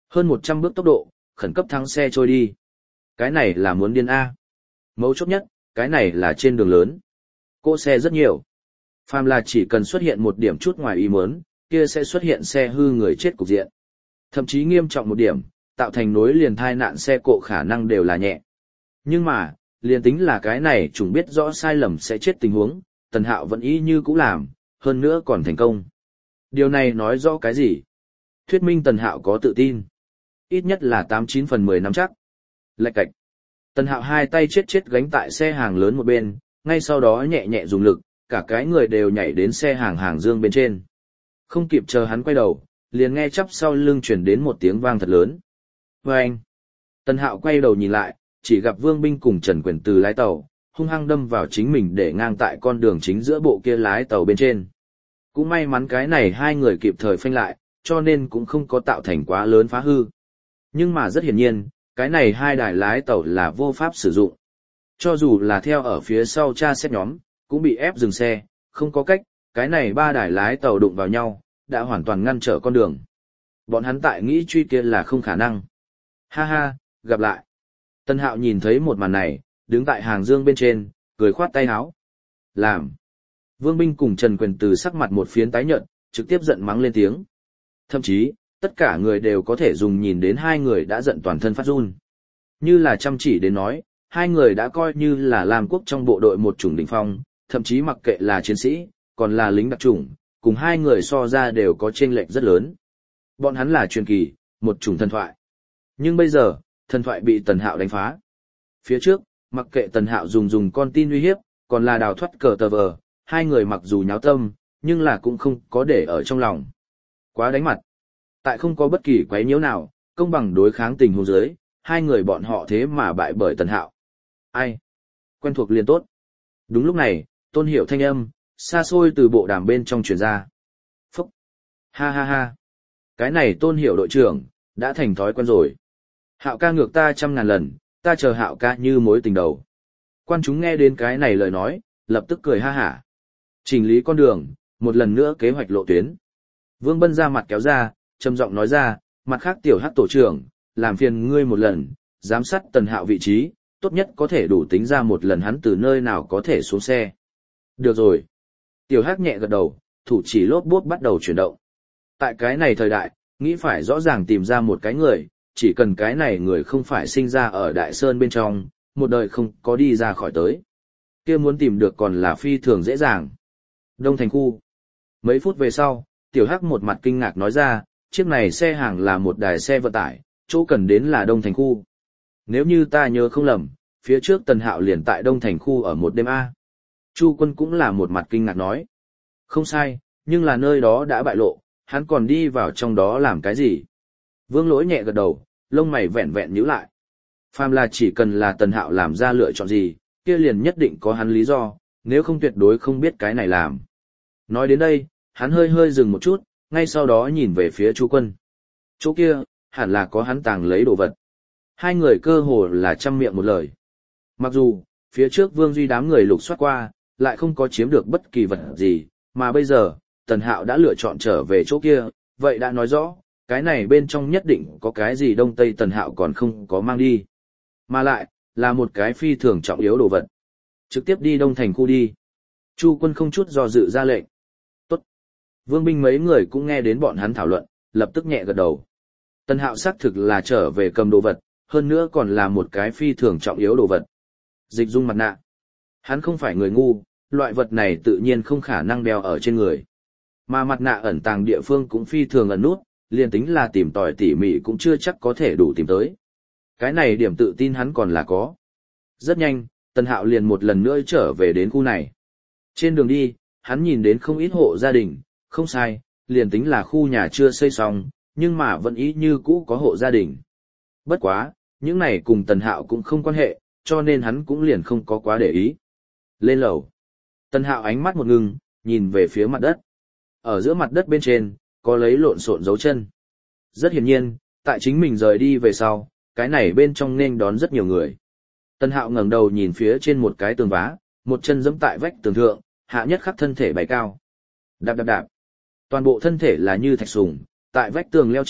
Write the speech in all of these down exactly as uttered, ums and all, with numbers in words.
Hơn một trăm bước tốc độ, khẩn cấp thắng xe trôi đi. Cái này là muốn điên A. Mấu chốt nhất, cái này là trên đường lớn. Cỗ xe rất nhiều. Phàm là chỉ cần xuất hiện một điểm chút ngoài ý muốn, kia sẽ xuất hiện xe hư người chết cục diện. Thậm chí nghiêm trọng một điểm, tạo thành nối liền thai nạn xe cộ khả năng đều là nhẹ. Nhưng mà, liền tính là cái này chúng biết rõ sai lầm sẽ chết tình huống, Tần Hạo vẫn y như cũ làm, hơn nữa còn thành công. Điều này nói rõ cái gì? Thuyết minh Tần Hạo có tự tin. Ít nhất là tám chín phần mười năm chắc. Lạch cạch. Tần Hạo hai tay chết chết gánh tại xe hàng lớn một bên, ngay sau đó nhẹ nhẹ dùng lực, cả cái người đều nhảy đến xe hàng hàng dương bên trên. Không kịp chờ hắn quay đầu, liền nghe chắp sau lưng chuyển đến một tiếng vang thật lớn. Và anh. Tần Hạo quay đầu nhìn lại, chỉ gặp Vương Binh cùng Trần Quyền từ lái tàu, hung hăng đâm vào chính mình để ngang tại con đường chính giữa bộ kia lái tàu bên trên. Cũng may mắn cái này hai người kịp thời phanh lại, cho nên cũng không có tạo thành quá lớn phá hư. Nhưng mà rất hiển nhiên, cái này hai đài lái tàu là vô pháp sử dụng. Cho dù là theo ở phía sau tra xét nhóm, cũng bị ép dừng xe, không có cách, cái này ba đài lái tàu đụng vào nhau, đã hoàn toàn ngăn trở con đường. Bọn hắn tại nghĩ truy kia là không khả năng. Ha ha, gặp lại. Tân Hạo nhìn thấy một màn này, đứng tại hàng dương bên trên, cười khoát tay áo. Làm. Vương Binh cùng Trần Quyền từ sắc mặt một phiến tái nhợt, trực tiếp giận mắng lên tiếng. Thậm chí, tất cả người đều có thể dùng nhìn đến hai người đã giận toàn thân phát run. Như là chăm chỉ đến nói, hai người đã coi như là làm quốc trong bộ đội một chủng đỉnh phong, thậm chí mặc kệ là chiến sĩ, còn là lính đặc chủng, cùng hai người so ra đều có chênh lệch rất lớn. Bọn hắn là truyền kỳ, một chủng thần thoại. Nhưng bây giờ, thần thoại bị Tần Hạo đánh phá. Phía trước, mặc kệ Tần Hạo dùng dùng con tin uy hiếp, còn là đào thoát cờ tờ vờ, hai người mặc dù nháo tâm, nhưng là cũng không có để ở trong lòng. Quá đánh mặt. Tại không có bất kỳ quấy nhiễu nào, công bằng đối kháng tình huống dưới, hai người bọn họ thế mà bại bởi Tần Hạo. Ai? Quen thuộc liền tốt. Đúng lúc này, Tôn Hiểu thanh âm, xa xôi từ bộ đàm bên trong truyền ra. Phúc! Ha ha ha! Cái này Tôn Hiểu đội trưởng, đã thành thói quen rồi. Hạo ca ngược ta trăm ngàn lần, ta chờ Hạo ca như mối tình đầu. Quan chúng nghe đến cái này lời nói, lập tức cười ha hả. Chỉnh lý con đường, một lần nữa kế hoạch lộ tuyến. Vương Bân ra mặt kéo ra, trầm giọng nói ra, mặt khác tiểu hắc tổ trưởng, làm phiền ngươi một lần, giám sát Tần Hạo vị trí, tốt nhất có thể đủ tính ra một lần hắn từ nơi nào có thể xuống xe. Được rồi. Tiểu hắc nhẹ gật đầu, thủ chỉ lốp bốp bắt đầu chuyển động. Tại cái này thời đại, nghĩ phải rõ ràng tìm ra một cái người, chỉ cần cái này người không phải sinh ra ở Đại Sơn bên trong, một đời không có đi ra khỏi tới. Kia muốn tìm được còn là phi thường dễ dàng. Đông thành khu. Mấy phút về sau, Tiểu Hắc một mặt kinh ngạc nói ra, chiếc này xe hàng là một đài xe vận tải, chỗ cần đến là Đông thành khu. Nếu như ta nhớ không lầm, phía trước Tần Hạo liền tại Đông thành khu ở một đêm A. Chu Quân cũng là một mặt kinh ngạc nói. Không sai, nhưng là nơi đó đã bại lộ, hắn còn đi vào trong đó làm cái gì? Vương Lỗi nhẹ gật đầu, lông mày vẹn vẹn nhíu lại. Phàm là chỉ cần là Tần Hạo làm ra lựa chọn gì, kia liền nhất định có hắn lý do, nếu không tuyệt đối không biết cái này làm. Nói đến đây, hắn hơi hơi dừng một chút, ngay sau đó nhìn về phía Chu Quân. Chỗ kia, hẳn là có hắn tàng lấy đồ vật. Hai người cơ hồ là trăm miệng một lời. Mặc dù, phía trước Vương Duy đám người lục soát qua, lại không có chiếm được bất kỳ vật gì, mà bây giờ, Tần Hạo đã lựa chọn trở về chỗ kia, vậy đã nói rõ, cái này bên trong nhất định có cái gì Đông Tây Tần Hạo còn không có mang đi. Mà lại, là một cái phi thường trọng yếu đồ vật. Trực tiếp đi Đông thành khu đi. Chu Quân không chút do dự ra lệnh. Tốt. Vương binh mấy người cũng nghe đến bọn hắn thảo luận, lập tức nhẹ gật đầu. Tần Hạo xác thực là trở về cầm đồ vật, hơn nữa còn là một cái phi thường trọng yếu đồ vật. Dịch dung mặt nạ. Hắn không phải người ngu, loại vật này tự nhiên không khả năng đeo ở trên người. Mà mặt nạ ẩn tàng địa phương cũng phi thường ẩn nút, liền tính là tìm tòi tỉ mỉ cũng chưa chắc có thể đủ tìm tới. Cái này điểm tự tin hắn còn là có. Rất nhanh, Tần Hạo liền một lần nữa trở về đến khu này. Trên đường đi, hắn nhìn đến không ít hộ gia đình, không sai, liền tính là khu nhà chưa xây xong, nhưng mà vẫn ý như cũ có hộ gia đình. Bất quá, những này cùng Tần Hạo cũng không quan hệ, cho nên hắn cũng liền không có quá để ý. Lên lầu. Tần Hạo ánh mắt một ngưng, nhìn về phía mặt đất. Ở giữa mặt đất bên trên, có lấy lộn xộn dấu chân. Rất hiển nhiên, tại chính mình rời đi về sau, cái này bên trong nên đón rất nhiều người. Tần Hạo ngẩng đầu nhìn phía trên một cái tường vá, một chân giẫm tại vách tường thượng, hạ nhất khắc thân thể bày cao. Đạp đạp đạp. Toàn bộ thân thể là như thạch sùng, tại vách tường leo trèo,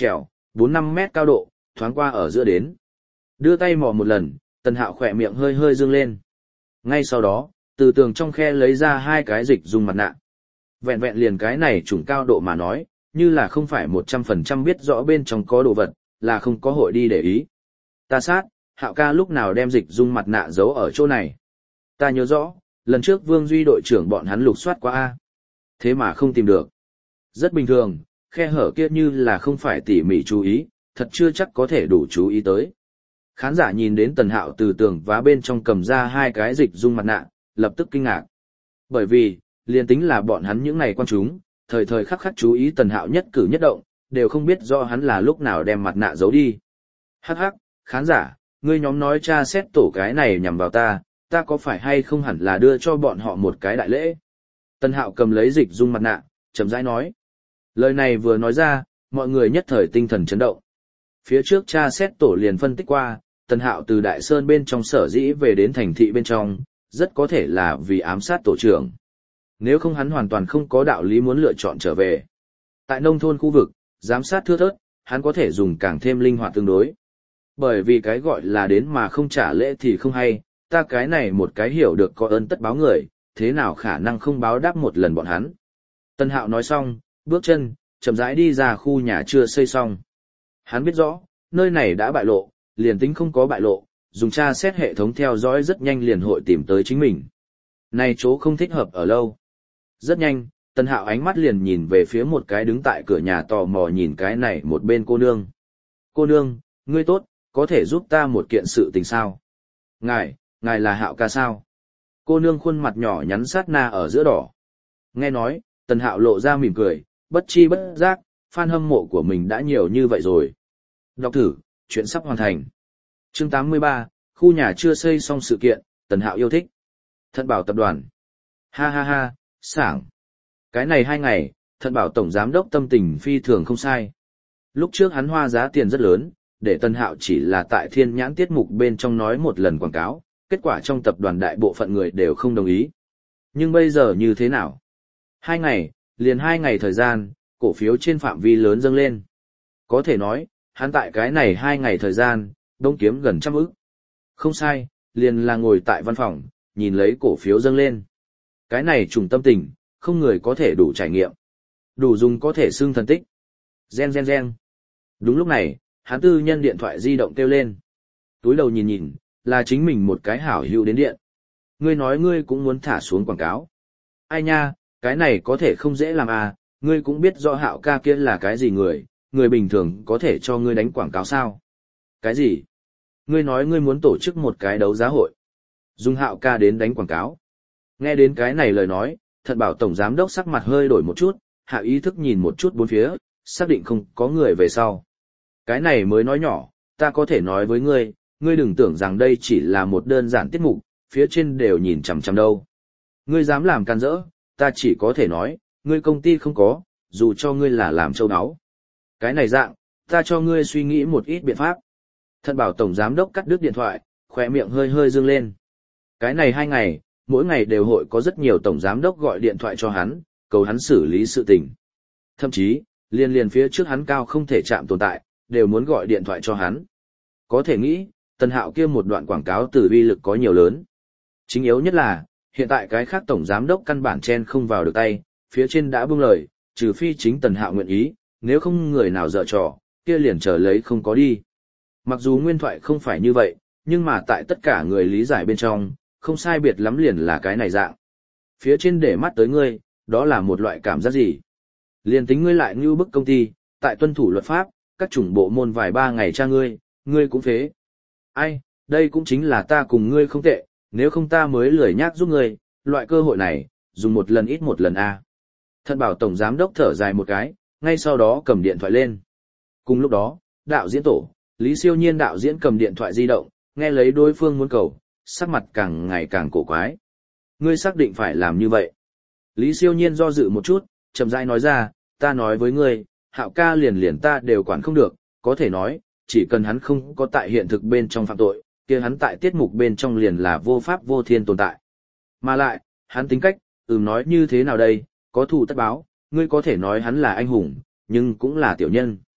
bốn năm mét cao độ, thoáng qua ở giữa đến. Đưa tay mò một lần, Tần Hạo khỏe miệng hơi hơi dương lên. Ngay sau đó, từ tường trong khe lấy ra hai cái dịch dung mặt nạ. Vẹn vẹn liền cái này trùng cao độ mà nói, như là không phải một trăm phần trăm biết rõ bên trong có đồ vật, là không có hội đi để ý. Ta sát, Hạo ca lúc nào đem dịch dung mặt nạ giấu ở chỗ này. Ta nhớ rõ, lần trước Vương Duy đội trưởng bọn hắn lục soát qua A. Thế mà không tìm được. Rất bình thường, khe hở kia như là không phải tỉ mỉ chú ý, thật chưa chắc có thể đủ chú ý tới. Khán giả nhìn đến Tần Hạo từ tường vá bên trong cầm ra hai cái dịch dung mặt nạ, lập tức kinh ngạc. Bởi vì, liền tính là bọn hắn những ngày quan chúng, thời thời khắc khắc chú ý Tần Hạo nhất cử nhất động, đều không biết do hắn là lúc nào đem mặt nạ giấu đi. Hắc hắc, khán giả, ngươi nhóm nói tra xét tổ cái này nhằm vào ta, ta có phải hay không hẳn là đưa cho bọn họ một cái đại lễ. Tần Hạo cầm lấy dịch dung mặt nạ, chậm rãi nói. Lời này vừa nói ra, mọi người nhất thời tinh thần chấn động. Phía trước tra xét tổ liền phân tích qua, Tần Hạo từ Đại Sơn bên trong sở dĩ về đến thành thị bên trong, rất có thể là vì ám sát tổ trưởng. Nếu không hắn hoàn toàn không có đạo lý muốn lựa chọn trở về. Tại nông thôn khu vực, giám sát thưa thớt, hắn có thể dùng càng thêm linh hoạt tương đối. Bởi vì cái gọi là đến mà không trả lễ thì không hay, ta cái này một cái hiểu được có ơn tất báo người, thế nào khả năng không báo đáp một lần bọn hắn. Tần Hạo nói xong, bước chân, chậm rãi đi ra khu nhà chưa xây xong. Hắn biết rõ, nơi này đã bại lộ, liền tính không có bại lộ, dùng tra xét hệ thống theo dõi rất nhanh liền hội tìm tới chính mình. Này chỗ không thích hợp ở lâu. Rất nhanh, Tần Hạo ánh mắt liền nhìn về phía một cái đứng tại cửa nhà tò mò nhìn cái này một bên cô nương. Cô nương, ngươi tốt, có thể giúp ta một kiện sự tình sao? Ngài, ngài là Hạo ca sao? Cô nương khuôn mặt nhỏ nhắn sát na ở giữa đỏ. Nghe nói, Tần Hạo lộ ra mỉm cười, bất chi bất giác, fan hâm mộ của mình đã nhiều như vậy rồi. Đọc thử, chuyện sắp hoàn thành. Chương tám mươi ba, khu nhà chưa xây xong sự kiện, Tần Hạo yêu thích. Thận Bảo tập đoàn. Ha ha ha, sảng. Cái này hai ngày, Thận Bảo tổng giám đốc tâm tình phi thường không sai. Lúc trước hắn hoa giá tiền rất lớn, để Tần Hạo chỉ là tại thiên nhãn tiết mục bên trong nói một lần quảng cáo, kết quả trong tập đoàn đại bộ phận người đều không đồng ý. Nhưng bây giờ như thế nào? Hai ngày, liền hai ngày thời gian, cổ phiếu trên phạm vi lớn dâng lên. Có thể nói, hắn tại cái này hai ngày thời gian, đông kiếm gần trăm ức. Không sai, liền là ngồi tại văn phòng, nhìn lấy cổ phiếu dâng lên. Cái này trùng tâm tình, không người có thể đủ trải nghiệm. Đủ dùng có thể xưng thần tích. Gen gen gen. Đúng lúc này, hắn tư nhân điện thoại di động kêu lên. Túi đầu nhìn nhìn, là chính mình một cái hảo hữu đến điện. Ngươi nói ngươi cũng muốn thả xuống quảng cáo. Ai nha, cái này có thể không dễ làm à, ngươi cũng biết rõ Hạo ca kia là cái gì người, người bình thường có thể cho ngươi đánh quảng cáo sao? Cái gì? Ngươi nói ngươi muốn tổ chức một cái đấu giá hội. Dùng Hạo ca đến đánh quảng cáo. Nghe đến cái này lời nói, Thận Bảo tổng giám đốc sắc mặt hơi đổi một chút, hạ ý thức nhìn một chút bốn phía, xác định không có người về sau. Cái này mới nói nhỏ, ta có thể nói với ngươi, ngươi đừng tưởng rằng đây chỉ là một đơn giản tiết mục, phía trên đều nhìn chằm chằm đâu. Ngươi dám làm can dỡ, ta chỉ có thể nói, ngươi công ty không có, dù cho ngươi là làm châu áo. Cái này dạng, ta cho ngươi suy nghĩ một ít biện pháp. Thận Bảo tổng giám đốc cắt đứt điện thoại, khóe miệng hơi hơi dương lên. Cái này hai ngày, mỗi ngày đều hội có rất nhiều tổng giám đốc gọi điện thoại cho hắn, cầu hắn xử lý sự tình. Thậm chí, liên liên phía trước hắn cao không thể chạm tồn tại, đều muốn gọi điện thoại cho hắn. Có thể nghĩ, Tần Hạo kia một đoạn quảng cáo từ uy lực có nhiều lớn. Chính yếu nhất là, hiện tại cái khác tổng giám đốc căn bản chen không vào được tay, phía trên đã buông lời, trừ phi chính Tần Hạo nguyện ý, nếu không người nào dở trò, kia liền chờ lấy không có đi. Mặc dù nguyên thoại không phải như vậy, nhưng mà tại tất cả người lý giải bên trong, không sai biệt lắm liền là cái này dạng. Phía trên để mắt tới ngươi, đó là một loại cảm giác gì? Liền tính ngươi lại như bức công ty, tại tuân thủ luật pháp, các chủng bộ môn vài ba ngày tra ngươi, ngươi cũng phế. Ai, đây cũng chính là ta cùng ngươi không tệ, nếu không ta mới lười nhác giúp ngươi, loại cơ hội này, dùng một lần ít một lần a. Thận Bảo tổng giám đốc thở dài một cái, ngay sau đó cầm điện thoại lên. Cùng lúc đó, đạo diễn tổ, Lý Siêu Nhiên đạo diễn cầm điện thoại di động, nghe lấy đối phương muốn cầu, sắc mặt càng ngày càng cổ quái. Ngươi xác định phải làm như vậy. Lý Siêu Nhiên do dự một chút, chậm rãi nói ra, ta nói với ngươi, Hạo ca liền liền ta đều quản không được, có thể nói, chỉ cần hắn không có tại hiện thực bên trong phạm tội, kia hắn tại tiết mục bên trong liền là vô pháp vô thiên tồn tại. Mà lại, hắn tính cách, ừm nói như thế nào đây, có thù tất báo, ngươi có thể nói hắn là anh hùng, nhưng cũng là tiểu nhân.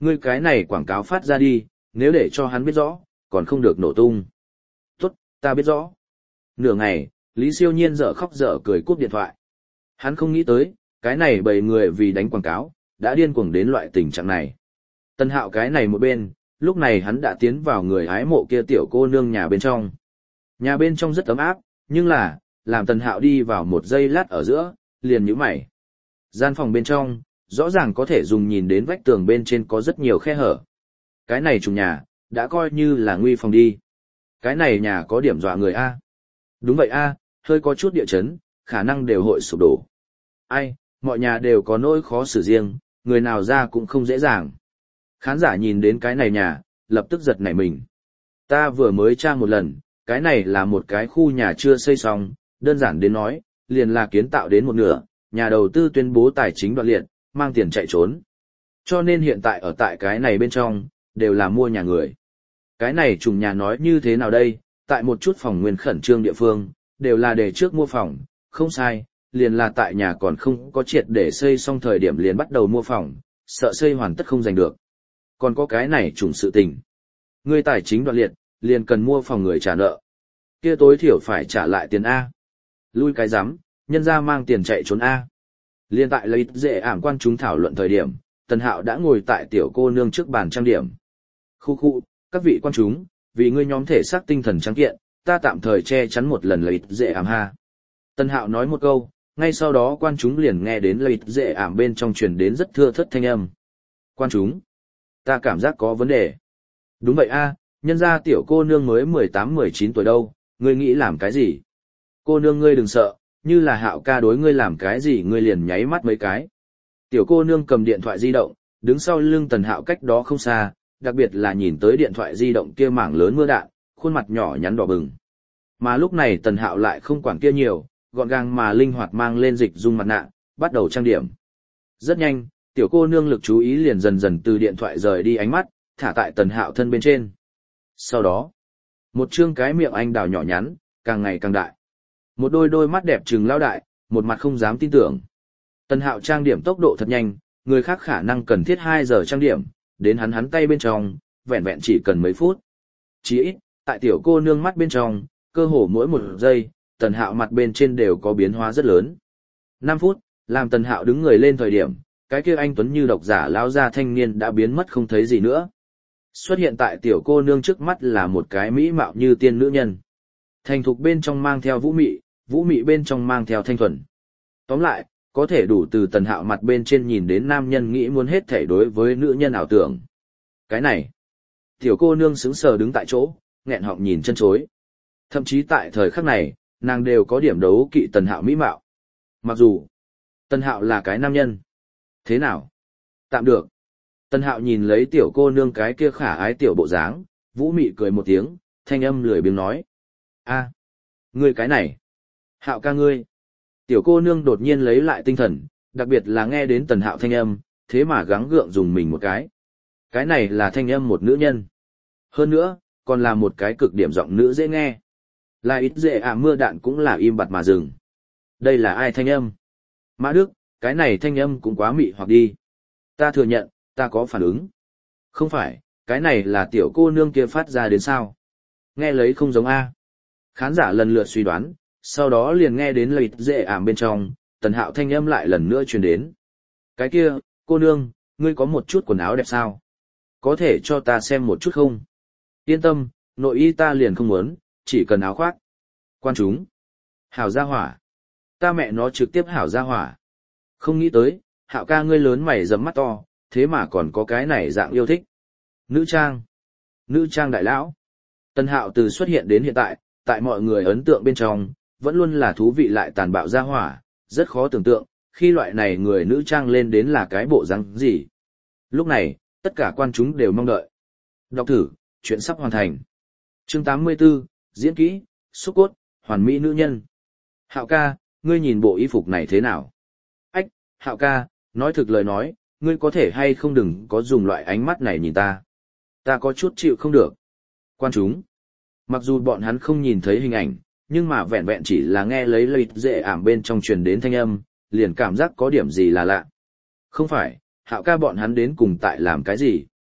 Ngươi cái này quảng cáo phát ra đi, nếu để cho hắn biết rõ, còn không được nổ tung. Tốt, ta biết rõ. Nửa ngày, Lý Siêu Nhiên dở khóc dở cười cúp điện thoại. Hắn không nghĩ tới, cái này bầy người vì đánh quảng cáo, đã điên cuồng đến loại tình trạng này. Tân Hạo cái này một bên, lúc này hắn đã tiến vào người ái mộ kia tiểu cô nương nhà bên trong. Nhà bên trong rất ấm áp, nhưng là, làm Tần Hạo đi vào một giây lát ở giữa, liền nhíu mày. Gian phòng bên trong, rõ ràng có thể dùng nhìn đến vách tường bên trên có rất nhiều khe hở. Cái này trùng nhà, đã coi như là nguy phòng đi. Cái này nhà có điểm dọa người A. Đúng vậy A, hơi có chút địa chấn, khả năng đều hội sụp đổ. Ai, mọi nhà đều có nỗi khó xử riêng, người nào ra cũng không dễ dàng. Khán giả nhìn đến cái này nhà, lập tức giật nảy mình. Ta vừa mới tra một lần, cái này là một cái khu nhà chưa xây xong, đơn giản đến nói, liền là kiến tạo đến một nửa, nhà đầu tư tuyên bố tài chính đoạn liệt, mang tiền chạy trốn. Cho nên hiện tại ở tại cái này bên trong, đều là mua nhà người. Cái này trùng nhà nói như thế nào đây, tại một chút phòng nguyên khẩn trương địa phương, đều là để trước mua phòng, không sai, liền là tại nhà còn không có triệt để xây xong thời điểm liền bắt đầu mua phòng, sợ xây hoàn tất không giành được. Còn có cái này trùng sự tình. Người tài chính đoạn liệt, liền cần mua phòng người trả nợ. Kia tối thiểu phải trả lại tiền A. Lui cái rắm nhân ra mang tiền chạy trốn A. Liên tại lấy dễ ảm quan chúng thảo luận thời điểm, Tần Hạo đã ngồi tại tiểu cô nương trước bàn trang điểm. Khu khu, các vị quan chúng, vì ngươi nhóm thể xác tinh thần trắng kiện, ta tạm thời che chắn một lần lấy dễ ảm ha. Tần Hạo nói một câu, ngay sau đó quan chúng liền nghe đến lấy dễ ảm bên trong truyền đến rất thưa thất thanh âm. Quan chúng, ta cảm giác có vấn đề. Đúng vậy a, nhân ra tiểu cô nương mới mười tám mười chín tuổi đâu, ngươi nghĩ làm cái gì? Cô nương ngươi đừng sợ, như là Hạo ca đối ngươi làm cái gì ngươi liền nháy mắt mấy cái. Tiểu cô nương cầm điện thoại di động, đứng sau lưng Tần Hạo cách đó không xa, đặc biệt là nhìn tới điện thoại di động kia mảng lớn mưa đạn, khuôn mặt nhỏ nhắn đỏ bừng. Mà lúc này Tần Hạo lại không quản kia nhiều, gọn gàng mà linh hoạt mang lên dịch dung mặt nạ, bắt đầu trang điểm. Rất nhanh, tiểu cô nương lực chú ý liền dần dần từ điện thoại rời đi ánh mắt, thả tại Tần Hạo thân bên trên. Sau đó, một trương cái miệng anh đào nhỏ nhắn, càng ngày càng đại. Một đôi đôi mắt đẹp trừng lao đại, một mặt không dám tin tưởng. Tần Hạo trang điểm tốc độ thật nhanh, người khác khả năng cần thiết hai giờ trang điểm, đến hắn hắn tay bên trong, vẹn vẹn chỉ cần mấy phút. Chỉ ít, tại tiểu cô nương mắt bên trong, cơ hồ mỗi một giây, Tần Hạo mặt bên trên đều có biến hóa rất lớn. năm phút, làm Tần Hạo đứng người lên thời điểm, cái kia anh tuấn như độc giả lão gia thanh niên đã biến mất không thấy gì nữa. Xuất hiện tại tiểu cô nương trước mắt là một cái mỹ mạo như tiên nữ nhân. Thành thục bên trong mang theo vũ mị, vũ mị bên trong mang theo thanh thuần. Tóm lại, có thể đủ từ Tần Hạo mặt bên trên nhìn đến nam nhân nghĩ muốn hết thể đối với nữ nhân ảo tưởng. Cái này, tiểu cô nương sững sờ đứng tại chỗ, nghẹn họng nhìn chân chối. Thậm chí tại thời khắc này, nàng đều có điểm đấu kỵ Tần Hạo mỹ mạo. Mặc dù, Tần Hạo là cái nam nhân. Thế nào? Tạm được. Tần Hạo nhìn lấy tiểu cô nương cái kia khả ái tiểu bộ dáng, vũ mị cười một tiếng, thanh âm lười biếng nói. A, ngươi cái này. Hạo ca ngươi. Tiểu cô nương đột nhiên lấy lại tinh thần, đặc biệt là nghe đến Tần Hạo thanh âm, thế mà gắng gượng dùng mình một cái. Cái này là thanh âm một nữ nhân. Hơn nữa, còn là một cái cực điểm giọng nữ dễ nghe. Là ít dễ à mưa đạn cũng là im bặt mà dừng. Đây là ai thanh âm? Mã Đức, cái này thanh âm cũng quá mị hoặc đi. Ta thừa nhận, ta có phản ứng. Không phải, cái này là tiểu cô nương kia phát ra đến sao? Nghe lấy không giống A. Khán giả lần lượt suy đoán, sau đó liền nghe đến lời dễ ảm bên trong, Tần Hạo thanh âm lại lần nữa truyền đến. Cái kia, cô nương, ngươi có một chút quần áo đẹp sao? Có thể cho ta xem một chút không? Yên tâm, nội y ta liền không muốn, chỉ cần áo khoác. Quan chúng. Hảo gia hỏa. Ta mẹ nó trực tiếp hảo gia hỏa. Không nghĩ tới, Hạo ca ngươi lớn mày rậm mắt to, thế mà còn có cái này dạng yêu thích. Nữ trang. Nữ trang đại lão. Tần Hạo từ xuất hiện đến hiện tại, tại mọi người ấn tượng bên trong, vẫn luôn là thú vị lại tàn bạo gia hỏa, rất khó tưởng tượng, khi loại này người nữ trang lên đến là cái bộ răng gì. Lúc này, tất cả quan chúng đều mong đợi. Đọc thử, chuyện sắp hoàn thành. Chương tám mươi tư, diễn kỹ, xúc cốt, hoàn mỹ nữ nhân. Hạo ca, ngươi nhìn bộ y phục này thế nào? Ách, Hạo ca, nói thực lời nói, ngươi có thể hay không đừng có dùng loại ánh mắt này nhìn ta. Ta có chút chịu không được. Quan chúng. Mặc dù bọn hắn không nhìn thấy hình ảnh, nhưng mà vẹn vẹn chỉ là nghe lấy lời dễ ảm bên trong truyền đến thanh âm, liền cảm giác có điểm gì là lạ. Không phải, Hạo ca bọn hắn đến cùng tại làm cái gì?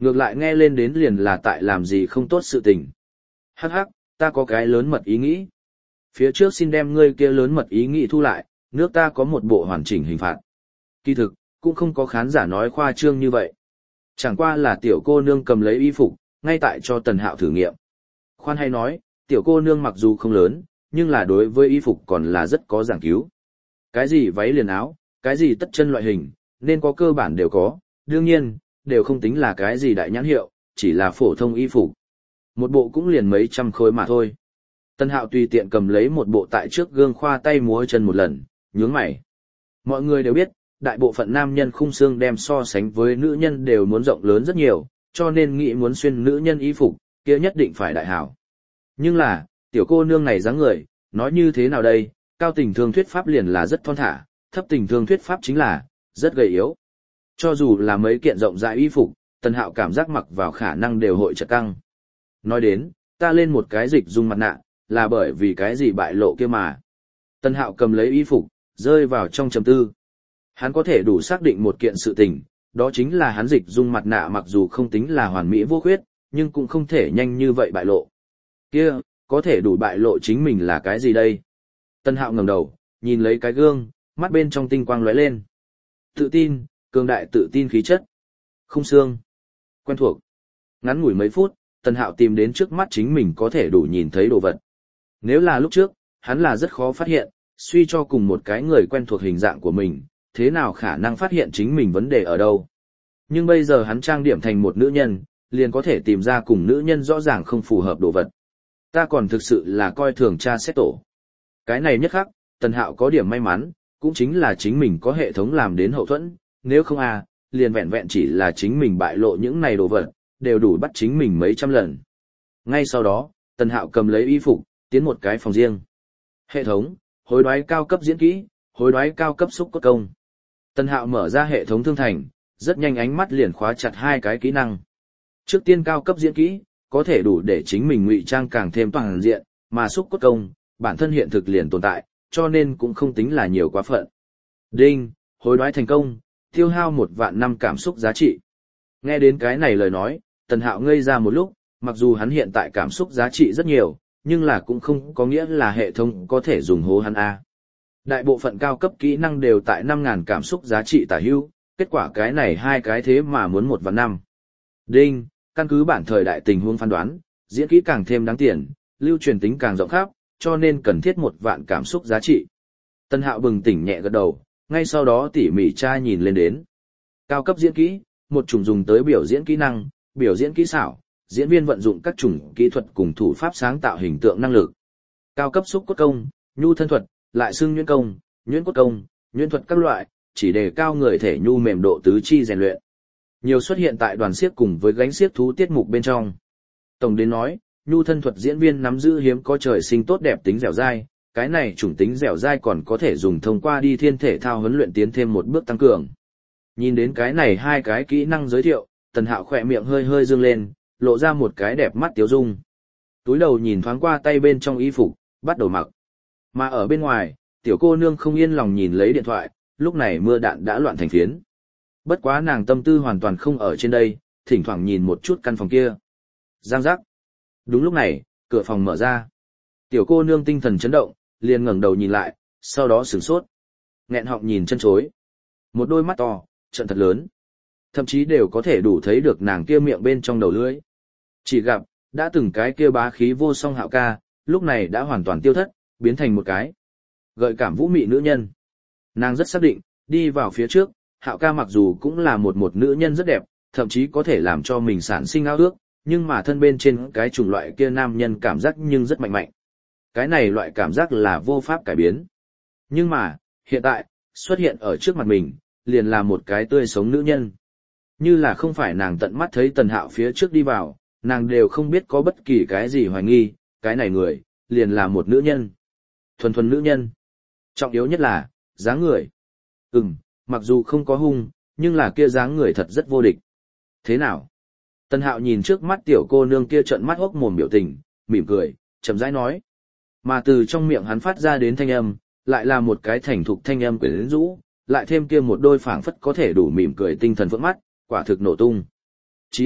Ngược lại nghe lên đến liền là tại làm gì không tốt sự tình. Hắc hắc, ta có cái lớn mật ý nghĩ. Phía trước xin đem ngươi kia lớn mật ý nghĩ thu lại, nước ta có một bộ hoàn chỉnh hình phạt. Kỳ thực, cũng không có khán giả nói khoa trương như vậy. Chẳng qua là tiểu cô nương cầm lấy y phục, ngay tại cho Tần Hạo thử nghiệm. Khoan hay nói, tiểu cô nương mặc dù không lớn, nhưng là đối với y phục còn là rất có giảng cứu. Cái gì váy liền áo, cái gì tất chân loại hình, nên có cơ bản đều có, đương nhiên, đều không tính là cái gì đại nhãn hiệu, chỉ là phổ thông y phục. Một bộ cũng liền mấy trăm khối mà thôi. Tân Hạo tùy tiện cầm lấy một bộ tại trước gương khoa tay múa chân một lần, nhướng mày. Mọi người đều biết, đại bộ phận nam nhân khung xương đem so sánh với nữ nhân đều muốn rộng lớn rất nhiều, cho nên nghĩ muốn xuyên nữ nhân y phục, kia nhất định phải đại hảo. Nhưng là, tiểu cô nương này dáng người, nói như thế nào đây, cao tình thương thuyết pháp liền là rất thon thả, thấp tình thương thuyết pháp chính là, rất gầy yếu. Cho dù là mấy kiện rộng rãi y phục, Tần Hạo cảm giác mặc vào khả năng đều hội chật căng. Nói đến, ta lên một cái dịch dung mặt nạ, là bởi vì cái gì bại lộ kia mà. Tần Hạo cầm lấy y phục, rơi vào trong trầm tư. Hắn có thể đủ xác định một kiện sự tình, đó chính là hắn dịch dung mặt nạ mặc dù không tính là hoàn mỹ vô khuyết, nhưng cũng không thể nhanh như vậy bại lộ. Kia, có thể đủ bại lộ chính mình là cái gì đây? Tần Hạo ngẩng đầu, nhìn lấy cái gương, mắt bên trong tinh quang lóe lên. Tự tin, cường đại tự tin khí chất. Khung xương. Quen thuộc. Ngắn ngủi mấy phút, Tần Hạo tìm đến trước mắt chính mình có thể đủ nhìn thấy đồ vật. Nếu là lúc trước, hắn là rất khó phát hiện, suy cho cùng một cái người quen thuộc hình dạng của mình, thế nào khả năng phát hiện chính mình vấn đề ở đâu. Nhưng bây giờ hắn trang điểm thành một nữ nhân, liền có thể tìm ra cùng nữ nhân rõ ràng không phù hợp đồ vật. Ta còn thực sự là coi thường cha xét tổ. Cái này nhất khắc, Tần Hạo có điểm may mắn, cũng chính là chính mình có hệ thống làm đến hậu thuẫn, nếu không à, liền vẹn vẹn chỉ là chính mình bại lộ những này đồ vật, đều đủ bắt chính mình mấy trăm lần. Ngay sau đó, Tần Hạo cầm lấy y phục, tiến một cái phòng riêng. Hệ thống, hối đoái cao cấp diễn kỹ, hối đoái cao cấp xúc cốt công. Tần Hạo mở ra hệ thống thương thành, rất nhanh ánh mắt liền khóa chặt hai cái kỹ năng. Trước tiên cao cấp diễn kỹ, có thể đủ để chính mình ngụy trang càng thêm toàn diện, mà xúc cốt công, bản thân hiện thực liền tồn tại, cho nên cũng không tính là nhiều quá phận. Đinh, hối đoái thành công, tiêu hao một vạn năm cảm xúc giá trị. Nghe đến cái này lời nói, Tần Hạo ngây ra một lúc, mặc dù hắn hiện tại cảm xúc giá trị rất nhiều, nhưng là cũng không có nghĩa là hệ thống có thể dùng hố hắn A. Đại bộ phận cao cấp kỹ năng đều tại năm nghìn cảm xúc giá trị tả hữu, kết quả cái này hai cái thế mà muốn một vạn năm. Đinh, căn cứ bản thời đại tình huống phán đoán, diễn kỹ càng thêm đáng tiền, lưu truyền tính càng rộng khắp, cho nên cần thiết một vạn cảm xúc giá trị. Tân Hạo bừng tỉnh nhẹ gật đầu, ngay sau đó tỉ mỉ tra nhìn lên đến. Cao cấp diễn kỹ, một chủng dùng tới biểu diễn kỹ năng, biểu diễn kỹ xảo, diễn viên vận dụng các chủng kỹ thuật cùng thủ pháp sáng tạo hình tượng năng lực. Cao cấp xúc cốt công, nhu thân thuật, lại xưng nhuyễn công, nhuyễn cốt công, nhuyễn thuật các loại, chỉ đề cao người thể nhu mềm độ tứ chi rèn luyện. Nhiều xuất hiện tại đoàn xiếc cùng với gánh xiếc thú tiết mục bên trong. Tổng đến nói, nhu thân thuật diễn viên nắm giữ hiếm có trời sinh tốt đẹp tính dẻo dai, cái này chủng tính dẻo dai còn có thể dùng thông qua đi thiên thể thao huấn luyện tiến thêm một bước tăng cường. Nhìn đến cái này hai cái kỹ năng giới thiệu, Tần Hạo khỏe miệng hơi hơi dương lên, lộ ra một cái đẹp mắt tiếu dung. Túi đầu nhìn thoáng qua tay bên trong y phục, bắt đầu mặc. Mà ở bên ngoài, tiểu cô nương không yên lòng nhìn lấy điện thoại, lúc này mưa đạn đã loạn thành phiến. Bất quá nàng tâm tư hoàn toàn không ở trên đây, thỉnh thoảng nhìn một chút căn phòng kia. Giang giác. Đúng lúc này, cửa phòng mở ra. Tiểu cô nương tinh thần chấn động, liền ngẩng đầu nhìn lại, sau đó sửng sốt. Nghẹn họng nhìn chân chối. Một đôi mắt to, trận thật lớn. Thậm chí đều có thể đủ thấy được nàng kia miệng bên trong đầu lưỡi. Chỉ gặp, đã từng cái kia bá khí vô song Hạo ca, lúc này đã hoàn toàn tiêu thất, biến thành một cái gợi cảm vũ mị nữ nhân. Nàng rất xác định, đi vào phía trước, Hạo ca mặc dù cũng là một một nữ nhân rất đẹp, thậm chí có thể làm cho mình sản sinh ao ước, nhưng mà thân bên trên cái chủng loại kia nam nhân cảm giác nhưng rất mạnh mạnh. Cái này loại cảm giác là vô pháp cải biến. Nhưng mà, hiện tại, xuất hiện ở trước mặt mình, liền là một cái tươi sống nữ nhân. Như là không phải nàng tận mắt thấy Tần Hạo phía trước đi vào, nàng đều không biết có bất kỳ cái gì hoài nghi, cái này người, liền là một nữ nhân. Thuần thuần nữ nhân. Trọng yếu nhất là, dáng người. Ừm, mặc dù không có hung, nhưng là kia dáng người thật rất vô địch. Thế nào? Tần Hạo nhìn trước mắt tiểu cô nương kia trợn mắt hốc mồm biểu tình, mỉm cười, chậm rãi nói. Mà từ trong miệng hắn phát ra đến thanh âm, lại là một cái thành thục thanh âm quyến rũ, lại thêm kia một đôi phảng phất có thể đủ mỉm cười tinh thần vững mắt, quả thực nổ tung. Chỉ ít,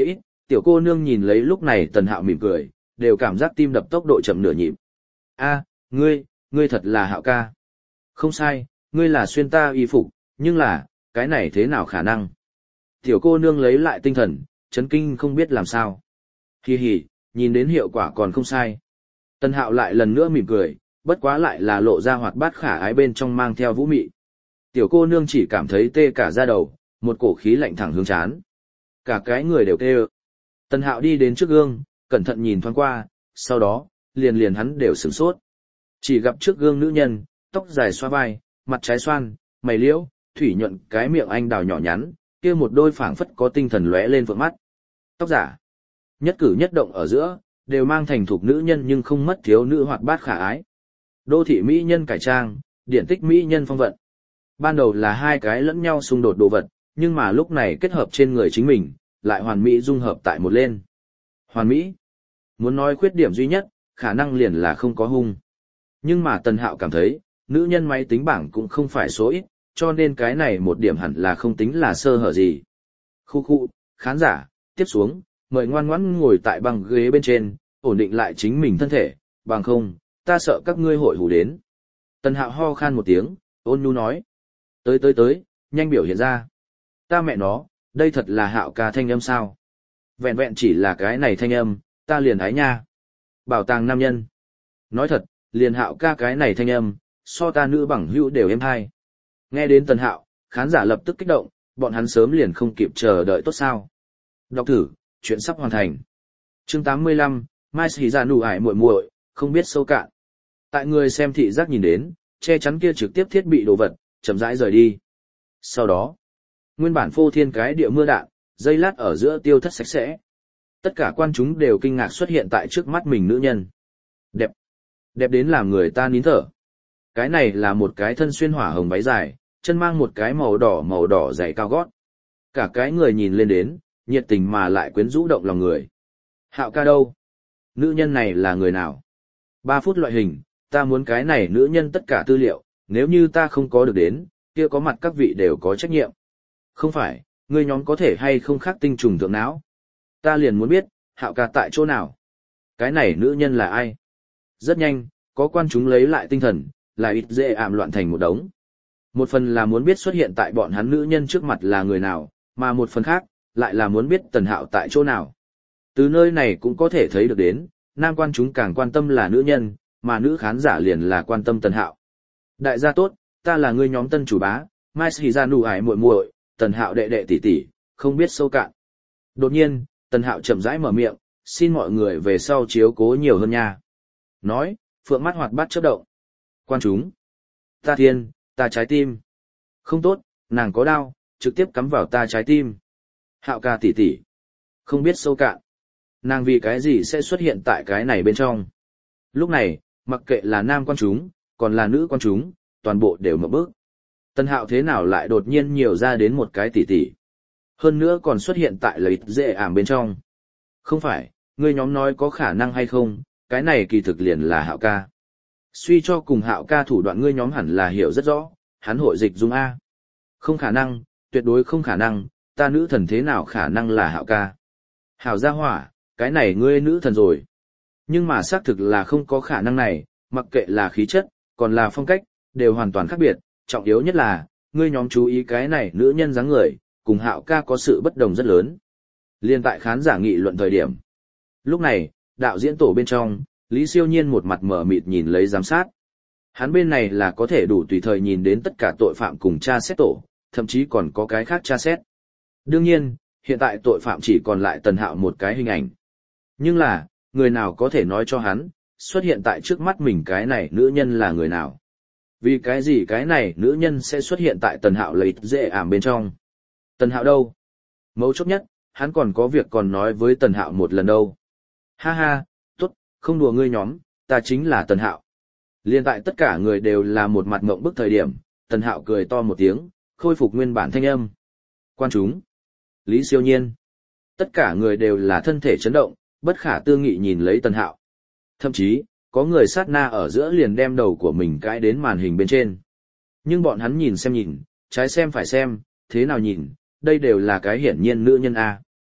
Tiểu cô nương nhìn lấy lúc này Tần Hạo mỉm cười, đều cảm giác tim đập tốc độ chậm nửa nhịp. A, ngươi, ngươi thật là Hạo ca. Không sai, ngươi là xuyên ta y phục, nhưng là, cái này thế nào khả năng? Tiểu cô nương lấy lại tinh thần, chấn kinh không biết làm sao. Hi hi, nhìn đến hiệu quả còn không sai. Tần Hạo lại lần nữa mỉm cười, bất quá lại là lộ ra hoạt bát khả ái bên trong mang theo vũ mị. Tiểu cô nương chỉ cảm thấy tê cả da đầu, một cổ khí lạnh thẳng hướng chán. Cả cái người đều tê ơ. Tần Hạo đi đến trước gương, cẩn thận nhìn thoáng qua, sau đó, liền liền hắn đều sửng sốt. Chỉ gặp trước gương nữ nhân, tóc dài xoa vai, mặt trái xoan, mày liễu, thủy nhuận cái miệng anh đào nhỏ nhắn, kia một đôi phảng phất có tinh thần lóe lên vượng mắt. Tóc giả, nhất cử nhất động ở giữa, đều mang thành thục nữ nhân nhưng không mất thiếu nữ hoạt bát khả ái. Đô thị mỹ nhân cải trang, điển tích mỹ nhân phong vận. Ban đầu là hai cái lẫn nhau xung đột đồ vật, nhưng mà lúc này kết hợp trên người chính mình, lại hoàn mỹ dung hợp tại một lên. Hoàn mỹ. Muốn nói khuyết điểm duy nhất, khả năng liền là không có hung. Nhưng mà Tần Hạo cảm thấy, nữ nhân máy tính bảng cũng không phải số ít, cho nên cái này một điểm hẳn là không tính là sơ hở gì. Khu khu, khán giả, tiếp xuống, mời ngoan ngoãn ngồi tại băng ghế bên trên, ổn định lại chính mình thân thể, bằng không, ta sợ các ngươi hội hù đến. Tần Hạo ho khan một tiếng, ôn nhu nói. Tới tới tới, nhanh biểu hiện ra. Ta mẹ nó, đây thật là Hạo ca thanh âm sao? Vẹn vẹn chỉ là cái này thanh âm, ta liền ái nha. Bảo tàng nam nhân. Nói thật, liền Hạo ca cái này thanh âm, so ta nữ bằng hữu đều êm hay. Nghe đến Tần Hạo, khán giả lập tức kích động, bọn hắn sớm liền không kịp chờ đợi tốt sao. Đọc thử, chuyện sắp hoàn thành. Chương tám mươi lăm, Mai Sĩ Già Nụ Ải muội muội, không biết sâu cạn. Tại người xem thị giác nhìn đến, che chắn kia trực tiếp thiết bị đồ vật, chậm rãi rời đi. Sau đó, nguyên bản phô thiên cái địa mưa đạn, dây lát ở giữa tiêu thất sạch sẽ. Tất cả quan chúng đều kinh ngạc xuất hiện tại trước mắt mình nữ nhân. Đẹp. Đẹp đến làm người ta nín thở. Cái này là một cái thân xuyên hỏa hồng váy dài, chân mang một cái màu đỏ màu đỏ giày cao gót. Cả cái người nhìn lên đến, nhiệt tình mà lại quyến rũ động lòng người. Hạo ca đâu? Nữ nhân này là người nào? Ba phút loại hình, ta muốn cái này nữ nhân tất cả tư liệu, nếu như ta không có được đến, kia có mặt các vị đều có trách nhiệm. Không phải, ngươi nhóm có thể hay không khác tinh trùng thượng não? Ta liền muốn biết, Hạo ca tại chỗ nào? Cái này nữ nhân là ai? Rất nhanh, có quan chúng lấy lại tinh thần, là ít dễ ảm loạn thành một đống. Một phần là muốn biết xuất hiện tại bọn hắn nữ nhân trước mặt là người nào, mà một phần khác, lại là muốn biết Tần Hạo tại chỗ nào. Từ nơi này cũng có thể thấy được đến, nam quan chúng càng quan tâm là nữ nhân, mà nữ khán giả liền là quan tâm Tần Hạo. Đại gia tốt, ta là ngươi nhóm tân chủ bá, Mai Sĩ Gia Nụ Ải muội muội, Tần Hạo đệ đệ tỷ tỷ, không biết sâu cạn. Đột nhiên, Tần Hạo chậm rãi mở miệng, xin mọi người về sau chiếu cố nhiều hơn nha. Nói, phượng mắt hoạt bát chớp động. Quan chúng. Ta thiên, ta trái tim. Không tốt, nàng có đau, trực tiếp cắm vào ta trái tim. Hạo ca tỷ tỷ. Không biết sâu cạn. Nàng vì cái gì sẽ xuất hiện tại cái này bên trong. Lúc này, mặc kệ là nam quan chúng, còn là nữ quan chúng, toàn bộ đều mở bước. Tần Hạo thế nào lại đột nhiên nhiều ra đến một cái tỷ tỷ. Hơn nữa còn xuất hiện tại lợi dễ ảm bên trong. Không phải, ngươi nhóm nói có khả năng hay không, cái này kỳ thực liền là Hạo ca. Suy cho cùng Hạo ca thủ đoạn ngươi nhóm hẳn là hiểu rất rõ, hắn hội dịch dung A. Không khả năng, tuyệt đối không khả năng, ta nữ thần thế nào khả năng là Hạo ca. Hảo gia hỏa, cái này ngươi nữ thần rồi. Nhưng mà xác thực là không có khả năng này, mặc kệ là khí chất, còn là phong cách, đều hoàn toàn khác biệt, trọng yếu nhất là, ngươi nhóm chú ý cái này nữ nhân dáng người, cùng Hạo ca có sự bất đồng rất lớn. Liên tại khán giả nghị luận thời điểm. Lúc này, đạo diễn tổ bên trong, Lý Siêu Nhiên một mặt mở mịt nhìn lấy giám sát. Hắn bên này là có thể đủ tùy thời nhìn đến tất cả tội phạm cùng tra xét tổ, thậm chí còn có cái khác tra xét. Đương nhiên, hiện tại tội phạm chỉ còn lại Tần Hạo một cái hình ảnh. Nhưng là, người nào có thể nói cho hắn, xuất hiện tại trước mắt mình cái này nữ nhân là người nào? Vì cái gì cái này nữ nhân sẽ xuất hiện tại Tần Hạo lấy dễ ảm bên trong? Tần Hạo đâu? Mấu chốt nhất, hắn còn có việc còn nói với Tần Hạo một lần đâu. Ha ha, tốt, không đùa ngươi nhóm, ta chính là Tần Hạo. Liên tại tất cả người đều là một mặt ngộng bức thời điểm, Tần Hạo cười to một tiếng, khôi phục nguyên bản thanh âm. Quan chúng. Lý Siêu Nhiên. Tất cả người đều là thân thể chấn động, bất khả tư nghị nhìn lấy Tần Hạo. Thậm chí, có người sát na ở giữa liền đem đầu của mình cãi đến màn hình bên trên. Nhưng bọn hắn nhìn xem nhìn, trái xem phải xem, thế nào nhìn, đây đều là cái hiển nhiên nữ nhân A.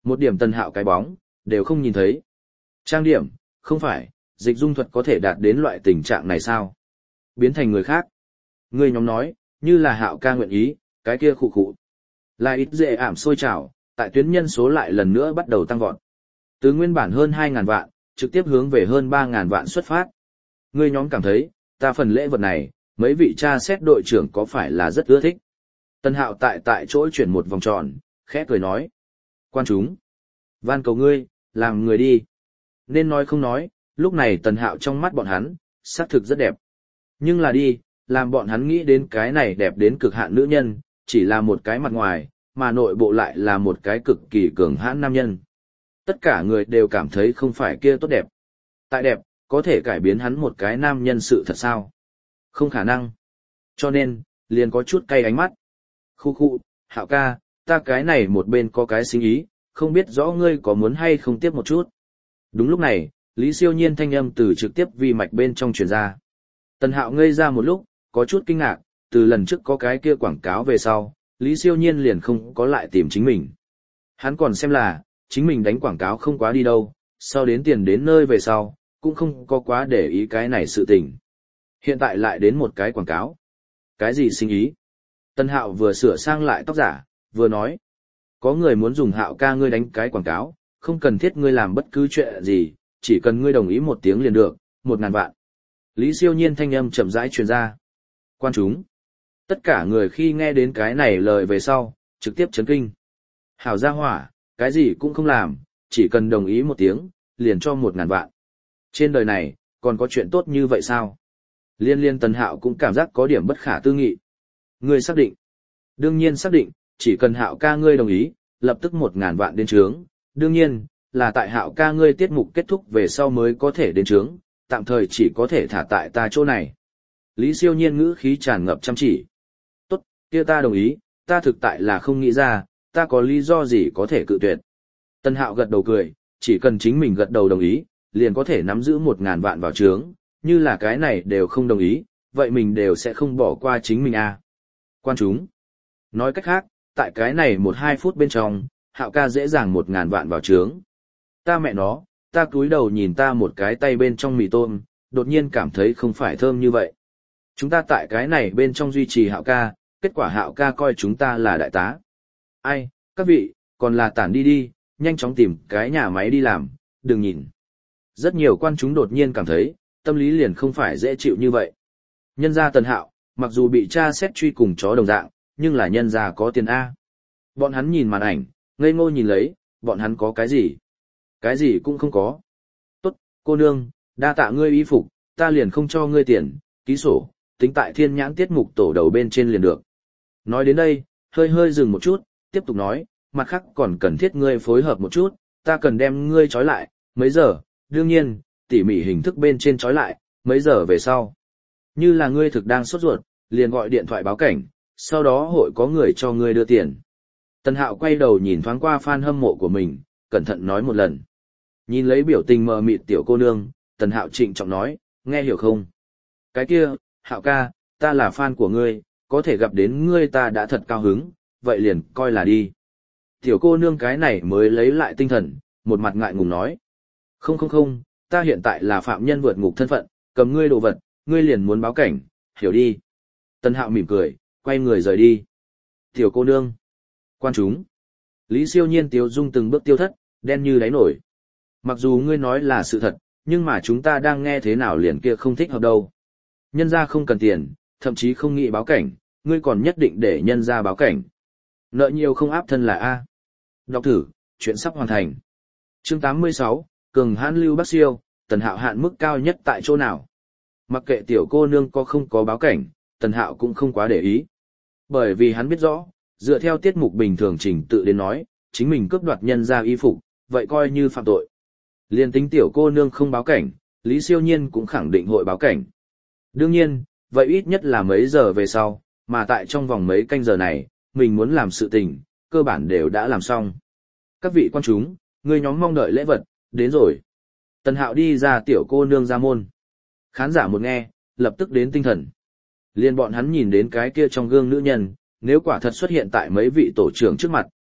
Một điểm Tần Hạo cái bóng, đều không nhìn thấy. Trang điểm, không phải, dịch dung thuật có thể đạt đến loại tình trạng này sao? Biến thành người khác. Người nhóm nói, như là Hạo ca nguyện ý, cái kia khụ khụ. Là ít dễ ảm sôi trào, tại tuyến nhân số lại lần nữa bắt đầu tăng vọt. Từ nguyên bản hơn hai ngàn vạn, trực tiếp hướng về hơn ba ngàn vạn xuất phát. Người nhóm cảm thấy, ta phần lễ vật này, mấy vị cha xét đội trưởng có phải là rất ưa thích. Tần Hạo tại tại chỗ chuyển một vòng tròn, khẽ cười nói. Quan chúng, van cầu ngươi, làm người đi. Nên nói không nói, lúc này Tần Hạo trong mắt bọn hắn, xác thực rất đẹp. Nhưng là đi, làm bọn hắn nghĩ đến cái này đẹp đến cực hạn nữ nhân, chỉ là một cái mặt ngoài, mà nội bộ lại là một cái cực kỳ cường hãn nam nhân. Tất cả người đều cảm thấy không phải kia tốt đẹp. Tại đẹp, có thể cải biến hắn một cái nam nhân sự thật sao? Không khả năng. Cho nên, liền có chút cay ánh mắt. Khu khu, Hạo ca, ta cái này một bên có cái sinh ý, không biết rõ ngươi có muốn hay không tiếp một chút. Đúng lúc này, Lý Siêu Nhiên thanh âm từ trực tiếp vi mạch bên trong truyền ra. Tần Hạo ngây ra một lúc, có chút kinh ngạc, từ lần trước có cái kia quảng cáo về sau, Lý Siêu Nhiên liền không có lại tìm chính mình. Hắn còn xem là, chính mình đánh quảng cáo không quá đi đâu, sau đến tiền đến nơi về sau, cũng không có quá để ý cái này sự tình. Hiện tại lại đến một cái quảng cáo. Cái gì sinh ý? Tần Hạo vừa sửa sang lại tóc giả, vừa nói. Có người muốn dùng Hạo ca ngươi đánh cái quảng cáo, không cần thiết ngươi làm bất cứ chuyện gì, chỉ cần ngươi đồng ý một tiếng liền được, một ngàn vạn. Lý Siêu Nhiên thanh âm chậm rãi truyền ra. Quan chúng. Tất cả người khi nghe đến cái này lời về sau, trực tiếp chấn kinh. Hảo gia hỏa, cái gì cũng không làm, chỉ cần đồng ý một tiếng, liền cho một ngàn vạn. Trên đời này, còn có chuyện tốt như vậy sao? Liên liên Tần Hạo cũng cảm giác có điểm bất khả tư nghị. Ngươi xác định. Đương nhiên xác định, chỉ cần Hạo ca ngươi đồng ý, lập tức một ngàn vạn đến trướng. Đương nhiên, là tại Hạo ca ngươi tiết mục kết thúc về sau mới có thể đến trướng, tạm thời chỉ có thể thả tại ta chỗ này. Lý Siêu Nhiên ngữ khí tràn ngập chăm chỉ. Tốt, kia ta đồng ý, ta thực tại là không nghĩ ra, ta có lý do gì có thể cự tuyệt. Tần Hạo gật đầu cười, chỉ cần chính mình gật đầu đồng ý, liền có thể nắm giữ một ngàn vạn vào trướng, như là cái này đều không đồng ý, vậy mình đều sẽ không bỏ qua chính mình à. Quan chúng. Nói cách khác, tại cái này một hai phút bên trong, Hạo ca dễ dàng một ngàn vạn vào trướng. Ta mẹ nó, ta cúi đầu nhìn ta một cái tay bên trong mì tôm, đột nhiên cảm thấy không phải thơm như vậy. Chúng ta tại cái này bên trong duy trì Hạo ca, kết quả Hạo ca coi chúng ta là đại tá. Ai, các vị, còn là tản đi đi, nhanh chóng tìm cái nhà máy đi làm, đừng nhìn. Rất nhiều quan chúng đột nhiên cảm thấy, tâm lý liền không phải dễ chịu như vậy. Nhân gia Tần Hạo, mặc dù bị tra xét truy cùng chó đồng dạng, nhưng là nhân gia có tiền A. Bọn hắn nhìn màn ảnh, ngây ngô nhìn lấy, bọn hắn có cái gì? Cái gì cũng không có. Tốt, cô nương, đa tạ ngươi y phục, ta liền không cho ngươi tiền, ký sổ, tính tại thiên nhãn tiết mục tổ đầu bên trên liền được. Nói đến đây, hơi hơi dừng một chút, tiếp tục nói, mặt khác còn cần thiết ngươi phối hợp một chút, ta cần đem ngươi trói lại, mấy giờ, đương nhiên, tỉ mỉ hình thức bên trên trói lại, mấy giờ về sau. Như là ngươi thực đang sốt ruột, liền gọi điện thoại báo cảnh, sau đó hội có người cho ngươi đưa tiền. Tần Hạo quay đầu nhìn thoáng qua fan hâm mộ của mình, cẩn thận nói một lần. Nhìn lấy biểu tình mờ mịt tiểu cô nương, Tần Hạo trịnh trọng nói, nghe hiểu không? Cái kia, Hạo ca, ta là fan của ngươi, có thể gặp đến ngươi ta đã thật cao hứng, vậy liền coi là đi. Tiểu cô nương cái này mới lấy lại tinh thần, một mặt ngại ngùng nói. Không không không, ta hiện tại là phạm nhân vượt ngục thân phận, cầm ngươi đồ vật, ngươi liền muốn báo cảnh, hiểu đi. Tần Hạo mỉm cười, quay người rời đi. Tiểu cô nương. Quan chúng. Lý Siêu Nhiên Tiếu Dung từng bước tiêu thất, đen như đáy nổi. Mặc dù ngươi nói là sự thật, nhưng mà chúng ta đang nghe thế nào liền kia không thích hợp đâu. Nhân gia không cần tiền, thậm chí không nghĩ báo cảnh, ngươi còn nhất định để nhân gia báo cảnh. Nợ nhiều không áp thân là A. Đọc thử, chuyện sắp hoàn thành. Chương tám mươi sáu, Cường hãn lưu Bắc Siêu, Tần Hạo hạn mức cao nhất tại chỗ nào. Mặc kệ tiểu cô nương có không có báo cảnh, Tần Hạo cũng không quá để ý. Bởi vì hắn biết rõ, dựa theo tiết mục bình thường trình tự đến nói, chính mình cướp đoạt nhân gia y phục, vậy coi như phạm tội. Liên tính tiểu cô nương không báo cảnh, Lý Siêu Nhiên cũng khẳng định hội báo cảnh. Đương nhiên, vậy ít nhất là mấy giờ về sau, mà tại trong vòng mấy canh giờ này, mình muốn làm sự tình, cơ bản đều đã làm xong. Các vị quan chúng, người nhóm mong đợi lễ vật, đến rồi. Tần Hạo đi ra tiểu cô nương ra môn. Khán giả một nghe, lập tức đến tinh thần. Liên bọn hắn nhìn đến cái kia trong gương nữ nhân, nếu quả thật xuất hiện tại mấy vị tổ trưởng trước mặt,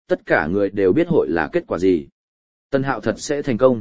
tất cả người đều biết hội là kết quả gì. Tần Hạo thật sẽ thành công.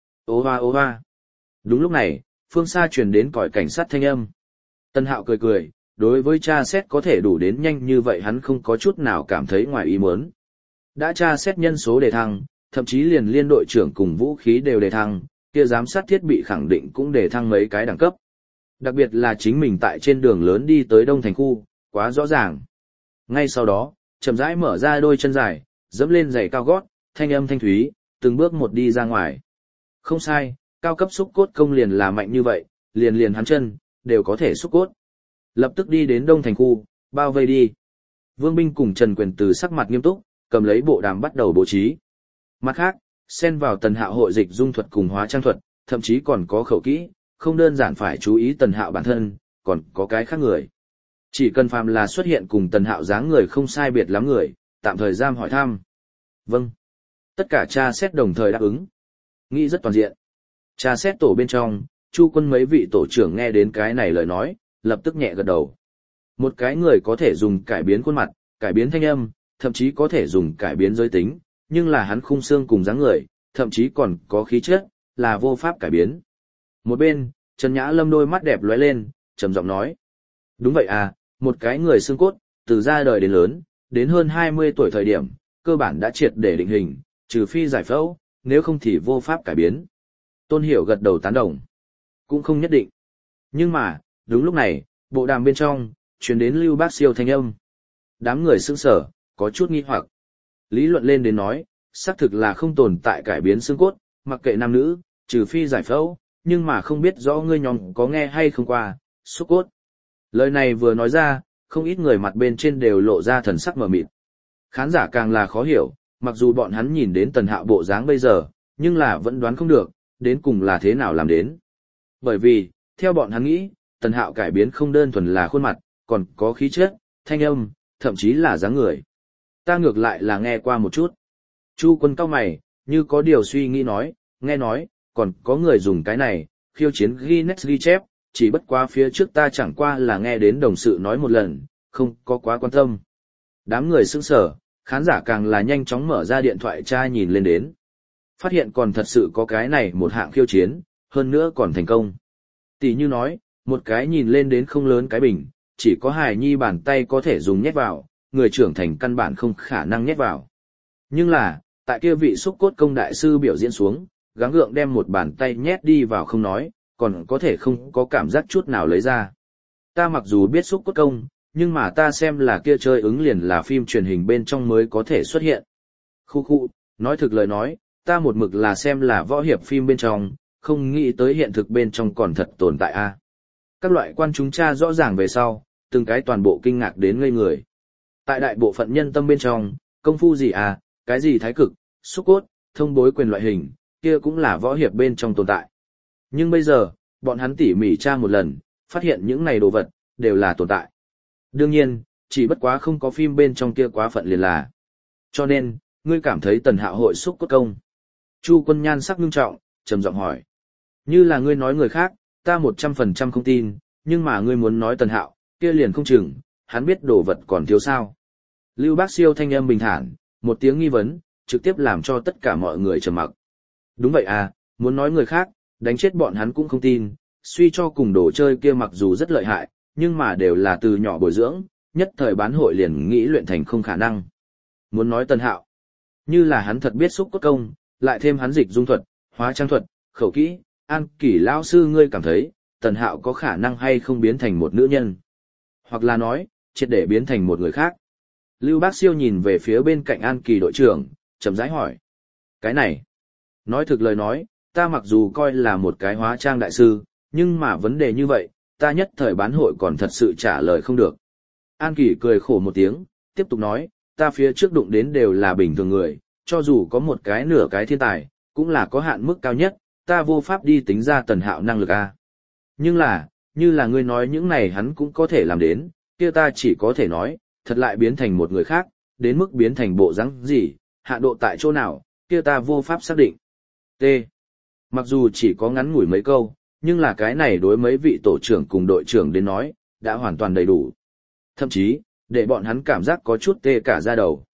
Ô hoa ô hoa. Đúng lúc này, phương xa truyền đến còi cảnh sát thanh âm. Tần Hạo cười cười, đối với tra xét có thể đủ đến nhanh như vậy hắn không có chút nào cảm thấy ngoài ý muốn. Đã tra xét nhân số đề thăng, thậm chí liền liên đội trưởng cùng vũ khí đều đề thăng, kia giám sát thiết bị khẳng định cũng đề thăng mấy cái đẳng cấp. Đặc biệt là chính mình tại trên đường lớn đi tới Đông Thành khu, quá rõ ràng. Ngay sau đó, chậm rãi mở ra đôi chân dài, dẫm lên giày cao gót, thanh âm thanh thúy, từng bước một đi ra ngoài. Không sai, cao cấp xúc cốt công liền là mạnh như vậy, liền liền hắn chân, đều có thể xúc cốt. Lập tức đi đến Đông Thành khu, bao vây đi. Vương Binh cùng Trần Quyền từ sắc mặt nghiêm túc, cầm lấy bộ đàm bắt đầu bố trí. Mặt khác, xen vào Tần Hạo hội dịch dung thuật cùng hóa trang thuật, thậm chí còn có khẩu kỹ, không đơn giản phải chú ý Tần Hạo bản thân, còn có cái khác người. Chỉ cần phàm là xuất hiện cùng Tần Hạo dáng người không sai biệt lắm người, tạm thời giam hỏi thăm. Vâng. Tất cả tra xét đồng thời đáp ứng. Nghĩ rất toàn diện. Tra xét tổ bên trong, Chu Quân mấy vị tổ trưởng nghe đến cái này lời nói, lập tức nhẹ gật đầu. Một cái người có thể dùng cải biến khuôn mặt, cải biến thanh âm, thậm chí có thể dùng cải biến giới tính, nhưng là hắn khung xương cùng dáng người, thậm chí còn có khí chất, là vô pháp cải biến. Một bên, Trần Nhã Lâm đôi mắt đẹp lóe lên, trầm giọng nói. Đúng vậy à, một cái người xương cốt, từ ra đời đến lớn, đến hơn hai mươi tuổi thời điểm, cơ bản đã triệt để định hình, trừ phi giải phẫu, nếu không thì vô pháp cải biến. Tôn Hiểu gật đầu tán đồng. Cũng không nhất định. Nhưng mà, đúng lúc này, bộ đàm bên trong, truyền đến Lưu Bác Siêu thanh âm. Đám người sững sờ, có chút nghi hoặc. Lý luận lên đến nói, xác thực là không tồn tại cải biến xương cốt, mặc kệ nam nữ, trừ phi giải phẫu, nhưng mà không biết rõ ngươi nhóm có nghe hay không qua, xúc cốt. Lời này vừa nói ra, không ít người mặt bên trên đều lộ ra thần sắc mờ mịt. Khán giả càng là khó hiểu, mặc dù bọn hắn nhìn đến Tần Hạo bộ dáng bây giờ, nhưng là vẫn đoán không được, đến cùng là thế nào làm đến. Bởi vì, theo bọn hắn nghĩ, Tần Hạo cải biến không đơn thuần là khuôn mặt, còn có khí chất, thanh âm, thậm chí là dáng người. Ta ngược lại là nghe qua một chút. Chu Quân cau mày, như có điều suy nghĩ nói, nghe nói, còn có người dùng cái này, khiêu chiến Guinness ghi chép, chỉ bất quá phía trước ta chẳng qua là nghe đến đồng sự nói một lần, không có quá quan tâm. Đám người sững sờ, khán giả càng là nhanh chóng mở ra điện thoại tra nhìn lên đến. Phát hiện còn thật sự có cái này một hạng khiêu chiến, hơn nữa còn thành công. Tỷ như nói, một cái nhìn lên đến không lớn cái bình, chỉ có hài nhi bàn tay có thể dùng nhét vào, người trưởng thành căn bản không khả năng nhét vào. Nhưng là, tại kia vị xúc cốt công đại sư biểu diễn xuống, gắng gượng đem một bàn tay nhét đi vào không nói, còn có thể không có cảm giác chút nào lấy ra. Ta mặc dù biết xúc cốt công, nhưng mà ta xem là kia chơi ứng liền là phim truyền hình bên trong mới có thể xuất hiện. Khu khu, nói thực lời nói, ta một mực là xem là võ hiệp phim bên trong, không nghĩ tới hiện thực bên trong còn thật tồn tại a. Các loại quan chúng tra rõ ràng về sau, từng cái toàn bộ kinh ngạc đến ngây người. Tại đại bộ phận nhân tâm bên trong, công phu gì à, cái gì thái cực, xúc cốt, thông bối quyền loại hình, kia cũng là võ hiệp bên trong tồn tại. Nhưng bây giờ, bọn hắn tỉ mỉ tra một lần, phát hiện những này đồ vật, đều là tồn tại. Đương nhiên, chỉ bất quá không có phim bên trong kia quá phận liền là. Cho nên, ngươi cảm thấy Tần Hạo hội xúc cốt công. Chu Quân nhan sắc ngưng trọng, trầm giọng hỏi. Như là ngươi nói người khác, ta một trăm phần trăm không tin, nhưng mà ngươi muốn nói Tần Hạo, kia liền không chừng, hắn biết đồ vật còn thiếu sao. Lưu Bác Siêu thanh âm bình thản, một tiếng nghi vấn, trực tiếp làm cho tất cả mọi người trầm mặc. Đúng vậy à, muốn nói người khác, đánh chết bọn hắn cũng không tin, suy cho cùng đồ chơi kia mặc dù rất lợi hại, nhưng mà đều là từ nhỏ bồi dưỡng, nhất thời bán hội liền nghĩ luyện thành không khả năng. Muốn nói Tần Hạo, như là hắn thật biết xúc cốt công, lại thêm hắn dịch dung thuật, hóa trang thuật, khẩu kỹ, An Kỷ lão sư ngươi cảm thấy, Tần Hạo có khả năng hay không biến thành một nữ nhân? Hoặc là nói, triệt để biến thành một người khác. Lưu Bác Siêu nhìn về phía bên cạnh An Kỳ đội trưởng, chậm rãi hỏi. Cái này, nói thực lời nói, ta mặc dù coi là một cái hóa trang đại sư, nhưng mà vấn đề như vậy, ta nhất thời bán hội còn thật sự trả lời không được. An Kỳ cười khổ một tiếng, tiếp tục nói, ta phía trước đụng đến đều là bình thường người, cho dù có một cái nửa cái thiên tài, cũng là có hạn mức cao nhất, ta vô pháp đi tính ra Tần Hạo năng lực a. Nhưng là, như là ngươi nói những này hắn cũng có thể làm đến, kia ta chỉ có thể nói, thật lại biến thành một người khác, đến mức biến thành bộ dáng gì, hạ độ tại chỗ nào, kia ta vô pháp xác định. T. Mặc dù chỉ có ngắn ngủi mấy câu, nhưng là cái này đối mấy vị tổ trưởng cùng đội trưởng đến nói, đã hoàn toàn đầy đủ. Thậm chí, để bọn hắn cảm giác có chút tê cả da đầu.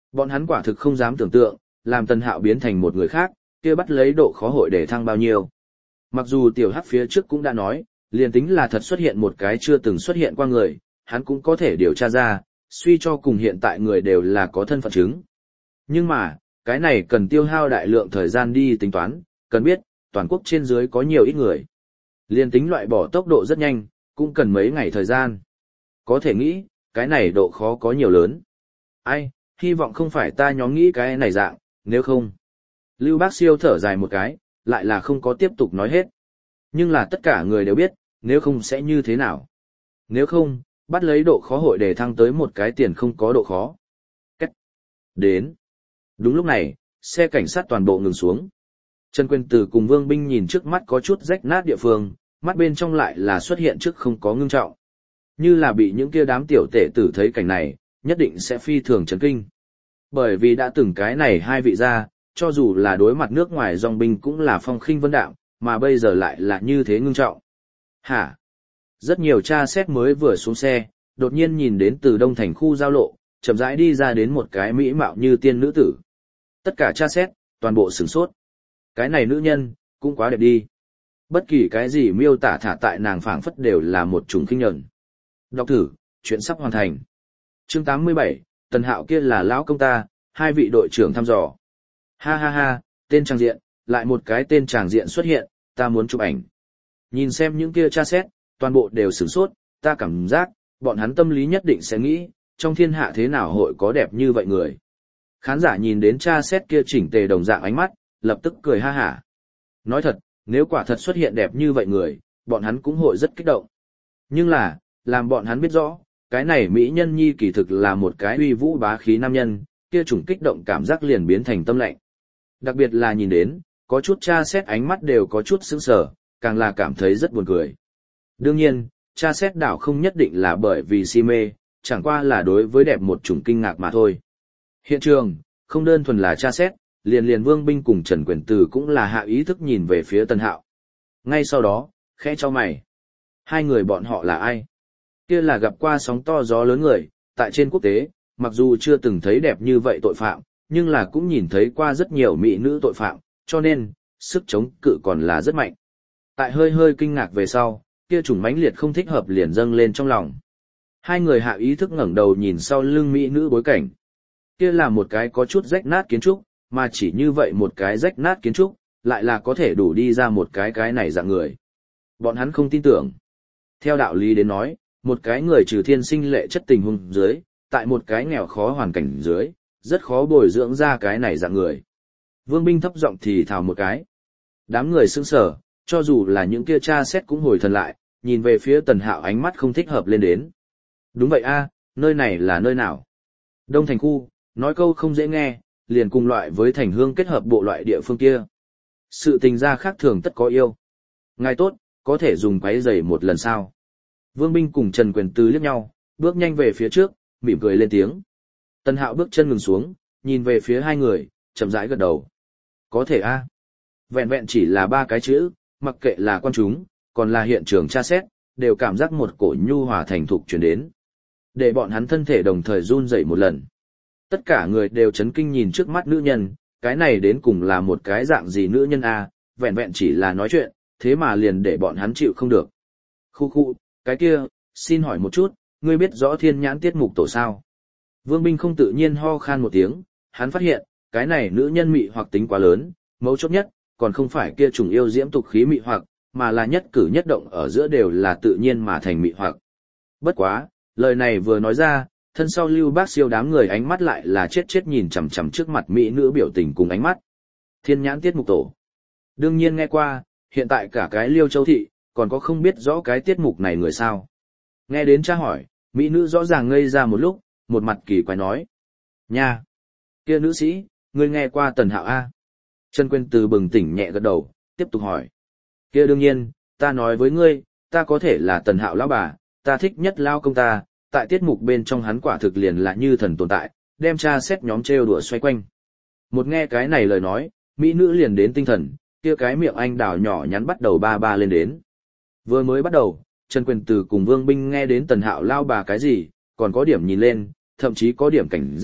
Bọn hắn quả thực không dám tưởng tượng, làm Tần Hạo biến thành một người khác, kia bắt lấy độ khó hội để thăng bao nhiêu. Mặc dù tiểu hắc phía trước cũng đã nói, liền tính là thật xuất hiện một cái chưa từng xuất hiện qua người, hắn cũng có thể điều tra ra, suy cho cùng hiện tại người đều là có thân phận chứng. Nhưng mà, cái này cần tiêu hao đại lượng thời gian đi tính toán, cần biết, toàn quốc trên dưới có nhiều ít người. Liên tính loại bỏ tốc độ rất nhanh, cũng cần mấy ngày thời gian. Có thể nghĩ, cái này độ khó có nhiều lớn. Ai, hy vọng không phải ta nhóm nghĩ cái này dạng, nếu không. Lưu Bác Siêu thở dài một cái, lại là không có tiếp tục nói hết. Nhưng là tất cả người đều biết, nếu không sẽ như thế nào. Nếu không, bắt lấy độ khó hội để thăng tới một cái tiền không có độ khó. Cách. Đến. Đúng lúc này, xe cảnh sát toàn bộ ngừng xuống. Trần Quyên Tử cùng Vương Binh nhìn trước mắt có chút rách nát địa phương, mắt bên trong lại là xuất hiện trước không có ngưng trọng. Như là bị những kia đám tiểu tể tử thấy cảnh này, nhất định sẽ phi thường chấn kinh. Bởi vì đã từng cái này hai vị ra, cho dù là đối mặt nước ngoài dòng binh cũng là phong khinh vân đạm, mà bây giờ lại là như thế ngưng trọng. Hả? Rất nhiều tra xét mới vừa xuống xe, đột nhiên nhìn đến từ đông thành khu giao lộ, chậm rãi đi ra đến một cái mỹ mạo như tiên nữ tử. Tất cả tra xét, toàn bộ sửng sốt. Cái này nữ nhân, cũng quá đẹp đi. Bất kỳ cái gì miêu tả thả tại nàng phảng phất đều là một chủng khinh nhẫn. Đọc thử, chuyện sắp hoàn thành. Chương tám mươi bảy, Tần Hạo kia là lão công ta, hai vị đội trưởng thăm dò. Ha ha ha, tên tràng diện, lại một cái tên tràng diện xuất hiện, ta muốn chụp ảnh. Nhìn xem những kia tra xét, toàn bộ đều sửng sốt, ta cảm giác, bọn hắn tâm lý nhất định sẽ nghĩ, trong thiên hạ thế nào hội có đẹp như vậy người. Khán giả nhìn đến tra xét kia chỉnh tề đồng dạng ánh mắt, lập tức cười ha hả. Nói thật, nếu quả thật xuất hiện đẹp như vậy người, bọn hắn cũng hội rất kích động. Nhưng là, làm bọn hắn biết rõ, cái này mỹ nhân nhi kỳ thực là một cái uy vũ bá khí nam nhân, kia chủng kích động cảm giác liền biến thành tâm lạnh. Đặc biệt là nhìn đến, có chút tra xét ánh mắt đều có chút sững sờ, càng là cảm thấy rất buồn cười. Đương nhiên, tra xét đảo không nhất định là bởi vì si mê, chẳng qua là đối với đẹp một chủng kinh ngạc mà thôi. Hiện trường, không đơn thuần là tra xét, liền liền Vương Binh cùng Trần Quyền Từ cũng là hạ ý thức nhìn về phía Tần Hạo. Ngay sau đó, khẽ cho mày. Hai người bọn họ là ai? Kia là gặp qua sóng to gió lớn người, tại trên quốc tế, mặc dù chưa từng thấy đẹp như vậy tội phạm, nhưng là cũng nhìn thấy qua rất nhiều mỹ nữ tội phạm, cho nên, sức chống cự còn là rất mạnh. Tại hơi hơi kinh ngạc về sau, kia chủng mãnh liệt không thích hợp liền dâng lên trong lòng. Hai người hạ ý thức ngẩng đầu nhìn sau lưng mỹ nữ bối cảnh. Kia là một cái có chút rách nát kiến trúc, mà chỉ như vậy một cái rách nát kiến trúc, lại là có thể đủ đi ra một cái cái này dạng người. Bọn hắn không tin tưởng. Theo đạo lý đến nói, một cái người trừ thiên sinh lệ chất tình huống dưới, tại một cái nghèo khó hoàn cảnh dưới, rất khó bồi dưỡng ra cái này dạng người. Vương Binh thấp giọng thì thào một cái. Đám người sững sờ, cho dù là những kia tra xét cũng hồi thần lại, nhìn về phía Tần Hạo ánh mắt không thích hợp lên đến. Đúng vậy a, nơi này là nơi nào? Đông thành khu, nói câu không dễ nghe, liền cùng loại với thành hương kết hợp bộ loại địa phương kia. Sự tình gia khác thường tất có yêu. Ngài tốt, có thể dùng quấy giày một lần sao? Vương Binh cùng Trần Quyền Tư liếc nhau, bước nhanh về phía trước, mỉm cười lên tiếng. Tần Hạo bước chân ngừng xuống, nhìn về phía hai người, chậm rãi gật đầu. Có thể a. Vẹn vẹn chỉ là ba cái chữ, mặc kệ là quan chúng, còn là hiện trường tra xét, đều cảm giác một cổ nhu hòa thành thục truyền đến. Để bọn hắn thân thể đồng thời run rẩy một lần. Tất cả người đều chấn kinh nhìn trước mắt nữ nhân, cái này đến cùng là một cái dạng gì nữ nhân a, vẹn vẹn chỉ là nói chuyện, thế mà liền để bọn hắn chịu không được. Khu khu, cái kia, xin hỏi một chút, ngươi biết rõ thiên nhãn tiết mục tổ sao? Vương Binh không tự nhiên ho khan một tiếng, hắn phát hiện, cái này nữ nhân mị hoặc tính quá lớn, mấu chốt nhất, còn không phải kia trùng yêu diễm tục khí mị hoặc, mà là nhất cử nhất động ở giữa đều là tự nhiên mà thành mị hoặc. Bất quá, lời này vừa nói ra, thân sau Lưu Bác Siêu đám người ánh mắt lại là chết chết nhìn chằm chằm trước mặt mỹ nữ biểu tình cùng ánh mắt. Thiên nhãn tiết mục tổ. Đương nhiên nghe qua, hiện tại cả cái Liêu Châu thị, còn có không biết rõ cái tiết mục này người sao. Nghe đến tra hỏi, mỹ nữ rõ ràng ngây ra một lúc, một mặt kỳ quái nói. Nha! Kia nữ sĩ, ngươi nghe qua Tần Hạo A. Trần Quyên Từ bừng tỉnh nhẹ gật đầu, tiếp tục hỏi. Kia đương nhiên, ta nói với ngươi, ta có thể là Tần Hạo lão bà, ta thích nhất lao công ta, tại tiết mục bên trong hắn quả thực liền là như thần tồn tại, đem tra xét nhóm trêu đùa xoay quanh. Một nghe cái này lời nói, mỹ nữ liền đến tinh thần, kia cái miệng anh đào nhỏ nhắn bắt đầu ba ba lên đến. Vừa mới bắt đầu, Trần Quyền Từ cùng Vương Binh nghe đến Tần Hạo lao bà cái gì, còn có điểm nhìn lên, thậm chí có điểm cảnh giác,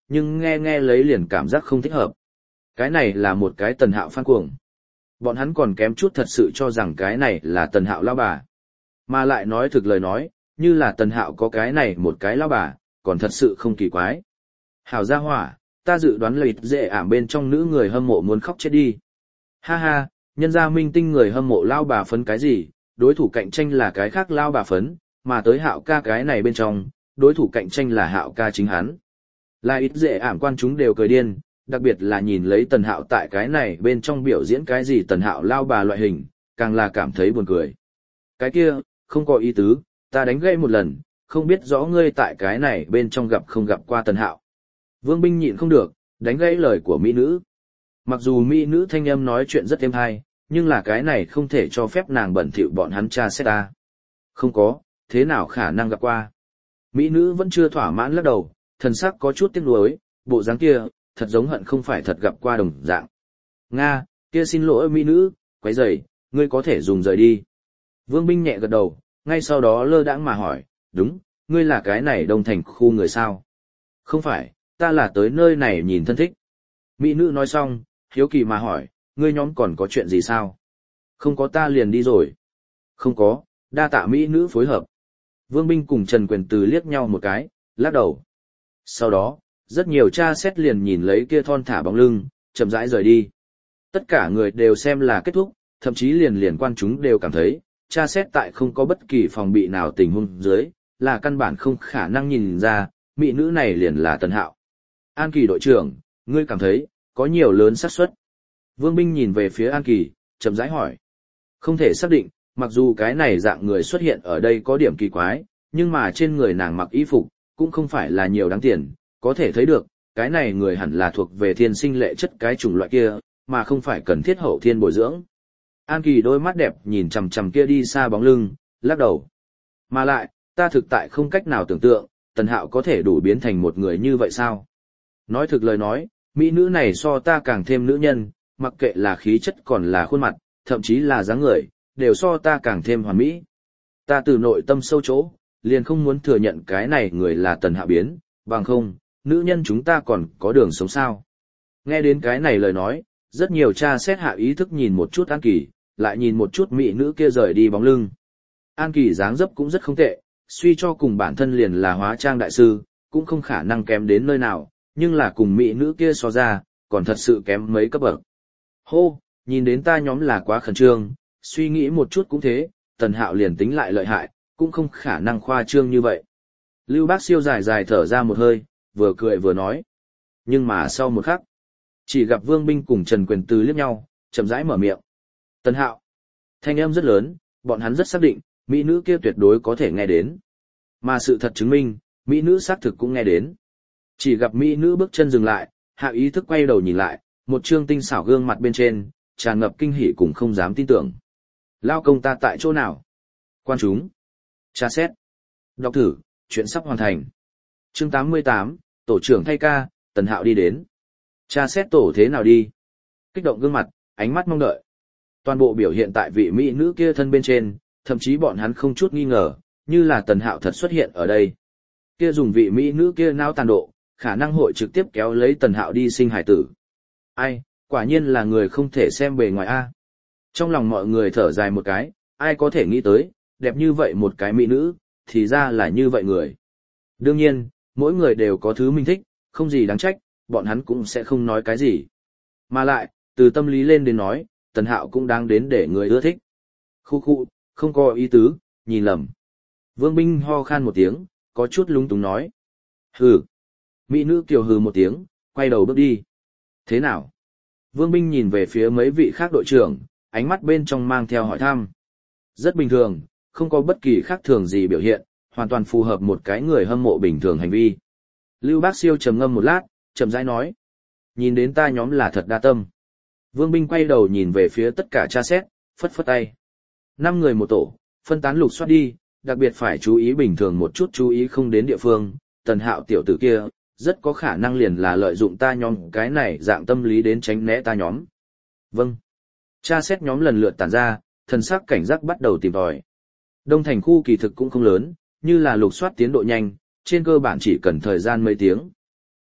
nhưng nghe nghe lấy liền cảm giác không thích hợp. Cái này là một cái Tần Hạo fan cuồng. Bọn hắn còn kém chút thật sự cho rằng cái này là Tần Hạo lao bà. Mà lại nói thực lời nói, như là Tần Hạo có cái này một cái lao bà, còn thật sự không kỳ quái. Hảo gia hỏa, ta dự đoán là ít dễ ảm bên trong nữ người hâm mộ muốn khóc chết đi. Ha ha, nhân gia minh tinh người hâm mộ lao bà phấn cái gì, đối thủ cạnh tranh là cái khác lao bà phấn, mà tới Hạo ca cái này bên trong, đối thủ cạnh tranh là Hạo ca chính hắn. Là ít dễ ảm quan chúng đều cười điên, đặc biệt là nhìn lấy Tần Hạo tại cái này bên trong biểu diễn cái gì Tần Hạo lao bà loại hình, càng là cảm thấy buồn cười. Cái kia, không có ý tứ, ta đánh gãy một lần, không biết rõ ngươi tại cái này bên trong gặp không gặp qua Tần Hạo. Vương Binh nhịn không được, đánh gãy lời của mỹ nữ. Mặc dù mỹ nữ thanh âm nói chuyện rất êm hay, nhưng là cái này không thể cho phép nàng bẩn thỉu bọn hắn tra xét ta. Không có, thế nào khả năng gặp qua. Mỹ nữ vẫn chưa thỏa mãn lắc đầu, thần sắc có chút tiếc nuối, bộ dáng kia, thật giống hận không phải thật gặp qua đồng dạng. Nga, kia xin lỗi mỹ nữ, quấy rầy, ngươi có thể dùng rời đi. Vương Binh nhẹ gật đầu, ngay sau đó lơ đãng mà hỏi, đúng, ngươi là cái này Đông Thành khu người sao? Không phải, ta là tới nơi này nhìn thân thích. Mỹ nữ nói xong, hiếu kỳ mà hỏi, ngươi nhóm còn có chuyện gì sao? Không có ta liền đi rồi. Không có, đa tạ Mỹ nữ phối hợp. Vương Binh cùng Trần Quyền Từ liếc nhau một cái, lắc đầu. Sau đó, rất nhiều cha xét liền nhìn lấy kia thon thả bóng lưng, chậm rãi rời đi. Tất cả người đều xem là kết thúc, thậm chí liền liền quan chúng đều cảm thấy, cha xét tại không có bất kỳ phòng bị nào tình huống dưới, là căn bản không khả năng nhìn ra, mỹ nữ này liền là Tần Hạo. An Kỳ đội trưởng, ngươi cảm thấy, có nhiều lớn xác suất. Vương Binh nhìn về phía An Kỳ, chậm rãi hỏi. Không thể xác định, mặc dù cái này dạng người xuất hiện ở đây có điểm kỳ quái, nhưng mà trên người nàng mặc y phục, cũng không phải là nhiều đáng tiền, có thể thấy được, cái này người hẳn là thuộc về thiên sinh lệ chất cái chủng loại kia, mà không phải cần thiết hậu thiên bồi dưỡng. An Kỳ đôi mắt đẹp nhìn chằm chằm kia đi xa bóng lưng, lắc đầu. Mà lại, ta thực tại không cách nào tưởng tượng, Tần Hạo có thể đủ biến thành một người như vậy sao? Nói thực lời nói, mỹ nữ này so ta càng thêm nữ nhân, mặc kệ là khí chất còn là khuôn mặt, thậm chí là dáng người, đều so ta càng thêm hoàn mỹ. Ta từ nội tâm sâu chỗ, liền không muốn thừa nhận cái này người là Tần Hạo biến, bằng không, nữ nhân chúng ta còn có đường sống sao. Nghe đến cái này lời nói, rất nhiều cha xét hạ ý thức nhìn một chút An Kỳ, lại nhìn một chút mỹ nữ kia rời đi bóng lưng. An Kỳ dáng dấp cũng rất không tệ, suy cho cùng bản thân liền là hóa trang đại sư, cũng không khả năng kém đến nơi nào, nhưng là cùng mỹ nữ kia so ra, còn thật sự kém mấy cấp bậc. Hô, nhìn đến ta nhóm là quá khẩn trương, suy nghĩ một chút cũng thế, Tần Hạo liền tính lại lợi hại, cũng không khả năng khoa trương như vậy. Lưu Bác Siêu dài dài thở ra một hơi, vừa cười vừa nói. Nhưng mà sau một khắc, chỉ gặp Vương Binh cùng Trần Quyền Từ liếc nhau, chậm rãi mở miệng. Tần Hạo. Thanh âm rất lớn, bọn hắn rất xác định, mỹ nữ kia tuyệt đối có thể nghe đến. Mà sự thật chứng minh, mỹ nữ xác thực cũng nghe đến. Chỉ gặp mỹ nữ bước chân dừng lại, hạ ý thức quay đầu nhìn lại, một trương tinh xảo gương mặt bên trên, tràn ngập kinh hỉ cùng không dám tin tưởng. Lao công ta tại chỗ nào? Quan chúng. Tra xét. Đọc thử, chuyện sắp hoàn thành. Chương tám mươi tám, tổ trưởng thay ca, Tần Hạo đi đến. Tra xét tổ thế nào đi? Kích động gương mặt, ánh mắt mong đợi. Toàn bộ biểu hiện tại vị mỹ nữ kia thân bên trên, thậm chí bọn hắn không chút nghi ngờ, như là Tần Hạo thật xuất hiện ở đây. Kia dùng vị mỹ nữ kia nao tàn độ, khả năng hội trực tiếp kéo lấy Tần Hạo đi sinh hải tử. Ai, quả nhiên là người không thể xem bề ngoài a. Trong lòng mọi người thở dài một cái, ai có thể nghĩ tới, đẹp như vậy một cái mỹ nữ, thì ra là như vậy người. Đương nhiên, mỗi người đều có thứ mình thích, không gì đáng trách, bọn hắn cũng sẽ không nói cái gì. Mà lại, từ tâm lý lên đến nói, Tần Hạo cũng đáng đến để người ưa thích. Khu khu, không có ý tứ, nhìn lầm. Vương Binh ho khan một tiếng, có chút lúng túng nói. Hừ. Mỹ nữ kiều hừ một tiếng, quay đầu bước đi. Thế nào? Vương Binh nhìn về phía mấy vị khác đội trưởng, ánh mắt bên trong mang theo hỏi thăm. Rất bình thường, không có bất kỳ khác thường gì biểu hiện, hoàn toàn phù hợp một cái người hâm mộ bình thường hành vi. Lưu Bác Siêu trầm ngâm một lát, chậm rãi nói. Nhìn đến ta nhóm là thật đa tâm. Vương Binh quay đầu nhìn về phía tất cả tra xét, phất phất tay. Năm người một tổ, phân tán lục soát đi, đặc biệt phải chú ý bình thường một chút chú ý không đến địa phương. Tần Hạo tiểu tử kia, rất có khả năng liền là lợi dụng ta nhóm cái này dạng tâm lý đến tránh né ta nhóm. Vâng. Tra xét nhóm lần lượt tản ra, thần sắc cảnh giác bắt đầu tìm tòi. Đông Thành khu kỳ thực cũng không lớn, như là lục soát tiến độ nhanh, trên cơ bản chỉ cần thời gian mấy tiếng.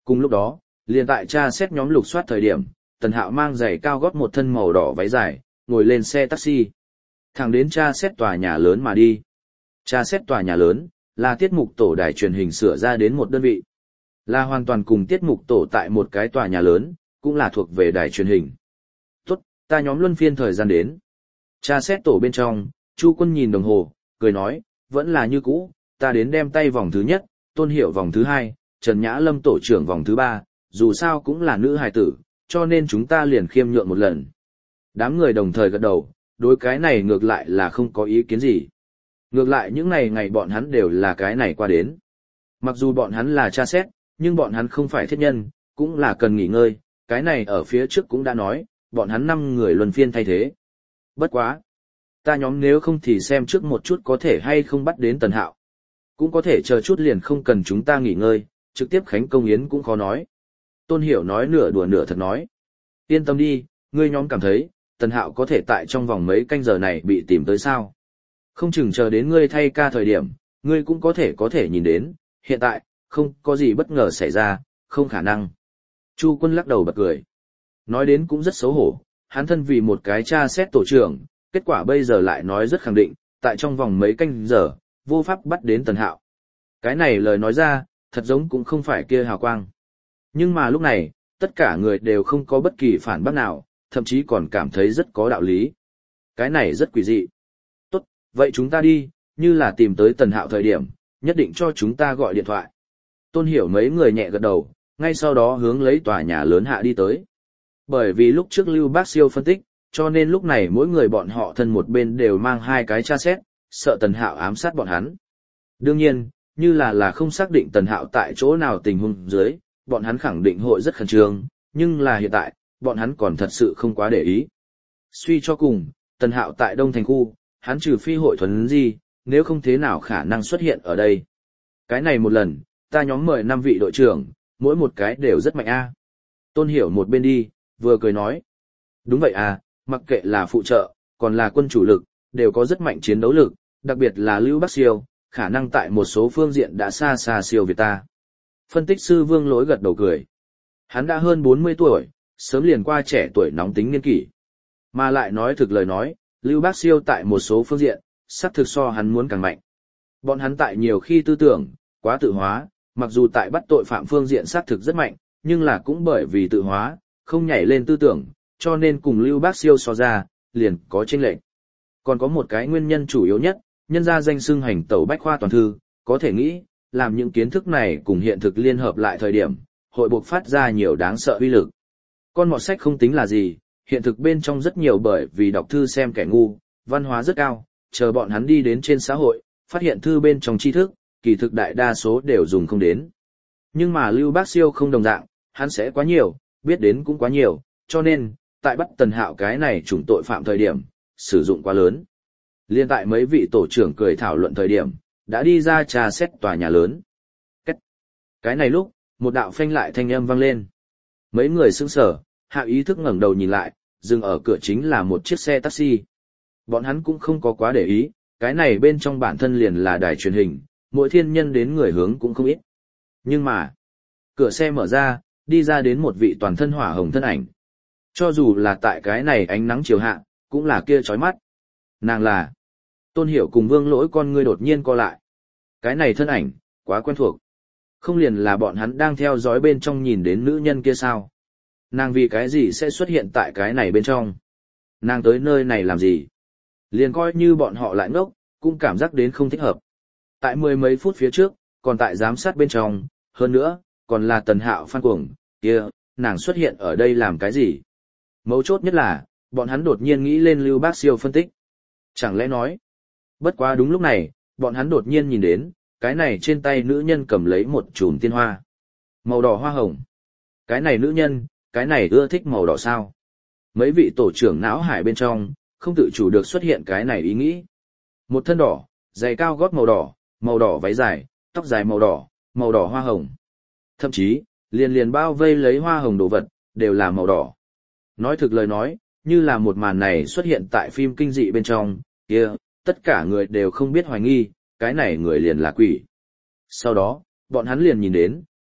Cùng lúc đó, liền tại tra xét nhóm lục soát thời điểm, Tần Hạo mang giày cao gót một thân màu đỏ váy dài, ngồi lên xe taxi. Thẳng đến tra xét tòa nhà lớn mà đi. Tra xét tòa nhà lớn, là tiết mục tổ đài truyền hình sửa ra đến một đơn vị. Là hoàn toàn cùng tiết mục tổ tại một cái tòa nhà lớn, cũng là thuộc về đài truyền hình. Tốt, ta nhóm luân phiên thời gian đến. Tra xét tổ bên trong, Chu Quân nhìn đồng hồ, cười nói, vẫn là như cũ, ta đến đem tay vòng thứ nhất, Tôn Hiểu vòng thứ hai, Trần Nhã Lâm tổ trưởng vòng thứ ba, dù sao cũng là nữ hài tử, cho nên chúng ta liền khiêm nhượng một lần. Đám người đồng thời gật đầu, đối cái này ngược lại là không có ý kiến gì. Ngược lại những ngày ngày bọn hắn đều là cái này qua đến. Mặc dù bọn hắn là tra xét, nhưng bọn hắn không phải thiết nhân, cũng là cần nghỉ ngơi, cái này ở phía trước cũng đã nói, bọn hắn năm người luân phiên thay thế. Bất quá. Ta nhóm nếu không thì xem trước một chút có thể hay không bắt đến Tần Hạo. Cũng có thể chờ chút liền không cần chúng ta nghỉ ngơi, trực tiếp khánh công yến cũng khó nói. Tôn Hiểu nói nửa đùa nửa thật nói. Yên tâm đi, ngươi nhóm cảm thấy, Tần Hạo có thể tại trong vòng mấy canh giờ này bị tìm tới sao. Không chừng chờ đến ngươi thay ca thời điểm, ngươi cũng có thể có thể nhìn đến, hiện tại, không có gì bất ngờ xảy ra, không khả năng. Chu Quân lắc đầu bật cười. Nói đến cũng rất xấu hổ, hắn thân vì một cái tra xét tổ trưởng, kết quả bây giờ lại nói rất khẳng định, tại trong vòng mấy canh giờ, vô pháp bắt đến Tần Hạo. Cái này lời nói ra, thật giống cũng không phải kia hào quang. Nhưng mà lúc này, tất cả người đều không có bất kỳ phản bác nào, thậm chí còn cảm thấy rất có đạo lý. Cái này rất quỷ dị. Tốt, vậy chúng ta đi, như là tìm tới Tần Hạo thời điểm, nhất định cho chúng ta gọi điện thoại. Tôn Hiểu mấy người nhẹ gật đầu, ngay sau đó hướng lấy tòa nhà lớn hạ đi tới. Bởi vì lúc trước Lưu Bác Siêu phân tích, cho nên lúc này mỗi người bọn họ thân một bên đều mang hai cái tra xét, sợ Tần Hạo ám sát bọn hắn. Đương nhiên, như là là không xác định Tần Hạo tại chỗ nào tình huống dưới, bọn hắn khẳng định hội rất khẩn trương, nhưng là hiện tại, bọn hắn còn thật sự không quá để ý. Suy cho cùng, Tần Hạo tại Đông Thành khu, hắn trừ phi hội thuần gì, nếu không thế nào khả năng xuất hiện ở đây. Cái này một lần, ta nhóm mời năm vị đội trưởng, mỗi một cái đều rất mạnh a. Tôn Hiểu một bên đi, vừa cười nói. Đúng vậy à, mặc kệ là phụ trợ, còn là quân chủ lực, đều có rất mạnh chiến đấu lực, đặc biệt là Lưu Bắc Siêu, khả năng tại một số phương diện đã xa xa siêu việt ta. Phân tích sư Vương Lỗi gật đầu cười. Hắn đã hơn bốn mươi tuổi, sớm liền qua trẻ tuổi nóng tính niên kỷ. Mà lại nói thực lời nói, Lưu Bác Siêu tại một số phương diện, xác thực so hắn muốn càng mạnh. Bọn hắn tại nhiều khi tư tưởng, quá tự hóa, mặc dù tại bắt tội phạm phương diện xác thực rất mạnh, nhưng là cũng bởi vì tự hóa, không nhảy lên tư tưởng, cho nên cùng Lưu Bác Siêu so ra, liền có chênh lệch. Còn có một cái nguyên nhân chủ yếu nhất, nhân ra danh xưng hành tẩu bách khoa toàn thư, có thể nghĩ, làm những kiến thức này cùng hiện thực liên hợp lại thời điểm, hội buộc phát ra nhiều đáng sợ uy lực. Con mọt sách không tính là gì, hiện thực bên trong rất nhiều bởi vì đọc thư xem kẻ ngu, văn hóa rất cao, chờ bọn hắn đi đến trên xã hội, phát hiện thư bên trong tri thức, kỳ thực đại đa số đều dùng không đến. Nhưng mà Lưu Bác Siêu không đồng dạng, hắn sẽ quá nhiều, biết đến cũng quá nhiều, cho nên, tại bắt Tần Hạo cái này chủng tội phạm thời điểm, sử dụng quá lớn. Liên tại mấy vị tổ trưởng cười thảo luận thời điểm, đã đi ra trà xét tòa nhà lớn. Cách. Cái này lúc, một đạo phanh lại thanh âm vang lên. Mấy người sững sờ, hạ ý thức ngẩng đầu nhìn lại, dừng ở cửa chính là một chiếc xe taxi. Bọn hắn cũng không có quá để ý, cái này bên trong bản thân liền là đài truyền hình, mỗi thiên nhân đến người hướng cũng không ít. Nhưng mà, cửa xe mở ra, đi ra đến một vị toàn thân hỏa hồng thân ảnh. Cho dù là tại cái này ánh nắng chiều hạ, cũng là kia chói mắt. Nàng là Tôn Hiểu cùng Vương Lỗi con ngươi đột nhiên co lại. Cái này thân ảnh, quá quen thuộc. Không liền là bọn hắn đang theo dõi bên trong nhìn đến nữ nhân kia sao? Nàng vì cái gì sẽ xuất hiện tại cái này bên trong? Nàng tới nơi này làm gì? Liền coi như bọn họ lại ngốc, cũng cảm giác đến không thích hợp. Tại mười mấy phút phía trước, còn tại giám sát bên trong, hơn nữa, còn là Tần Hạo Phan Cuồng, kia, nàng xuất hiện ở đây làm cái gì? Mấu chốt nhất là, bọn hắn đột nhiên nghĩ lên Lưu Bác Siêu phân tích. Chẳng lẽ nói, bất quá đúng lúc này, bọn hắn đột nhiên nhìn đến, cái này trên tay nữ nhân cầm lấy một chùm tiên hoa. Màu đỏ hoa hồng. Cái này nữ nhân, cái này ưa thích màu đỏ sao? Mấy vị tổ trưởng não hải bên trong, không tự chủ được xuất hiện cái này ý nghĩ. Một thân đỏ, giày cao gót màu đỏ, màu đỏ váy dài, tóc dài màu đỏ, màu đỏ hoa hồng. Thậm chí, liền liền bao vây lấy hoa hồng đồ vật, đều là màu đỏ. Nói thực lời nói, như là một màn này xuất hiện tại phim kinh dị bên trong, kia, tất cả người đều không biết hoài nghi, cái này người liền là quỷ. Sau đó, bọn hắn liền nhìn đến,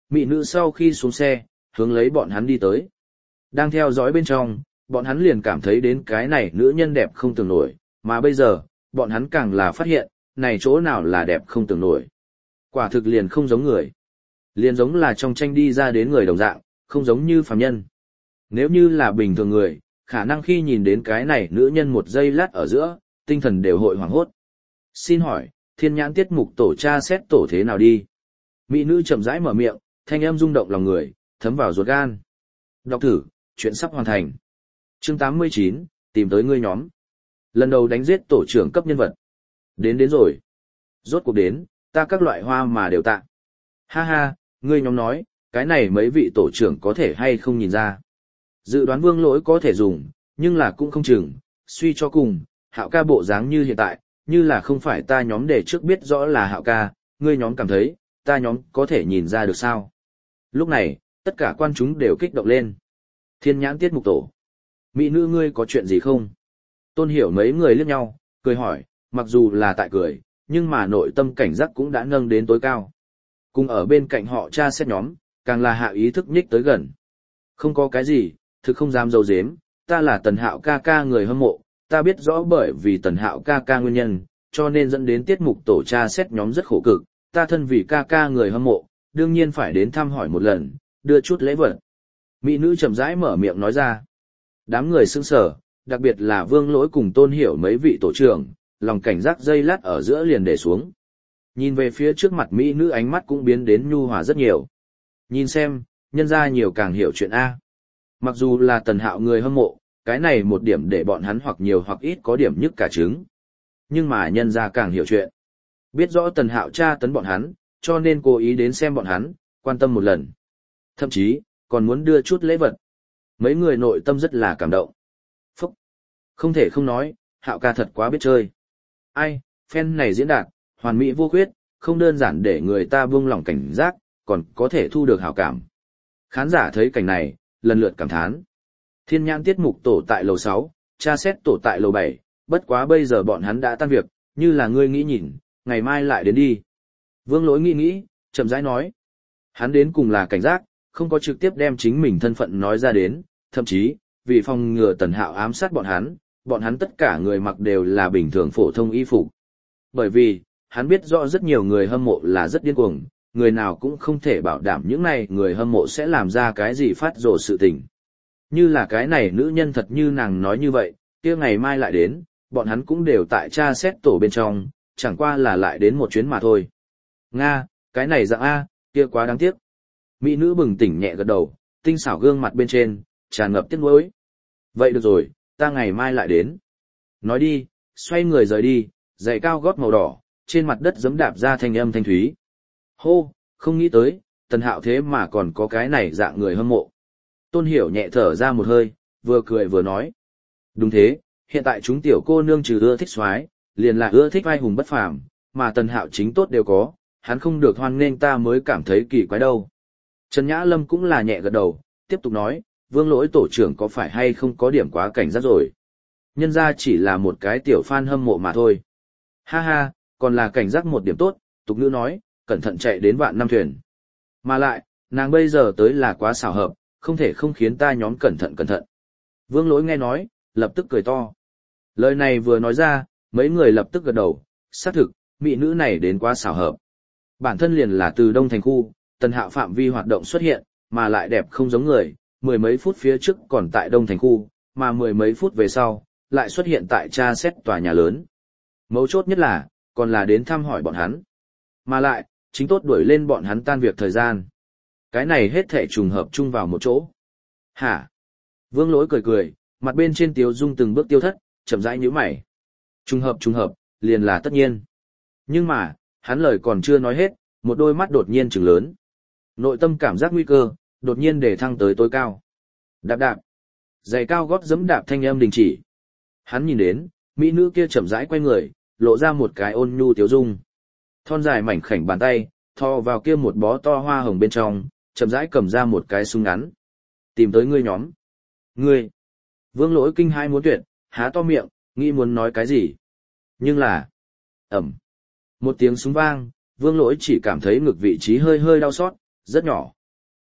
mỹ nữ sau khi xuống xe, hướng lấy bọn hắn đi tới. Đang theo dõi bên trong, bọn hắn liền cảm thấy đến cái này nữ nhân đẹp không tưởng nổi, mà bây giờ, bọn hắn càng là phát hiện, này chỗ nào là đẹp không tưởng nổi. Quả thực liền không giống người. Liền giống là trong tranh đi ra đến người đồng dạng, không giống như phàm nhân. Nếu như là bình thường người, khả năng khi nhìn đến cái này nữ nhân một giây lát ở giữa, tinh thần đều hội hoảng hốt. Xin hỏi, thiên nhãn tiết mục tổ tra xét tổ thế nào đi? Mỹ nữ chậm rãi mở miệng, thanh âm rung động lòng người, thấm vào ruột gan. Đọc thử, chuyện sắp hoàn thành. Chương tám mươi chín, tìm tới ngươi nhóm. Lần đầu đánh giết tổ trưởng cấp nhân vật. Đến đến rồi. Rốt cuộc đến, ta các loại hoa mà đều tạ. Ha ha, ngươi nhóm nói, cái này mấy vị tổ trưởng có thể hay không nhìn ra. Dự đoán Vương Lỗi có thể dùng, nhưng là cũng không chừng, suy cho cùng, Hạo ca bộ dáng như hiện tại, như là không phải ta nhóm để trước biết rõ là Hạo ca, ngươi nhóm cảm thấy, ta nhóm có thể nhìn ra được sao. Lúc này, tất cả quan chúng đều kích động lên. Thiên nhãn tiết mục tổ. Mỹ nữ ngươi có chuyện gì không? Tôn Hiểu mấy người liếc nhau, cười hỏi, mặc dù là tại cười, nhưng mà nội tâm cảnh giác cũng đã nâng đến tối cao. Cùng ở bên cạnh họ tra xét nhóm, càng là hạ ý thức nhích tới gần. Không có cái gì, thực không dám dâu dếm, ta là Tần Hạo ca ca người hâm mộ, ta biết rõ bởi vì Tần Hạo ca ca nguyên nhân, cho nên dẫn đến tiết mục tổ tra xét nhóm rất khổ cực, ta thân vì ca ca người hâm mộ, đương nhiên phải đến thăm hỏi một lần, đưa chút lễ vật. Mỹ nữ chậm rãi mở miệng nói ra. Đám người sững sờ, đặc biệt là Vương Lỗi cùng Tôn Hiểu mấy vị tổ trưởng, lòng cảnh giác dây lát ở giữa liền để xuống. Nhìn về phía trước mặt Mỹ nữ ánh mắt cũng biến đến nhu hòa rất nhiều. Nhìn xem, nhân ra nhiều càng hiểu chuyện A. Mặc dù là Tần Hạo người hâm mộ, cái này một điểm để bọn hắn hoặc nhiều hoặc ít có điểm nhức cả trứng. Nhưng mà nhân ra càng hiểu chuyện. Biết rõ Tần Hạo tra tấn bọn hắn, cho nên cố ý đến xem bọn hắn, quan tâm một lần. Thậm chí, còn muốn đưa chút lễ vật. Mấy người nội tâm rất là cảm động. Phúc! Không thể không nói, Hạo ca thật quá biết chơi. Ai, fan này diễn đạt, hoàn mỹ vô khuyết, không đơn giản để người ta buông lỏng cảnh giác, còn có thể thu được hảo cảm. Khán giả thấy cảnh này, lần lượt cảm thán. Thiên nhãn tiết mục tổ tại lầu sáu, tra xét tổ tại lầu bảy, bất quá bây giờ bọn hắn đã tan việc, như là ngươi nghĩ nhìn, ngày mai lại đến đi. Vương Lỗi nghĩ nghĩ, chậm rãi nói. Hắn đến cùng là cảnh giác, không có trực tiếp đem chính mình thân phận nói ra đến, thậm chí, vì phòng ngừa Tần Hạo ám sát bọn hắn, bọn hắn tất cả người mặc đều là bình thường phổ thông y phục. Bởi vì, hắn biết rõ rất nhiều người hâm mộ là rất điên cuồng, người nào cũng không thể bảo đảm những này người hâm mộ sẽ làm ra cái gì phát rồ sự tình. Như là cái này nữ nhân thật như nàng nói như vậy, kia ngày mai lại đến, bọn hắn cũng đều tại tra xét tổ bên trong, chẳng qua là lại đến một chuyến mà thôi. Nga, cái này dạng A, kia quá đáng tiếc. Mỹ nữ bừng tỉnh nhẹ gật đầu, tinh xảo gương mặt bên trên, tràn ngập tiếc nuối. Vậy được rồi, ta ngày mai lại đến. Nói đi, xoay người rời đi, giày cao gót màu đỏ, trên mặt đất giẫm đạp ra thanh âm thanh thúy. Hô, không nghĩ tới, Tần Hạo thế mà còn có cái này dạng người hâm mộ. Tôn Hiểu nhẹ thở ra một hơi, vừa cười vừa nói. Đúng thế, hiện tại chúng tiểu cô nương trừ ưa thích xoái, liền là ưa thích vai hùng bất phàm, mà Tần Hạo chính tốt đều có, hắn không được hoan nghênh ta mới cảm thấy kỳ quái đâu. Trần Nhã Lâm cũng là nhẹ gật đầu, tiếp tục nói, Vương Lỗi tổ trưởng có phải hay không có điểm quá cảnh giác rồi. Nhân ra chỉ là một cái tiểu fan hâm mộ mà thôi. Ha ha, còn là cảnh giác một điểm tốt, tục ngữ nói, cẩn thận chạy đến vạn năm thuyền. Mà lại, nàng bây giờ tới là quá xảo hợp, không thể không khiến ta nhóm cẩn thận cẩn thận. Vương Lỗi nghe nói, lập tức cười to. Lời này vừa nói ra, mấy người lập tức gật đầu, xác thực, mỹ nữ này đến quá xảo hợp. Bản thân liền là từ Đông Thành khu, Tần Hạo phạm vi hoạt động xuất hiện, mà lại đẹp không giống người, mười mấy phút phía trước còn tại Đông Thành khu, mà mười mấy phút về sau, lại xuất hiện tại tra xét tòa nhà lớn. Mấu chốt nhất là, còn là đến thăm hỏi bọn hắn. Mà lại, chính tốt đuổi lên bọn hắn tan việc thời gian. Cái này hết thể trùng hợp chung vào một chỗ. Hả? Vương Lỗi cười cười, mặt bên trên Tiếu Dung từng bước tiêu thất, chậm rãi nhíu mày. Trùng hợp trùng hợp, liền là tất nhiên. Nhưng mà, hắn lời còn chưa nói hết, một đôi mắt đột nhiên trừng lớn. Nội tâm cảm giác nguy cơ, đột nhiên để thăng tới tối cao. Đạp đạp. Giày cao gót giẫm đạp thanh âm đình chỉ. Hắn nhìn đến, mỹ nữ kia chậm rãi quay người, lộ ra một cái ôn nhu Tiếu Dung. Thon dài mảnh khảnh bàn tay, thò vào kia một bó to hoa hồng bên trong, chậm rãi cầm ra một cái súng ngắn. Tìm tới ngươi nhóm. Ngươi. Vương Lỗi kinh hai muốn tuyệt, há to miệng, nghĩ muốn nói cái gì. Nhưng là. Ẩm. Một tiếng súng vang, Vương Lỗi chỉ cảm thấy ngực vị trí hơi hơi đau xót, rất nhỏ.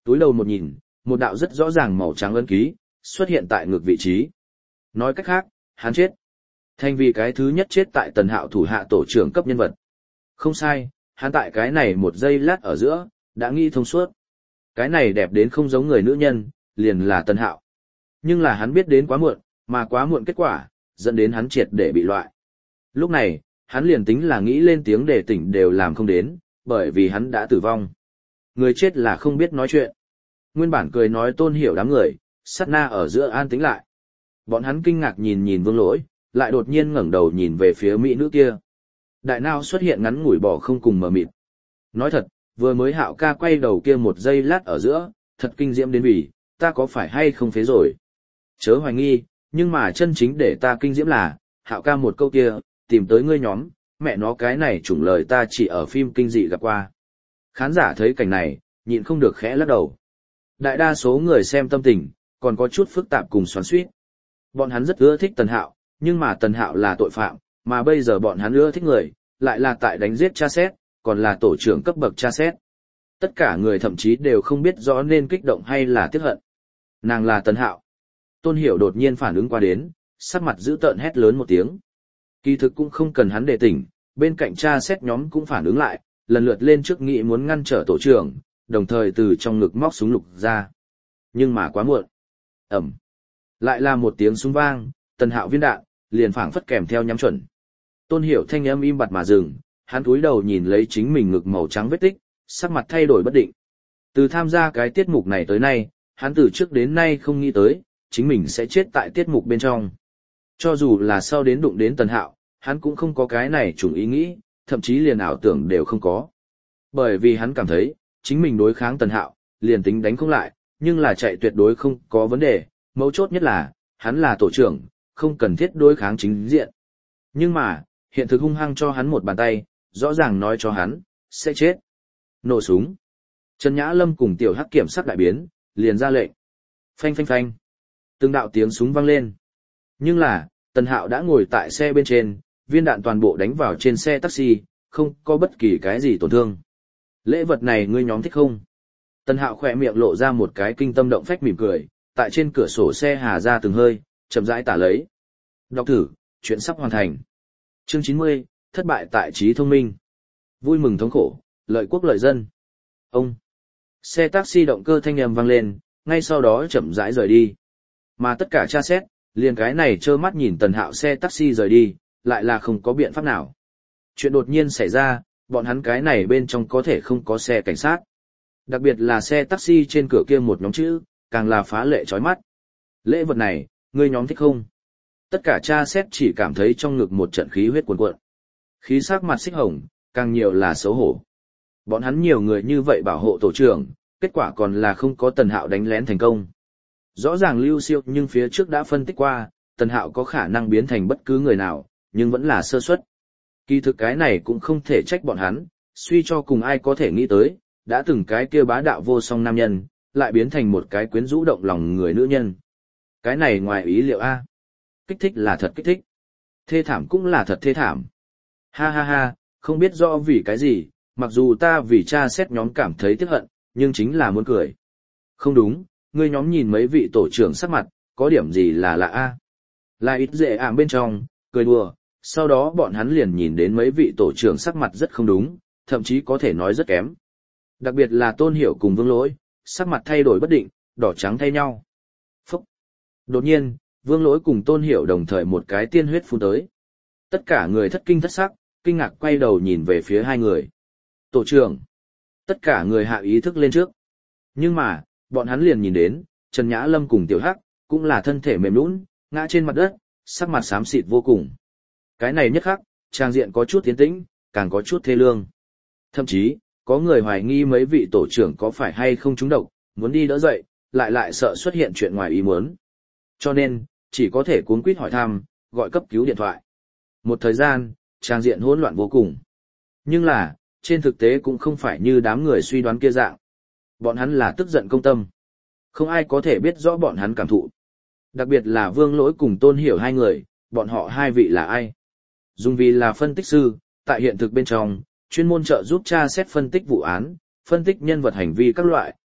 Túi đầu một nhìn, một đạo rất rõ ràng màu trắng ấn ký, xuất hiện tại ngực vị trí. Nói cách khác, hắn chết. Thành vì cái thứ nhất chết tại Tần Hạo thủ hạ tổ trưởng cấp nhân vật. Không sai, hắn tại cái này một giây lát ở giữa, đã nghĩ thông suốt. Cái này đẹp đến không giống người nữ nhân, liền là Tần Hạo. Nhưng là hắn biết đến quá muộn, mà quá muộn kết quả, dẫn đến hắn triệt để bị loại. Lúc này, hắn liền tính là nghĩ lên tiếng để tỉnh đều làm không đến, bởi vì hắn đã tử vong. Người chết là không biết nói chuyện. Nguyên bản cười nói Tôn Hiểu đám người, sát na ở giữa an tĩnh lại. Bọn hắn kinh ngạc nhìn nhìn Vương Lỗi, lại đột nhiên ngẩng đầu nhìn về phía mỹ nữ kia. Đại nao xuất hiện ngắn ngủi bỏ không cùng mờ mịt. Nói thật, vừa mới Hạo ca quay đầu kia một giây lát ở giữa, thật kinh diễm đến vì, ta có phải hay không phế rồi. Chớ hoài nghi, nhưng mà chân chính để ta kinh diễm là, Hạo ca một câu kia, tìm tới ngươi nhóm, mẹ nó cái này chủng lời ta chỉ ở phim kinh dị gặp qua. Khán giả thấy cảnh này, nhịn không được khẽ lắc đầu. Đại đa số người xem tâm tình, còn có chút phức tạp cùng xoắn xuýt. Bọn hắn rất ưa thích Tần Hạo, nhưng mà Tần Hạo là tội phạm, mà bây giờ bọn hắn ưa thích người, lại là tại đánh giết cha xét, còn là tổ trưởng cấp bậc cha xét. Tất cả người thậm chí đều không biết rõ nên kích động hay là tiếc hận. Nàng là Tần Hạo. Tôn Hiểu đột nhiên phản ứng qua đến, sắc mặt dữ tợn hét lớn một tiếng. Kỳ thực cũng không cần hắn đề tỉnh, bên cạnh cha xét nhóm cũng phản ứng lại, lần lượt lên trước nghị muốn ngăn trở tổ trưởng, đồng thời từ trong ngực móc súng lục ra. Nhưng mà quá muộn. Ẩm. Lại là một tiếng súng vang, Tần Hạo viên đạn, liền phảng phất kèm theo nhắm chuẩn. Tôn Hiểu thanh âm im bặt mà dừng, hắn cúi đầu nhìn lấy chính mình ngực màu trắng vết tích, sắc mặt thay đổi bất định. Từ tham gia cái tiết mục này tới nay, hắn từ trước đến nay không nghĩ tới, chính mình sẽ chết tại tiết mục bên trong. Cho dù là sau đến đụng đến Tần Hạo, hắn cũng không có cái này chủng ý nghĩ, thậm chí liền ảo tưởng đều không có. Bởi vì hắn cảm thấy, chính mình đối kháng Tần Hạo, liền tính đánh không lại, nhưng là chạy tuyệt đối không có vấn đề, mấu chốt nhất là, hắn là tổ trưởng, không cần thiết đối kháng chính diện. Nhưng mà, hiện thực hung hăng cho hắn một bàn tay, rõ ràng nói cho hắn, sẽ chết. Nổ súng. Trần Nhã Lâm cùng Tiểu Hắc kiểm sát đại biến, liền ra lệnh. Phanh phanh phanh. Từng đạo tiếng súng vang lên. Nhưng là, Tần Hạo đã ngồi tại xe bên trên, viên đạn toàn bộ đánh vào trên xe taxi, không có bất kỳ cái gì tổn thương. Lễ vật này ngươi nhóm thích không? Tần Hạo khỏe miệng lộ ra một cái kinh tâm động phách mỉm cười, tại trên cửa sổ xe hà ra từng hơi, chậm rãi tả lấy. Đọc thử, chuyện sắp hoàn thành. Chương chín mươi, thất bại tại trí thông minh. Vui mừng thống khổ, lợi quốc lợi dân. Ông. Xe taxi động cơ thanh âm vang lên, ngay sau đó chậm rãi rời đi. Mà tất cả tra xét, liền cái này trơ mắt nhìn Tần Hạo xe taxi rời đi, lại là không có biện pháp nào. Chuyện đột nhiên xảy ra, bọn hắn cái này bên trong có thể không có xe cảnh sát. Đặc biệt là xe taxi trên cửa kia một nhóm chữ, càng là phá lệ chói mắt. Lễ vật này, ngươi nhóm thích không? Tất cả tra xét chỉ cảm thấy trong ngực một trận khí huyết cuồn cuộn. Khí sắc mặt xích hồng, càng nhiều là xấu hổ. Bọn hắn nhiều người như vậy bảo hộ tổ trưởng, kết quả còn là không có Tần Hạo đánh lén thành công. Rõ ràng lưu siêu nhưng phía trước đã phân tích qua, Tần Hạo có khả năng biến thành bất cứ người nào, nhưng vẫn là sơ suất. Kỳ thực cái này cũng không thể trách bọn hắn, suy cho cùng ai có thể nghĩ tới, đã từng cái kia bá đạo vô song nam nhân, lại biến thành một cái quyến rũ động lòng người nữ nhân. Cái này ngoài ý liệu a. Kích thích là thật kích thích. Thê thảm cũng là thật thê thảm. Ha ha ha, không biết rõ vì cái gì, mặc dù ta vì cha xét nhóm cảm thấy tiếc hận, nhưng chính là muốn cười. Không đúng, ngươi nhóm nhìn mấy vị tổ trưởng sắc mặt, có điểm gì là lạ a? Là ít dễ ảm bên trong, cười đùa, sau đó bọn hắn liền nhìn đến mấy vị tổ trưởng sắc mặt rất không đúng, thậm chí có thể nói rất kém. Đặc biệt là Tôn Hiểu cùng Vương Lỗi, sắc mặt thay đổi bất định, đỏ trắng thay nhau. Phúc! Đột nhiên, Vương Lỗi cùng Tôn Hiểu đồng thời một cái tiên huyết phun tới. Tất cả người thất kinh thất sắc, kinh ngạc quay đầu nhìn về phía hai người. Tổ trưởng! Tất cả người hạ ý thức lên trước. Nhưng mà, bọn hắn liền nhìn đến, Trần Nhã Lâm cùng Tiểu Hắc, cũng là thân thể mềm nhũn, ngã trên mặt đất, sắc mặt xám xịt vô cùng. Cái này nhất khắc, trang diện có chút tiến tĩnh, càng có chút thê lương. Thậm chí, có người hoài nghi mấy vị tổ trưởng có phải hay không trúng độc, muốn đi đỡ dậy, lại lại sợ xuất hiện chuyện ngoài ý muốn. Cho nên, chỉ có thể cuống quýt hỏi thăm, gọi cấp cứu điện thoại. Một thời gian, trang diện hỗn loạn vô cùng. Nhưng là, trên thực tế cũng không phải như đám người suy đoán kia dạng. Bọn hắn là tức giận công tâm. Không ai có thể biết rõ bọn hắn cảm thụ. Đặc biệt là Vương Lỗi cùng Tôn Hiểu hai người, bọn họ hai vị là ai? Dùng vì là phân tích sư, tại hiện thực bên trong, chuyên môn trợ giúp tra xét phân tích vụ án, phân tích nhân vật hành vi các loại,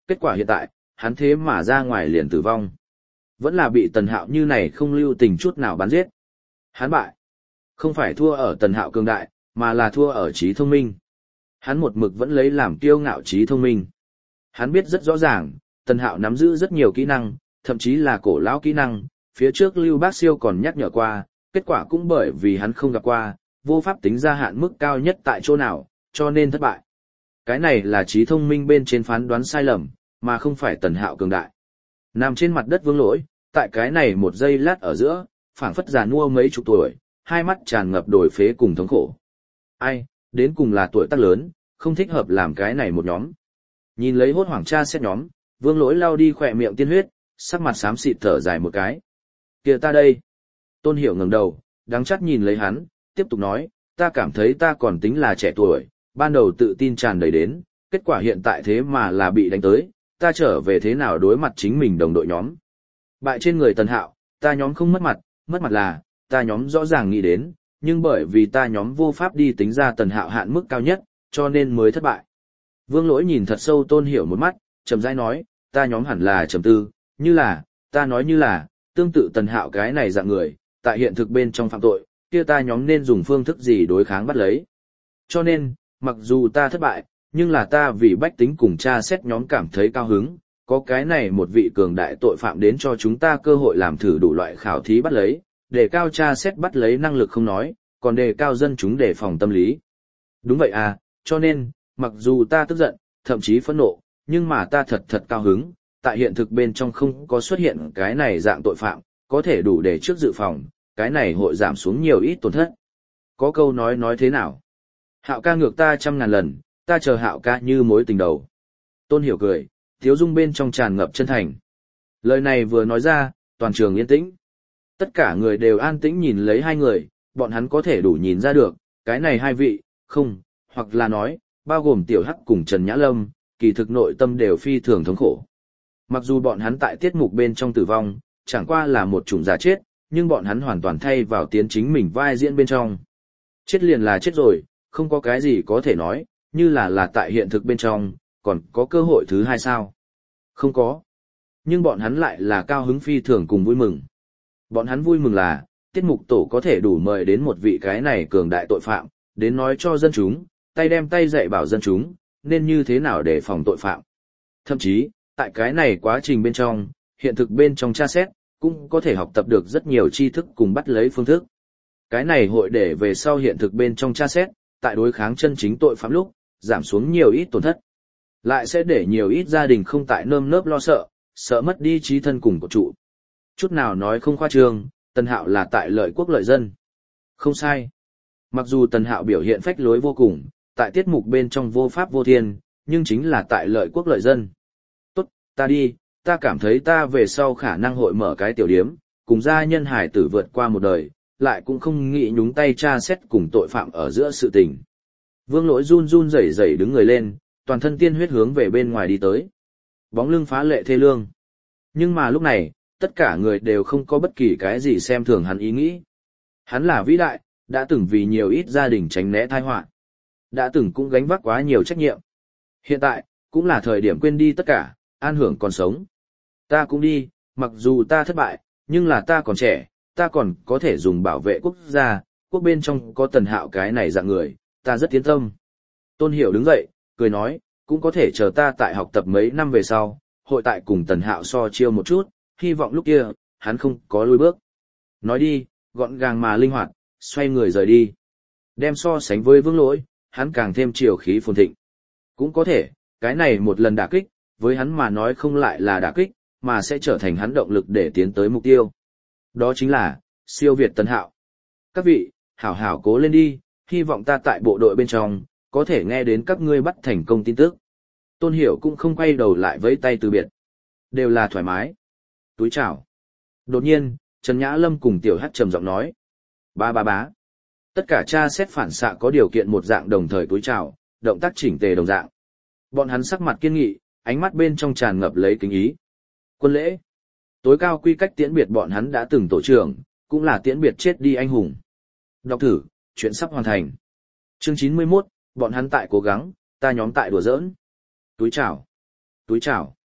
kết quả hiện tại, hắn thế mà ra ngoài liền tử vong. Vẫn là bị Tần Hạo như này không lưu tình chút nào bắn giết. Hắn bại. Không phải thua ở Tần Hạo cường đại, mà là thua ở trí thông minh. Hắn một mực vẫn lấy làm kiêu ngạo trí thông minh. Hắn biết rất rõ ràng, Tần Hạo nắm giữ rất nhiều kỹ năng, thậm chí là cổ lão kỹ năng, phía trước Lưu Bác Siêu còn nhắc nhở qua, kết quả cũng bởi vì hắn không gặp qua, vô pháp tính ra hạn mức cao nhất tại chỗ nào, cho nên thất bại. Cái này là trí thông minh bên trên phán đoán sai lầm, mà không phải Tần Hạo cường đại. Nằm trên mặt đất Vương Lỗi, tại cái này một giây lát ở giữa, phảng phất già nua mấy chục tuổi, hai mắt tràn ngập đổi phế cùng thống khổ. Ai, đến cùng là tuổi tác lớn, không thích hợp làm cái này một nhóm. Nhìn lấy hốt hoảng tra xét nhóm, Vương Lỗi lau đi khỏe miệng tiên huyết, sắc mặt xám xịt thở dài một cái. Kìa ta đây. Tôn Hiểu ngẩng đầu, đắng chắt nhìn lấy hắn, tiếp tục nói, ta cảm thấy ta còn tính là trẻ tuổi, ban đầu tự tin tràn đầy đến, kết quả hiện tại thế mà là bị đánh tới, ta trở về thế nào đối mặt chính mình đồng đội nhóm. Bại trên người Tần Hạo, ta nhóm không mất mặt, mất mặt là, ta nhóm rõ ràng nghĩ đến, nhưng bởi vì ta nhóm vô pháp đi tính ra Tần Hạo hạn mức cao nhất, cho nên mới thất bại. Vương Lỗi nhìn thật sâu Tôn Hiểu một mắt, chậm rãi nói, ta nhóm hẳn là trầm tư, như là, ta nói như là, tương tự Tần Hạo cái này dạng người, tại hiện thực bên trong phạm tội, kia ta nhóm nên dùng phương thức gì đối kháng bắt lấy. Cho nên, mặc dù ta thất bại, nhưng là ta vì bách tính cùng tra xét nhóm cảm thấy cao hứng, có cái này một vị cường đại tội phạm đến cho chúng ta cơ hội làm thử đủ loại khảo thí bắt lấy, để cao tra xét bắt lấy năng lực không nói, còn đề cao dân chúng đề phòng tâm lý. Đúng vậy à, cho nên, mặc dù ta tức giận, thậm chí phẫn nộ, nhưng mà ta thật thật cao hứng, tại hiện thực bên trong không có xuất hiện cái này dạng tội phạm, có thể đủ để trước dự phòng, cái này hội giảm xuống nhiều ít tổn thất. Có câu nói nói thế nào? Hạo ca ngược ta trăm ngàn lần, ta chờ Hạo ca như mối tình đầu. Tôn Hiểu cười, thiếu dung bên trong tràn ngập chân thành. Lời này vừa nói ra, toàn trường yên tĩnh. Tất cả người đều an tĩnh nhìn lấy hai người, bọn hắn có thể đủ nhìn ra được, cái này hai vị, không, hoặc là nói, bao gồm Tiểu Hắc cùng Trần Nhã Lâm, kỳ thực nội tâm đều phi thường thống khổ. Mặc dù bọn hắn tại tiết mục bên trong tử vong, chẳng qua là một chủng giả chết, nhưng bọn hắn hoàn toàn thay vào tiến chính mình vai diễn bên trong. Chết liền là chết rồi, không có cái gì có thể nói, như là là tại hiện thực bên trong, còn có cơ hội thứ hai sao? Không có. Nhưng bọn hắn lại là cao hứng phi thường cùng vui mừng. Bọn hắn vui mừng là, tiết mục tổ có thể đủ mời đến một vị cái này cường đại tội phạm, đến nói cho dân chúng, tay đem tay dạy bảo dân chúng, nên như thế nào để phòng tội phạm. Thậm chí, tại cái này quá trình bên trong, hiện thực bên trong tra xét, cũng có thể học tập được rất nhiều tri thức cùng bắt lấy phương thức. Cái này hội để về sau hiện thực bên trong tra xét, tại đối kháng chân chính tội phạm lúc, giảm xuống nhiều ít tổn thất. Lại sẽ để nhiều ít gia đình không tại nơm nớp lo sợ, sợ mất đi trí thân cùng của trụ. Chút nào nói không khoa trương, Tần Hạo là tại lợi quốc lợi dân. Không sai. Mặc dù Tần Hạo biểu hiện phách lối vô cùng, tại tiết mục bên trong vô pháp vô thiên, nhưng chính là tại lợi quốc lợi dân. Tốt, ta đi, ta cảm thấy ta về sau khả năng hội mở cái tiểu điếm, cùng gia nhân hải tử vượt qua một đời, lại cũng không nghĩ nhúng tay tra xét cùng tội phạm ở giữa sự tình. Vương Lỗi run run rẩy rẩy đứng người lên, toàn thân tiên huyết hướng về bên ngoài đi tới. Bóng lưng phá lệ thê lương. Nhưng mà lúc này, tất cả người đều không có bất kỳ cái gì xem thường hắn ý nghĩ. Hắn là vĩ đại, đã từng vì nhiều ít gia đình tránh né tai họa, đã từng cũng gánh vác quá nhiều trách nhiệm. Hiện tại, cũng là thời điểm quên đi tất cả, an hưởng còn sống. Ta cũng đi, mặc dù ta thất bại, nhưng là ta còn trẻ, ta còn có thể dùng bảo vệ quốc gia, quốc bên trong có Tần Hạo cái này dạng người, ta rất tiến tâm. Tôn Hiểu đứng dậy, cười nói, cũng có thể chờ ta tại học tập mấy năm về sau, hội tại cùng Tần Hạo so chiêu một chút, hy vọng lúc kia, hắn không có lùi bước. Nói đi, gọn gàng mà linh hoạt, xoay người rời đi. Đem so sánh với Vương Lỗi, hắn càng thêm chiều khí phồn thịnh. Cũng có thể, cái này một lần đả kích, với hắn mà nói không lại là đả kích, mà sẽ trở thành hắn động lực để tiến tới mục tiêu. Đó chính là, siêu việt Tần Hạo. Các vị, hảo hảo cố lên đi, hy vọng ta tại bộ đội bên trong, có thể nghe đến các ngươi bắt thành công tin tức. Tôn Hiểu cũng không quay đầu lại với tay từ biệt. Đều là thoải mái. Túi chào. Đột nhiên, Trần Nhã Lâm cùng Tiểu Hắc trầm giọng nói. Ba ba bá. Tất cả tra xét phản xạ có điều kiện một dạng đồng thời túi chào, động tác chỉnh tề đồng dạng. Bọn hắn sắc mặt kiên nghị, ánh mắt bên trong tràn ngập lấy kính ý. Quân lễ. Tối cao quy cách tiễn biệt bọn hắn đã từng tổ trưởng, cũng là tiễn biệt chết đi anh hùng. Đọc thử, chuyện sắp hoàn thành. Chương chín mươi mốt, bọn hắn tại cố gắng, ta nhóm tại đùa giỡn. Túi chào. Túi chào.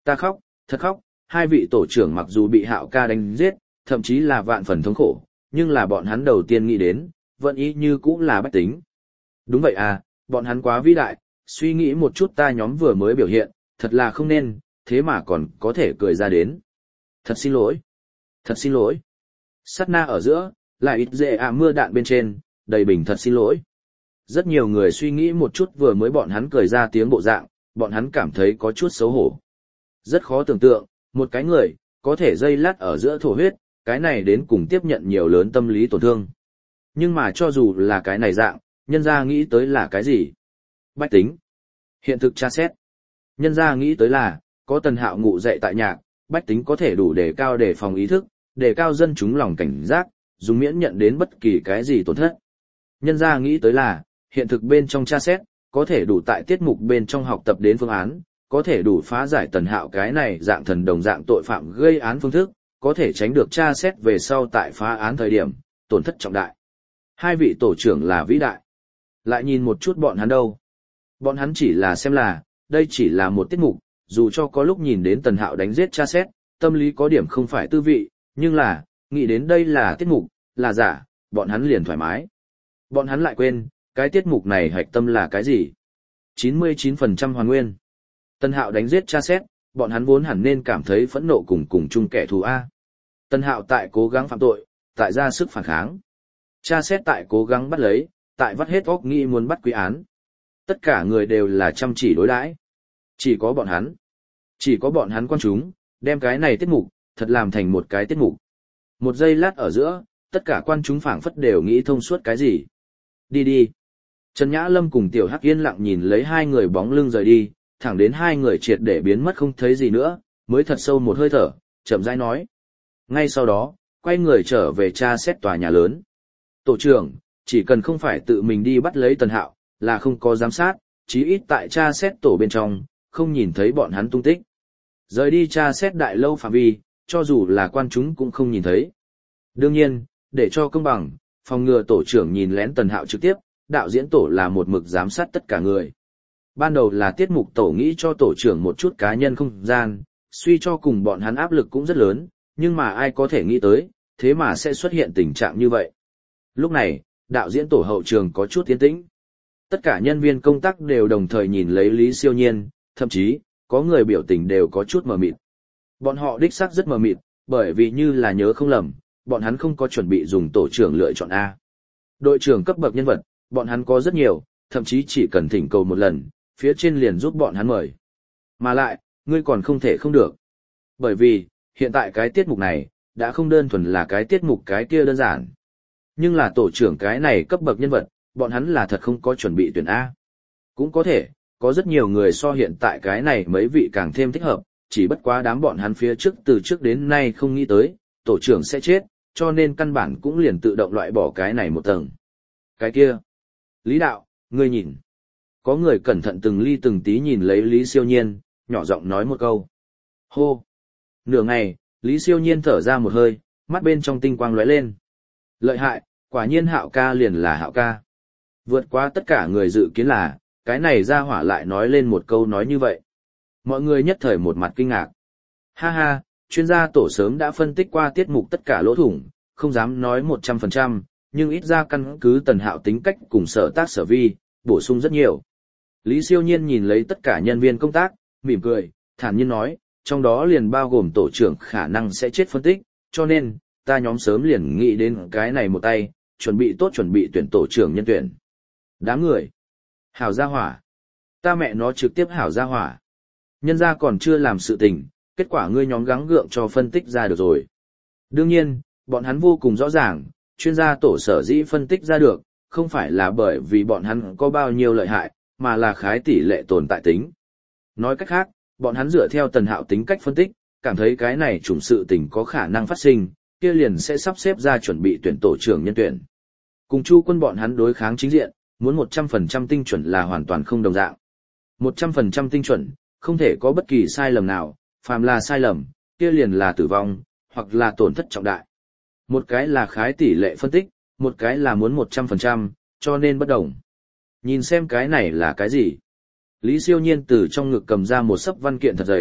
Ta khóc, thật khóc, hai vị tổ trưởng mặc dù bị Hạo ca đánh giết, thậm chí là vạn phần thống khổ, nhưng là bọn hắn đầu tiên nghĩ đến, vẫn ý như cũng là Bách Tính. Đúng vậy à, bọn hắn quá vĩ đại, suy nghĩ một chút ta nhóm vừa mới biểu hiện, thật là không nên, thế mà còn có thể cười ra đến. Thật xin lỗi, thật xin lỗi. Sát na ở giữa, lại ít dễ à mưa đạn bên trên, đầy bình thật xin lỗi. Rất nhiều người suy nghĩ một chút vừa mới bọn hắn cười ra tiếng bộ dạng, bọn hắn cảm thấy có chút xấu hổ. Rất khó tưởng tượng, một cái người, có thể dây lát ở giữa thổ huyết, cái này đến cùng tiếp nhận nhiều lớn tâm lý tổn thương. Nhưng mà cho dù là cái này dạng, nhân gia nghĩ tới là cái gì? Bách Tính. Hiện thực tra xét. Nhân gia nghĩ tới là, có Tần Hạo ngụ dạy tại nhạc, Bách Tính có thể đủ đề cao đề phòng ý thức, đề cao dân chúng lòng cảnh giác, dùng miễn nhận đến bất kỳ cái gì tổn thất. Nhân gia nghĩ tới là, hiện thực bên trong tra xét, có thể đủ tại tiết mục bên trong học tập đến phương án, có thể đủ phá giải Tần Hạo cái này dạng thần đồng dạng tội phạm gây án phương thức, có thể tránh được tra xét về sau tại phá án thời điểm, tổn thất trọng đại. Hai vị tổ trưởng là vĩ đại. Lại nhìn một chút bọn hắn đâu. Bọn hắn chỉ là xem là, đây chỉ là một tiết mục, dù cho có lúc nhìn đến Tần Hạo đánh giết tra xét, tâm lý có điểm không phải tư vị, nhưng là, nghĩ đến đây là tiết mục, là giả, bọn hắn liền thoải mái. Bọn hắn lại quên, cái tiết mục này hạch tâm là cái gì? chín mươi chín phần trăm hoàn nguyên. Tần Hạo đánh giết tra xét, bọn hắn vốn hẳn nên cảm thấy phẫn nộ cùng cùng chung kẻ thù A. Tần Hạo tại cố gắng phạm tội, tại ra sức phản kháng. Tra xét tại cố gắng bắt lấy, tại vắt hết óc nghĩ muốn bắt quý án. Tất cả người đều là chăm chỉ đối đãi. Chỉ có bọn hắn. Chỉ có bọn hắn quan chúng, đem cái này tiết mục, thật làm thành một cái tiết mục. Một giây lát ở giữa, tất cả quan chúng phảng phất đều nghĩ thông suốt cái gì. Đi đi. Trần Nhã Lâm cùng Tiểu Hắc yên lặng nhìn lấy hai người bóng lưng rời đi, thẳng đến hai người triệt để biến mất không thấy gì nữa, mới thật sâu một hơi thở, chậm rãi nói. Ngay sau đó, quay người trở về tra xét tòa nhà lớn. Tổ trưởng, chỉ cần không phải tự mình đi bắt lấy Tần Hạo, là không có giám sát, chí ít tại tra xét tổ bên trong, không nhìn thấy bọn hắn tung tích. Rời đi tra xét đại lâu phạm vi, cho dù là quan chúng cũng không nhìn thấy. Đương nhiên, để cho công bằng, phòng ngừa tổ trưởng nhìn lén Tần Hạo trực tiếp, đạo diễn tổ là một mực giám sát tất cả người. Ban đầu là tiết mục tổ nghĩ cho tổ trưởng một chút cá nhân không gian, suy cho cùng bọn hắn áp lực cũng rất lớn, nhưng mà ai có thể nghĩ tới, thế mà sẽ xuất hiện tình trạng như vậy. Lúc này, đạo diễn tổ hậu trường có chút tiến tĩnh. Tất cả nhân viên công tác đều đồng thời nhìn lấy Lý Siêu Nhiên, thậm chí, có người biểu tình đều có chút mờ mịt. Bọn họ đích xác rất mờ mịt, bởi vì như là nhớ không lầm, bọn hắn không có chuẩn bị dùng tổ trưởng lựa chọn A. Đội trưởng cấp bậc nhân vật, bọn hắn có rất nhiều, thậm chí chỉ cần thỉnh cầu một lần, phía trên liền giúp bọn hắn mời. Mà lại, ngươi còn không thể không được. Bởi vì, hiện tại cái tiết mục này, đã không đơn thuần là cái tiết mục cái kia đơn giản. Nhưng là tổ trưởng cái này cấp bậc nhân vật, bọn hắn là thật không có chuẩn bị tuyển A. Cũng có thể, có rất nhiều người so hiện tại cái này mấy vị càng thêm thích hợp, chỉ bất quá đám bọn hắn phía trước từ trước đến nay không nghĩ tới, tổ trưởng sẽ chết, cho nên căn bản cũng liền tự động loại bỏ cái này một tầng. Cái kia. Lý đạo, ngươi nhìn. Có người cẩn thận từng ly từng tí nhìn lấy Lý Siêu Nhiên, nhỏ giọng nói một câu. Hô. Nửa ngày, Lý Siêu Nhiên thở ra một hơi, mắt bên trong tinh quang lóe lên. Lợi hại, quả nhiên Hạo ca liền là Hạo ca. Vượt qua tất cả người dự kiến là, cái này ra hỏa lại nói lên một câu nói như vậy. Mọi người nhất thời một mặt kinh ngạc. Ha ha, chuyên gia tổ sớm đã phân tích qua tiết mục tất cả lỗ thủng, không dám nói một trăm phần trăm, nhưng ít ra căn cứ Tần Hạo tính cách cùng sở tác sở vi, bổ sung rất nhiều. Lý Siêu Nhiên nhìn lấy tất cả nhân viên công tác, mỉm cười, thản nhiên nói, trong đó liền bao gồm tổ trưởng khả năng sẽ chết phân tích, cho nên, ta nhóm sớm liền nghĩ đến cái này một tay, chuẩn bị tốt chuẩn bị tuyển tổ trưởng nhân tuyển. Đám người. Hảo gia hỏa. Ta mẹ nó trực tiếp hảo gia hỏa. Nhân gia còn chưa làm sự tình, kết quả ngươi nhóm gắng gượng cho phân tích ra được rồi. Đương nhiên, bọn hắn vô cùng rõ ràng, chuyên gia tổ sở dĩ phân tích ra được, không phải là bởi vì bọn hắn có bao nhiêu lợi hại, mà là khái tỷ lệ tồn tại tính. Nói cách khác, bọn hắn dựa theo Tần Hạo tính cách phân tích, cảm thấy cái này chủng sự tình có khả năng phát sinh, kia liền sẽ sắp xếp ra chuẩn bị tuyển tổ trưởng nhân tuyển. Cùng Chu Quân bọn hắn đối kháng chính diện, muốn một trăm phần trăm tinh chuẩn là hoàn toàn không đồng dạng. một trăm phần trăm tinh chuẩn, không thể có bất kỳ sai lầm nào, phàm là sai lầm, kia liền là tử vong, hoặc là tổn thất trọng đại. Một cái là khái tỷ lệ phân tích, một cái là muốn một trăm phần trăm, cho nên bất đồng. Nhìn xem cái này là cái gì? Lý Siêu Nhiên từ trong ngực cầm ra một sấp văn kiện thật dày,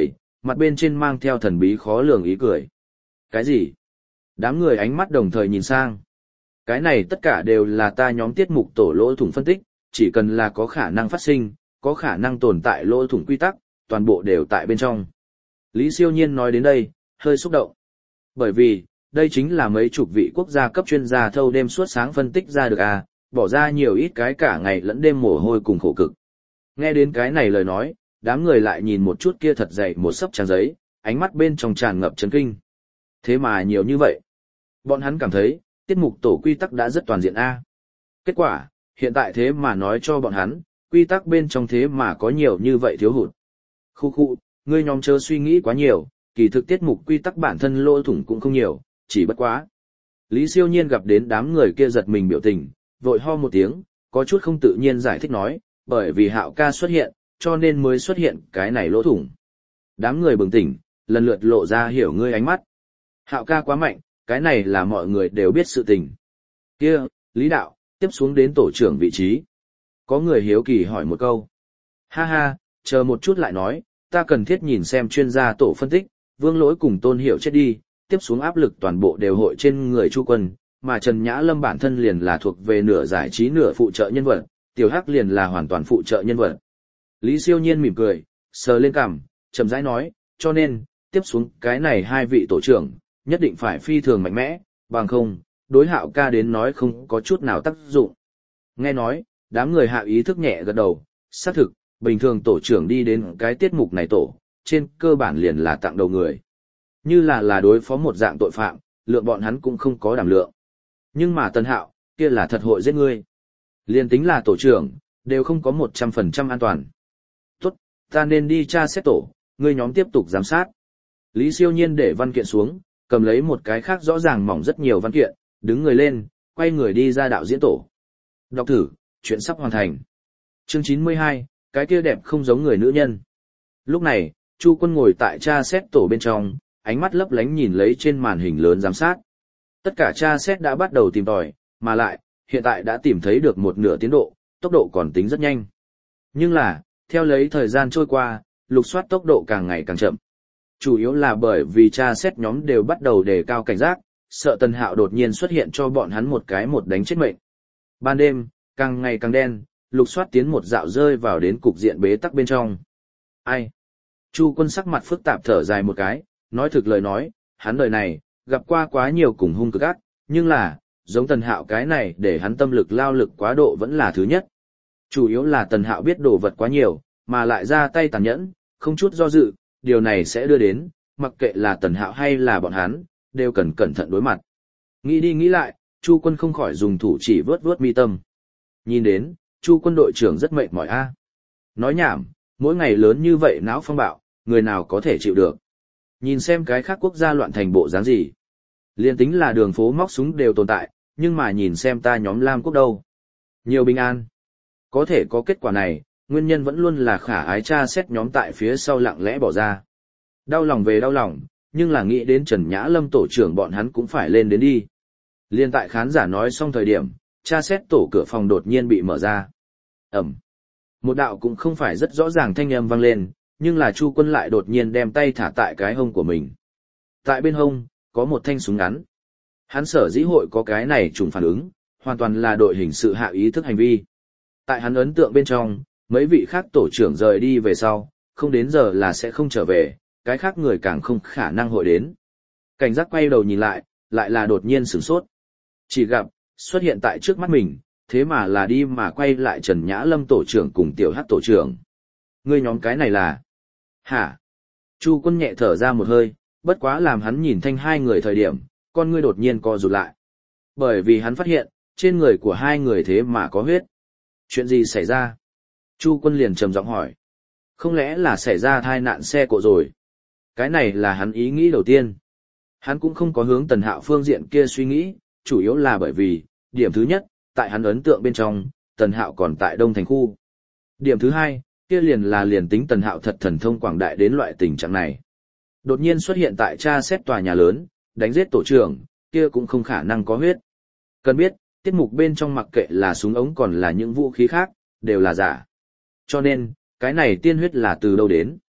mặt bên trên mang theo thần bí khó lường ý cười. Cái gì? Đám người ánh mắt đồng thời nhìn sang. Cái này tất cả đều là ta nhóm tiết mục tổ lỗ thủng phân tích, chỉ cần là có khả năng phát sinh, có khả năng tồn tại lỗ thủng quy tắc, toàn bộ đều tại bên trong. Lý Siêu Nhiên nói đến đây, hơi xúc động. Bởi vì, đây chính là mấy chục vị quốc gia cấp chuyên gia thâu đêm suốt sáng phân tích ra được à, bỏ ra nhiều ít cái cả ngày lẫn đêm mồ hôi cùng khổ cực. Nghe đến cái này lời nói, đám người lại nhìn một chút kia thật dày một sấp trang giấy, ánh mắt bên trong tràn ngập chấn kinh. Thế mà nhiều như vậy. Bọn hắn cảm thấy, tiết mục tổ quy tắc đã rất toàn diện a. Kết quả, hiện tại thế mà nói cho bọn hắn, quy tắc bên trong thế mà có nhiều như vậy thiếu hụt. Khu khu, ngươi nhóm chớ suy nghĩ quá nhiều, kỳ thực tiết mục quy tắc bản thân lỗ thủng cũng không nhiều, chỉ bất quá. Lý Siêu Nhiên gặp đến đám người kia giật mình biểu tình, vội ho một tiếng, có chút không tự nhiên giải thích nói, bởi vì Hạo ca xuất hiện, cho nên mới xuất hiện cái này lỗ thủng. Đám người bừng tỉnh, lần lượt lộ ra hiểu ngươi ánh mắt. Hạo ca quá mạnh, cái này là mọi người đều biết sự tình. Kia, Lý đạo, tiếp xuống đến tổ trưởng vị trí. Có người hiếu kỳ hỏi một câu. Ha ha, chờ một chút lại nói, ta cần thiết nhìn xem chuyên gia tổ phân tích, Vương Lỗi cùng Tôn Hiểu chết đi, tiếp xuống áp lực toàn bộ đều hội trên người Chu Quân, mà Trần Nhã Lâm bản thân liền là thuộc về nửa giải trí nửa phụ trợ nhân vật, Tiểu Hắc liền là hoàn toàn phụ trợ nhân vật. Lý Siêu Nhiên mỉm cười, sờ lên cằm, chậm rãi nói, cho nên, tiếp xuống cái này hai vị tổ trưởng, nhất định phải phi thường mạnh mẽ, bằng không, đối Hạo ca đến nói không có chút nào tác dụng. Nghe nói, đám người hạ ý thức nhẹ gật đầu, xác thực, bình thường tổ trưởng đi đến cái tiết mục này tổ, trên cơ bản liền là tặng đầu người. Như là là đối phó một dạng tội phạm, lượng bọn hắn cũng không có đảm lượng. Nhưng mà Tân Hạo, kia là thật hội giết ngươi. Liền tính là tổ trưởng, đều không có một trăm phần trăm an toàn. Tốt, ta nên đi tra xét tổ, ngươi nhóm tiếp tục giám sát. Lý Siêu Nhiên để văn kiện xuống, cầm lấy một cái khác rõ ràng mỏng rất nhiều văn kiện, đứng người lên, quay người đi ra đạo diễn tổ. Đọc thử, chuyện sắp hoàn thành. Chương chín mươi hai, cái kia đẹp không giống người nữ nhân. Lúc này, Chu Quân ngồi tại tra xét tổ bên trong, ánh mắt lấp lánh nhìn lấy trên màn hình lớn giám sát. Tất cả tra xét đã bắt đầu tìm tòi, mà lại, hiện tại đã tìm thấy được một nửa tiến độ, tốc độ còn tính rất nhanh. Nhưng là, theo lấy thời gian trôi qua, lục soát tốc độ càng ngày càng chậm. Chủ yếu là bởi vì tra xét nhóm đều bắt đầu đề cao cảnh giác, sợ Tần Hạo đột nhiên xuất hiện cho bọn hắn một cái một đánh chết mệnh. Ban đêm, càng ngày càng đen, lục soát tiến một dạo rơi vào đến cục diện bế tắc bên trong. Ai? Chu Quân sắc mặt phức tạp thở dài một cái, nói thực lời nói, hắn đời này, gặp qua quá nhiều cùng hung cực ác, nhưng là, giống Tần Hạo cái này để hắn tâm lực lao lực quá độ vẫn là thứ nhất. Chủ yếu là Tần Hạo biết đồ vật quá nhiều, mà lại ra tay tàn nhẫn, không chút do dự, điều này sẽ đưa đến, mặc kệ là Tần Hạo hay là bọn hắn, đều cần cẩn thận đối mặt. Nghĩ đi nghĩ lại, Chu Quân không khỏi dùng thủ chỉ vớt vớt mi tâm. Nhìn đến, Chu Quân đội trưởng rất mệt mỏi a. Nói nhảm, mỗi ngày lớn như vậy não phong bạo, người nào có thể chịu được. Nhìn xem cái khác quốc gia loạn thành bộ dáng gì. Liên tính là đường phố móc súng đều tồn tại, nhưng mà nhìn xem ta nhóm Lam Quốc đâu. Nhiều bình an. Có thể có kết quả này, nguyên nhân vẫn luôn là khả ái tra xét nhóm tại phía sau lặng lẽ bỏ ra. Đau lòng về đau lòng, nhưng là nghĩ đến Trần Nhã Lâm tổ trưởng bọn hắn cũng phải lên đến đi. Liên tại khán giả nói xong thời điểm, tra xét tổ cửa phòng đột nhiên bị mở ra. Ẩm. Một đạo cũng không phải rất rõ ràng thanh âm vang lên, nhưng là Chu Quân lại đột nhiên đem tay thả tại cái hông của mình. Tại bên hông, có một thanh súng ngắn. Hắn sở dĩ hội có cái này trùng phản ứng, hoàn toàn là đội hình sự hạ ý thức hành vi. Tại hắn ấn tượng bên trong, mấy vị khác tổ trưởng rời đi về sau, không đến giờ là sẽ không trở về, cái khác người càng không khả năng hội đến. Cảnh giác quay đầu nhìn lại, lại là đột nhiên sửng sốt. Chỉ gặp, xuất hiện tại trước mắt mình, thế mà là đi mà quay lại Trần Nhã Lâm tổ trưởng cùng Tiểu Hắc tổ trưởng. Ngươi nhóm cái này là... Hả? Chu Quân nhẹ thở ra một hơi, bất quá làm hắn nhìn thanh hai người thời điểm, con ngươi đột nhiên co rụt lại. Bởi vì hắn phát hiện, trên người của hai người thế mà có huyết. Chuyện gì xảy ra? Chu Quân liền trầm giọng hỏi. Không lẽ là xảy ra tai nạn xe cộ rồi? Cái này là hắn ý nghĩ đầu tiên. Hắn cũng không có hướng Tần Hạo phương diện kia suy nghĩ, chủ yếu là bởi vì, điểm thứ nhất, tại hắn ấn tượng bên trong, Tần Hạo còn tại Đông Thành khu. Điểm thứ hai, kia liền là liền tính Tần Hạo thật thần thông quảng đại đến loại tình trạng này. Đột nhiên xuất hiện tại tra xét tòa nhà lớn, đánh giết tổ trưởng, kia cũng không khả năng có huyết. Cần biết, tiết mục bên trong mặc kệ là súng ống còn là những vũ khí khác, đều là giả. Cho nên, cái này tiên huyết là từ đâu đến?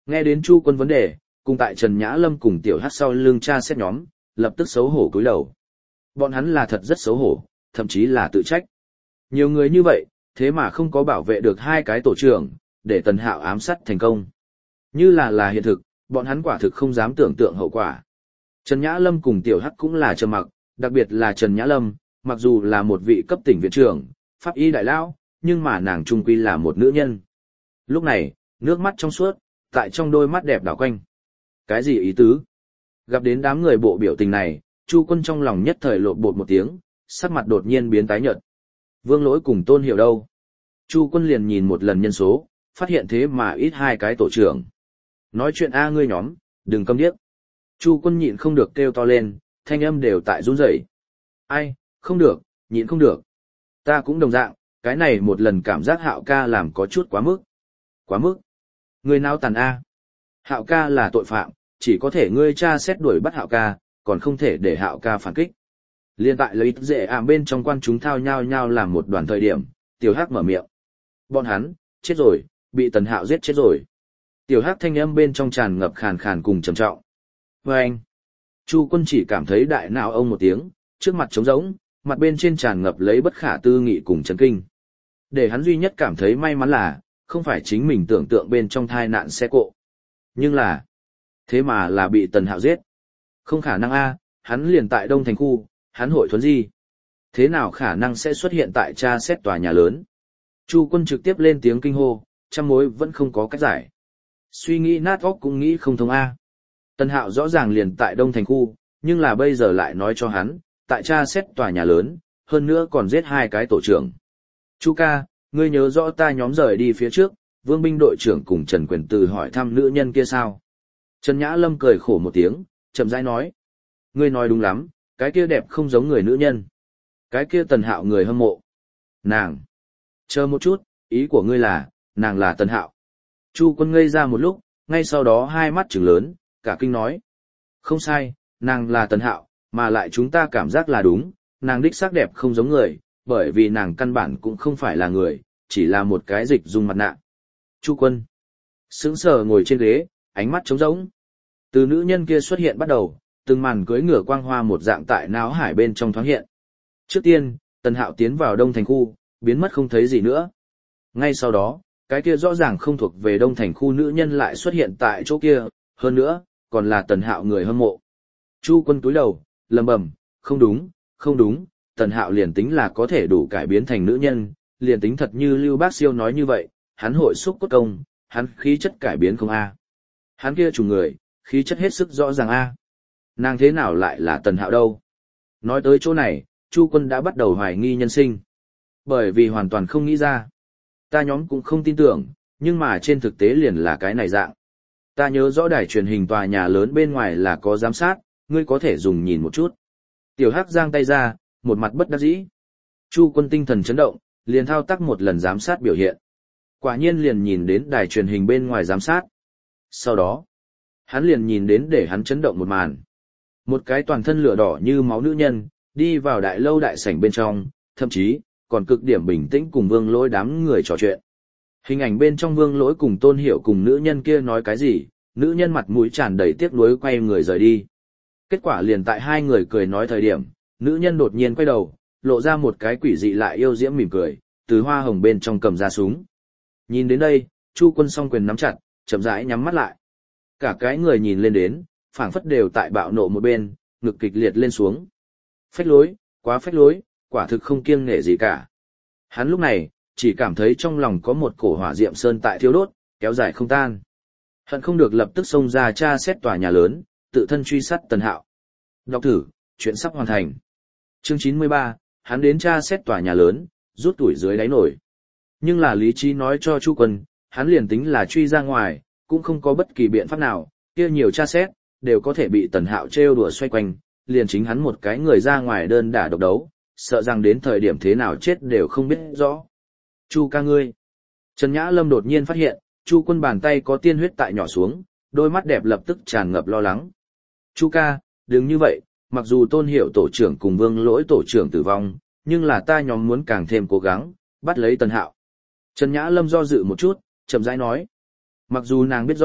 Nghe đến Chu Quân vấn đề, cùng tại Trần Nhã Lâm cùng tiểu hát sau lưng tra xét nhóm, lập tức xấu hổ cúi đầu. Bọn hắn là thật rất xấu hổ, thậm chí là tự trách. Nhiều người như vậy, thế mà không có bảo vệ được hai cái tổ trưởng, để Tần Hạo ám sát thành công. Như là là hiện thực, bọn hắn quả thực không dám tưởng tượng hậu quả. Trần Nhã Lâm cùng tiểu hắc cũng là trầm mặc, đặc biệt là Trần Nhã Lâm, mặc dù là một vị cấp tỉnh viện trưởng, pháp y đại lão, nhưng mà nàng trung quy là một nữ nhân. Lúc này, nước mắt trong suốt, tại trong đôi mắt đẹp đảo quanh. Cái gì ý tứ? Gặp đến đám người bộ biểu tình này, Chu Quân trong lòng nhất thời lộn bột một tiếng, sắc mặt đột nhiên biến tái nhợt. Vương Lỗi cùng Tôn Hiểu đâu? Chu Quân liền nhìn một lần nhân số, phát hiện thế mà ít hai cái tổ trưởng. Nói chuyện a ngươi nhóm, đừng câm điếc. Chu Quân nhịn không được kêu to lên, thanh âm đều tại run rẩy. Ai, không được, nhịn không được. Ta cũng đồng dạng, cái này một lần cảm giác Hạo ca làm có chút quá mức. Quá mức? Người nào tàn a? Hạo ca là tội phạm, chỉ có thể ngươi tra xét đuổi bắt Hạo ca, còn không thể để Hạo ca phản kích. Liên tại lấy dễ ảm bên trong quan chúng thao nhao nhao làm một đoàn thời điểm, Tiểu Hắc mở miệng. Bọn hắn, chết rồi, bị Tần Hạo giết chết rồi. Tiểu Hắc thanh âm bên trong tràn ngập khàn khàn cùng trầm trọng. Và anh, Chu Quân chỉ cảm thấy đại não ông một tiếng, trước mặt trống rỗng, mặt bên trên tràn ngập lấy bất khả tư nghị cùng chấn kinh. Để hắn duy nhất cảm thấy may mắn là, không phải chính mình tưởng tượng bên trong thai nạn xe cộ. Nhưng là, thế mà là bị Tần Hạo giết. Không khả năng a, hắn liền tại Đông Thành khu, hắn hội thuấn gì? Thế nào khả năng sẽ xuất hiện tại tra xét tòa nhà lớn? Chu Quân trực tiếp lên tiếng kinh hô, trăm mối vẫn không có cách giải. Suy nghĩ nát óc cũng nghĩ không thông a. Tần Hạo rõ ràng liền tại Đông Thành khu, nhưng là bây giờ lại nói cho hắn, tại tra xét tòa nhà lớn, hơn nữa còn giết hai cái tổ trưởng. Chu ca, ngươi nhớ rõ ta nhóm rời đi phía trước, Vương binh đội trưởng cùng Trần Quyền Từ hỏi thăm nữ nhân kia sao? Trần Nhã Lâm cười khổ một tiếng, chậm rãi nói. Ngươi nói đúng lắm, cái kia đẹp không giống người nữ nhân. Cái kia Tần Hạo người hâm mộ. Nàng. Chờ một chút, ý của ngươi là, nàng là Tần Hạo. Chu Quân ngây ra một lúc, ngay sau đó hai mắt trừng lớn, cả kinh nói. Không sai, nàng là Tần Hạo, mà lại chúng ta cảm giác là đúng, nàng đích xác đẹp không giống người, bởi vì nàng căn bản cũng không phải là người, chỉ là một cái dịch dung mặt nạ. Chu Quân sững sờ ngồi trên ghế, ánh mắt trống rỗng. Từ nữ nhân kia xuất hiện bắt đầu, từng màn cưới ngửa quang hoa một dạng tại náo hải bên trong thoáng hiện. Trước tiên, Tần Hạo tiến vào Đông Thành khu, biến mất không thấy gì nữa. Ngay sau đó, cái kia rõ ràng không thuộc về Đông Thành khu nữ nhân lại xuất hiện tại chỗ kia, hơn nữa, còn là Tần Hạo người hâm mộ. Chu Quân cúi đầu, lầm bầm, không đúng, không đúng, Tần Hạo liền tính là có thể đủ cải biến thành nữ nhân, liền tính thật như Lưu Bác Siêu nói như vậy, hắn hội xúc cốt công, hắn khí chất cải biến không a? Hắn kia chủ người, khí chất hết sức rõ ràng a. Nàng thế nào lại là Tần Hạo đâu? Nói tới chỗ này, Chu Quân đã bắt đầu hoài nghi nhân sinh. Bởi vì hoàn toàn không nghĩ ra. Ta nhóm cũng không tin tưởng, nhưng mà trên thực tế liền là cái này dạng. Ta nhớ rõ đài truyền hình tòa nhà lớn bên ngoài là có giám sát, ngươi có thể dùng nhìn một chút. Tiểu Hắc giang tay ra, một mặt bất đắc dĩ. Chu Quân tinh thần chấn động, liền thao tác một lần giám sát biểu hiện. Quả nhiên liền nhìn đến đài truyền hình bên ngoài giám sát. Sau đó, hắn liền nhìn đến để hắn chấn động một màn. Một cái toàn thân lửa đỏ như máu nữ nhân, đi vào đại lâu đại sảnh bên trong, thậm chí, còn cực điểm bình tĩnh cùng Vương Lỗi đám người trò chuyện. Hình ảnh bên trong Vương Lỗi cùng Tôn Hiểu cùng nữ nhân kia nói cái gì, nữ nhân mặt mũi tràn đầy tiếc nuối quay người rời đi. Kết quả liền tại hai người cười nói thời điểm, nữ nhân đột nhiên quay đầu, lộ ra một cái quỷ dị lại yêu diễm mỉm cười, từ hoa hồng bên trong cầm ra súng. Nhìn đến đây, Chu Quân song quyền nắm chặt, chậm rãi nhắm mắt lại. Cả cái người nhìn lên đến, phảng phất đều tại bạo nộ một bên, ngực kịch liệt lên xuống. Phách lối, quá phách lối, quả thực không kiêng nể gì cả. Hắn lúc này, chỉ cảm thấy trong lòng có một cổ hỏa diệm sơn tại thiêu đốt, kéo dài không tan. Hận không được lập tức xông ra tra xét tòa nhà lớn, tự thân truy sát Tần Hạo. Đọc thử, chuyện sắp hoàn thành. Chương chín mươi ba, hắn đến tra xét tòa nhà lớn, rút tuổi dưới đáy nổi. Nhưng là lý trí nói cho Chu Quân, hắn liền tính là truy ra ngoài, cũng không có bất kỳ biện pháp nào, kia nhiều tra xét, đều có thể bị Tần Hạo trêu đùa xoay quanh, liền chính hắn một cái người ra ngoài đơn đả độc đấu, sợ rằng đến thời điểm thế nào chết đều không biết rõ. Chu ca ngươi. Trần Nhã Lâm đột nhiên phát hiện, Chu Quân bàn tay có tiên huyết tại nhỏ xuống, đôi mắt đẹp lập tức tràn ngập lo lắng. Chu ca, đừng như vậy, mặc dù Tôn Hiểu tổ trưởng cùng Vương Lỗi tổ trưởng tử vong, nhưng là ta nhóm muốn càng thêm cố gắng, bắt lấy Tần Hạo. Trần Nhã Lâm do dự một chút, chậm rãi nói. Mặc dù nàng biết rõ,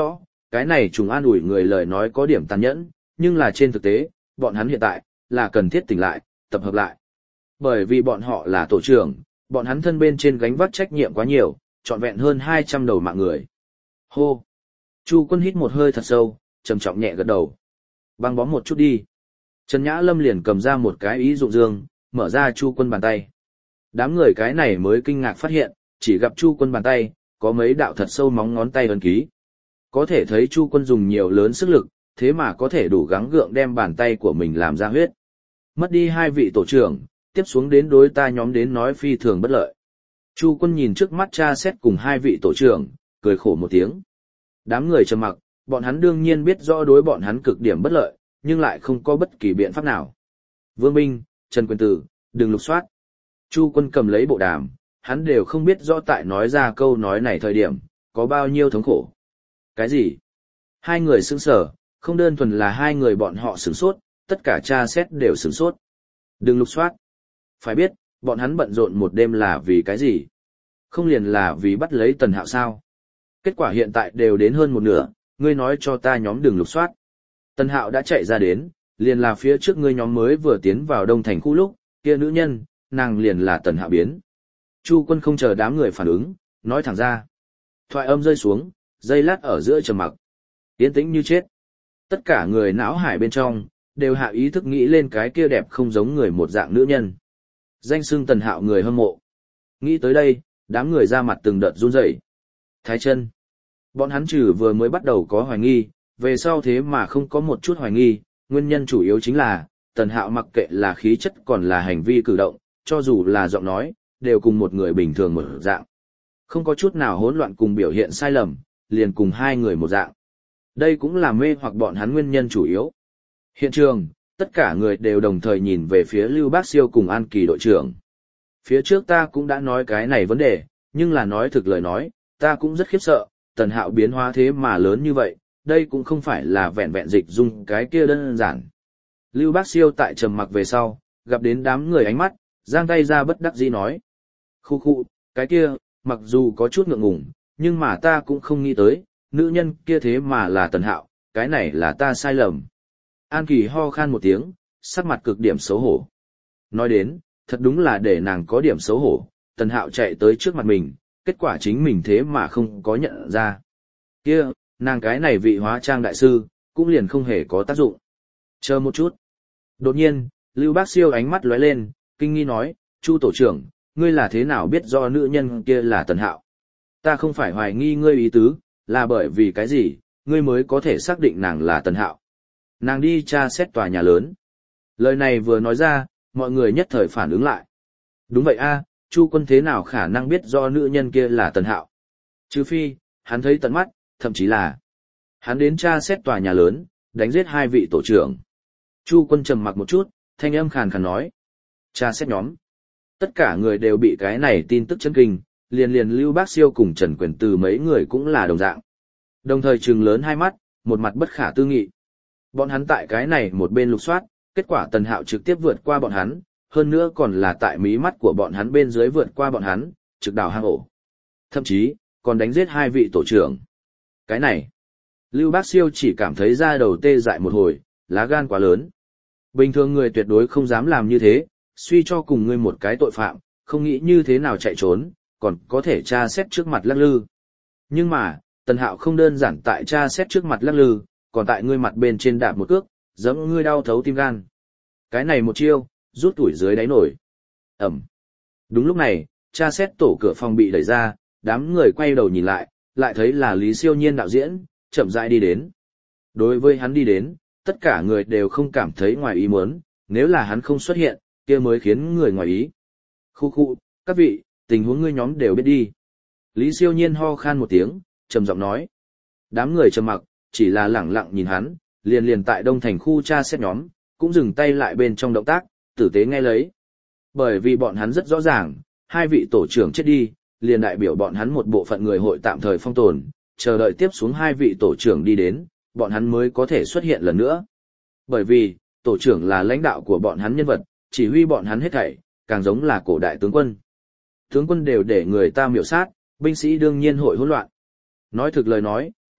cái này trùng an ủi người lời nói có điểm tàn nhẫn, nhưng là trên thực tế, bọn hắn hiện tại, là cần thiết tỉnh lại, tập hợp lại. Bởi vì bọn họ là tổ trưởng, bọn hắn thân bên trên gánh vác trách nhiệm quá nhiều, trọn vẹn hơn hai trăm đầu mạng người. Hô! Chu Quân hít một hơi thật sâu, trầm trọng nhẹ gật đầu. Băng bó một chút đi. Trần Nhã Lâm liền cầm ra một cái ý dụng dương, mở ra Chu Quân bàn tay. Đám người cái này mới kinh ngạc phát hiện, chỉ gặp Chu Quân bàn tay, có mấy đạo thật sâu móng ngón tay ấn ký. Có thể thấy Chu Quân dùng nhiều lớn sức lực, thế mà có thể đủ gắng gượng đem bàn tay của mình làm ra huyết. Mất đi hai vị tổ trưởng, tiếp xuống đến đối ta nhóm đến nói phi thường bất lợi. Chu Quân nhìn trước mắt tra xét cùng hai vị tổ trưởng, cười khổ một tiếng. Đám người trầm mặc, bọn hắn đương nhiên biết rõ đối bọn hắn cực điểm bất lợi, nhưng lại không có bất kỳ biện pháp nào. Vương Minh, Trần Quyền Tử, đừng lục soát. Chu Quân cầm lấy bộ đàm, hắn đều không biết rõ tại nói ra câu nói này thời điểm, có bao nhiêu thống khổ. Cái gì? Hai người sững sờ, không đơn thuần là hai người bọn họ sửng sốt, tất cả tra xét đều sửng sốt. Đừng lục soát. Phải biết, bọn hắn bận rộn một đêm là vì cái gì? Không liền là vì bắt lấy Tần Hạo sao? Kết quả hiện tại đều đến hơn một nửa, ngươi nói cho ta nhóm đừng lục soát. Tần Hạo đã chạy ra đến, liền là phía trước ngươi nhóm mới vừa tiến vào Đông Thành khu lúc, kia nữ nhân, nàng liền là Tần Hạo biến. Chu Quân không chờ đám người phản ứng, nói thẳng ra. Thoại âm rơi xuống, giây lát ở giữa trầm mặc. Yên tĩnh như chết. Tất cả người não hải bên trong, đều hạ ý thức nghĩ lên cái kia đẹp không giống người một dạng nữ nhân. Danh xưng Tần Hạo người hâm mộ. Nghĩ tới đây, đám người ra mặt từng đợt run rẩy. Thái chân. Bọn hắn trừ vừa mới bắt đầu có hoài nghi, về sau thế mà không có một chút hoài nghi, nguyên nhân chủ yếu chính là, Tần Hạo mặc kệ là khí chất còn là hành vi cử động, cho dù là giọng nói, đều cùng một người bình thường một dạng. Không có chút nào hỗn loạn cùng biểu hiện sai lầm, liền cùng hai người một dạng. Đây cũng là mê hoặc bọn hắn nguyên nhân chủ yếu. Hiện trường, tất cả người đều đồng thời nhìn về phía Lưu Bác Siêu cùng An Kỳ đội trưởng. Phía trước ta cũng đã nói cái này vấn đề, nhưng là nói thực lời nói, ta cũng rất khiếp sợ, Tần Hạo biến hóa thế mà lớn như vậy, đây cũng không phải là vẹn vẹn dịch dung cái kia đơn giản. Lưu Bác Siêu tại trầm mặc về sau, gặp đến đám người ánh mắt, giang tay ra bất đắc dĩ nói. Khu khu, cái kia, mặc dù có chút ngượng ngùng, nhưng mà ta cũng không nghĩ tới, nữ nhân kia thế mà là Tần Hạo, cái này là ta sai lầm. An Kỳ ho khan một tiếng, sắc mặt cực điểm xấu hổ. Nói đến, thật đúng là để nàng có điểm xấu hổ, Tần Hạo chạy tới trước mặt mình, kết quả chính mình thế mà không có nhận ra. Kia, nàng cái này vị hóa trang đại sư, cũng liền không hề có tác dụng. Chờ một chút. Đột nhiên, Lưu Bác Siêu ánh mắt lóe lên, kinh nghi nói, Chu tổ trưởng, ngươi là thế nào biết do nữ nhân kia là Tần Hạo? Ta không phải hoài nghi ngươi ý tứ, là bởi vì cái gì, ngươi mới có thể xác định nàng là Tần Hạo. Nàng đi tra xét tòa nhà lớn. Lời này vừa nói ra, mọi người nhất thời phản ứng lại. Đúng vậy a, Chu Quân thế nào khả năng biết do nữ nhân kia là Tần Hạo? Trừ phi, hắn thấy tận mắt, thậm chí là hắn đến tra xét tòa nhà lớn, đánh giết hai vị tổ trưởng. Chu Quân trầm mặc một chút, thanh âm khàn khàn nói. Tra xét nhóm. Tất cả người đều bị cái này tin tức chấn kinh, liền liền Lưu Bác Siêu cùng Trần Quyền Từ mấy người cũng là đồng dạng. Đồng thời trừng lớn hai mắt, một mặt bất khả tư nghị. Bọn hắn tại cái này một bên lục soát, kết quả Tần Hạo trực tiếp vượt qua bọn hắn, hơn nữa còn là tại mí mắt của bọn hắn bên dưới vượt qua bọn hắn, trực đào hang ổ. Thậm chí, còn đánh giết hai vị tổ trưởng. Cái này, Lưu Bác Siêu chỉ cảm thấy da đầu tê dại một hồi, lá gan quá lớn. Bình thường người tuyệt đối không dám làm như thế, suy cho cùng ngươi một cái tội phạm, không nghĩ như thế nào chạy trốn, còn có thể tra xét trước mặt lắc lư. Nhưng mà, Tần Hạo không đơn giản tại tra xét trước mặt lắc lư, còn tại ngươi mặt bên trên đạp một cước, giẫm ngươi đau thấu tim gan. Cái này một chiêu, rút tuổi dưới đáy nổi. Ẩm. Đúng lúc này, tra xét tổ cửa phòng bị đẩy ra, đám người quay đầu nhìn lại, lại thấy là Lý Siêu Nhiên đạo diễn, chậm rãi đi đến. Đối với hắn đi đến, tất cả người đều không cảm thấy ngoài ý muốn, nếu là hắn không xuất hiện, kia mới khiến người ngoài ý. Khu khu, các vị, tình huống ngươi nhóm đều biết đi. Lý Siêu Nhiên ho khan một tiếng, trầm giọng nói. Đám người trầm mặc, chỉ là lẳng lặng nhìn hắn, liền liền tại Đông Thành khu tra xét nhóm, cũng dừng tay lại bên trong động tác, tử tế nghe lấy. Bởi vì bọn hắn rất rõ ràng, hai vị tổ trưởng chết đi, liền đại biểu bọn hắn một bộ phận người hội tạm thời phong tồn, chờ đợi tiếp xuống hai vị tổ trưởng đi đến, bọn hắn mới có thể xuất hiện lần nữa. Bởi vì, tổ trưởng là lãnh đạo của bọn hắn nhân vật, chỉ huy bọn hắn hết thảy, càng giống là cổ đại tướng quân. Tướng quân đều để người ta miểu sát, binh sĩ đương nhiên hội hỗn loạn. Nói thực lời nói,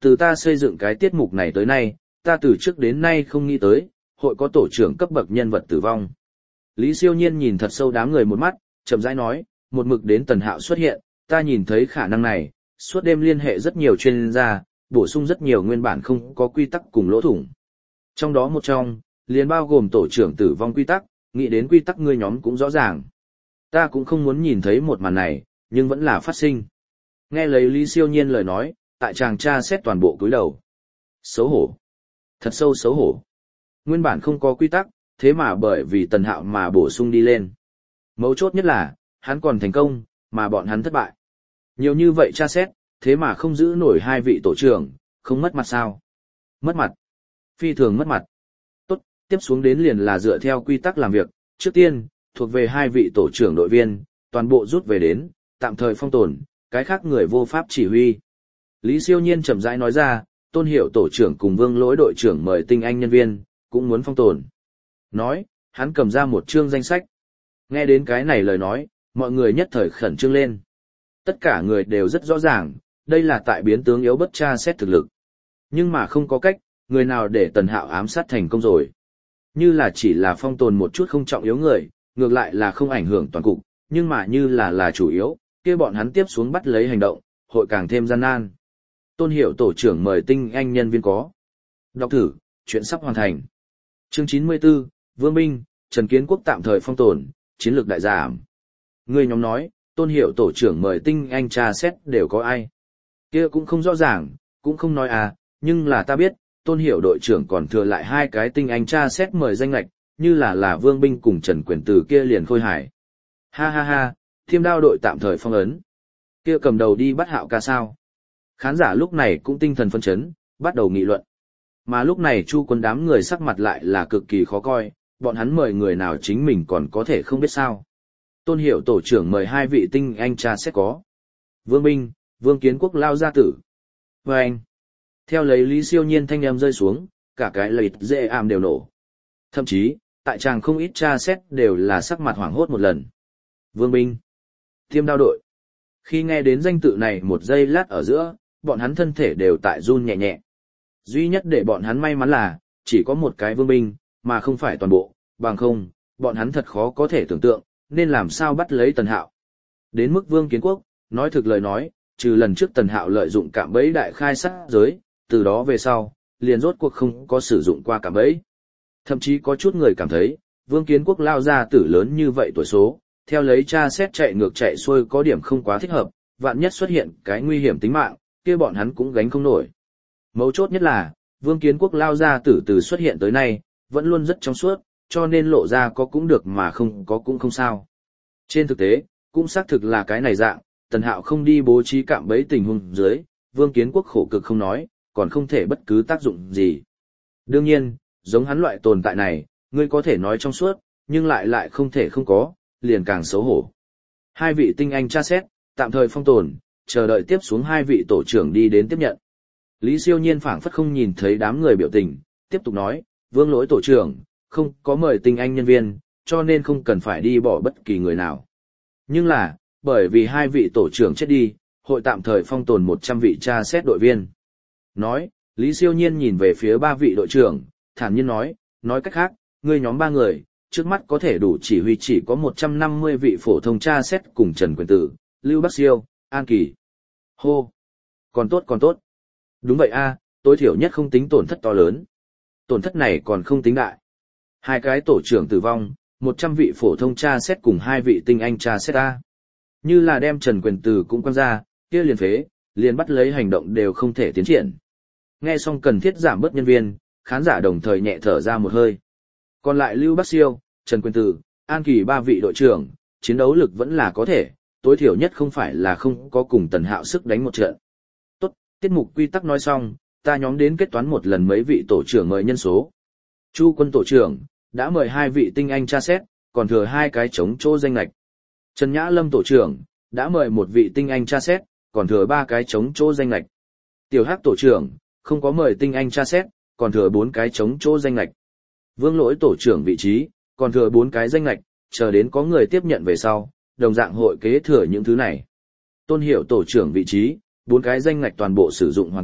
từ ta xây dựng cái tiết mục này tới nay, ta từ trước đến nay không nghĩ tới, hội có tổ trưởng cấp bậc nhân vật tử vong. Lý Siêu Nhiên nhìn thật sâu đám người một mắt, chậm rãi nói, một mực đến Tần Hạo xuất hiện, ta nhìn thấy khả năng này, suốt đêm liên hệ rất nhiều chuyên gia, bổ sung rất nhiều nguyên bản không có quy tắc cùng lỗ thủng. Trong đó một trong, liền bao gồm tổ trưởng tử vong quy tắc, nghĩ đến quy tắc ngươi nhóm cũng rõ ràng. Ta cũng không muốn nhìn thấy một màn này, nhưng vẫn là phát sinh. Nghe lấy Lý Siêu Nhiên lời nói, tại chàng tra xét toàn bộ cúi đầu. Xấu hổ. Thật sâu xấu hổ. Nguyên bản không có quy tắc, thế mà bởi vì Tần Hạo mà bổ sung đi lên. Mấu chốt nhất là, hắn còn thành công, mà bọn hắn thất bại. Nhiều như vậy tra xét, thế mà không giữ nổi hai vị tổ trưởng, không mất mặt sao? Mất mặt. Phi thường mất mặt. Tốt, tiếp xuống đến liền là dựa theo quy tắc làm việc, trước tiên, thuộc về hai vị tổ trưởng đội viên, toàn bộ rút về đến, tạm thời phong tồn, cái khác người vô pháp chỉ huy. Lý Siêu Nhiên chậm rãi nói ra, Tôn Hiểu tổ trưởng cùng Vương Lỗi đội trưởng mời tinh anh nhân viên, cũng muốn phong tồn. Nói, hắn cầm ra một chương danh sách. Nghe đến cái này lời nói, mọi người nhất thời khẩn trương lên. Tất cả người đều rất rõ ràng, đây là tại biến tướng yếu bất tra xét thực lực. Nhưng mà không có cách, người nào để Tần Hạo ám sát thành công rồi. Như là chỉ là phong tồn một chút không trọng yếu người, ngược lại là không ảnh hưởng toàn cục, nhưng mà như là là chủ yếu, kia bọn hắn tiếp xuống bắt lấy hành động, hội càng thêm gian nan. Tôn Hiểu tổ trưởng mời tinh anh nhân viên có. Đọc thử, chuyện sắp hoàn thành. Chương chín mươi tư, Vương Binh, Trần Kiến Quốc tạm thời phong tồn, chiến lược đại giảm. Người nhóm nói, Tôn Hiểu tổ trưởng mời tinh anh tra xét đều có ai. Kia cũng không rõ ràng, cũng không nói à, nhưng là ta biết, Tôn Hiểu đội trưởng còn thừa lại hai cái tinh anh tra xét mời danh lạch, như là là Vương Binh cùng Trần Quyền Từ kia liền khôi hải. Ha ha ha, Thiêm Đao đội tạm thời phong ấn. Kia cầm đầu đi bắt Hạo ca sao? Khán giả lúc này cũng tinh thần phấn chấn, bắt đầu nghị luận. Mà lúc này Chu Quân đám người sắc mặt lại là cực kỳ khó coi, bọn hắn mời người nào chính mình còn có thể không biết sao. Tôn Hiểu tổ trưởng mời hai vị tinh anh tra xét có. Vương Binh, Vương Kiến Quốc lao gia tử. Và anh. Theo lấy Lý Siêu Nhiên thanh em rơi xuống, cả cái lầy dễ ảm đều nổ. Thậm chí, tại tràng không ít tra xét đều là sắc mặt hoảng hốt một lần. Vương Binh. Thiêm Đao đội. Khi nghe đến danh tự này một giây lát ở giữa, bọn hắn thân thể đều tại run nhẹ nhẹ. Duy nhất để bọn hắn may mắn là, chỉ có một cái Vương Binh, mà không phải toàn bộ, bằng không, bọn hắn thật khó có thể tưởng tượng, nên làm sao bắt lấy Tần Hạo. Đến mức Vương Kiến Quốc, nói thực lời nói, trừ lần trước Tần Hạo lợi dụng cạm bẫy đại khai sát giới, từ đó về sau, liền rốt cuộc không có sử dụng qua cạm bẫy. Thậm chí có chút người cảm thấy, Vương Kiến Quốc lao ra tử lớn như vậy tuổi số, theo lấy tra xét chạy ngược chạy xuôi có điểm không quá thích hợp, vạn nhất xuất hiện cái nguy hiểm tính mạng, kia bọn hắn cũng gánh không nổi. Mấu chốt nhất là, Vương Kiến Quốc lao ra tử từ xuất hiện tới nay, vẫn luôn rất trong suốt, cho nên lộ ra có cũng được mà không có cũng không sao. Trên thực tế, cũng xác thực là cái này dạng, Tần Hạo không đi bố trí cạm bẫy tình huống dưới, Vương Kiến Quốc khổ cực không nói, còn không thể bất cứ tác dụng gì. Đương nhiên, giống hắn loại tồn tại này, ngươi có thể nói trong suốt, nhưng lại lại không thể không có, liền càng xấu hổ. Hai vị tinh anh tra xét, tạm thời phong tồn, chờ đợi tiếp xuống hai vị tổ trưởng đi đến tiếp nhận. Lý Siêu Nhiên phảng phất không nhìn thấy đám người biểu tình, tiếp tục nói, Vương Lỗi tổ trưởng, không có mời tinh anh nhân viên, cho nên không cần phải đi bỏ bất kỳ người nào. Nhưng là, bởi vì hai vị tổ trưởng chết đi, hội tạm thời phong tồn một trăm vị tra xét đội viên. Nói, Lý Siêu Nhiên nhìn về phía ba vị đội trưởng, thản nhiên nói, nói cách khác, ngươi nhóm ba người, trước mắt có thể đủ chỉ huy chỉ có một trăm năm mươi vị phổ thông tra xét cùng Trần Quyền Tử, Lưu Bắc Siêu, An Kỳ. Hô! Còn tốt còn tốt. Đúng vậy a, tối thiểu nhất không tính tổn thất to lớn. Tổn thất này còn không tính đại. Hai cái tổ trưởng tử vong, một trăm vị phổ thông tra xét cùng hai vị tinh anh tra xét a. Như là đem Trần Quyền Tử cũng quăng ra, kia liền phế, liền bắt lấy hành động đều không thể tiến triển. Nghe xong cần thiết giảm bớt nhân viên, khán giả đồng thời nhẹ thở ra một hơi. Còn lại Lưu Bắc Siêu, Trần Quyền Tử, An Kỳ ba vị đội trưởng, chiến đấu lực vẫn là có thể, tối thiểu nhất không phải là không có cùng Tần Hạo sức đánh một trận. Tốt, tiết mục quy tắc nói xong, ta nhóm đến kết toán một lần mấy vị tổ trưởng mời nhân số. Chu Quân tổ trưởng, đã mời hai vị tinh anh tra xét, còn thừa hai cái trống chỗ danh lệch. Trần Nhã Lâm tổ trưởng, đã mời một vị tinh anh tra xét, còn thừa ba cái trống chỗ danh lệch. Tiểu Hắc tổ trưởng, không có mời tinh anh tra xét, còn thừa bốn cái trống chỗ danh lệch. Vương Lỗi tổ trưởng vị trí, còn thừa bốn cái danh lệch, chờ đến có người tiếp nhận về sau, đồng dạng hội kế thừa những thứ này. Tôn Hiểu tổ trưởng vị trí, bốn cái danh lệch toàn bộ sử dụng hoàn tất,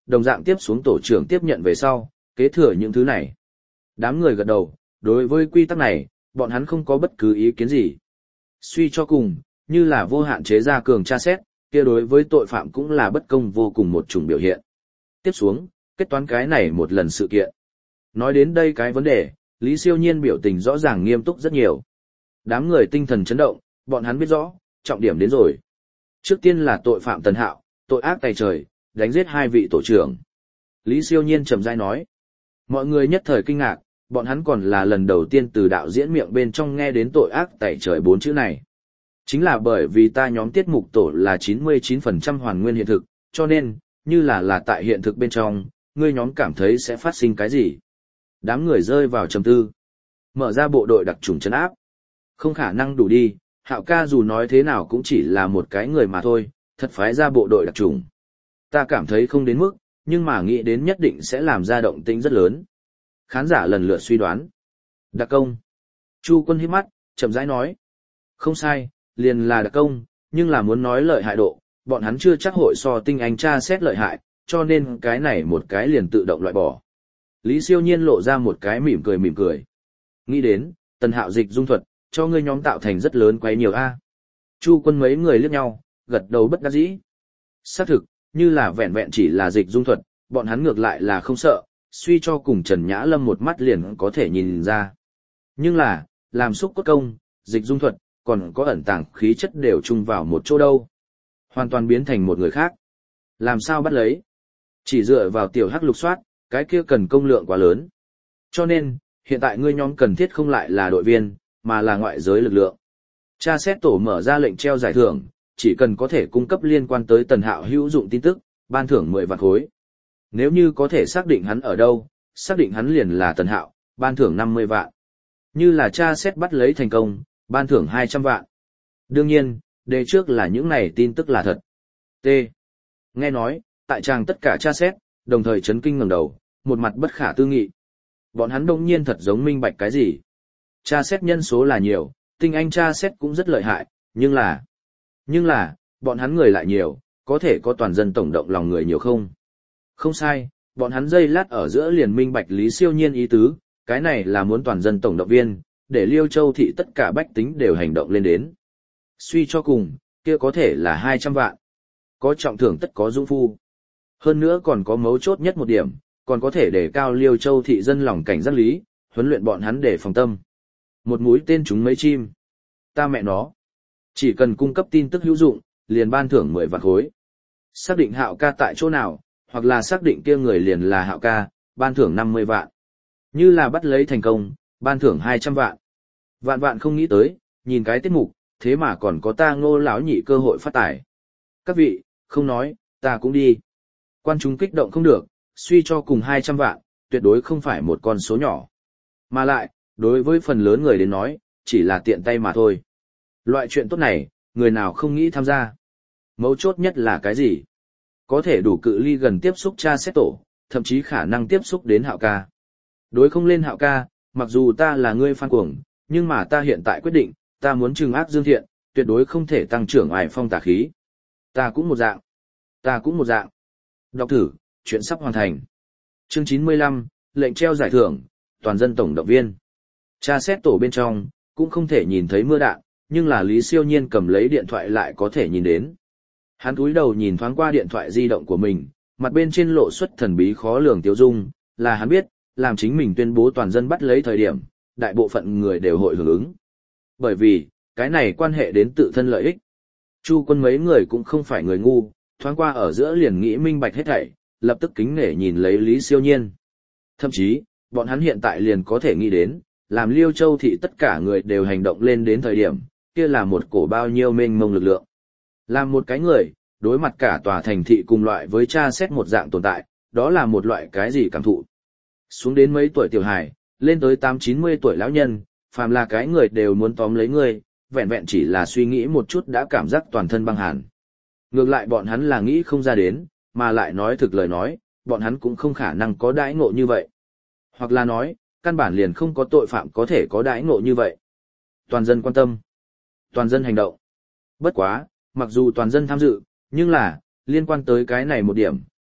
đồng dạng tiếp xuống tổ trưởng tiếp nhận về sau, kế thừa những thứ này. Đám người gật đầu, đối với quy tắc này, bọn hắn không có bất cứ ý kiến gì. Suy cho cùng, như là vô hạn chế ra cường tra xét, kia đối với tội phạm cũng là bất công vô cùng một chủng biểu hiện. Tiếp xuống, kết toán cái này một lần sự kiện. Nói đến đây cái vấn đề, Lý Siêu Nhiên biểu tình rõ ràng nghiêm túc rất nhiều. Đám người tinh thần chấn động, bọn hắn biết rõ, trọng điểm đến rồi. Trước tiên là tội phạm Tần Hạo, tội ác tày trời, đánh giết hai vị tổ trưởng. Lý Siêu Nhiên trầm rãi nói. Mọi người nhất thời kinh ngạc, bọn hắn còn là lần đầu tiên từ đạo diễn miệng bên trong nghe đến tội ác tày trời bốn chữ này. Chính là bởi vì ta nhóm tiết mục tổ là chín mươi chín phần trăm hoàn nguyên hiện thực, cho nên, như là là tại hiện thực bên trong, ngươi nhóm cảm thấy sẽ phát sinh cái gì. Đám người rơi vào trầm tư. Mở ra bộ đội đặc trùng trấn áp. Không khả năng đủ đi, Hạo ca dù nói thế nào cũng chỉ là một cái người mà thôi, thật phái ra bộ đội đặc trùng. Ta cảm thấy không đến mức, nhưng mà nghĩ đến nhất định sẽ làm ra động tĩnh rất lớn. Khán giả lần lượt suy đoán. Đặc công. Chu Quân híp mắt, chậm rãi nói. Không sai, liền là đặc công, nhưng là muốn nói lợi hại độ, bọn hắn chưa chắc hội so tinh anh tra xét lợi hại, cho nên cái này một cái liền tự động loại bỏ. Lý Siêu Nhiên lộ ra một cái mỉm cười mỉm cười. Nghĩ đến, Tần Hạo dịch dung thuật, cho ngươi nhóm tạo thành rất lớn quấy nhiều a. Chu Quân mấy người liếc nhau, gật đầu bất đắc dĩ. Xác thực, như là vẹn vẹn chỉ là dịch dung thuật, bọn hắn ngược lại là không sợ, suy cho cùng Trần Nhã Lâm một mắt liền có thể nhìn ra. Nhưng là, làm xúc cốt công, dịch dung thuật, còn có ẩn tàng khí chất đều chung vào một chỗ đâu. Hoàn toàn biến thành một người khác. Làm sao bắt lấy? Chỉ dựa vào tiểu hắc lục soát, cái kia cần công lượng quá lớn. Cho nên, hiện tại ngươi nhóm cần thiết không lại là đội viên, mà là ngoại giới lực lượng. Tra xét tổ mở ra lệnh treo giải thưởng, chỉ cần có thể cung cấp liên quan tới Tần Hạo hữu dụng tin tức, ban thưởng mười vạn khối. Nếu như có thể xác định hắn ở đâu, xác định hắn liền là Tần Hạo, ban thưởng năm mươi vạn. Như là tra xét bắt lấy thành công, ban thưởng hai trăm vạn. Đương nhiên, đề trước là những này tin tức là thật. T. Nghe nói, tại trang tất cả tra xét, đồng thời chấn kinh ngẩng đầu, một mặt bất khả tư nghị. Bọn hắn đông nhiên thật giống minh bạch cái gì. Tra xét nhân số là nhiều, tinh anh tra xét cũng rất lợi hại, nhưng là... Nhưng là, bọn hắn người lại nhiều, có thể có toàn dân tổng động lòng người nhiều không? Không sai, bọn hắn dây lát ở giữa liền minh bạch Lý Siêu Nhiên ý tứ, cái này là muốn toàn dân tổng động viên, để Liêu Châu thị tất cả bách tính đều hành động lên đến. Suy cho cùng, kia có thể là hai trăm vạn. Có trọng thưởng tất có dũng phu. Hơn nữa còn có mấu chốt nhất một điểm, còn có thể để cao Liêu Châu thị dân lòng cảnh giác lý, huấn luyện bọn hắn để phòng tâm. Một mũi tên trúng mấy chim. Ta mẹ nó. Chỉ cần cung cấp tin tức hữu dụng, liền ban thưởng mười vạn khối. Xác định Hạo ca tại chỗ nào, hoặc là xác định kia người liền là Hạo ca, ban thưởng năm mươi vạn. Như là bắt lấy thành công, ban thưởng hai trăm vạn. Vạn vạn không nghĩ tới, nhìn cái tiết mục, thế mà còn có ta Ngô lão nhị cơ hội phát tài. Các vị, không nói, ta cũng đi. Quan chúng kích động không được, suy cho cùng hai trăm vạn, tuyệt đối không phải một con số nhỏ. Mà lại, đối với phần lớn người đến nói, chỉ là tiện tay mà thôi. Loại chuyện tốt này, người nào không nghĩ tham gia. Mấu chốt nhất là cái gì? Có thể đủ cự ly gần tiếp xúc tra xét tổ, thậm chí khả năng tiếp xúc đến Hạo ca. Đối không lên Hạo ca, mặc dù ta là người fan cuồng, nhưng mà ta hiện tại quyết định, ta muốn trừng ác dương thiện, tuyệt đối không thể tăng trưởng ải phong tà khí. Ta cũng một dạng. Ta cũng một dạng. Đọc thử, chuyện sắp hoàn thành. Chương chín mươi lăm, lệnh treo giải thưởng, toàn dân tổng động viên. Tra xét tổ bên trong, cũng không thể nhìn thấy mưa đạn, nhưng là Lý Siêu Nhiên cầm lấy điện thoại lại có thể nhìn đến. Hắn cúi đầu nhìn thoáng qua điện thoại di động của mình, mặt bên trên lộ xuất thần bí khó lường tiêu dung, là hắn biết, làm chính mình tuyên bố toàn dân bắt lấy thời điểm, đại bộ phận người đều hội hưởng ứng. Bởi vì, cái này quan hệ đến tự thân lợi ích. Chu Quân mấy người cũng không phải người ngu, thoáng qua ở giữa liền nghĩ minh bạch hết thảy, lập tức kính nể nhìn lấy Lý Siêu Nhiên. Thậm chí, bọn hắn hiện tại liền có thể nghĩ đến, làm Liêu Châu thị tất cả người đều hành động lên đến thời điểm, kia là một cổ bao nhiêu mênh mông lực lượng. Làm một cái người, đối mặt cả tòa thành thị cùng loại với tra xét một dạng tồn tại, đó là một loại cái gì cảm thụ. Xuống đến mấy tuổi tiểu hài, lên tới tám chín mươi tuổi lão nhân, phàm là cái người đều muốn tóm lấy ngươi, vẹn vẹn chỉ là suy nghĩ một chút đã cảm giác toàn thân băng hàn. Ngược lại bọn hắn là nghĩ không ra đến, mà lại nói thực lời nói, bọn hắn cũng không khả năng có đãi ngộ như vậy. Hoặc là nói, căn bản liền không có tội phạm có thể có đãi ngộ như vậy. Toàn dân quan tâm. Toàn dân hành động. Bất quá, mặc dù toàn dân tham dự, nhưng là, liên quan tới cái này một điểm,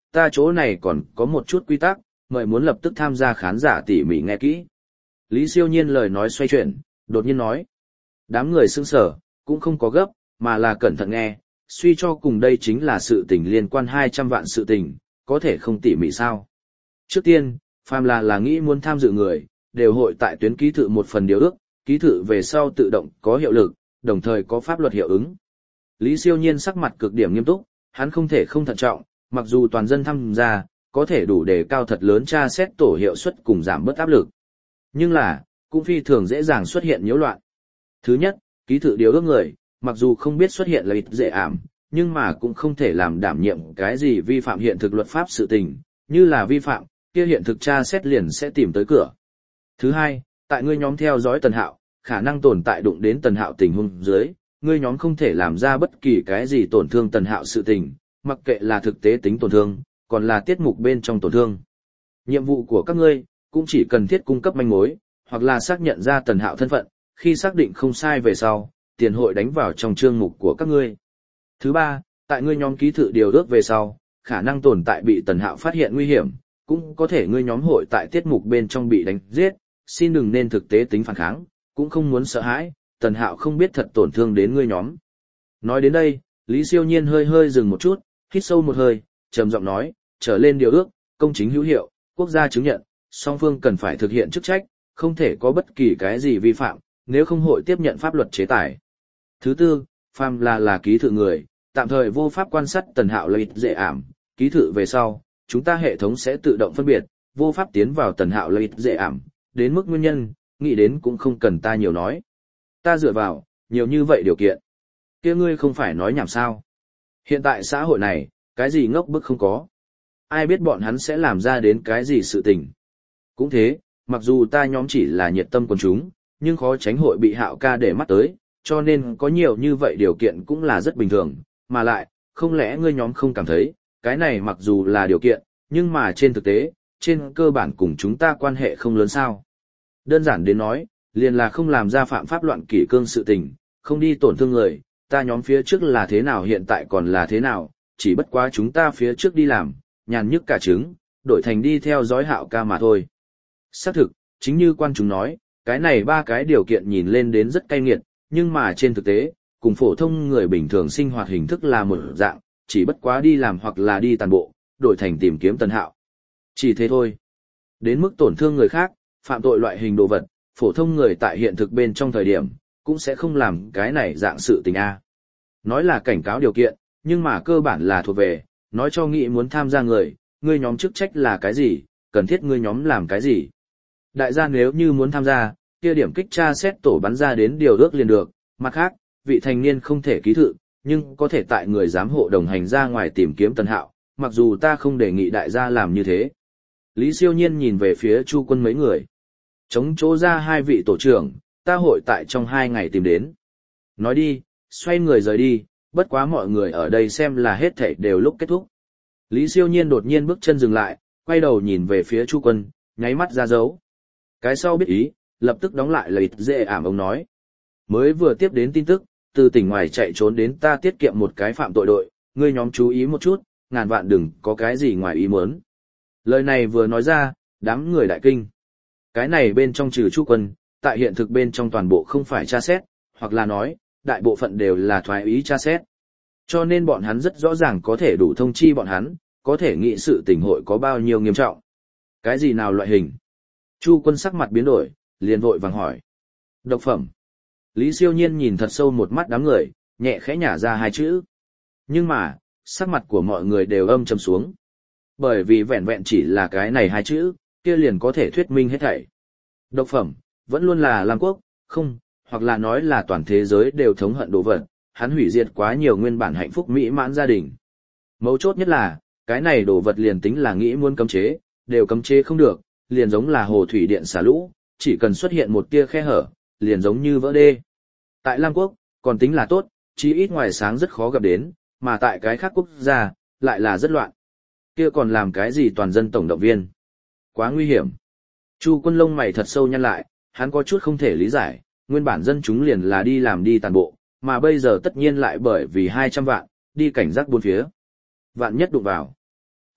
ta chỗ này còn có một chút quy tắc, mời muốn lập tức tham gia khán giả tỉ mỉ nghe kỹ. Lý Siêu Nhiên lời nói xoay chuyển, đột nhiên nói. Đám người sững sờ, cũng không có gấp, mà là cẩn thận nghe, suy cho cùng đây chính là sự tình liên quan hai trăm vạn sự tình, có thể không tỉ mỉ sao. Trước tiên, phàm là là nghĩ muốn tham dự người, đều hội tại tuyến ký thự một phần điều ước, ký thự về sau tự động có hiệu lực, đồng thời có pháp luật hiệu ứng. Lý Siêu Nhiên sắc mặt cực điểm nghiêm túc, hắn không thể không thận trọng, mặc dù toàn dân tham gia, có thể đủ đề cao thật lớn tra xét tổ hiệu suất cùng giảm bớt áp lực. Nhưng là, cũng phi thường dễ dàng xuất hiện nhiễu loạn. Thứ nhất, ký thự điều ước người, mặc dù không biết xuất hiện là ít dễ ảm, nhưng mà cũng không thể làm đảm nhiệm cái gì vi phạm hiện thực luật pháp sự tình, như là vi phạm, kia hiện thực tra xét liền sẽ tìm tới cửa. Thứ hai, tại ngươi nhóm theo dõi Tần Hạo, khả năng tồn tại đụng đến Tần Hạo tình huống dưới, ngươi nhóm không thể làm ra bất kỳ cái gì tổn thương Tần Hạo sự tình, mặc kệ là thực tế tính tổn thương, còn là tiết mục bên trong tổn thương. Nhiệm vụ của các ngươi, cũng chỉ cần thiết cung cấp manh mối, hoặc là xác nhận ra Tần Hạo thân phận, khi xác định không sai về sau, tiền hội đánh vào trong chương mục của các ngươi. Thứ ba, tại ngươi nhóm ký thự điều ước về sau, khả năng tồn tại bị Tần Hạo phát hiện nguy hiểm, cũng có thể ngươi nhóm hội tại tiết mục bên trong bị đánh giết, xin đừng nên thực tế tính phản kháng, cũng không muốn sợ hãi, Tần Hạo không biết thật tổn thương đến ngươi nhóm. Nói đến đây, Lý Siêu Nhiên hơi hơi dừng một chút, hít sâu một hơi, trầm giọng nói, trở lên điều ước, công chính hữu hiệu, quốc gia chứng nhận, song phương cần phải thực hiện chức trách, không thể có bất kỳ cái gì vi phạm, nếu không hội tiếp nhận pháp luật chế tài. Thứ tư, phàm là là ký thự người, tạm thời vô pháp quan sát Tần Hạo lợi ích dễ ảm, ký thự về sau, chúng ta hệ thống sẽ tự động phân biệt, vô pháp tiến vào Tần Hạo lợi ích dễ ảm, đến mức nguyên nhân, nghĩ đến cũng không cần ta nhiều nói. Ta dựa vào, nhiều như vậy điều kiện. Kia ngươi không phải nói nhảm sao. Hiện tại xã hội này, cái gì ngốc bức không có. Ai biết bọn hắn sẽ làm ra đến cái gì sự tình. Cũng thế, mặc dù ta nhóm chỉ là nhiệt tâm quần chúng, nhưng khó tránh hội bị Hạo ca để mắt tới, cho nên có nhiều như vậy điều kiện cũng là rất bình thường, mà lại, không lẽ ngươi nhóm không cảm thấy, cái này mặc dù là điều kiện, nhưng mà trên thực tế, trên cơ bản cùng chúng ta quan hệ không lớn sao. Đơn giản đến nói, liền là không làm ra phạm pháp loạn kỷ cương sự tình, không đi tổn thương người, ta nhóm phía trước là thế nào hiện tại còn là thế nào, chỉ bất quá chúng ta phía trước đi làm, nhàn nhức cả trứng, đổi thành đi theo dõi Hạo ca mà thôi. Xác thực, chính như quan chúng nói, cái này ba cái điều kiện nhìn lên đến rất cay nghiệt, nhưng mà trên thực tế, cùng phổ thông người bình thường sinh hoạt hình thức là một dạng, chỉ bất quá đi làm hoặc là đi tàn bộ, đổi thành tìm kiếm Tần Hạo. Chỉ thế thôi. Đến mức tổn thương người khác, phạm tội loại hình đồ vật, phổ thông người tại hiện thực bên trong thời điểm, cũng sẽ không làm cái này dạng sự tình A. Nói là cảnh cáo điều kiện, nhưng mà cơ bản là thuộc về, nói cho nghĩ muốn tham gia người, ngươi nhóm chức trách là cái gì, cần thiết ngươi nhóm làm cái gì. Đại gia nếu như muốn tham gia, kia điểm kích tra xét tổ bắn ra đến điều ước liền được, mặt khác, vị thành niên không thể ký thự, nhưng có thể tại người giám hộ đồng hành ra ngoài tìm kiếm Tần Hạo, mặc dù ta không đề nghị đại gia làm như thế. Lý Siêu Nhiên nhìn về phía Chu Quân mấy người. Chống chỗ ra hai vị tổ trưởng, ta hội tại trong hai ngày tìm đến. Nói đi, xoay người rời đi, bất quá mọi người ở đây xem là hết thảy đều lúc kết thúc. Lý Siêu Nhiên đột nhiên bước chân dừng lại, quay đầu nhìn về phía Chu Quân, nháy mắt ra dấu. Cái sau biết ý, lập tức đóng lại lời dễ ảm ông nói. Mới vừa tiếp đến tin tức, từ tỉnh ngoài chạy trốn đến ta tiết kiệm một cái phạm tội đội, ngươi nhóm chú ý một chút, ngàn vạn đừng có cái gì ngoài ý muốn. Lời này vừa nói ra, đám người đại kinh. Cái này bên trong trừ Chu Quân, tại hiện thực bên trong toàn bộ không phải tra xét, hoặc là nói, đại bộ phận đều là thoái ý tra xét. Cho nên bọn hắn rất rõ ràng có thể đủ thông chi bọn hắn, có thể nghĩ sự tình hội có bao nhiêu nghiêm trọng. Cái gì nào loại hình? Chu Quân sắc mặt biến đổi, liền vội vàng hỏi. Độc phẩm. Lý Siêu Nhiên nhìn thật sâu một mắt đám người, nhẹ khẽ nhả ra hai chữ. Nhưng mà, sắc mặt của mọi người đều âm trầm xuống. Bởi vì vẹn vẹn chỉ là cái này hai chữ, kia liền có thể thuyết minh hết thảy. Độc phẩm, vẫn luôn là Lam Quốc, không, hoặc là nói là toàn thế giới đều thống hận đồ vật, hắn hủy diệt quá nhiều nguyên bản hạnh phúc mỹ mãn gia đình. Mấu chốt nhất là, cái này đồ vật liền tính là nghĩ muốn cấm chế, đều cấm chế không được, liền giống là hồ thủy điện xả lũ, chỉ cần xuất hiện một tia khe hở, liền giống như vỡ đê. Tại Lam Quốc, còn tính là tốt, chí ít ngoài sáng rất khó gặp đến, mà tại cái khác quốc gia, lại là rất loạn. Kia còn làm cái gì toàn dân tổng động viên? Quá nguy hiểm. Chu Quân lông mày thật sâu nhăn lại, hắn có chút không thể lý giải, nguyên bản dân chúng liền là đi làm đi tàn bộ, mà bây giờ tất nhiên lại bởi vì hai trăm vạn, đi cảnh giác bốn phía. Vạn nhất đụng vào.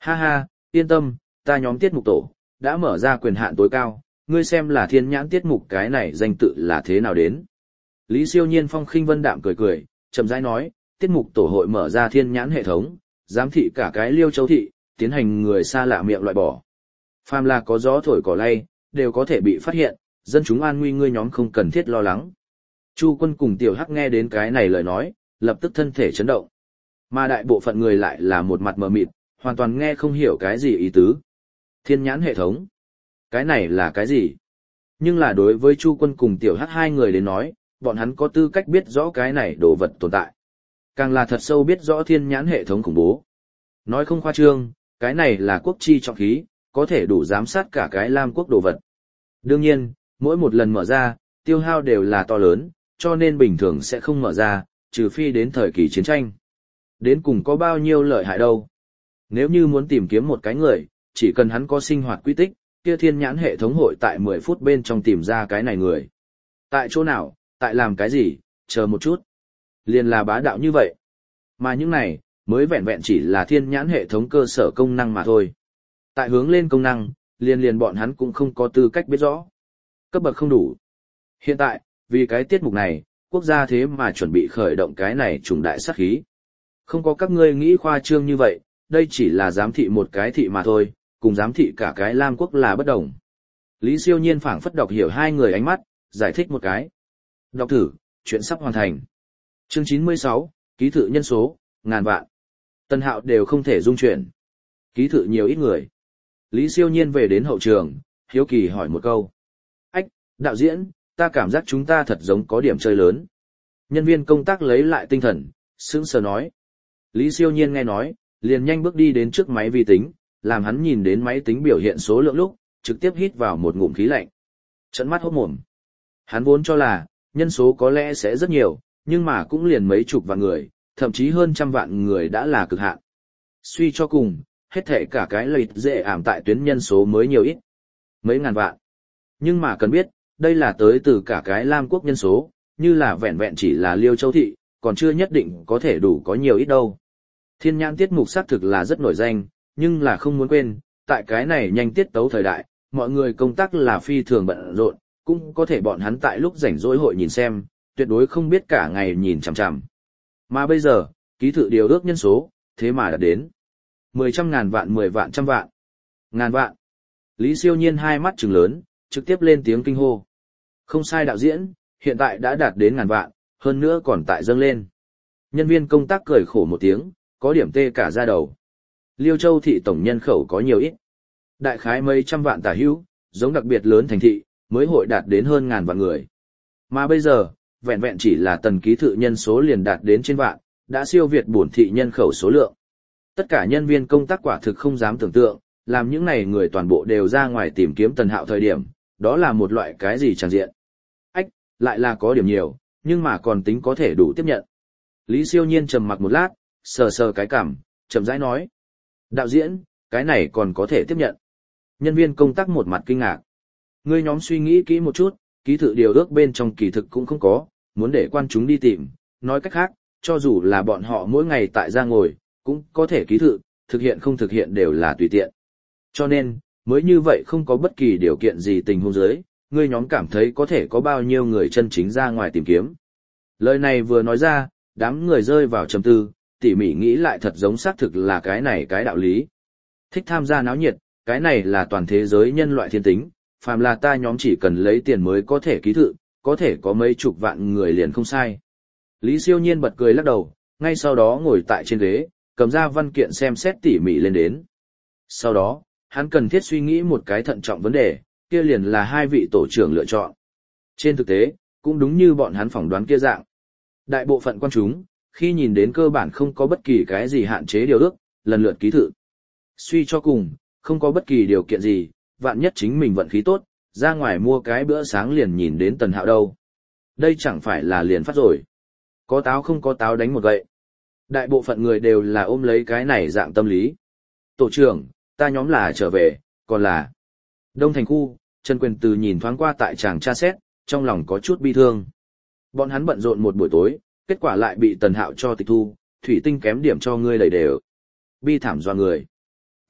Ha ha, yên tâm, ta nhóm tiết mục tổ, đã mở ra quyền hạn tối cao, ngươi xem là thiên nhãn tiết mục cái này danh tự là thế nào đến. Lý Siêu Nhiên phong khinh vân đạm cười cười, chậm rãi nói, tiết mục tổ hội mở ra thiên nhãn hệ thống, giám thị cả cái Liêu Châu thị, tiến hành người xa lạ miệng loại bỏ. Phàm là có gió thổi cỏ lay, đều có thể bị phát hiện, dân chúng an nguy ngươi nhóm không cần thiết lo lắng. Chu Quân cùng Tiểu Hắc nghe đến cái này lời nói, lập tức thân thể chấn động. Mà đại bộ phận người lại là một mặt mờ mịt, hoàn toàn nghe không hiểu cái gì ý tứ. Thiên nhãn hệ thống. Cái này là cái gì? Nhưng là đối với Chu Quân cùng Tiểu Hắc hai người đến nói, bọn hắn có tư cách biết rõ cái này đồ vật tồn tại. Càng là thật sâu biết rõ thiên nhãn hệ thống khủng bố. Nói không khoa trương, cái này là quốc chi trọng khí, có thể đủ giám sát cả cái Lam quốc đồ vật. Đương nhiên, mỗi một lần mở ra, tiêu hao đều là to lớn, cho nên bình thường sẽ không mở ra, trừ phi đến thời kỳ chiến tranh. Đến cùng có bao nhiêu lợi hại đâu. Nếu như muốn tìm kiếm một cái người, chỉ cần hắn có sinh hoạt quy tích, kia thiên nhãn hệ thống hội tại mười phút bên trong tìm ra cái này người. Tại chỗ nào, tại làm cái gì, chờ một chút. Liền là bá đạo như vậy. Mà những này, mới vẹn vẹn chỉ là thiên nhãn hệ thống cơ sở công năng mà thôi. Tại hướng lên công năng, liền liền bọn hắn cũng không có tư cách biết rõ. Cấp bậc không đủ. Hiện tại, vì cái tiết mục này, quốc gia thế mà chuẩn bị khởi động cái này trùng đại sát khí. Không có các ngươi nghĩ khoa trương như vậy, đây chỉ là giám thị một cái thị mà thôi, cùng giám thị cả cái Lam quốc là bất đồng. Lý Siêu Nhiên phảng phất đọc hiểu hai người ánh mắt, giải thích một cái. Đọc thử, chuyện sắp hoàn thành. Chương chín mươi sáu, ký thự nhân số, ngàn vạn. Tân Hạo đều không thể dung chuyển. Ký thự nhiều ít người. Lý Siêu Nhiên về đến hậu trường, hiếu kỳ hỏi một câu. Ách, đạo diễn, ta cảm giác chúng ta thật giống có điểm chơi lớn. Nhân viên công tác lấy lại tinh thần, sững sờ nói. Lý Siêu Nhiên nghe nói, liền nhanh bước đi đến trước máy vi tính, làm hắn nhìn đến máy tính biểu hiện số lượng lúc, trực tiếp hít vào một ngụm khí lạnh. Trợn mắt hốt mồm. Hắn vốn cho là, nhân số có lẽ sẽ rất nhiều, nhưng mà cũng liền mấy chục vạn người, thậm chí hơn trăm vạn người đã là cực hạn. Suy cho cùng, hết thể cả cái lợi dễ ảm tại tuyến nhân số mới nhiều ít. Mấy ngàn vạn. Nhưng mà cần biết, đây là tới từ cả cái Lam quốc nhân số, như là vẹn vẹn chỉ là Liêu Châu thị, còn chưa nhất định có thể đủ có nhiều ít đâu. Thiên nhãn tiết mục xác thực là rất nổi danh, nhưng là không muốn quên, tại cái này nhanh tiết tấu thời đại, mọi người công tác là phi thường bận rộn, cũng có thể bọn hắn tại lúc rảnh rỗi hội nhìn xem, tuyệt đối không biết cả ngày nhìn chằm chằm. Mà bây giờ, ký thự điều ước nhân số, thế mà đã đến. Mười trăm ngàn vạn mười vạn trăm vạn. Ngàn vạn. Lý Siêu Nhiên hai mắt trừng lớn, trực tiếp lên tiếng kinh hô. Không sai đạo diễn, hiện tại đã đạt đến ngàn vạn, hơn nữa còn tại dâng lên. Nhân viên công tác cười khổ một tiếng, có điểm tê cả da đầu. Liêu Châu thị tổng nhân khẩu có nhiều ít. Đại khái mấy trăm vạn tả hữu, giống đặc biệt lớn thành thị, mới hội đạt đến hơn ngàn vạn người. Mà bây giờ, vẹn vẹn chỉ là tần ký thự nhân số liền đạt đến trên vạn, đã siêu việt bổn thị nhân khẩu số lượng. Tất cả nhân viên công tác quả thực không dám tưởng tượng, làm những này người toàn bộ đều ra ngoài tìm kiếm Tần Hạo thời điểm, đó là một loại cái gì tràn diện. Ách, lại là có điểm nhiều, nhưng mà còn tính có thể đủ tiếp nhận. Lý Siêu Nhiên trầm mặc một lát, sờ sờ cái cằm, chậm rãi nói. Đạo diễn, cái này còn có thể tiếp nhận. Nhân viên công tác một mặt kinh ngạc. Ngươi nhóm suy nghĩ kỹ một chút, ký thự điều ước bên trong kỳ thực cũng không có, muốn để quan chúng đi tìm. Nói cách khác, cho dù là bọn họ mỗi ngày tại ra ngồi, cũng có thể ký thự, thực hiện không thực hiện đều là tùy tiện. Cho nên, mới như vậy không có bất kỳ điều kiện gì tình huống dưới, ngươi nhóm cảm thấy có thể có bao nhiêu người chân chính ra ngoài tìm kiếm. Lời này vừa nói ra, đám người rơi vào trầm tư, tỉ mỉ nghĩ lại thật giống xác thực là cái này cái đạo lý. Thích tham gia náo nhiệt, cái này là toàn thế giới nhân loại thiên tính, phàm là ta nhóm chỉ cần lấy tiền mới có thể ký thự, có thể có mấy chục vạn người liền không sai. Lý Siêu Nhiên bật cười lắc đầu, ngay sau đó ngồi tại trên ghế, cầm ra văn kiện xem xét tỉ mỉ lên đến. Sau đó, hắn cần thiết suy nghĩ một cái thận trọng vấn đề, kia liền là hai vị tổ trưởng lựa chọn. Trên thực tế, cũng đúng như bọn hắn phỏng đoán kia dạng. Đại bộ phận quan chúng, khi nhìn đến cơ bản không có bất kỳ cái gì hạn chế điều ước, lần lượt ký thự. Suy cho cùng, không có bất kỳ điều kiện gì, vạn nhất chính mình vận khí tốt, ra ngoài mua cái bữa sáng liền nhìn đến Tần Hạo đâu. Đây chẳng phải là liền phát rồi. Có táo không có táo đánh một gậy. Đại bộ phận người đều là ôm lấy cái này dạng tâm lý. Tổ trưởng, ta nhóm là trở về, còn là... Đông thành khu, Trần Quyền Từ nhìn thoáng qua tại tràng tra xét, trong lòng có chút bi thương. Bọn hắn bận rộn một buổi tối, kết quả lại bị Tần Hạo cho tịch thu, thủy tinh kém điểm cho ngươi đầy đều. Bi thảm doa người.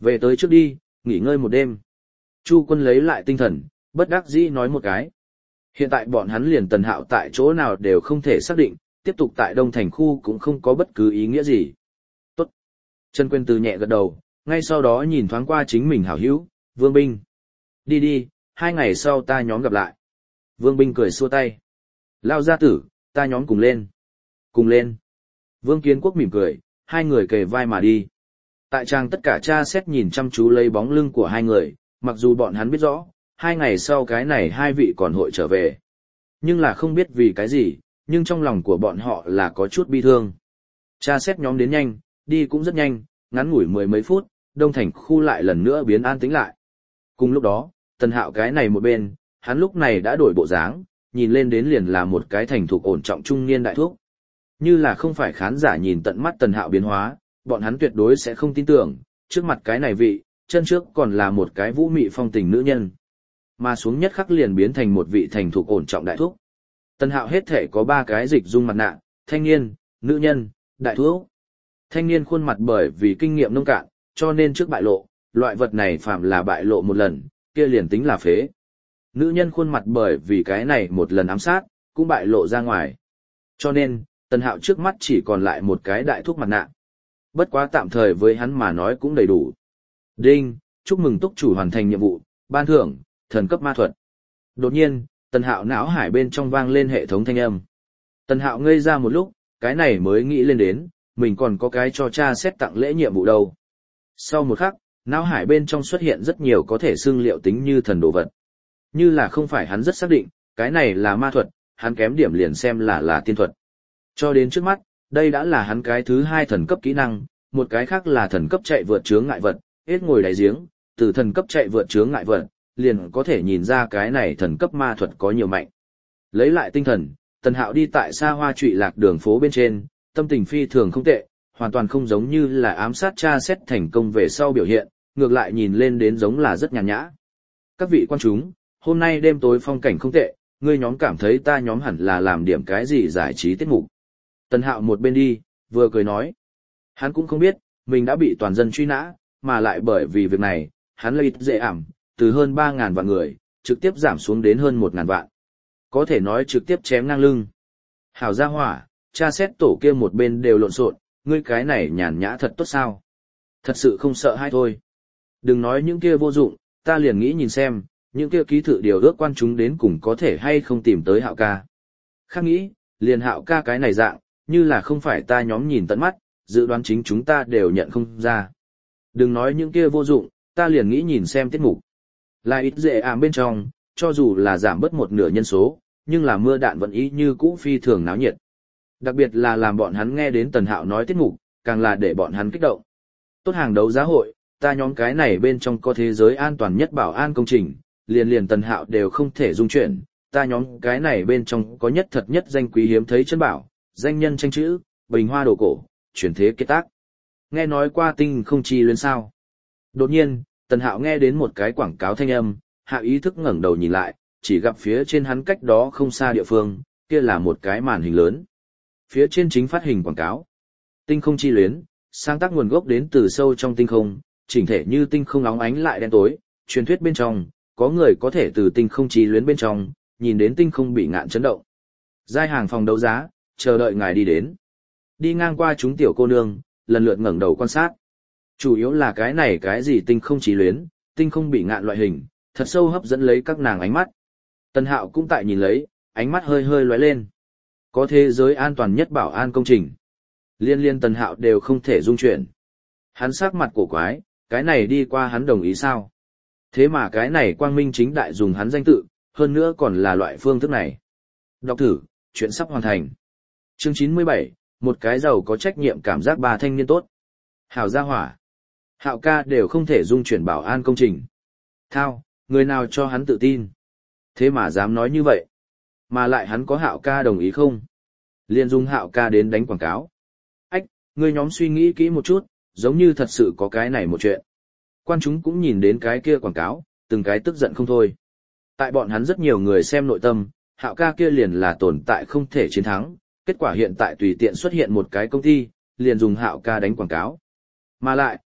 Về tới trước đi, nghỉ ngơi một đêm. Chu Quân lấy lại tinh thần, bất đắc dĩ nói một cái. Hiện tại bọn hắn liền Tần Hạo tại chỗ nào đều không thể xác định, tiếp tục tại Đông Thành khu cũng không có bất cứ ý nghĩa gì. Tốt. Trần Quyên Từ nhẹ gật đầu, ngay sau đó nhìn thoáng qua chính mình hảo hữu, Vương Binh. Đi đi, hai ngày sau ta nhóm gặp lại. Vương Binh cười xua tay. Lao gia tử, ta nhóm cùng lên. Cùng lên. Vương Kiến Quốc mỉm cười, hai người kề vai mà đi. Tại trang tất cả tra xét nhìn chăm chú lấy bóng lưng của hai người, mặc dù bọn hắn biết rõ, hai ngày sau cái này hai vị còn hội trở về. Nhưng là không biết vì cái gì, nhưng trong lòng của bọn họ là có chút bi thương. Tra xét nhóm đến nhanh, đi cũng rất nhanh, ngắn ngủi mười mấy phút, Đông Thành khu lại lần nữa biến an tĩnh lại. Cùng lúc đó, Tần Hạo cái này một bên, hắn lúc này đã đổi bộ dáng, nhìn lên đến liền là một cái thành thục ổn trọng trung niên đại thúc. Như là không phải khán giả nhìn tận mắt Tần Hạo biến hóa, bọn hắn tuyệt đối sẽ không tin tưởng, trước mặt cái này vị, chân trước còn là một cái vũ mị phong tình nữ nhân. Mà xuống nhất khắc liền biến thành một vị thành thục ổn trọng đại thúc. Tần Hạo hết thể có ba cái dịch dung mặt nạ, thanh niên, nữ nhân, đại thúc. Thanh niên khuôn mặt bởi vì kinh nghiệm nông cạn, cho nên trước bại lộ, loại vật này phạm là bại lộ một lần, kia liền tính là phế. Nữ nhân khuôn mặt bởi vì cái này một lần ám sát, cũng bại lộ ra ngoài. Cho nên, Tần Hạo trước mắt chỉ còn lại một cái đại thúc mặt nạ. Bất quá tạm thời với hắn mà nói cũng đầy đủ. Đinh, chúc mừng túc chủ hoàn thành nhiệm vụ, ban thưởng, thần cấp ma thuật. Đột nhiên, Tần Hạo não hải bên trong vang lên hệ thống thanh âm. Tần Hạo ngây ra một lúc, cái này mới nghĩ lên đến, mình còn có cái cho cha xét tặng lễ nhiệm vụ đâu. Sau một khắc, não hải bên trong xuất hiện rất nhiều có thể xưng liệu tính như thần đồ vật. Như là không phải hắn rất xác định, cái này là ma thuật, hắn kém điểm liền xem là là tiên thuật. Cho đến trước mắt, đây đã là hắn cái thứ hai thần cấp kỹ năng, một cái khác là thần cấp chạy vượt chướng ngại vật, hết ngồi đáy giếng, từ thần cấp chạy vượt chướng ngại vật, liền có thể nhìn ra cái này thần cấp ma thuật có nhiều mạnh. Lấy lại tinh thần, Tần Hạo đi tại xa hoa trụy lạc đường phố bên trên, tâm tình phi thường không tệ, hoàn toàn không giống như là ám sát tra xét thành công về sau biểu hiện, ngược lại nhìn lên đến giống là rất nhàn nhã. Các vị quan chúng, hôm nay đêm tối phong cảnh không tệ, ngươi nhóm cảm thấy ta nhóm hẳn là làm điểm cái gì giải trí tiết mục. Tần Hạo một bên đi, vừa cười nói. Hắn cũng không biết, mình đã bị toàn dân truy nã, mà lại bởi vì việc này, hắn lợi ích dễ ảm, từ hơn ba ngàn vạn người, trực tiếp giảm xuống đến hơn một ngàn vạn. Có thể nói trực tiếp chém ngang lưng. Hảo gia hỏa, tra xét tổ kia một bên đều lộn xộn, ngươi cái này nhàn nhã thật tốt sao. Thật sự không sợ hay thôi. Đừng nói những kia vô dụng, ta liền nghĩ nhìn xem, những kia ký thự điều ước quan chúng đến cùng có thể hay không tìm tới Hạo ca. Khác nghĩ, liền Hạo ca cái này dạng, như là không phải ta nhóm nhìn tận mắt, dự đoán chính chúng ta đều nhận không ra. Đừng nói những kia vô dụng, ta liền nghĩ nhìn xem tiết mục. Là ít dễ ảm bên trong, cho dù là giảm bớt một nửa nhân số, nhưng là mưa đạn vẫn ý như cũ phi thường náo nhiệt. Đặc biệt là làm bọn hắn nghe đến Tần Hạo nói tiết mục, càng là để bọn hắn kích động. Tốt hàng đấu giá hội, ta nhóm cái này bên trong có thế giới an toàn nhất bảo an công trình, liền liền Tần Hạo đều không thể dung chuyển, ta nhóm cái này bên trong có nhất thật nhất danh quý hiếm thấy chân bảo, danh nhân tranh chữ, bình hoa đồ cổ, truyền thế kết tác. Nghe nói qua tinh không chi luyến sao. Đột nhiên, Tần Hạo nghe đến một cái quảng cáo thanh âm, hạ ý thức ngẩng đầu nhìn lại, chỉ gặp phía trên hắn cách đó không xa địa phương, kia là một cái màn hình lớn. Phía trên chính phát hình quảng cáo. Tinh không chi luyến, sáng tác nguồn gốc đến từ sâu trong tinh không, chỉnh thể như tinh không óng ánh lại đen tối, truyền thuyết bên trong, có người có thể từ tinh không chi luyến bên trong, nhìn đến tinh không bị ngạn chấn động. Giai hàng phòng đấu giá, chờ đợi ngài đi đến. Đi ngang qua chúng tiểu cô nương, lần lượt ngẩng đầu quan sát. Chủ yếu là cái này cái gì tinh không chi luyến, tinh không bị ngạn loại hình, thật sâu hấp dẫn lấy các nàng ánh mắt. Tần Hạo cũng tại nhìn lấy, ánh mắt hơi hơi lóe lên. Có thế giới an toàn nhất bảo an công trình. Liên liên Tần Hạo đều không thể dung chuyển. Hắn sắc mặt cổ quái, cái này đi qua hắn đồng ý sao? Thế mà cái này quang minh chính đại dùng hắn danh tự, hơn nữa còn là loại phương thức này. Đọc thử, chuyện sắp hoàn thành. Chương chín mươi bảy, một cái giàu có trách nhiệm cảm giác bà thanh niên tốt. Hảo gia hỏa. Hạo ca đều không thể dung chuyển bảo an công trình. Thao, người nào cho hắn tự tin? Thế mà dám nói như vậy. Mà lại hắn có Hạo ca đồng ý không? Liên dung Hạo ca đến đánh quảng cáo. Ách, người nhóm suy nghĩ kỹ một chút, giống như thật sự có cái này một chuyện. Quan chúng cũng nhìn đến cái kia quảng cáo, từng cái tức giận không thôi. Tại bọn hắn rất nhiều người xem nội tâm, Hạo ca kia liền là tồn tại không thể chiến thắng, kết quả hiện tại tùy tiện xuất hiện một cái công ty, liền dùng Hạo ca đánh quảng cáo. Mà lại,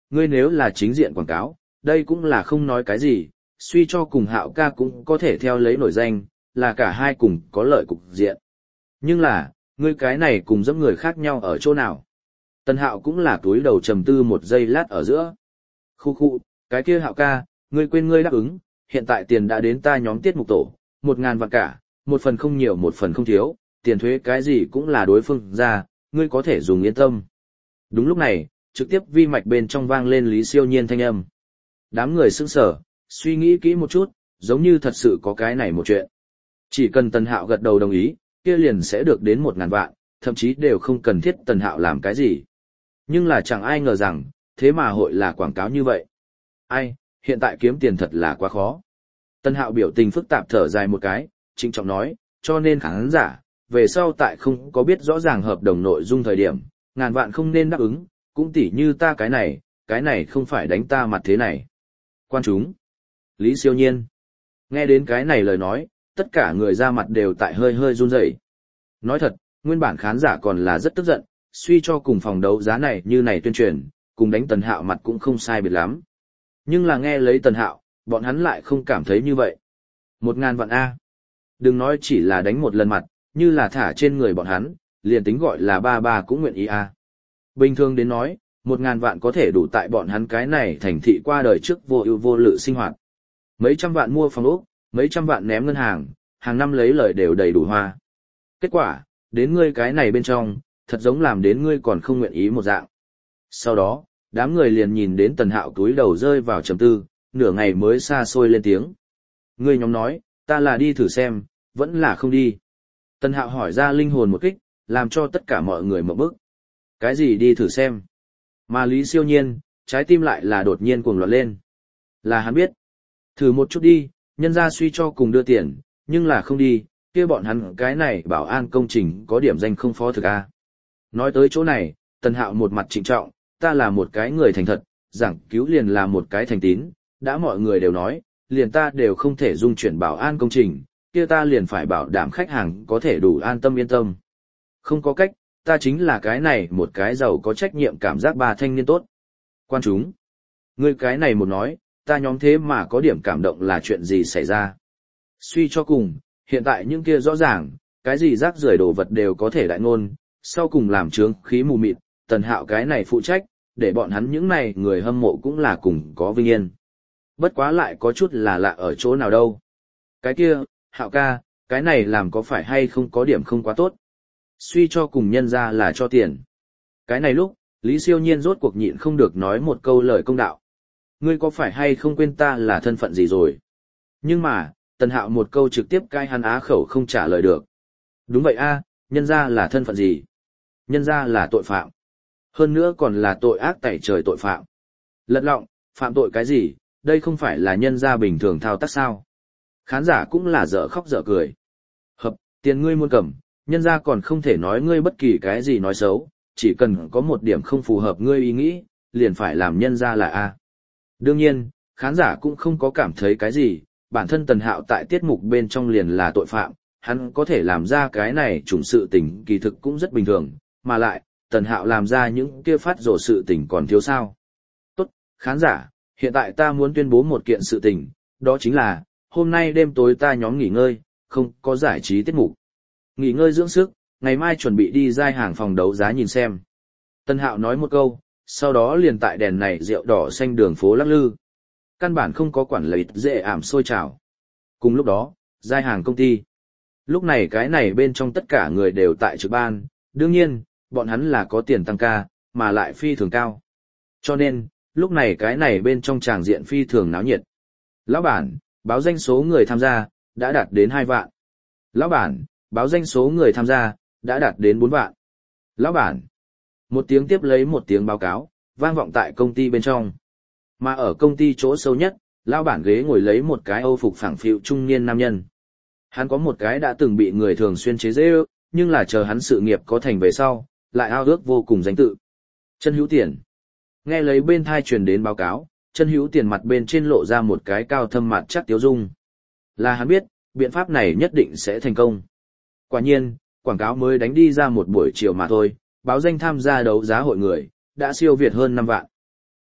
ngươi nếu là chính diện quảng cáo, đây cũng là không nói cái gì, suy cho cùng Hạo ca cũng có thể theo lấy nổi danh, là cả hai cùng có lợi cục diện. Nhưng là, ngươi cái này cùng dẫm người khác nhau ở chỗ nào? Tần Hạo cũng là túi đầu trầm tư một giây lát ở giữa. Khu khu, cái kia Hạo ca, ngươi quên ngươi đáp ứng, hiện tại tiền đã đến ta nhóm tiết mục tổ, một ngàn vạn cả, một phần không nhiều một phần không thiếu, tiền thuế cái gì cũng là đối phương ra, ngươi có thể dùng yên tâm. Đúng lúc này, trực tiếp vi mạch bên trong vang lên Lý Siêu Nhiên thanh âm. Đám người sững sờ, suy nghĩ kỹ một chút, giống như thật sự có cái này một chuyện. Chỉ cần Tần Hạo gật đầu đồng ý, kia liền sẽ được đến một ngàn vạn, thậm chí đều không cần thiết Tần Hạo làm cái gì. Nhưng là chẳng ai ngờ rằng, thế mà hội là quảng cáo như vậy. Ai, hiện tại kiếm tiền thật là quá khó. Tần Hạo biểu tình phức tạp thở dài một cái, trịnh trọng nói, cho nên khán giả, về sau tại không có biết rõ ràng hợp đồng nội dung thời điểm, ngàn vạn không nên đáp ứng, cũng tỉ như ta cái này, cái này không phải đánh ta mặt thế này. Quan chúng. Lý Siêu Nhiên. Nghe đến cái này lời nói, tất cả người ra mặt đều tại hơi hơi run rẩy. Nói thật, nguyên bản khán giả còn là rất tức giận, suy cho cùng phòng đấu giá này như này tuyên truyền, cùng đánh Tần Hạo mặt cũng không sai biệt lắm. Nhưng là nghe lấy Tần Hạo, bọn hắn lại không cảm thấy như vậy. Một ngàn vạn A. Đừng nói chỉ là đánh một lần mặt, như là thả trên người bọn hắn, liền tính gọi là ba ba cũng nguyện ý A. Bình thường đến nói, một ngàn vạn có thể đủ tại bọn hắn cái này thành thị qua đời trước vô ưu vô lự sinh hoạt. Mấy trăm vạn mua phòng ốc, mấy trăm vạn ném ngân hàng, hàng năm lấy lời đều đầy đủ hoa. Kết quả, đến ngươi cái này bên trong, thật giống làm đến ngươi còn không nguyện ý một dạng. Sau đó, đám người liền nhìn đến Tần Hạo túi đầu rơi vào trầm tư, nửa ngày mới xa xôi lên tiếng. Ngươi nhóm nói, ta là đi thử xem, vẫn là không đi. Tần Hạo hỏi ra linh hồn một kích, làm cho tất cả mọi người mở bức. Cái gì đi thử xem? Mà Lý Siêu Nhiên, trái tim lại là đột nhiên cuồng loạn lên. Là hắn biết. Thử một chút đi, nhân ra suy cho cùng đưa tiền, nhưng là không đi, kia bọn hắn cái này bảo an công trình có điểm danh không phó thực a. Nói tới chỗ này, Tần Hạo một mặt trịnh trọng, ta là một cái người thành thật, giảng cứu liền là một cái thành tín, đã mọi người đều nói, liền ta đều không thể dung chuyển bảo an công trình, kia ta liền phải bảo đảm khách hàng có thể đủ an tâm yên tâm. Không có cách, ta chính là cái này một cái giàu có trách nhiệm cảm giác ba thanh niên tốt. Quan chúng, ngươi cái này một nói, ta nhóm thế mà có điểm cảm động là chuyện gì xảy ra. Suy cho cùng, hiện tại những kia rõ ràng, cái gì rác rưởi đồ vật đều có thể đại ngôn, sau cùng làm trướng khí mù mịt, Tần Hạo cái này phụ trách, để bọn hắn những này người hâm mộ cũng là cùng có vinh yên. Bất quá lại có chút là lạ ở chỗ nào đâu. Cái kia, Hạo ca, cái này làm có phải hay không có điểm không quá tốt. Suy cho cùng nhân ra là cho tiền. Cái này lúc, Lý Siêu Nhiên rốt cuộc nhịn không được nói một câu lời công đạo. Ngươi có phải hay không quên ta là thân phận gì rồi? Nhưng mà, Tần Hạo một câu trực tiếp cai hắn á khẩu không trả lời được. Đúng vậy a, nhân ra là thân phận gì? Nhân ra là tội phạm. Hơn nữa còn là tội ác tẩy trời tội phạm. Lật lọng, phạm tội cái gì, đây không phải là nhân ra bình thường thao tác sao? Khán giả cũng là dở khóc dở cười. Hợp, tiền ngươi muốn cầm, nhân ra còn không thể nói ngươi bất kỳ cái gì nói xấu, chỉ cần có một điểm không phù hợp ngươi ý nghĩ, liền phải làm nhân ra là A. Đương nhiên, khán giả cũng không có cảm thấy cái gì, bản thân Tần Hạo tại tiết mục bên trong liền là tội phạm, hắn có thể làm ra cái này chủng sự tình kỳ thực cũng rất bình thường, mà lại, Tần Hạo làm ra những kia phát rồ sự tình còn thiếu sao. Tốt, khán giả, hiện tại ta muốn tuyên bố một kiện sự tình, đó chính là, hôm nay đêm tối ta nhóm nghỉ ngơi, không có giải trí tiết mục. Nghỉ ngơi dưỡng sức, ngày mai chuẩn bị đi giai hàng phòng đấu giá nhìn xem. Tần Hạo nói một câu, sau đó liền tại đèn này rượu đỏ xanh đường phố lắc lư. Căn bản không có quản lý dễ ảm sôi trào. Cùng lúc đó, giai hàng công ty. Lúc này cái này bên trong tất cả người đều tại trực ban, đương nhiên, bọn hắn là có tiền tăng ca, mà lại phi thường cao. Cho nên, lúc này cái này bên trong tràng diện phi thường náo nhiệt. Lão bản, báo danh số người tham gia, đã đạt đến hai vạn. Lão bản, báo danh số người tham gia, đã đạt đến bốn vạn. Lão bản, một tiếng tiếp lấy một tiếng báo cáo, vang vọng tại công ty bên trong. Mà ở công ty chỗ sâu nhất, lão bản ghế ngồi lấy một cái âu phục phẳng phịu trung niên nam nhân. Hắn có một cái đã từng bị người thường xuyên chế giễu, nhưng là chờ hắn sự nghiệp có thành về sau, lại ao ước vô cùng danh tự. Chân Hữu Tiền. Nghe lấy bên thai truyền đến báo cáo, Chân Hữu Tiền mặt bên trên lộ ra một cái cao thâm mặt chắc tiếu dung. Là hắn biết, biện pháp này nhất định sẽ thành công. Quả nhiên, quảng cáo mới đánh đi ra một buổi chiều mà thôi, báo danh tham gia đấu giá hội người, đã siêu việt hơn năm vạn.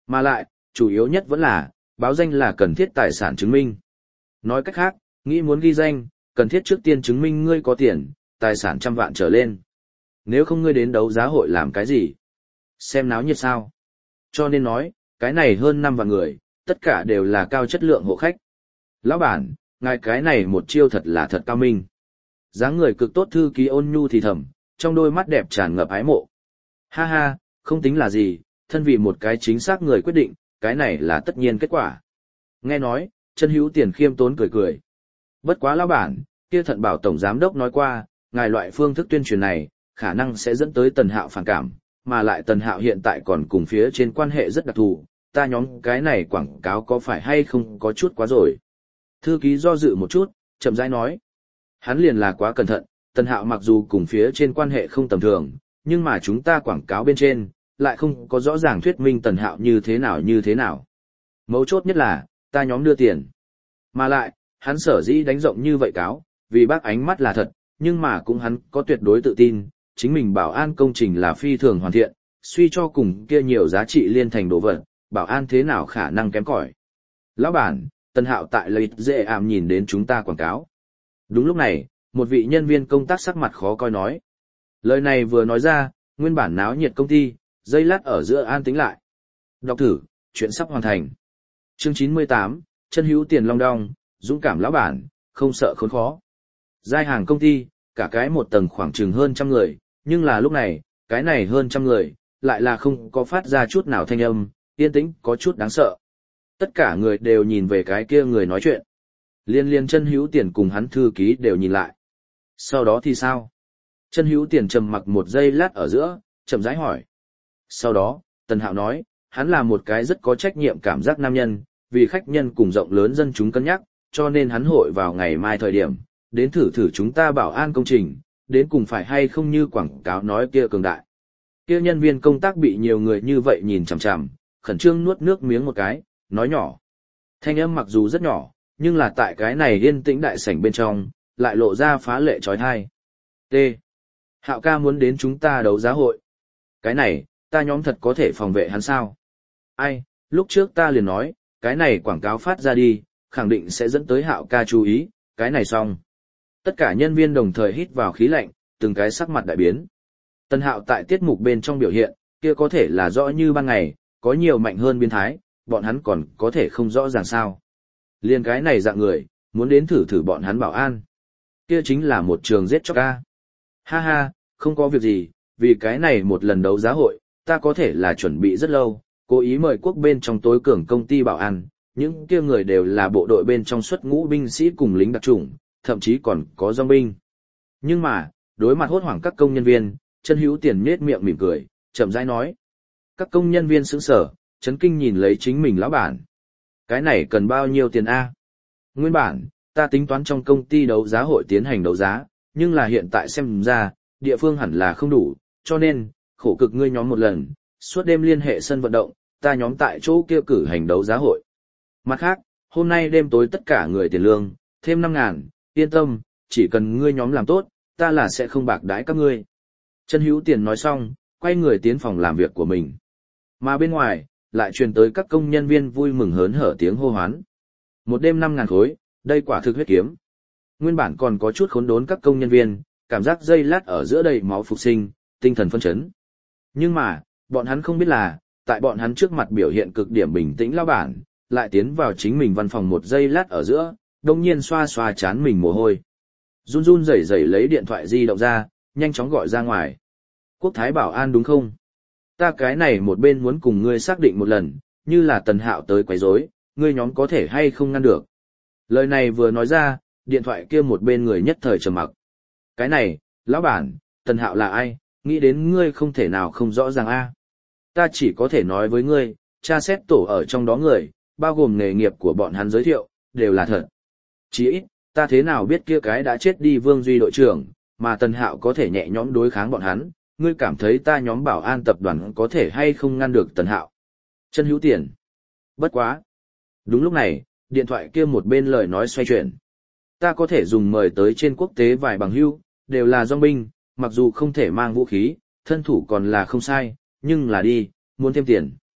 Mà lại, chủ yếu nhất vẫn là, báo danh là cần thiết tài sản chứng minh. Nói cách khác, nghĩ muốn ghi danh, cần thiết trước tiên chứng minh ngươi có tiền, tài sản trăm vạn trở lên. Nếu không ngươi đến đấu giá hội làm cái gì? Xem náo nhiệt sao? Cho nên nói, cái này hơn năm vạn người, tất cả đều là cao chất lượng hộ khách. Lão bản, ngài cái này một chiêu thật là thật cao minh. Dáng người cực tốt thư ký ôn nhu thì thầm, trong đôi mắt đẹp tràn ngập ái mộ. Ha ha, không tính là gì, thân vì một cái chính xác người quyết định, cái này là tất nhiên kết quả. Nghe nói, Chân Hữu Tiền khiêm tốn cười cười. Bất quá lão bản, kia Thận Bảo tổng giám đốc nói qua, ngài loại phương thức tuyên truyền này, khả năng sẽ dẫn tới Tần Hạo phản cảm, mà lại Tần Hạo hiện tại còn cùng phía trên quan hệ rất đặc thù, ta nhóm cái này quảng cáo có phải hay không có chút quá rồi. Thư ký do dự một chút, chậm rãi nói. Hắn liền là quá cẩn thận, Tần Hạo mặc dù cùng phía trên quan hệ không tầm thường, nhưng mà chúng ta quảng cáo bên trên, lại không có rõ ràng thuyết minh Tần Hạo như thế nào như thế nào. Mấu chốt nhất là, ta nhóm đưa tiền. Mà lại, hắn sở dĩ đánh rộng như vậy cáo, vì bác ánh mắt là thật, nhưng mà cũng hắn có tuyệt đối tự tin, chính mình bảo an công trình là phi thường hoàn thiện, suy cho cùng kia nhiều giá trị liên thành đồ vật, bảo an thế nào khả năng kém cỏi. Lão bản, Tần Hạo tại lợi dễ ảm nhìn đến chúng ta quảng cáo. Đúng lúc này, một vị nhân viên công tác sắc mặt khó coi nói. Lời này vừa nói ra, nguyên bản náo nhiệt công ty, dây lát ở giữa an tĩnh lại. Đọc thử, chuyện sắp hoàn thành. Chương chín mươi tám, Chân Hữu Tiền long đong, dũng cảm lão bản, không sợ khốn khó. Giai hàng công ty, cả cái một tầng khoảng chừng hơn trăm người, nhưng là lúc này, cái này hơn trăm người, lại là không có phát ra chút nào thanh âm, yên tĩnh có chút đáng sợ. Tất cả người đều nhìn về cái kia người nói chuyện. Liên liên Chân Hữu Tiền cùng hắn thư ký đều nhìn lại. Sau đó thì sao? Chân Hữu Tiền trầm mặc một giây lát ở giữa, chậm rãi hỏi. Sau đó, Tần Hạo nói, hắn là một cái rất có trách nhiệm cảm giác nam nhân, vì khách nhân cùng rộng lớn dân chúng cân nhắc, cho nên hắn hội vào ngày mai thời điểm, đến thử thử chúng ta bảo an công trình, đến cùng phải hay không như quảng cáo nói kia cường đại. Kia nhân viên công tác bị nhiều người như vậy nhìn chằm chằm, khẩn trương nuốt nước miếng một cái, nói nhỏ. Thanh âm mặc dù rất nhỏ, nhưng là tại cái này yên tĩnh đại sảnh bên trong, lại lộ ra phá lệ trói thai. T. Hạo ca muốn đến chúng ta đấu giá hội. Cái này, ta nhóm thật có thể phòng vệ hắn sao? Ai, lúc trước ta liền nói, cái này quảng cáo phát ra đi, khẳng định sẽ dẫn tới Hạo ca chú ý, cái này xong. Tất cả nhân viên đồng thời hít vào khí lạnh, từng cái sắc mặt đại biến. Tần Hạo tại tiết mục bên trong biểu hiện, kia có thể là rõ như ban ngày, có nhiều mạnh hơn biến thái, bọn hắn còn có thể không rõ ràng sao. Liên cái này dạng người, muốn đến thử thử bọn hắn bảo an. Kia chính là một trường giết chóc ca. Ha ha, không có việc gì, vì cái này một lần đấu giá hội, ta có thể là chuẩn bị rất lâu, cố ý mời quốc bên trong tối cường công ty bảo an, những kia người đều là bộ đội bên trong xuất ngũ binh sĩ cùng lính đặc chủng, thậm chí còn có dòng binh. Nhưng mà, đối mặt hốt hoảng các công nhân viên, Chân Hữu Tiền nhếch miệng mỉm cười, chậm rãi nói. Các công nhân viên sững sờ, chấn kinh nhìn lấy chính mình lão bản. Cái này cần bao nhiêu tiền a? Nguyên bản, ta tính toán trong công ty đấu giá hội tiến hành đấu giá, nhưng là hiện tại xem ra, địa phương hẳn là không đủ, cho nên, khổ cực ngươi nhóm một lần, suốt đêm liên hệ sân vận động, ta nhóm tại chỗ kia cử hành đấu giá hội. Mặt khác, hôm nay đêm tối tất cả người tiền lương, thêm năm ngàn, yên tâm, chỉ cần ngươi nhóm làm tốt, ta là sẽ không bạc đãi các ngươi. Chân Hữu Tiền nói xong, quay người tiến phòng làm việc của mình. Mà bên ngoài, lại truyền tới các công nhân viên vui mừng hớn hở tiếng hô hoán. Một đêm năm ngàn khối, đây quả thực huyết kiếm. Nguyên bản còn có chút khốn đốn các công nhân viên, cảm giác dây lát ở giữa đầy máu phục sinh, tinh thần phân chấn. Nhưng mà, bọn hắn không biết là, tại bọn hắn trước mặt biểu hiện cực điểm bình tĩnh lão bản, lại tiến vào chính mình văn phòng một giây lát ở giữa, đồng nhiên xoa xoa chán mình mồ hôi. Run run rẩy rẩy lấy điện thoại di động ra, nhanh chóng gọi ra ngoài. Quốc Thái bảo an đúng không? Ta cái này một bên muốn cùng ngươi xác định một lần, như là Tần Hạo tới quấy rối, ngươi nhóm có thể hay không ngăn được. Lời này vừa nói ra, điện thoại kia một bên người nhất thời trầm mặc. Cái này, lão bản, Tần Hạo là ai, nghĩ đến ngươi không thể nào không rõ ràng a. Ta chỉ có thể nói với ngươi, tra xét tổ ở trong đó người, bao gồm nghề nghiệp của bọn hắn giới thiệu, đều là thật. Chỉ ít, ta thế nào biết kia cái đã chết đi Vương Duy đội trưởng, mà Tần Hạo có thể nhẹ nhõm đối kháng bọn hắn, ngươi cảm thấy ta nhóm bảo an tập đoàn có thể hay không ngăn được Tần Hạo. Chân Hữu Tiền. Bất quá. Đúng lúc này, điện thoại kia một bên lời nói xoay chuyển. Ta có thể dùng mời tới trên quốc tế vài bằng hưu, đều là dòng binh, mặc dù không thể mang vũ khí, thân thủ còn là không sai, nhưng là đi, muốn thêm tiền.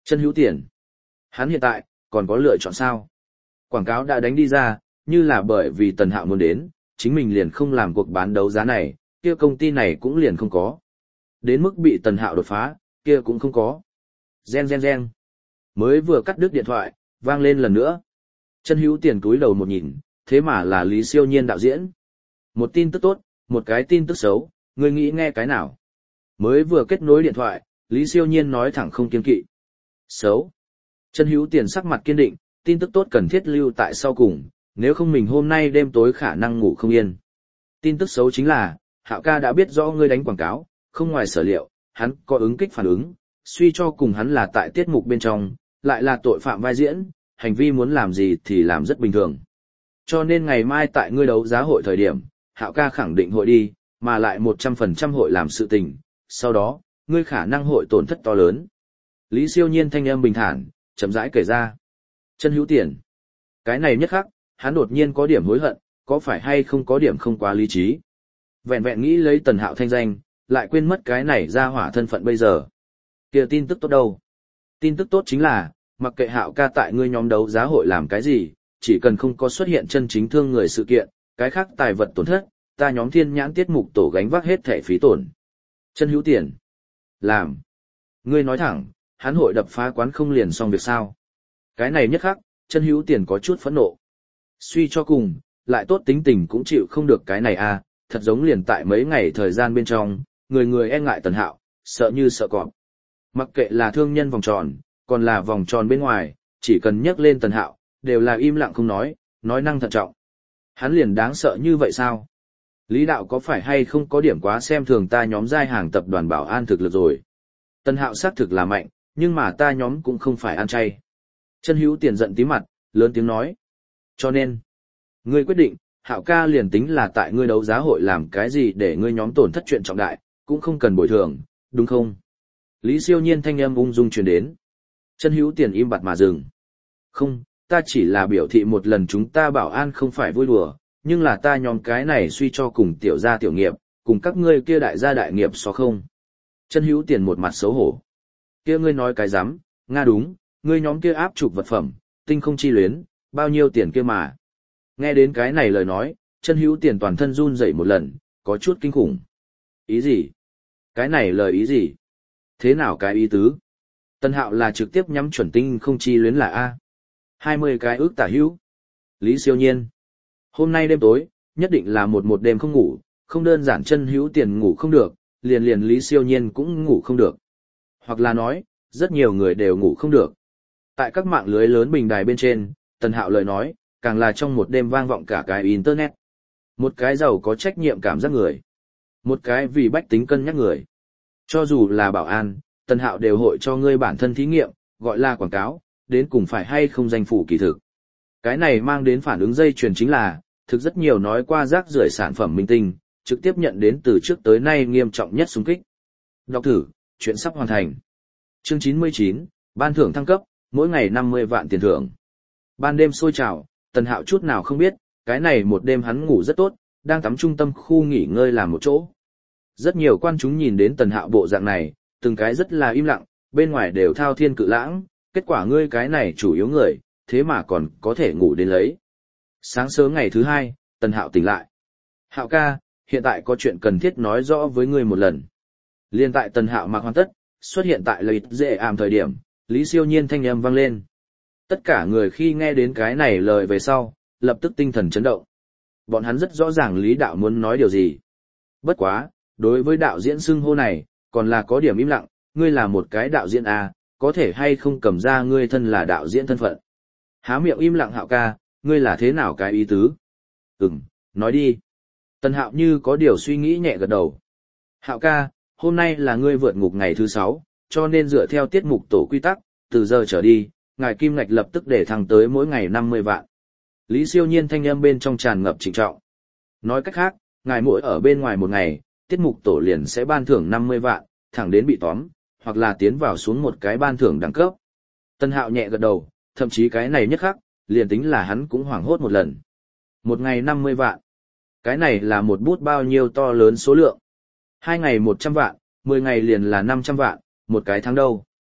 Chân Hữu Tiền. Hắn hiện tại, còn có lựa chọn sao? Quảng cáo đã đánh đi ra, như là bởi vì Tần Hạo muốn đến, chính mình liền không làm cuộc bán đấu giá này, kia công ty này cũng liền không có. Đến mức bị Tần Hạo đột phá, kia cũng không có. Gen gen gen. Mới vừa cắt đứt điện thoại, vang lên lần nữa. Chân Hữu Tiền túi đầu một nhìn, thế mà là Lý Siêu Nhiên đạo diễn. Một tin tức tốt, một cái tin tức xấu, ngươi nghĩ nghe cái nào? Mới vừa kết nối điện thoại, Lý Siêu Nhiên nói thẳng không kiêng kỵ. Xấu. Chân Hữu Tiền sắc mặt kiên định, tin tức tốt cần thiết lưu tại sau cùng, nếu không mình hôm nay đêm tối khả năng ngủ không yên. Tin tức xấu chính là, Hạo ca đã biết rõ ngươi đánh quảng cáo, không ngoài sở liệu, hắn có ứng kích phản ứng, suy cho cùng hắn là tại tiết mục bên trong, lại là tội phạm vai diễn, hành vi muốn làm gì thì làm rất bình thường. Cho nên ngày mai tại ngươi đấu giá hội thời điểm, Hạo ca khẳng định hội đi, mà lại một trăm phần trăm hội làm sự tình, sau đó, ngươi khả năng hội tổn thất to lớn. Lý Siêu Nhiên thanh âm bình thản, chậm rãi kể ra. Chân Hữu Tiền. Cái này nhất khắc, hắn đột nhiên có điểm hối hận, có phải hay không có điểm không quá lý trí. Vẹn vẹn nghĩ lấy Tần Hạo thanh danh, lại quên mất cái này ra hỏa thân phận bây giờ. Kìa tin tức tốt đâu? Tin tức tốt chính là, mặc kệ Hạo ca tại ngươi nhóm đấu giá hội làm cái gì, chỉ cần không có xuất hiện chân chính thương người sự kiện, cái khác tài vật tổn thất, ta nhóm Thiên Nhãn tiết mục tổ gánh vác hết thẻ phí tổn. Chân Hữu Tiền. Làm. Ngươi nói thẳng, hắn hội đập phá quán không liền xong việc sao? Cái này nhất khắc, Chân Hữu Tiền có chút phẫn nộ. Suy cho cùng, lại tốt tính tình cũng chịu không được cái này à, thật giống liền tại mấy ngày thời gian bên trong, người người e ngại Tần Hạo, sợ như sợ cọp. Mặc kệ là thương nhân vòng tròn, còn là vòng tròn bên ngoài, chỉ cần nhắc lên Tần Hạo, đều là im lặng không nói, nói năng thận trọng. Hắn liền đáng sợ như vậy sao? Lý đạo có phải hay không có điểm quá xem thường ta nhóm giai hàng tập đoàn bảo an thực lực rồi? Tần Hạo xác thực là mạnh, nhưng mà ta nhóm cũng không phải ăn chay. Chân Hữu Tiền giận tí mặt, lớn tiếng nói. Cho nên, ngươi quyết định, Hạo ca liền tính là tại ngươi đấu giá hội làm cái gì để ngươi nhóm tổn thất chuyện trọng đại, cũng không cần bồi thường, đúng không? Lý Siêu Nhiên thanh âm ung dung truyền đến. Chân Hữu Tiền im bặt mà dừng. Không, ta chỉ là biểu thị một lần chúng ta bảo an không phải vui đùa, nhưng là ta nhóm cái này suy cho cùng tiểu gia tiểu nghiệp, cùng các ngươi kia đại gia đại nghiệp so không. Chân Hữu Tiền một mặt xấu hổ. Kia ngươi nói cái rắm, nga đúng, ngươi nhóm kia áp trục vật phẩm, tinh không chi luyến, bao nhiêu tiền kia mà. Nghe đến cái này lời nói, Chân Hữu Tiền toàn thân run rẩy một lần, có chút kinh khủng. Ý gì? Cái này lời ý gì? Thế nào cái ý tứ? Tần Hạo là trực tiếp nhắm chuẩn tinh không chi luyến là A. hai mươi cái ước tả hữu. Lý Siêu Nhiên. Hôm nay đêm tối, nhất định là một một đêm không ngủ, không đơn giản Chân Hữu Tiền ngủ không được, liền liền Lý Siêu Nhiên cũng ngủ không được. Hoặc là nói, rất nhiều người đều ngủ không được. Tại các mạng lưới lớn bình đài bên trên, Tần Hạo lời nói, càng là trong một đêm vang vọng cả cái Internet. Một cái giàu có trách nhiệm cảm giác người. Một cái vì bách tính cân nhắc người. Cho dù là bảo an, Tần Hạo đều hội cho ngươi bản thân thí nghiệm, gọi là quảng cáo, đến cùng phải hay không danh phủ kỳ thực. Cái này mang đến phản ứng dây chuyền chính là, thực rất nhiều nói qua rác rưởi sản phẩm minh tinh, trực tiếp nhận đến từ trước tới nay nghiêm trọng nhất xung kích. Đọc thử, chuyện sắp hoàn thành. Chương chín mươi chín, ban thưởng thăng cấp, mỗi ngày năm mươi vạn tiền thưởng. Ban đêm sôi trào, Tần Hạo chút nào không biết, cái này một đêm hắn ngủ rất tốt, đang tắm trung tâm khu nghỉ ngơi làm một chỗ. Rất nhiều quan chúng nhìn đến Tần Hạo bộ dạng này, từng cái rất là im lặng, bên ngoài đều thao thiên cự lãng, kết quả ngươi cái này chủ yếu người, thế mà còn có thể ngủ đến lấy. Sáng sớm ngày thứ hai, Tần Hạo tỉnh lại. Hạo ca, hiện tại có chuyện cần thiết nói rõ với ngươi một lần. Liên tại Tần Hạo mặc hoàn tất, xuất hiện tại lợi dễ ảm thời điểm, Lý Siêu Nhiên thanh âm vang lên. Tất cả người khi nghe đến cái này lời về sau, lập tức tinh thần chấn động. Bọn hắn rất rõ ràng Lý đạo muốn nói điều gì. Bất quá, đối với đạo diễn xưng hô này, còn là có điểm im lặng, ngươi là một cái đạo diễn à, có thể hay không cầm ra ngươi thân là đạo diễn thân phận. Há miệng im lặng Hạo ca, ngươi là thế nào cái ý tứ? Ừm, nói đi. Tần Hạo như có điều suy nghĩ nhẹ gật đầu. Hạo ca, hôm nay là ngươi vượt ngục ngày thứ sáu, cho nên dựa theo tiết mục tổ quy tắc, từ giờ trở đi, ngài kim ngạch lập tức để thăng tới mỗi ngày năm mươi vạn. Lý Siêu Nhiên thanh âm bên trong tràn ngập trịnh trọng. Nói cách khác, ngài mỗi ở bên ngoài một ngày, tiết mục tổ liền sẽ ban thưởng năm mươi vạn, thẳng đến bị tóm, hoặc là tiến vào xuống một cái ban thưởng đẳng cấp. Tân Hạo nhẹ gật đầu, thậm chí cái này nhất khắc, liền tính là hắn cũng hoảng hốt một lần. Một ngày năm mươi vạn. Cái này là một bút bao nhiêu to lớn số lượng. Hai ngày một trăm vạn, mười ngày liền là năm trăm vạn, một cái tháng đâu.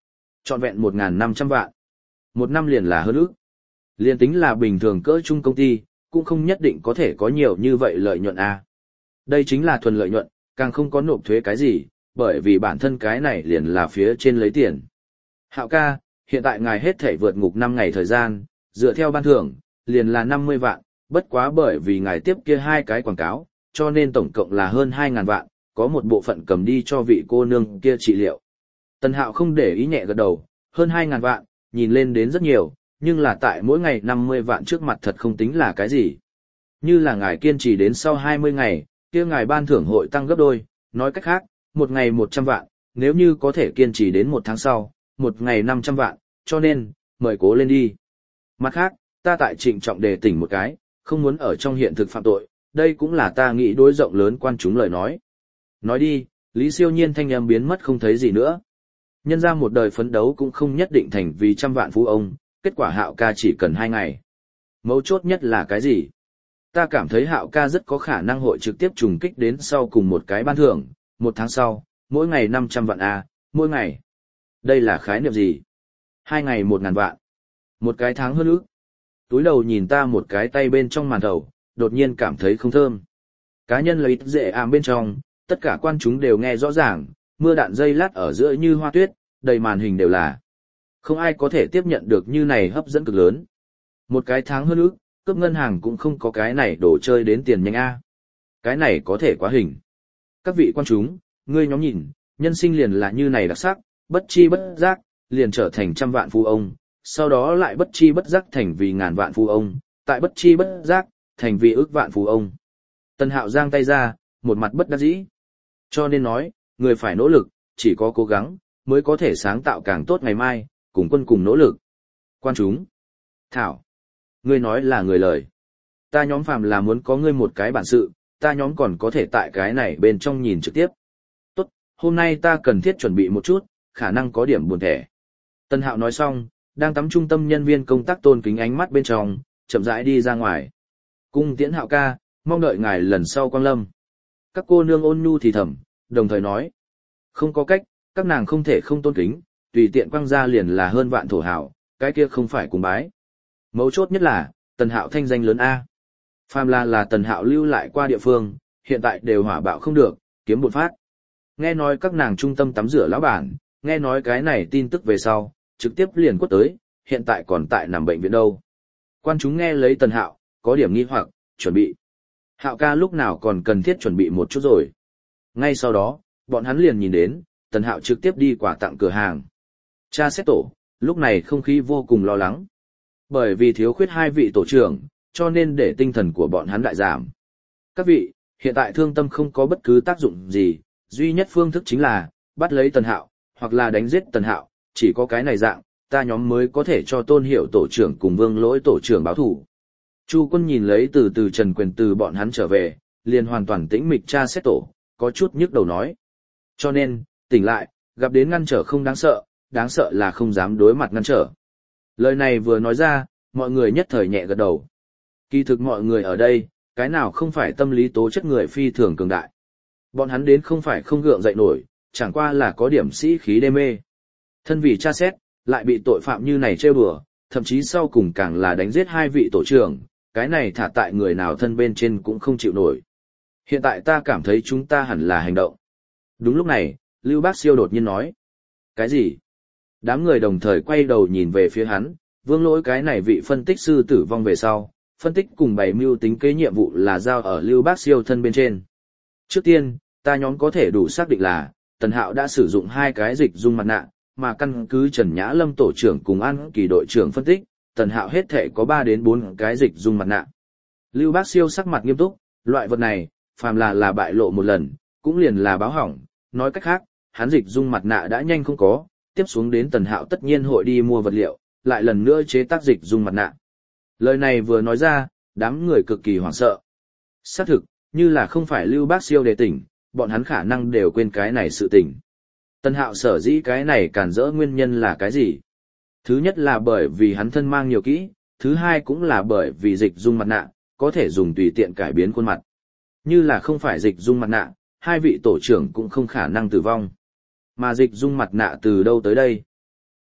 Trọn vẹn một nghìn năm trăm vạn. Một năm liền là hơn ước. Liền tính là bình thường cỡ chung công ty, cũng không nhất định có thể có nhiều như vậy lợi nhuận a. Đây chính là thuần lợi nhuận, càng không có nộp thuế cái gì, bởi vì bản thân cái này liền là phía trên lấy tiền. Hạo ca, hiện tại ngài hết thể vượt ngục năm ngày thời gian, dựa theo ban thưởng, liền là năm mươi vạn, bất quá bởi vì ngài tiếp kia hai cái quảng cáo, cho nên tổng cộng là hơn hai nghìn vạn, có một bộ phận cầm đi cho vị cô nương kia trị liệu. Tần Hạo không để ý nhẹ gật đầu, hơn hai nghìn vạn, nhìn lên đến rất nhiều, nhưng là tại mỗi ngày năm mươi vạn trước mặt thật không tính là cái gì. Như là ngài kiên trì đến sau hai mươi ngày, kia ngài ban thưởng hội tăng gấp đôi, nói cách khác, một ngày một trăm vạn, nếu như có thể kiên trì đến một tháng sau, một ngày năm trăm vạn, cho nên, mời cố lên đi. Mặt khác, ta tại trịnh trọng đề tỉnh một cái, không muốn ở trong hiện thực phạm tội, đây cũng là ta nghĩ đối rộng lớn quan chúng lời nói. Nói đi, Lý Siêu Nhiên thanh âm biến mất không thấy gì nữa. Nhân ra một đời phấn đấu cũng không nhất định thành vì trăm vạn phú ông, kết quả Hạo ca chỉ cần hai ngày. Mấu chốt nhất là cái gì? Ta cảm thấy Hạo ca rất có khả năng hội trực tiếp trùng kích đến sau cùng một cái ban thưởng, một tháng sau, mỗi ngày năm trăm vạn A, mỗi ngày. Đây là khái niệm gì? Hai ngày một ngàn vạn. Một cái tháng hơn ước. Túi đầu nhìn ta một cái tay bên trong màn thầu, đột nhiên cảm thấy không thơm. Cá nhân lấy dễ ảm bên trong, tất cả quan chúng đều nghe rõ ràng, mưa đạn dây lát ở giữa như hoa tuyết, đầy màn hình đều là. Không ai có thể tiếp nhận được như này hấp dẫn cực lớn. Một cái tháng hơn ước, cướp ngân hàng cũng không có cái này đổ chơi đến tiền nhanh A. Cái này có thể quá hình. Các vị quan chúng, ngươi nhóm nhìn, nhân sinh liền là như này đặc sắc, bất chi bất giác, liền trở thành trăm vạn phú ông, sau đó lại bất chi bất giác thành vì ngàn vạn phú ông, tại bất chi bất giác, thành vì ước vạn phú ông. Tần Hạo giang tay ra, một mặt bất đắc dĩ. Cho nên nói, người phải nỗ lực, chỉ có cố gắng, mới có thể sáng tạo càng tốt ngày mai, cùng quân cùng nỗ lực. Quan chúng. Thảo. Ngươi nói là người lời. Ta nhóm phàm là muốn có ngươi một cái bản sự, ta nhóm còn có thể tại cái này bên trong nhìn trực tiếp. Tốt, hôm nay ta cần thiết chuẩn bị một chút, khả năng có điểm buồn thẻ. Tân Hạo nói xong, đang tắm trung tâm nhân viên công tác tôn kính ánh mắt bên trong, chậm rãi đi ra ngoài. Cung tiễn Hạo ca, mong đợi ngài lần sau quang lâm. Các cô nương ôn nhu thì thầm, đồng thời nói. Không có cách, các nàng không thể không tôn kính, tùy tiện quăng ra liền là hơn vạn thổ hảo, cái kia không phải cùng bái. Mấu chốt nhất là, Tần Hạo thanh danh lớn A. Phàm là là Tần Hạo lưu lại qua địa phương, hiện tại đều hỏa bạo không được, kiếm bột phát. Nghe nói các nàng trung tâm tắm rửa lão bản, nghe nói cái này tin tức về sau, trực tiếp liền quất tới, hiện tại còn tại nằm bệnh viện đâu. Quan chúng nghe lấy Tần Hạo, có điểm nghi hoặc, chuẩn bị. Hạo ca lúc nào còn cần thiết chuẩn bị một chút rồi. Ngay sau đó, bọn hắn liền nhìn đến, Tần Hạo trực tiếp đi quà tặng cửa hàng. Cha xét tổ, lúc này không khí vô cùng lo lắng. Bởi vì thiếu khuyết hai vị tổ trưởng, cho nên để tinh thần của bọn hắn đại giảm. Các vị, hiện tại thương tâm không có bất cứ tác dụng gì, duy nhất phương thức chính là, bắt lấy Tần Hạo, hoặc là đánh giết Tần Hạo, chỉ có cái này dạng, ta nhóm mới có thể cho Tôn Hiểu tổ trưởng cùng Vương Lỗi tổ trưởng báo thủ. Chu Quân nhìn lấy từ từ Trần Quyền từ bọn hắn trở về, liền hoàn toàn tĩnh mịch tra xét tổ, có chút nhức đầu nói. Cho nên, tỉnh lại, gặp đến ngăn trở không đáng sợ, đáng sợ là không dám đối mặt ngăn trở. Lời này vừa nói ra, mọi người nhất thời nhẹ gật đầu. Kỳ thực mọi người ở đây, cái nào không phải tâm lý tố chất người phi thường cường đại. Bọn hắn đến không phải không gượng dậy nổi, chẳng qua là có điểm sĩ khí đê mê. Thân vì tra xét, lại bị tội phạm như này trêu đùa, thậm chí sau cùng càng là đánh giết hai vị tổ trưởng, cái này thả tại người nào thân bên trên cũng không chịu nổi. Hiện tại ta cảm thấy chúng ta hẳn là hành động. Đúng lúc này, Lưu Bác Siêu đột nhiên nói. Cái gì? Đám người đồng thời quay đầu nhìn về phía hắn, Vương Lỗi cái này vị phân tích sư tử vong về sau, phân tích cùng bày mưu tính kế nhiệm vụ là giao ở Lưu Bác Siêu thân bên trên. Trước tiên, ta nhóm có thể đủ xác định là, Tần Hạo đã sử dụng hai cái dịch dung mặt nạ, mà căn cứ Trần Nhã Lâm tổ trưởng cùng An Kỳ đội trưởng phân tích, Tần Hạo hết thể có ba đến bốn cái dịch dung mặt nạ. Lưu Bác Siêu sắc mặt nghiêm túc, loại vật này, phàm là là bại lộ một lần, cũng liền là báo hỏng, nói cách khác, hắn dịch dung mặt nạ đã nhanh không có, tiếp xuống đến Tần Hạo tất nhiên hội đi mua vật liệu, lại lần nữa chế tác dịch dung mặt nạ. Lời này vừa nói ra, đám người cực kỳ hoảng sợ. Xác thực, như là không phải Lưu Bác Siêu đề tỉnh, bọn hắn khả năng đều quên cái này sự tình. Tần Hạo sở dĩ cái này cản rỡ nguyên nhân là cái gì? Thứ nhất là bởi vì hắn thân mang nhiều kỹ, thứ hai cũng là bởi vì dịch dung mặt nạ, có thể dùng tùy tiện cải biến khuôn mặt. Như là không phải dịch dung mặt nạ, hai vị tổ trưởng cũng không khả năng tử vong. Mà dịch dung mặt nạ từ đâu tới đây?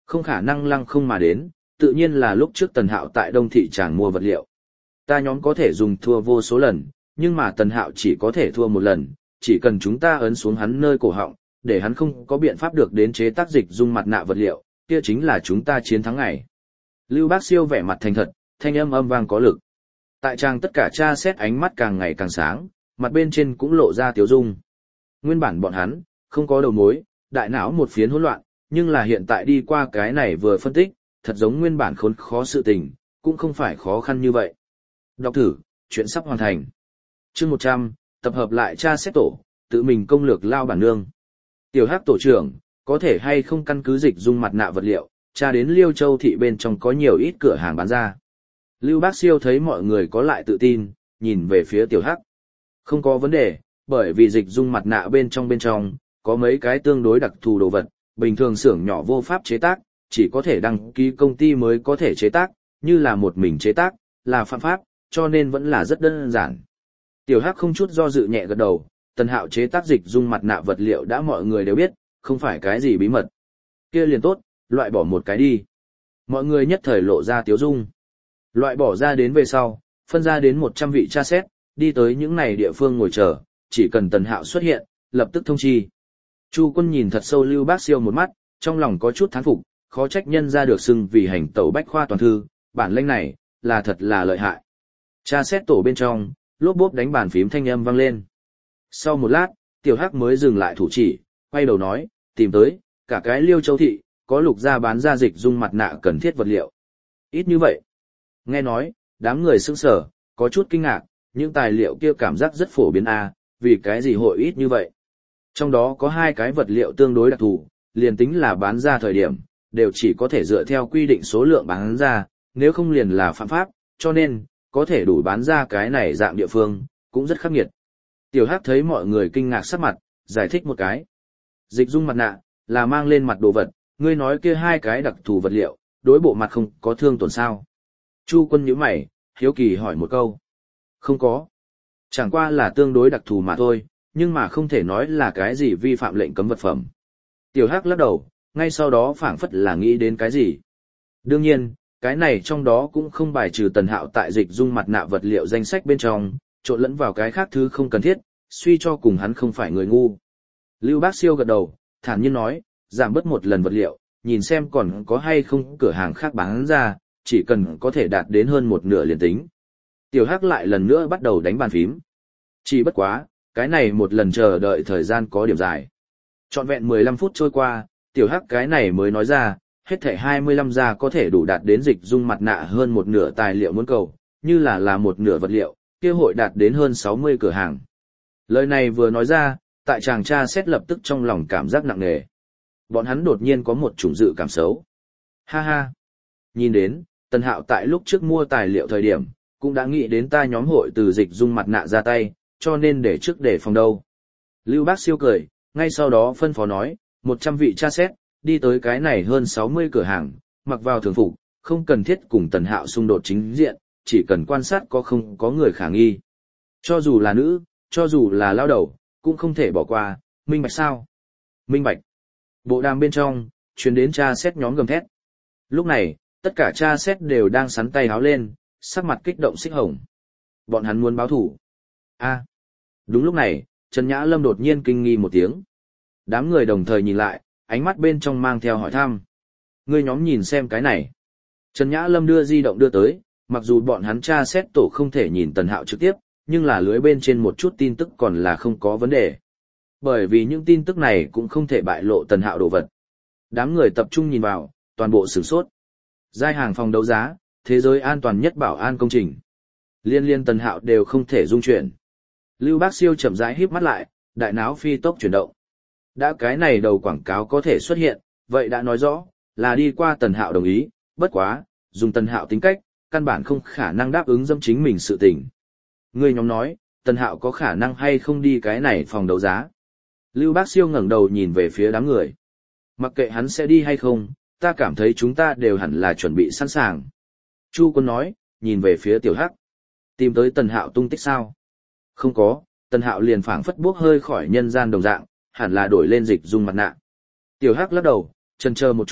Không khả năng lăng không mà đến, tự nhiên là lúc trước Tần Hạo tại Đông Thị Tràng mua vật liệu. Ta nhóm có thể dùng thua vô số lần, nhưng mà Tần Hạo chỉ có thể thua một lần, chỉ cần chúng ta ấn xuống hắn nơi cổ họng, để hắn không có biện pháp được đến chế tác dịch dung mặt nạ vật liệu, kia chính là chúng ta chiến thắng ngày. Lưu Bác Siêu vẻ mặt thành thật, thanh âm âm vang có lực. Tại trang tất cả tra xét ánh mắt càng ngày càng sáng, mặt bên trên cũng lộ ra tiếu dung. Nguyên bản bọn hắn, không có đầu mối, đại não một phiến hỗn loạn, nhưng là hiện tại đi qua cái này vừa phân tích, thật giống nguyên bản khốn khó sự tình, cũng không phải khó khăn như vậy. Đọc thử, chuyện sắp hoàn thành. Chương một trăm, tập hợp lại tra xét tổ, tự mình công lược lao bản nương. Tiểu Hắc tổ trưởng, có thể hay không căn cứ dịch dung mặt nạ vật liệu, tra đến Liêu Châu thị bên trong có nhiều ít cửa hàng bán ra. Lưu Bác Siêu thấy mọi người có lại tự tin, nhìn về phía Tiểu Hắc. Không có vấn đề, bởi vì dịch dung mặt nạ bên trong bên trong, có mấy cái tương đối đặc thù đồ vật, bình thường xưởng nhỏ vô pháp chế tác, chỉ có thể đăng ký công ty mới có thể chế tác, như là một mình chế tác, là phạm pháp, cho nên vẫn là rất đơn giản. Tiểu Hắc không chút do dự nhẹ gật đầu, Tần Hạo chế tác dịch dung mặt nạ vật liệu đã mọi người đều biết, không phải cái gì bí mật. Kia liền tốt, loại bỏ một cái đi. Mọi người nhất thời lộ ra tiếu dung. Loại bỏ ra đến về sau, phân ra đến một trăm vị tra xét, đi tới những này địa phương ngồi chờ, chỉ cần Tần Hạo xuất hiện, lập tức thông chi. Chu Quân nhìn thật sâu Lưu Bác Siêu một mắt, trong lòng có chút thán phục, khó trách nhân ra được xưng vì hành tẩu bách khoa toàn thư, bản lĩnh này, là thật là lợi hại. Tra xét tổ bên trong, lốp bốp đánh bàn phím thanh âm vang lên. Sau một lát, Tiểu Hắc mới dừng lại thủ chỉ, quay đầu nói, tìm tới, cả cái Liêu Châu thị, có lục gia bán ra dịch dung mặt nạ cần thiết vật liệu. Ít như vậy. Nghe nói, đám người sững sờ, có chút kinh ngạc, những tài liệu kia cảm giác rất phổ biến a, vì cái gì hội ít như vậy. Trong đó có hai cái vật liệu tương đối đặc thù, liền tính là bán ra thời điểm, đều chỉ có thể dựa theo quy định số lượng bán ra, nếu không liền là phạm pháp, cho nên, có thể đủ bán ra cái này dạng địa phương, cũng rất khắc nghiệt. Tiểu Hắc thấy mọi người kinh ngạc sắc mặt, giải thích một cái. Dịch dung mặt nạ, là mang lên mặt đồ vật, ngươi nói kia hai cái đặc thù vật liệu, đối bộ mặt không có thương tổn sao. Chu Quân nhíu mày, hiếu kỳ hỏi một câu. Không có. Chẳng qua là tương đối đặc thù mà thôi, nhưng mà không thể nói là cái gì vi phạm lệnh cấm vật phẩm. Tiểu Hắc lắc đầu, ngay sau đó phảng phất là nghĩ đến cái gì. Đương nhiên, cái này trong đó cũng không bài trừ Tần Hạo tại dịch dung mặt nạ vật liệu danh sách bên trong, trộn lẫn vào cái khác thứ không cần thiết, suy cho cùng hắn không phải người ngu. Lưu Bác Siêu gật đầu, thản nhiên nói, giảm bớt một lần vật liệu, nhìn xem còn có hay không cửa hàng khác bán ra, chỉ cần có thể đạt đến hơn một nửa liền tính. Tiểu Hắc lại lần nữa bắt đầu đánh bàn phím. Chỉ bất quá, cái này một lần chờ đợi thời gian có điểm dài. Trọn vẹn mười lăm phút trôi qua, Tiểu Hắc cái này mới nói ra, hết thảy hai mươi lăm gia có thể đủ đạt đến dịch dung mặt nạ hơn một nửa tài liệu muốn cầu, như là là một nửa vật liệu, kia hội đạt đến hơn sáu mươi cửa hàng. Lời này vừa nói ra, tại chàng tra xét lập tức trong lòng cảm giác nặng nề. Bọn hắn đột nhiên có một chủng dự cảm xấu. Ha ha! Nhìn đến, Tần Hạo tại lúc trước mua tài liệu thời điểm, cũng đã nghĩ đến ta nhóm hội từ dịch dung mặt nạ ra tay, cho nên để trước để phòng đâu. Lưu Bác Siêu cười, ngay sau đó phân phó nói, một trăm vị tra xét, đi tới cái này hơn sáu mươi cửa hàng, mặc vào thường phục, không cần thiết cùng Tần Hạo xung đột chính diện, chỉ cần quan sát có không có người khả nghi. Cho dù là nữ, cho dù là lao đầu, cũng không thể bỏ qua, minh bạch sao? Minh bạch. Bộ đàm bên trong, truyền đến tra xét nhóm gầm thét. Lúc này, tất cả tra xét đều đang sắn tay háo lên, sắc mặt kích động xích hồng. Bọn hắn muốn báo thủ. A. Đúng lúc này, Trần Nhã Lâm đột nhiên kinh nghi một tiếng. Đám người đồng thời nhìn lại, ánh mắt bên trong mang theo hỏi thăm. Ngươi nhóm nhìn xem cái này. Trần Nhã Lâm đưa di động đưa tới, mặc dù bọn hắn tra xét tổ không thể nhìn Tần Hạo trực tiếp, nhưng là lưới bên trên một chút tin tức còn là không có vấn đề. Bởi vì những tin tức này cũng không thể bại lộ Tần Hạo đồ vật. Đám người tập trung nhìn vào, toàn bộ sửng sốt. Giai hàng phòng đấu giá, thế giới an toàn nhất bảo an công trình. Liên liên Tần Hạo đều không thể dung chuyển. Lưu Bác Siêu chậm rãi híp mắt lại, đại náo phi tốc chuyển động. Đã cái này đầu quảng cáo có thể xuất hiện, vậy đã nói rõ, là đi qua Tần Hạo đồng ý, bất quá, dùng Tần Hạo tính cách, căn bản không khả năng đáp ứng dâm chính mình sự tình. Người nhóm nói, Tần Hạo có khả năng hay không đi cái này phòng đấu giá. Lưu Bác Siêu ngẩng đầu nhìn về phía đám người. Mặc kệ hắn sẽ đi hay không, ta cảm thấy chúng ta đều hẳn là chuẩn bị sẵn sàng. Chu Quân nói, nhìn về phía Tiểu Hắc. Tìm tới Tần Hạo tung tích sao? Không có, Tần Hạo liền phảng phất buốc hơi khỏi nhân gian đồng dạng, hẳn là đổi lên dịch dung mặt nạ. Tiểu Hắc lắc đầu, chần chờ một chút,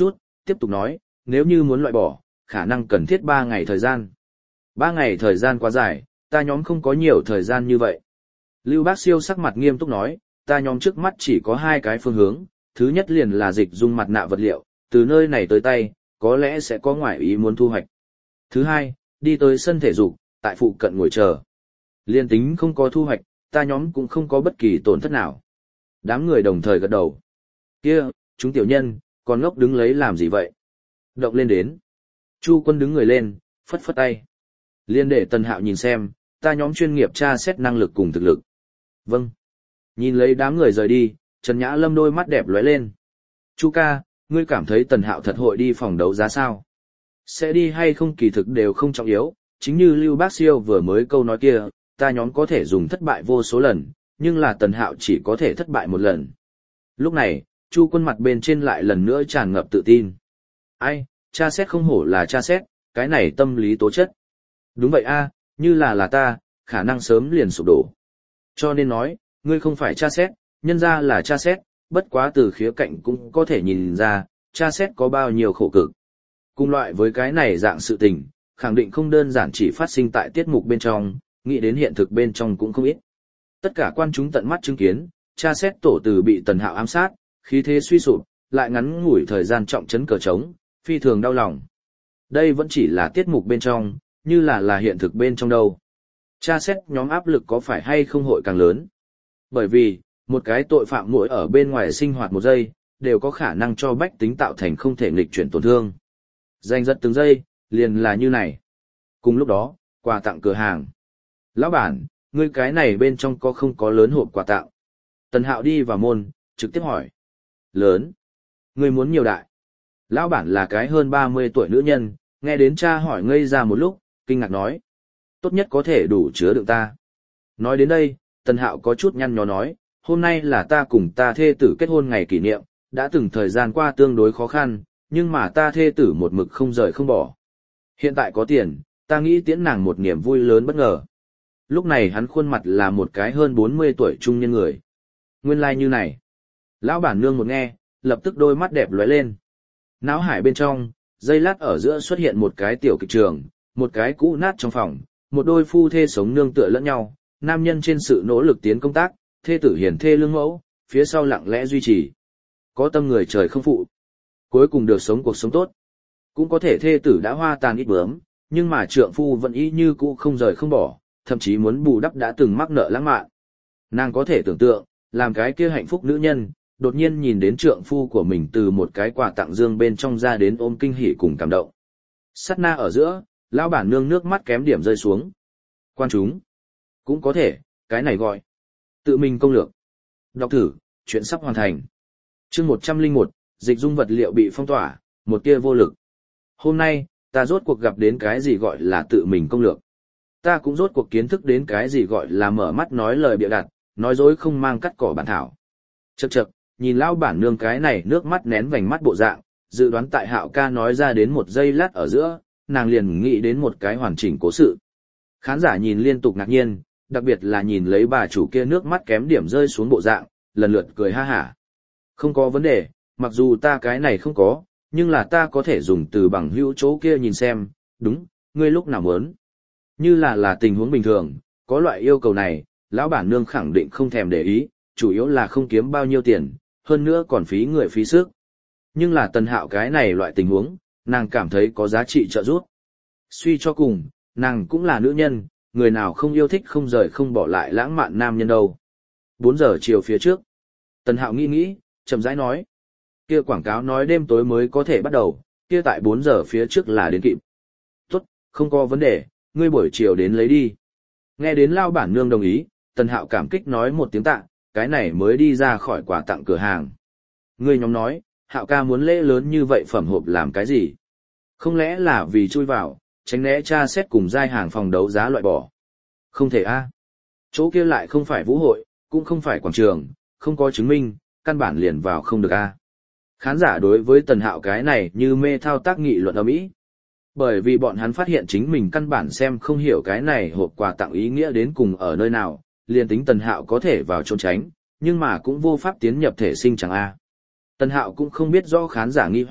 tiếp tục nói, nếu như muốn loại bỏ, khả năng cần thiết ba ngày thời gian. Ba ngày thời gian quá dài, ta nhóm không có nhiều thời gian như vậy. Lưu Bác Siêu sắc mặt nghiêm túc nói, ta nhóm trước mắt chỉ có hai cái phương hướng, thứ nhất liền là dịch dung mặt nạ vật liệu, từ nơi này tới tay, có lẽ sẽ có ngoại ý muốn thu hoạch. Thứ hai, đi tới sân thể dục, tại phụ cận ngồi chờ. Liên tính không có thu hoạch, ta nhóm cũng không có bất kỳ tổn thất nào. Đám người đồng thời gật đầu. Kia, chúng tiểu nhân, còn ngốc đứng lấy làm gì vậy? Động lên đến. Chu Quân đứng người lên, phất phất tay. Liên để Tần Hạo nhìn xem, ta nhóm chuyên nghiệp tra xét năng lực cùng thực lực. Vâng. Nhìn lấy đám người rời đi, Trần Nhã Lâm đôi mắt đẹp lóe lên. Chu ca, ngươi cảm thấy Tần Hạo thật hội đi phòng đấu giá sao? Sẽ đi hay không kỳ thực đều không trọng yếu, chính như Lưu Bác Siêu vừa mới câu nói kia, ta nhóm có thể dùng thất bại vô số lần, nhưng là Tần Hạo chỉ có thể thất bại một lần. Lúc này, Chu Quân mặt bên trên lại lần nữa tràn ngập tự tin. Ai, tra xét không hổ là tra xét, cái này tâm lý tố chất. Đúng vậy a, như là là ta, khả năng sớm liền sụp đổ. Cho nên nói, ngươi không phải tra xét, nhân ra là tra xét, bất quá từ khía cạnh cũng có thể nhìn ra, tra xét có bao nhiêu khổ cực. Cùng loại với cái này dạng sự tình, khẳng định không đơn giản chỉ phát sinh tại tiết mục bên trong, nghĩ đến hiện thực bên trong cũng không ít. Tất cả quan chúng tận mắt chứng kiến, tra xét tổ từ bị Tần Hạo ám sát, khí thế suy sụp, lại ngắn ngủi thời gian trọng trấn cờ trống, phi thường đau lòng. Đây vẫn chỉ là tiết mục bên trong, như là là hiện thực bên trong đâu. Tra xét nhóm áp lực có phải hay không hội càng lớn. Bởi vì, một cái tội phạm mỗi ở bên ngoài sinh hoạt một giây, đều có khả năng cho bách tính tạo thành không thể nghịch chuyển tổn thương. Danh rất từng giây, liền là như này. Cùng lúc đó, quà tặng cửa hàng. Lão bản, ngươi cái này bên trong có không có lớn hộp quà tặng? Tần Hạo đi vào môn, trực tiếp hỏi. Lớn. Ngươi muốn nhiều đại. Lão bản là cái hơn ba mươi tuổi nữ nhân, nghe đến cha hỏi ngây ra một lúc, kinh ngạc nói. Tốt nhất có thể đủ chứa đựng ta. Nói đến đây, Tần Hạo có chút nhăn nhó nói, hôm nay là ta cùng ta thê tử kết hôn ngày kỷ niệm, đã từng thời gian qua tương đối khó khăn, nhưng mà ta thê tử một mực không rời không bỏ. Hiện tại có tiền, ta nghĩ tiễn nàng một niềm vui lớn bất ngờ. Lúc này hắn khuôn mặt là một cái hơn bốn mươi tuổi trung niên người. Nguyên lai like như này. Lão bản nương một nghe, lập tức đôi mắt đẹp lóe lên. Náo hải bên trong, giây lát ở giữa xuất hiện một cái tiểu kịch trường, một cái cũ nát trong phòng, một đôi phu thê sống nương tựa lẫn nhau, nam nhân trên sự nỗ lực tiến công tác, thê tử hiền thê lương mẫu, phía sau lặng lẽ duy trì. Có tâm người trời không phụ. Cuối cùng được sống cuộc sống tốt. Cũng có thể thê tử đã hoa tàn ít bướm, nhưng mà trượng phu vẫn y như cũ không rời không bỏ, thậm chí muốn bù đắp đã từng mắc nợ lãng mạn. Nàng có thể tưởng tượng, làm cái kia hạnh phúc nữ nhân, đột nhiên nhìn đến trượng phu của mình từ một cái quà tặng dương bên trong ra đến ôm kinh hỉ cùng cảm động. Sát na ở giữa, lão bản nương nước mắt kém điểm rơi xuống. Quan chúng. Cũng có thể, cái này gọi. Tự mình công lược. Đọc thử, chuyện sắp hoàn thành. chương một trăm lẻ một, dịch dung vật liệu bị phong tỏa, một tia vô lực. Hôm nay, ta rốt cuộc gặp đến cái gì gọi là tự mình công lược. Ta cũng rốt cuộc kiến thức đến cái gì gọi là mở mắt nói lời bịa đặt, nói dối không mang cắt cỏ bản thảo. Chậc chậc, nhìn lão bản nương cái này nước mắt nén vành mắt bộ dạng, dự đoán tại Hạo ca nói ra đến một giây lát ở giữa, nàng liền nghĩ đến một cái hoàn chỉnh cố sự. Khán giả nhìn liên tục ngạc nhiên, đặc biệt là nhìn lấy bà chủ kia nước mắt kém điểm rơi xuống bộ dạng, lần lượt cười ha hả. Không có vấn đề, mặc dù ta cái này không có, nhưng là ta có thể dùng từ bằng hữu chỗ kia nhìn xem, đúng, ngươi lúc nào muốn. Như là là tình huống bình thường, có loại yêu cầu này, lão bản nương khẳng định không thèm để ý, chủ yếu là không kiếm bao nhiêu tiền, hơn nữa còn phí người phí sức. Nhưng là Tần Hạo cái này loại tình huống, nàng cảm thấy có giá trị trợ giúp. Suy cho cùng, nàng cũng là nữ nhân, người nào không yêu thích không rời không bỏ lại lãng mạn nam nhân đâu. bốn giờ chiều phía trước. Tần Hạo nghĩ nghĩ, chậm rãi nói. Kia quảng cáo nói đêm tối mới có thể bắt đầu, kia tại bốn giờ phía trước là đến kịp. Tốt, không có vấn đề, ngươi buổi chiều đến lấy đi. Nghe đến lao bản nương đồng ý, Tần Hạo cảm kích nói một tiếng tạ, cái này mới đi ra khỏi quà tặng cửa hàng. Ngươi nhóm nói, Hạo ca muốn lễ lớn như vậy phẩm hộp làm cái gì? Không lẽ là vì chui vào, tránh né tra xét cùng giai hàng phòng đấu giá loại bỏ? Không thể a. Chỗ kia lại không phải vũ hội, cũng không phải quảng trường, không có chứng minh, căn bản liền vào không được a. Khán giả đối với Tần Hạo cái này như mê thao tác nghị luận ầm ĩ. Bởi vì bọn hắn phát hiện chính mình căn bản xem không hiểu cái này hộp quà tặng ý nghĩa đến cùng ở nơi nào, liền tính Tần Hạo có thể vào trốn tránh, nhưng mà cũng vô pháp tiến nhập thể sinh chẳng a. Tần Hạo cũng không biết rõ khán giả nghi hoặc,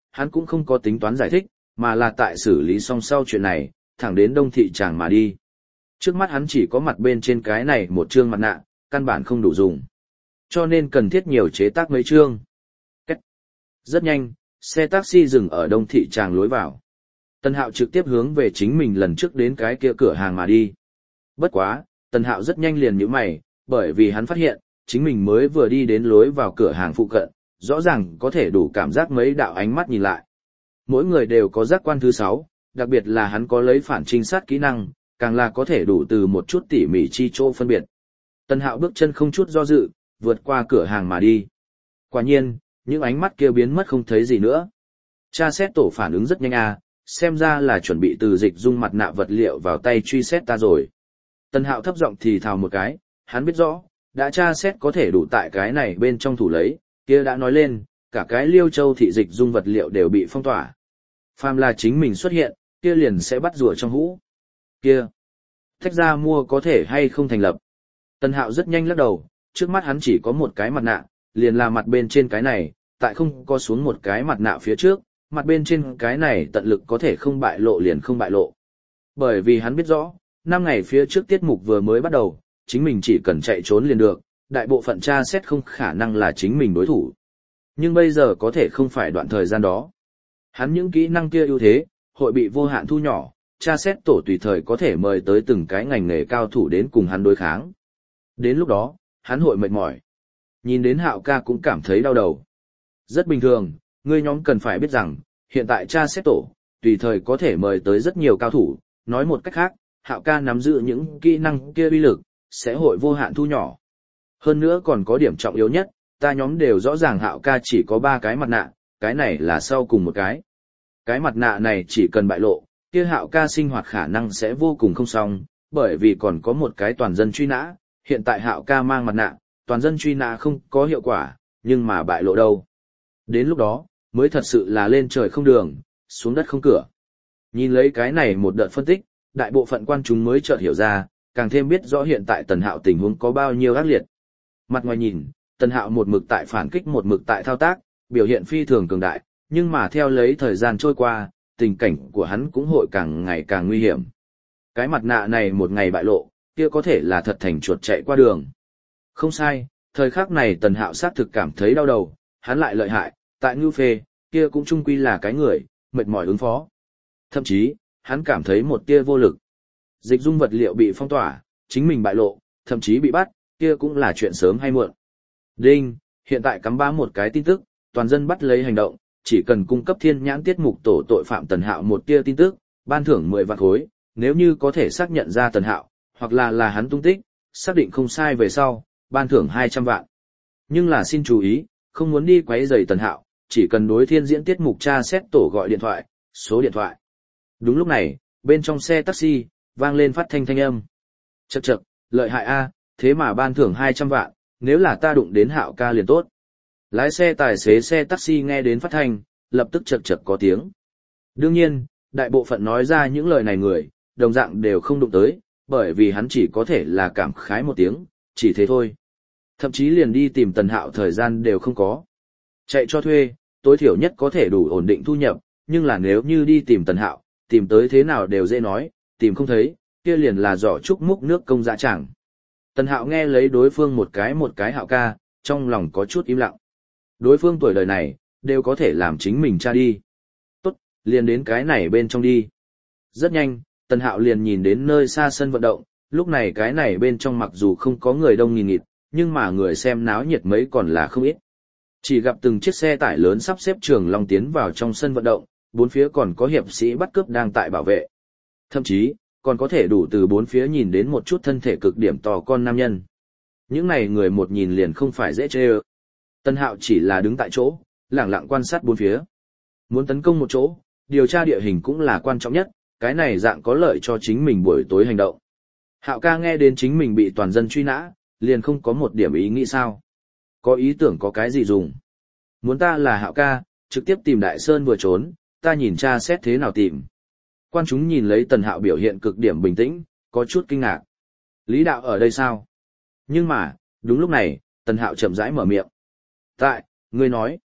hắn cũng không có tính toán giải thích, mà là tại xử lý xong sau chuyện này, thẳng đến Đông Thị Tràng mà đi. Trước mắt hắn chỉ có mặt bên trên cái này một trương mặt nạ, căn bản không đủ dùng. Cho nên cần thiết nhiều chế tác mấy trương. Cách. Rất nhanh, xe taxi dừng ở Đông Thị Tràng lối vào. Tần Hạo trực tiếp hướng về chính mình lần trước đến cái kia cửa hàng mà đi. Bất quá, Tần Hạo rất nhanh liền nhíu mày, bởi vì hắn phát hiện, chính mình mới vừa đi đến lối vào cửa hàng phụ cận, rõ ràng có thể đủ cảm giác mấy đạo ánh mắt nhìn lại. Mỗi người đều có giác quan thứ sáu, đặc biệt là hắn có lấy phản trinh sát kỹ năng, càng là có thể đủ từ một chút tỉ mỉ chi chỗ phân biệt. Tần Hạo bước chân không chút do dự, vượt qua cửa hàng mà đi. Quả nhiên, những ánh mắt kia biến mất không thấy gì nữa. Tra xét tổ phản ứng rất nhanh à, xem ra là chuẩn bị từ Dịch Dung mặt nạ vật liệu vào tay truy xét ta rồi. Tần Hạo thấp giọng thì thào một cái, hắn biết rõ, đã tra xét có thể đủ tại cái này bên trong thủ lấy, kia đã nói lên, cả cái Liêu Châu thị Dịch Dung vật liệu đều bị phong tỏa. Phàm là chính mình xuất hiện, kia liền sẽ bắt rùa trong hũ. Kia, thách ra mua có thể hay không thành lập. Tần Hạo rất nhanh lắc đầu, trước mắt hắn chỉ có một cái mặt nạ, liền là mặt bên trên cái này, tại không có xuống một cái mặt nạ phía trước, mặt bên trên cái này tận lực có thể không bại lộ liền không bại lộ. Bởi vì hắn biết rõ, năm ngày phía trước tiết mục vừa mới bắt đầu, chính mình chỉ cần chạy trốn liền được, đại bộ phận tra xét không khả năng là chính mình đối thủ. Nhưng bây giờ có thể không phải đoạn thời gian đó. Hắn những kỹ năng kia ưu thế, hội bị vô hạn thu nhỏ, tra xét tổ tùy thời có thể mời tới từng cái ngành nghề cao thủ đến cùng hắn đối kháng. Đến lúc đó, hắn hội mệt mỏi. Nhìn đến Hạo ca cũng cảm thấy đau đầu. Rất bình thường, ngươi nhóm cần phải biết rằng, hiện tại tra xét tổ, tùy thời có thể mời tới rất nhiều cao thủ, nói một cách khác, Hạo ca nắm giữ những kỹ năng kia uy lực, sẽ hội vô hạn thu nhỏ. Hơn nữa còn có điểm trọng yếu nhất, ta nhóm đều rõ ràng Hạo ca chỉ có ba cái mặt nạ, cái này là sau cùng một cái. Cái mặt nạ này chỉ cần bại lộ, kia Hạo ca sinh hoạt khả năng sẽ vô cùng không xong, bởi vì còn có một cái toàn dân truy nã, hiện tại Hạo ca mang mặt nạ, toàn dân truy nã không có hiệu quả, nhưng mà bại lộ đâu. Đến lúc đó, mới thật sự là lên trời không đường, xuống đất không cửa. Nhìn lấy cái này một đợt phân tích, đại bộ phận quan chúng mới chợt hiểu ra, càng thêm biết rõ hiện tại Tần Hạo tình huống có bao nhiêu ác liệt. Mặt ngoài nhìn, Tần Hạo một mực tại phản kích một mực tại thao tác, biểu hiện phi thường cường đại, nhưng mà theo lấy thời gian trôi qua, tình cảnh của hắn cũng hội càng ngày càng nguy hiểm. Cái mặt nạ này một ngày bại lộ, kia có thể là thật thành chuột chạy qua đường. Không sai, thời khắc này Tần Hạo xác thực cảm thấy đau đầu, hắn lại lợi hại, tại Ngưu Phê, kia cũng chung quy là cái người, mệt mỏi ứng phó. Thậm chí, hắn cảm thấy một tia vô lực. Dịch Dung vật liệu bị phong tỏa, chính mình bại lộ, thậm chí bị bắt, kia cũng là chuyện sớm hay muộn. Đinh, hiện tại cắm bá một cái tin tức, toàn dân bắt lấy hành động, chỉ cần cung cấp thiên nhãn tiết mục tổ tội phạm Tần Hạo một tia tin tức, ban thưởng mười vạn khối, nếu như có thể xác nhận ra Tần Hạo, hoặc là là hắn tung tích, xác định không sai về sau, ban thưởng hai trăm vạn. Nhưng là xin chú ý, không muốn đi quấy rầy Tần Hạo, chỉ cần đối thiên diễn tiết mục tra xét tổ gọi điện thoại, số điện thoại. Đúng lúc này, bên trong xe taxi, vang lên phát thanh thanh âm. Chậc chậc, lợi hại a, thế mà ban thưởng hai trăm vạn, nếu là ta đụng đến Hạo ca liền tốt. Lái xe tài xế xe taxi nghe đến phát thanh, lập tức chậc chậc có tiếng. Đương nhiên, đại bộ phận nói ra những lời này người, đồng dạng đều không đụng tới, bởi vì hắn chỉ có thể là cảm khái một tiếng, chỉ thế thôi. Thậm chí liền đi tìm Tần Hạo thời gian đều không có. Chạy cho thuê, tối thiểu nhất có thể đủ ổn định thu nhập, nhưng là nếu như đi tìm Tần Hạo, tìm tới thế nào đều dễ nói, tìm không thấy, kia liền là giỏ trúc múc nước công dã chẳng. Tần Hạo nghe lấy đối phương một cái một cái Hạo ca, trong lòng có chút im lặng. Đối phương tuổi đời này, đều có thể làm chính mình cha đi. Tốt, liền đến cái này bên trong đi. Rất nhanh, Tần Hạo liền nhìn đến nơi xa sân vận động, lúc này cái này bên trong mặc dù không có người đông nghìn nghịt, nhưng mà người xem náo nhiệt mấy còn là không ít. Chỉ gặp từng chiếc xe tải lớn sắp xếp Trường Long tiến vào trong sân vận động, bốn phía còn có hiệp sĩ bắt cướp đang tại bảo vệ. Thậm chí, còn có thể đủ từ bốn phía nhìn đến một chút thân thể cực điểm to con nam nhân. Những này người một nhìn liền không phải dễ chê ơ. Tần Hạo chỉ là đứng tại chỗ, lẳng lặng quan sát bốn phía. Muốn tấn công một chỗ, điều tra địa hình cũng là quan trọng nhất, cái này dạng có lợi cho chính mình buổi tối hành động. Hạo ca nghe đến chính mình bị toàn dân truy nã, liền không có một điểm ý nghĩ sao. Có ý tưởng có cái gì dùng. Muốn ta là Hạo ca, trực tiếp tìm Đại Sơn vừa trốn, ta nhìn tra xét thế nào tìm. Quan chúng nhìn lấy Tần Hạo biểu hiện cực điểm bình tĩnh, có chút kinh ngạc. Lý đạo ở đây sao? Nhưng mà, đúng lúc này, Tần Hạo chậm rãi mở miệng. Tại, ngươi nói.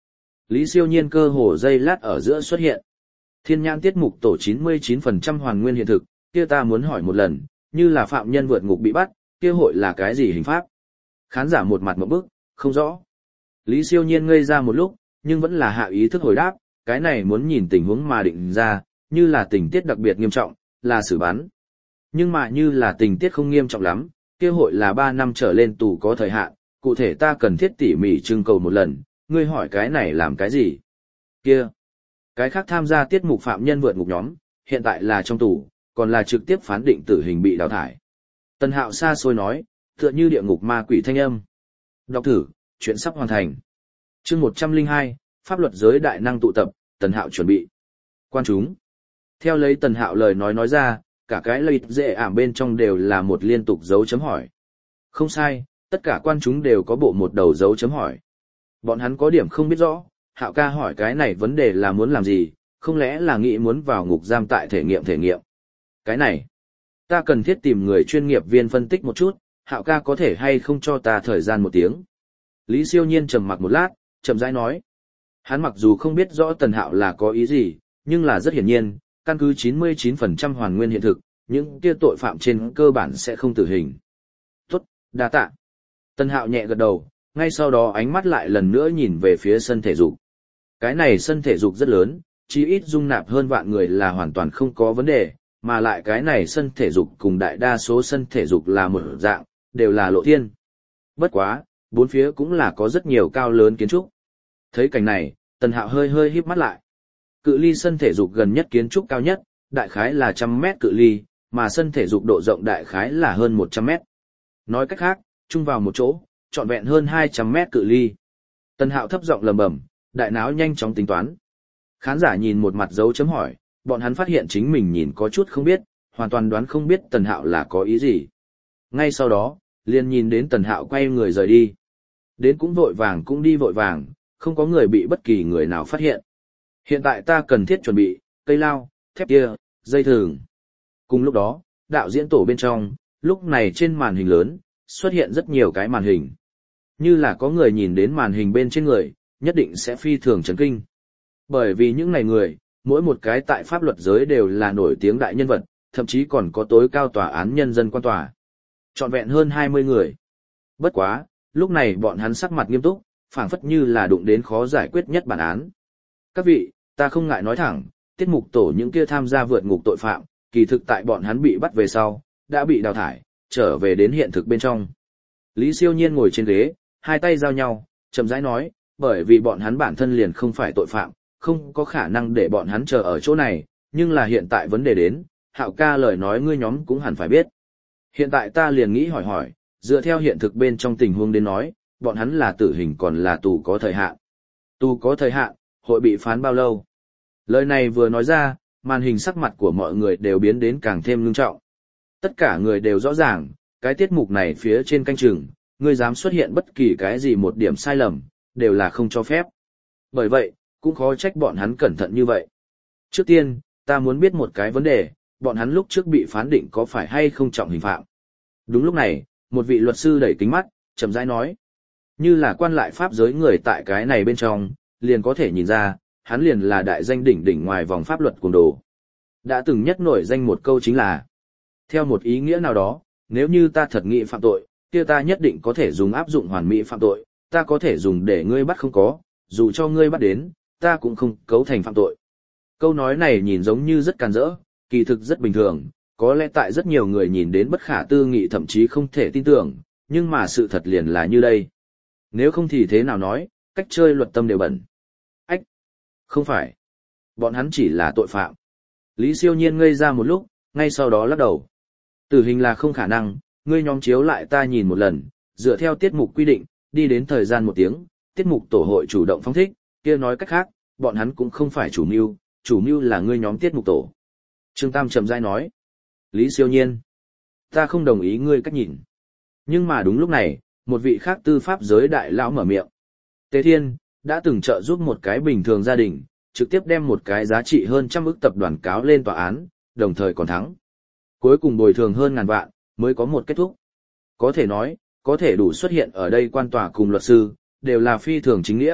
Lý Siêu Nhiên cơ hồ giây lát ở giữa xuất hiện. Thiên nhãn tiết mục tổ chín mươi chín phần trăm hoàn nguyên hiện thực, kia ta muốn hỏi một lần, như là phạm nhân vượt ngục bị bắt, kia hội là cái gì hình pháp? Khán giả một mặt một bức, không rõ. Lý Siêu Nhiên ngây ra một lúc, nhưng vẫn là hạ ý thức hồi đáp, cái này muốn nhìn tình huống mà định ra, như là tình tiết đặc biệt nghiêm trọng, là xử bắn. Nhưng mà như là tình tiết không nghiêm trọng lắm, kia hội là ba năm trở lên tù có thời hạn, cụ thể ta cần thiết tỉ mỉ trưng cầu một lần, ngươi hỏi cái này làm cái gì? Kia, cái khác tham gia tiết mục phạm nhân vượt ngục nhóm, hiện tại là trong tù, còn là trực tiếp phán định tử hình bị đào thải. Tần Hạo xa xôi nói, tựa như địa ngục ma quỷ thanh âm. Đọc thử, chuyện sắp hoàn thành. Chương một trăm lẻ hai, pháp luật giới đại năng tụ tập, Tần Hạo chuẩn bị. Quan chúng. Theo lấy Tần Hạo lời nói nói ra, cả cái lợi dễ ảm bên trong đều là một liên tục dấu chấm hỏi. Không sai, tất cả quan chúng đều có bộ một đầu dấu chấm hỏi. Bọn hắn có điểm không biết rõ, Hạo ca hỏi cái này vấn đề là muốn làm gì, không lẽ là nghĩ muốn vào ngục giam tại thể nghiệm thể nghiệm. Cái này, ta cần thiết tìm người chuyên nghiệp viên phân tích một chút, Hạo ca có thể hay không cho ta thời gian một tiếng. Lý Siêu Nhiên trầm mặc một lát, chậm rãi nói. Hắn mặc dù không biết rõ Tần Hạo là có ý gì, nhưng là rất hiển nhiên, căn cứ chín mươi chín phần trăm hoàn nguyên hiện thực, những kia tội phạm trên cơ bản sẽ không tử hình. Tốt, đa tạ. Tần Hạo nhẹ gật đầu, ngay sau đó ánh mắt lại lần nữa nhìn về phía sân thể dục. Cái này sân thể dục rất lớn, chí ít dung nạp hơn vạn người là hoàn toàn không có vấn đề, mà lại cái này sân thể dục cùng đại đa số sân thể dục là một dạng, đều là lộ thiên. Bất quá, bốn phía cũng là có rất nhiều cao lớn kiến trúc. Thấy cảnh này, Tần Hạo hơi hơi híp mắt lại. Cự ly sân thể dục gần nhất kiến trúc cao nhất, đại khái là trăm mét cự ly, mà sân thể dục độ rộng đại khái là hơn một trăm mét. Nói cách khác, chung vào một chỗ, trọn vẹn hơn hai trăm mét cự ly. Tần Hạo thấp giọng lầm bầm, đại náo nhanh chóng tính toán. Khán giả nhìn một mặt dấu chấm hỏi, bọn hắn phát hiện chính mình nhìn có chút không biết, hoàn toàn đoán không biết Tần Hạo là có ý gì. Ngay sau đó, liền nhìn đến Tần Hạo quay người rời đi. Đến cũng vội vàng cũng đi vội vàng, không có người bị bất kỳ người nào phát hiện. Hiện tại ta cần thiết chuẩn bị, cây lao, thép kia, dây thừng. Cùng lúc đó, đạo diễn tổ bên trong, lúc này trên màn hình lớn, xuất hiện rất nhiều cái màn hình. Như là có người nhìn đến màn hình bên trên người, nhất định sẽ phi thường chấn kinh. Bởi vì những này người, mỗi một cái tại pháp luật giới đều là nổi tiếng đại nhân vật, thậm chí còn có tối cao tòa án nhân dân quan tòa. Trọn vẹn hơn hai mươi người. Bất quá, lúc này bọn hắn sắc mặt nghiêm túc, phảng phất như là đụng đến khó giải quyết nhất bản án. Các vị, ta không ngại nói thẳng, tiết mục tổ những kia tham gia vượt ngục tội phạm, kỳ thực tại bọn hắn bị bắt về sau, đã bị đào thải, trở về đến hiện thực bên trong. Lý Siêu Nhiên ngồi trên ghế, hai tay giao nhau, chậm rãi nói, bởi vì bọn hắn bản thân liền không phải tội phạm, không có khả năng để bọn hắn chờ ở chỗ này, nhưng là hiện tại vấn đề đến, Hạo ca lời nói ngươi nhóm cũng hẳn phải biết. Hiện tại ta liền nghĩ hỏi hỏi, dựa theo hiện thực bên trong tình huống đến nói, bọn hắn là tử hình còn là tù có thời hạn. Tù có thời hạn, hội bị phán bao lâu? Lời này vừa nói ra, màn hình sắc mặt của mọi người đều biến đến càng thêm ngưng trọng. Tất cả người đều rõ ràng, cái tiết mục này phía trên canh chừng, ngươi dám xuất hiện bất kỳ cái gì một điểm sai lầm, đều là không cho phép. Bởi vậy, cũng khó trách bọn hắn cẩn thận như vậy. Trước tiên, ta muốn biết một cái vấn đề, bọn hắn lúc trước bị phán định có phải hay không trọng hình phạm. Đúng lúc này, một vị luật sư đẩy kính mắt, chậm rãi nói. Như là quan lại pháp giới người tại cái này bên trong, liền có thể nhìn ra, hắn liền là đại danh đỉnh đỉnh ngoài vòng pháp luật cuồng đồ. Đã từng nhất nổi danh một câu chính là, theo một ý nghĩa nào đó, nếu như ta thật nghị phạm tội, kia ta nhất định có thể dùng áp dụng hoàn mỹ phạm tội, ta có thể dùng để ngươi bắt không có, dù cho ngươi bắt đến, ta cũng không cấu thành phạm tội. Câu nói này nhìn giống như rất càn rỡ, kỳ thực rất bình thường, có lẽ tại rất nhiều người nhìn đến bất khả tư nghị thậm chí không thể tin tưởng, nhưng mà sự thật liền là như đây. Nếu không thì thế nào nói, cách chơi luật tâm đều bẩn. Ách! Không phải. Bọn hắn chỉ là tội phạm. Lý Siêu Nhiên ngây ra một lúc, ngay sau đó lắc đầu. Tử hình là không khả năng, ngươi nhóm chiếu lại ta nhìn một lần, dựa theo tiết mục quy định, đi đến thời gian một tiếng, tiết mục tổ hội chủ động phóng thích, kia nói cách khác, bọn hắn cũng không phải chủ mưu, chủ mưu là ngươi nhóm tiết mục tổ. Trương Tam chậm rãi nói. Lý Siêu Nhiên. Ta không đồng ý ngươi cách nhìn. Nhưng mà đúng lúc này, một vị khác tư pháp giới đại lão mở miệng. Tế Thiên, đã từng trợ giúp một cái bình thường gia đình, trực tiếp đem một cái giá trị hơn trăm ức tập đoàn cáo lên tòa án, đồng thời còn thắng. Cuối cùng bồi thường hơn ngàn vạn, mới có một kết thúc. Có thể nói, có thể đủ xuất hiện ở đây quan tòa cùng luật sư, đều là phi thường chính nghĩa,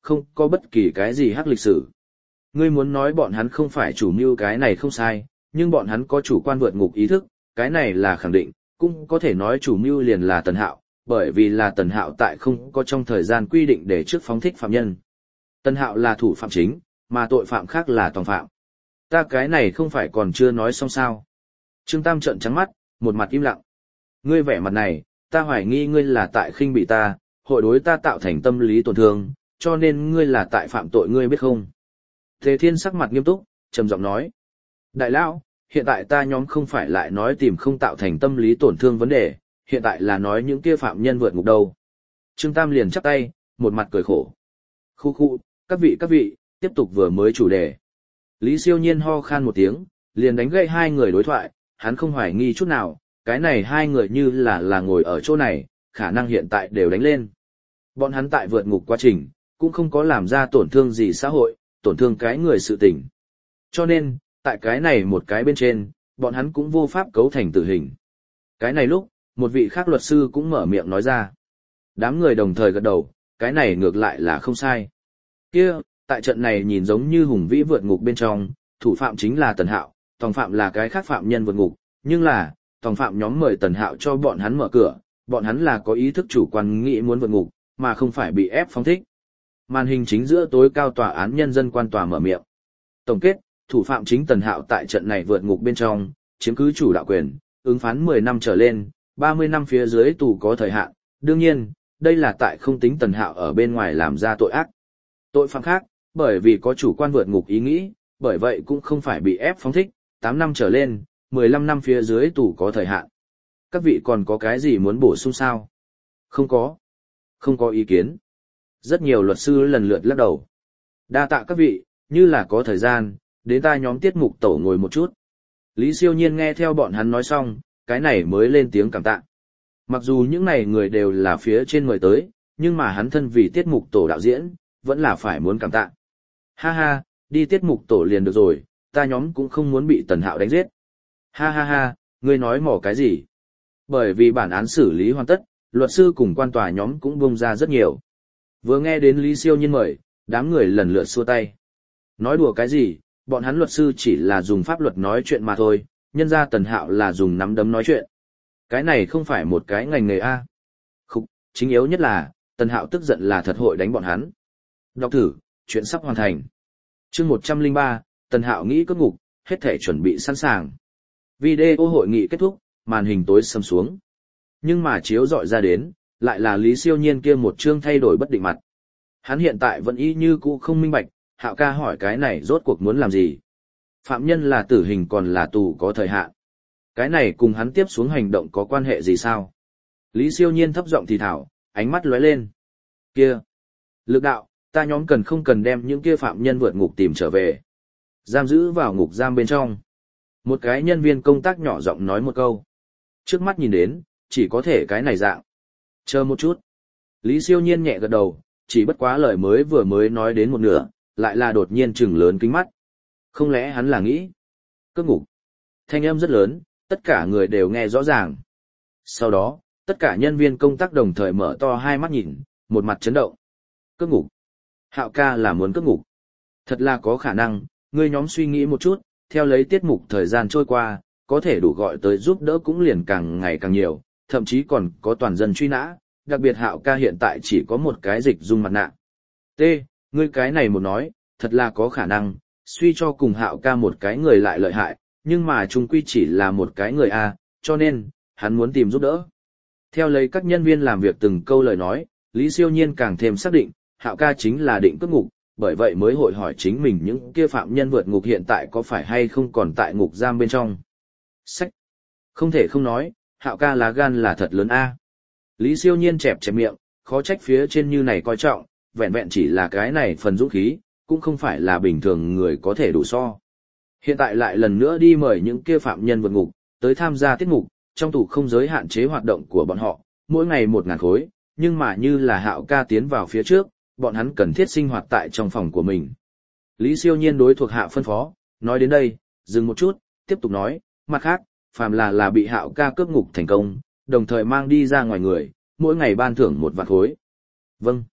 không có bất kỳ cái gì hắc lịch sử. Ngươi muốn nói bọn hắn không phải chủ mưu cái này không sai, nhưng bọn hắn có chủ quan vượt ngục ý thức, cái này là khẳng định, cũng có thể nói chủ mưu liền là Tần Hạo, bởi vì là Tần Hạo tại không có trong thời gian quy định để trước phóng thích phạm nhân. Tần Hạo là thủ phạm chính, mà tội phạm khác là tòng phạm. Ta cái này không phải còn chưa nói xong sao. Trương Tam trợn trắng mắt, một mặt im lặng. Ngươi vẻ mặt này, ta hoài nghi ngươi là tại khinh bị ta, hội đối ta tạo thành tâm lý tổn thương, cho nên ngươi là tại phạm tội ngươi biết không? Tề Thiên sắc mặt nghiêm túc, trầm giọng nói. Đại lão, hiện tại ta nhóm không phải lại nói tìm không tạo thành tâm lý tổn thương vấn đề, hiện tại là nói những kia phạm nhân vượt ngục đâu. Trương Tam liền chắp tay, một mặt cười khổ. Khu khu, các vị các vị, tiếp tục vừa mới chủ đề. Lý Siêu Nhiên ho khan một tiếng, liền đánh gậy hai người đối thoại, hắn không hoài nghi chút nào, cái này hai người như là là ngồi ở chỗ này, khả năng hiện tại đều đánh lên. Bọn hắn tại vượt ngục quá trình, cũng không có làm ra tổn thương gì xã hội, tổn thương cái người sự tình. Cho nên, tại cái này một cái bên trên, bọn hắn cũng vô pháp cấu thành tử hình. Cái này lúc, một vị khác luật sư cũng mở miệng nói ra. Đám người đồng thời gật đầu, cái này ngược lại là không sai. Kia, tại trận này nhìn giống như hùng vĩ vượt ngục bên trong, thủ phạm chính là Tần Hạo, tòng phạm là cái khác phạm nhân vượt ngục, nhưng là, tòng phạm nhóm mời Tần Hạo cho bọn hắn mở cửa, bọn hắn là có ý thức chủ quan nghĩ muốn vượt ngục, mà không phải bị ép phóng thích. Màn hình chính giữa tối cao tòa án nhân dân quan tòa mở miệng. Tổng kết, thủ phạm chính Tần Hạo tại trận này vượt ngục bên trong, chiếm cứ chủ đạo quyền, ứng phán mười năm trở lên, ba mươi năm phía dưới tù có thời hạn. Đương nhiên, đây là tại không tính Tần Hạo ở bên ngoài làm ra tội ác. Tội phạm khác, bởi vì có chủ quan vượt ngục ý nghĩ, bởi vậy cũng không phải bị ép phóng thích, tám năm trở lên, mười lăm năm phía dưới tù có thời hạn. Các vị còn có cái gì muốn bổ sung sao? Không có. Không có ý kiến. Rất nhiều luật sư lần lượt lắc đầu. Đa tạ các vị, như là có thời gian, đến ta nhóm tiết mục tổ ngồi một chút. Lý Siêu Nhiên nghe theo bọn hắn nói xong, cái này mới lên tiếng cảm tạ. Mặc dù những này người đều là phía trên mời tới, nhưng mà hắn thân vì tiết mục tổ đạo diễn, vẫn là phải muốn cảm tạ. Ha ha, đi tiết mục tổ liền được rồi, ta nhóm cũng không muốn bị Tần Hạo đánh giết. Ha ha ha, ngươi nói mỏ cái gì? Bởi vì bản án xử lý hoàn tất, luật sư cùng quan tòa nhóm cũng bung ra rất nhiều. Vừa nghe đến Lý Siêu Nhiên mời, đám người lần lượt xua tay. Nói đùa cái gì, bọn hắn luật sư chỉ là dùng pháp luật nói chuyện mà thôi, nhân ra Tần Hạo là dùng nắm đấm nói chuyện. Cái này không phải một cái ngành nghề A. Khúc, chính yếu nhất là, Tần Hạo tức giận là thật hội đánh bọn hắn. Đọc thử, chuyện sắp hoàn thành. chương một trăm lẻ ba, Tần Hạo nghĩ cất ngục, hết thể chuẩn bị sẵn sàng. Video hội nghị kết thúc, màn hình tối sầm xuống. Nhưng mà chiếu dọi ra đến, lại là Lý Siêu Nhiên kia một chương thay đổi bất định mặt. Hắn hiện tại vẫn y như cũ không minh bạch, Hạo ca hỏi cái này rốt cuộc muốn làm gì. Phạm nhân là tử hình còn là tù có thời hạn. Cái này cùng hắn tiếp xuống hành động có quan hệ gì sao? Lý Siêu Nhiên thấp giọng thì thảo, ánh mắt lóe lên. Kia! Lực đạo, ta nhóm cần không cần đem những kia phạm nhân vượt ngục tìm trở về. Giam giữ vào ngục giam bên trong. Một cái nhân viên công tác nhỏ giọng nói một câu. Trước mắt nhìn đến, chỉ có thể cái này dạng. Chờ một chút. Lý Siêu Nhiên nhẹ gật đầu, chỉ bất quá lời mới vừa mới nói đến một nửa, lại là đột nhiên trừng lớn kính mắt. Không lẽ hắn là nghĩ? Cất ngục. Thanh âm rất lớn, tất cả người đều nghe rõ ràng. Sau đó, tất cả nhân viên công tác đồng thời mở to hai mắt nhìn, một mặt chấn động. Cất ngục. Hạo ca là muốn cất ngục. Thật là có khả năng, ngươi nhóm suy nghĩ một chút, theo lấy tiết mục thời gian trôi qua, có thể đủ gọi tới giúp đỡ cũng liền càng ngày càng nhiều, thậm chí còn có toàn dân truy nã, đặc biệt Hạo ca hiện tại chỉ có một cái dịch dung mặt nạ. T, ngươi cái này một nói, thật là có khả năng, suy cho cùng Hạo ca một cái người lại lợi hại, nhưng mà chung quy chỉ là một cái người A, cho nên, hắn muốn tìm giúp đỡ. Theo lấy các nhân viên làm việc từng câu lời nói, Lý Siêu Nhiên càng thêm xác định, Hạo ca chính là định cất ngục, bởi vậy mới hội hỏi chính mình những kia phạm nhân vượt ngục hiện tại có phải hay không còn tại ngục giam bên trong. Sách! Không thể không nói, Hạo ca lá gan là thật lớn A. Lý Siêu Nhiên chẹp chẹp miệng, khó trách phía trên như này coi trọng, vẹn vẹn chỉ là cái này phần dũng khí, cũng không phải là bình thường người có thể đủ so. Hiện tại lại lần nữa đi mời những kia phạm nhân vượt ngục, tới tham gia tiết mục, trong tù không giới hạn chế hoạt động của bọn họ, mỗi ngày một ngàn khối, nhưng mà như là Hạo ca tiến vào phía trước, bọn hắn cần thiết sinh hoạt tại trong phòng của mình. Lý Siêu Nhiên đối thuộc hạ phân phó, nói đến đây, dừng một chút, tiếp tục nói, mặt khác, phàm là là bị Hạo ca cướp ngục thành công, đồng thời mang đi ra ngoài người, mỗi ngày ban thưởng một vạn khối. Vâng.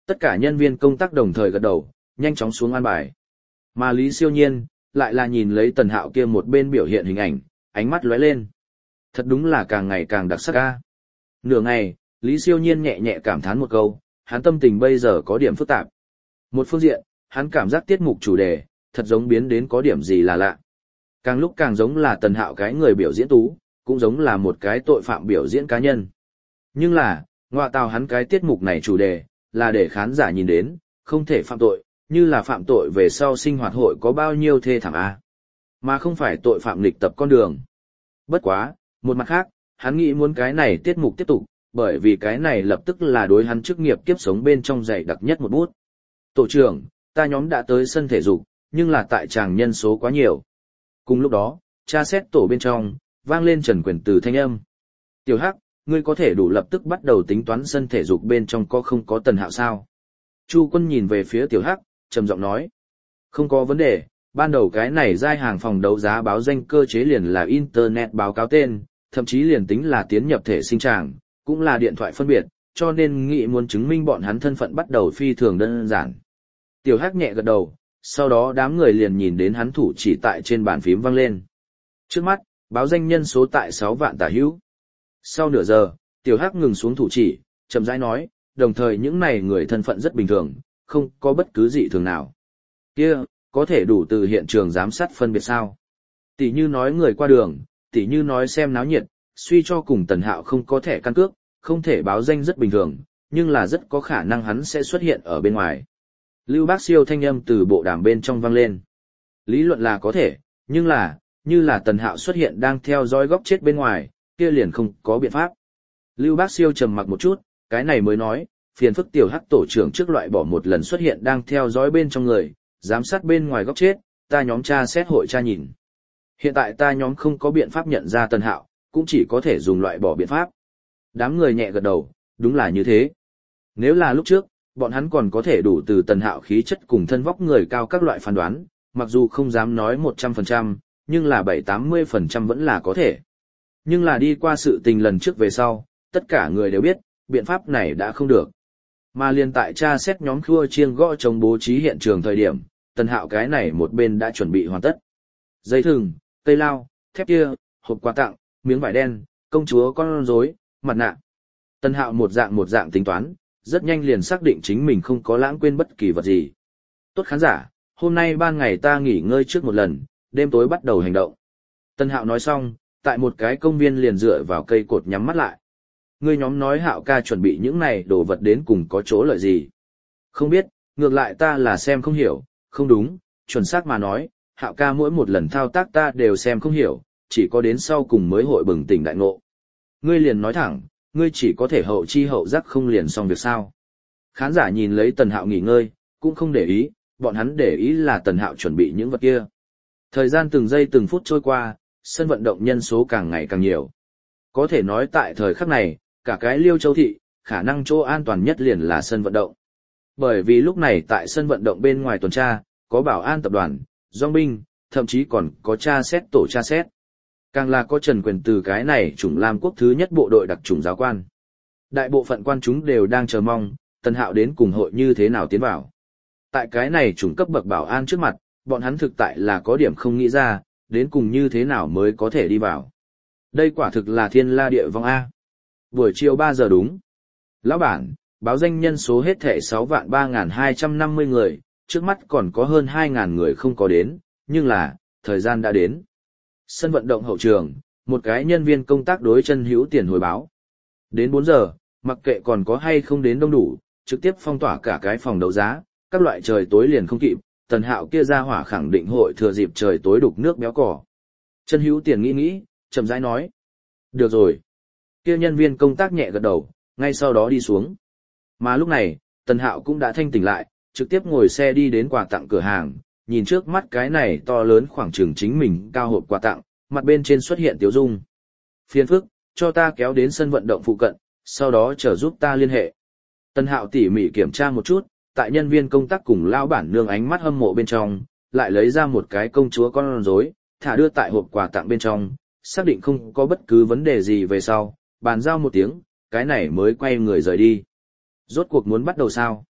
Tất cả nhân viên công tác đồng thời gật đầu, nhanh chóng xuống an bài. Mà Lý Siêu Nhiên, lại là nhìn lấy Tần Hạo kia một bên biểu hiện hình ảnh, ánh mắt lóe lên. Thật đúng là càng ngày càng đặc sắc ca. Nửa ngày, Lý Siêu Nhiên nhẹ nhẹ cảm thán một câu, hắn tâm tình bây giờ có điểm phức tạp. Một phương diện, hắn cảm giác tiết mục chủ đề, thật giống biến đến có điểm gì là lạ. Càng lúc càng giống là Tần Hạo cái người biểu diễn tú, cũng giống là một cái tội phạm biểu diễn cá nhân. Nhưng là, ngoại tào hắn cái tiết mục này chủ đề, là để khán giả nhìn đến, không thể phạm tội, như là phạm tội về sau sinh hoạt hội có bao nhiêu thê thảm a, mà không phải tội phạm nghịch tập con đường. Bất quá, một mặt khác, hắn nghĩ muốn cái này tiết mục tiếp tục, bởi vì cái này lập tức là đối hắn chức nghiệp kiếp sống bên trong dày đặc nhất một bút. Tổ trưởng, ta nhóm đã tới sân thể dục, nhưng là tại tràng nhân số quá nhiều. Cùng lúc đó, tra xét tổ bên trong, vang lên Trần Quyền từ thanh âm. Tiểu Hắc, ngươi có thể đủ lập tức bắt đầu tính toán sân thể dục bên trong có không có Tần Hạo sao? Chu Quân nhìn về phía Tiểu Hắc, trầm giọng nói. Không có vấn đề, ban đầu cái này giai hàng phòng đấu giá báo danh cơ chế liền là Internet báo cáo tên, thậm chí liền tính là tiến nhập thể sinh tràng, cũng là điện thoại phân biệt, cho nên nghĩ muốn chứng minh bọn hắn thân phận bắt đầu phi thường đơn giản. Tiểu Hắc nhẹ gật đầu, sau đó đám người liền nhìn đến hắn thủ chỉ tại trên bàn phím vang lên. Trước mắt, báo danh nhân số tại sáu vạn tả hữu. Sau nửa giờ, Tiểu Hắc ngừng xuống thủ chỉ, chậm rãi nói, đồng thời những này người thân phận rất bình thường, không có bất cứ dị thường nào. Kia, có thể đủ từ hiện trường giám sát phân biệt sao? Tỷ như nói người qua đường, tỷ như nói xem náo nhiệt, suy cho cùng Tần Hạo không có thẻ căn cước, không thể báo danh rất bình thường, nhưng là rất có khả năng hắn sẽ xuất hiện ở bên ngoài. Lưu Bác Siêu thanh âm từ bộ đàm bên trong vang lên. Lý luận là có thể, nhưng là, như là Tần Hạo xuất hiện đang theo dõi góc chết bên ngoài, kia liền không có biện pháp. Lưu Bác Siêu trầm mặc một chút, cái này mới nói, phiền phức Tiểu Hắc tổ trưởng trước loại bỏ một lần xuất hiện đang theo dõi bên trong người, giám sát bên ngoài góc chết, ta nhóm tra xét hội tra nhìn. Hiện tại ta nhóm không có biện pháp nhận ra Tần Hạo, cũng chỉ có thể dùng loại bỏ biện pháp. Đám người nhẹ gật đầu, đúng là như thế. Nếu là lúc trước, bọn hắn còn có thể đủ từ Tần Hạo khí chất cùng thân vóc người cao các loại phán đoán, mặc dù không dám nói một trăm phần trăm, nhưng là bảy tám mươi phần trăm vẫn là có thể. Nhưng là đi qua sự tình lần trước về sau, tất cả người đều biết, biện pháp này đã không được. Mà liên tại tra xét nhóm khua chiêng gõ chống bố trí hiện trường thời điểm, Tần Hạo cái này một bên đã chuẩn bị hoàn tất. Dây thừng, cây lao, thép kia, hộp quà tặng, miếng vải đen, công chúa con rối, mặt nạ. Tần Hạo một dạng một dạng tính toán, rất nhanh liền xác định chính mình không có lãng quên bất kỳ vật gì. Tốt khán giả, hôm nay ban ngày ta nghỉ ngơi trước một lần, đêm tối bắt đầu hành động. Tần Hạo nói xong, tại một cái công viên liền dựa vào cây cột nhắm mắt lại. Ngươi nhóm nói Hạo ca chuẩn bị những này đồ vật đến cùng có chỗ lợi gì? Không biết, ngược lại ta là xem không hiểu, không đúng, chuẩn xác mà nói, Hạo ca mỗi một lần thao tác ta đều xem không hiểu, chỉ có đến sau cùng mới hội bừng tỉnh đại ngộ. Ngươi liền nói thẳng, ngươi chỉ có thể hậu chi hậu giác không liền xong việc sao? Khán giả nhìn lấy Tần Hạo nghỉ ngơi, cũng không để ý, bọn hắn để ý là Tần Hạo chuẩn bị những vật kia. Thời gian từng giây từng phút trôi qua, sân vận động nhân số càng ngày càng nhiều. Có thể nói tại thời khắc này, cả cái Liêu Châu thị, khả năng chỗ an toàn nhất liền là sân vận động. Bởi vì lúc này tại sân vận động bên ngoài tuần tra, có bảo an tập đoàn, dòng binh, thậm chí còn có tra xét tổ tra xét. Càng là có Trần Quyền từ cái này chủng Lam quốc thứ nhất bộ đội đặc chủng giáo quan. Đại bộ phận quan chúng đều đang chờ mong, Tần Hạo đến cùng hội như thế nào tiến vào. Tại cái này chủng cấp bậc bảo an trước mặt, bọn hắn thực tại là có điểm không nghĩ ra, đến cùng như thế nào mới có thể đi vào. Đây quả thực là thiên la địa vong A. Buổi chiều ba giờ đúng. Lão bản, báo danh nhân số hết thảy sáu vạn ba nghìn hai trăm năm mươi người, trước mắt còn có hơn hai nghìn người không có đến, nhưng là, thời gian đã đến. Sân vận động hậu trường, một cái nhân viên công tác đối chân hữu tiền hồi báo. Đến bốn giờ, mặc kệ còn có hay không đến đông đủ, trực tiếp phong tỏa cả cái phòng đấu giá, các loại trời tối liền không kịp, Tần Hạo kia ra hỏa khẳng định hội thừa dịp trời tối đục nước béo cỏ. Chân hữu tiền nghĩ nghĩ, chậm rãi nói. Được rồi. Kia nhân viên công tác nhẹ gật đầu, ngay sau đó đi xuống. Mà lúc này, Tần Hạo cũng đã thanh tỉnh lại, trực tiếp ngồi xe đi đến quà tặng cửa hàng, nhìn trước mắt cái này to lớn khoảng trường chính mình cao hộp quà tặng, mặt bên trên xuất hiện tiếu dung. Phiền phức, cho ta kéo đến sân vận động phụ cận, sau đó chờ giúp ta liên hệ. Tần Hạo tỉ mỉ kiểm tra một chút, tại nhân viên công tác cùng lao bản nương ánh mắt hâm mộ bên trong, lại lấy ra một cái công chúa con rối, thả đưa tại hộp quà tặng bên trong, xác định không có bất cứ vấn đề gì về sau, bàn giao một tiếng, cái này mới quay người rời đi. Rốt cuộc muốn bắt đầu sao?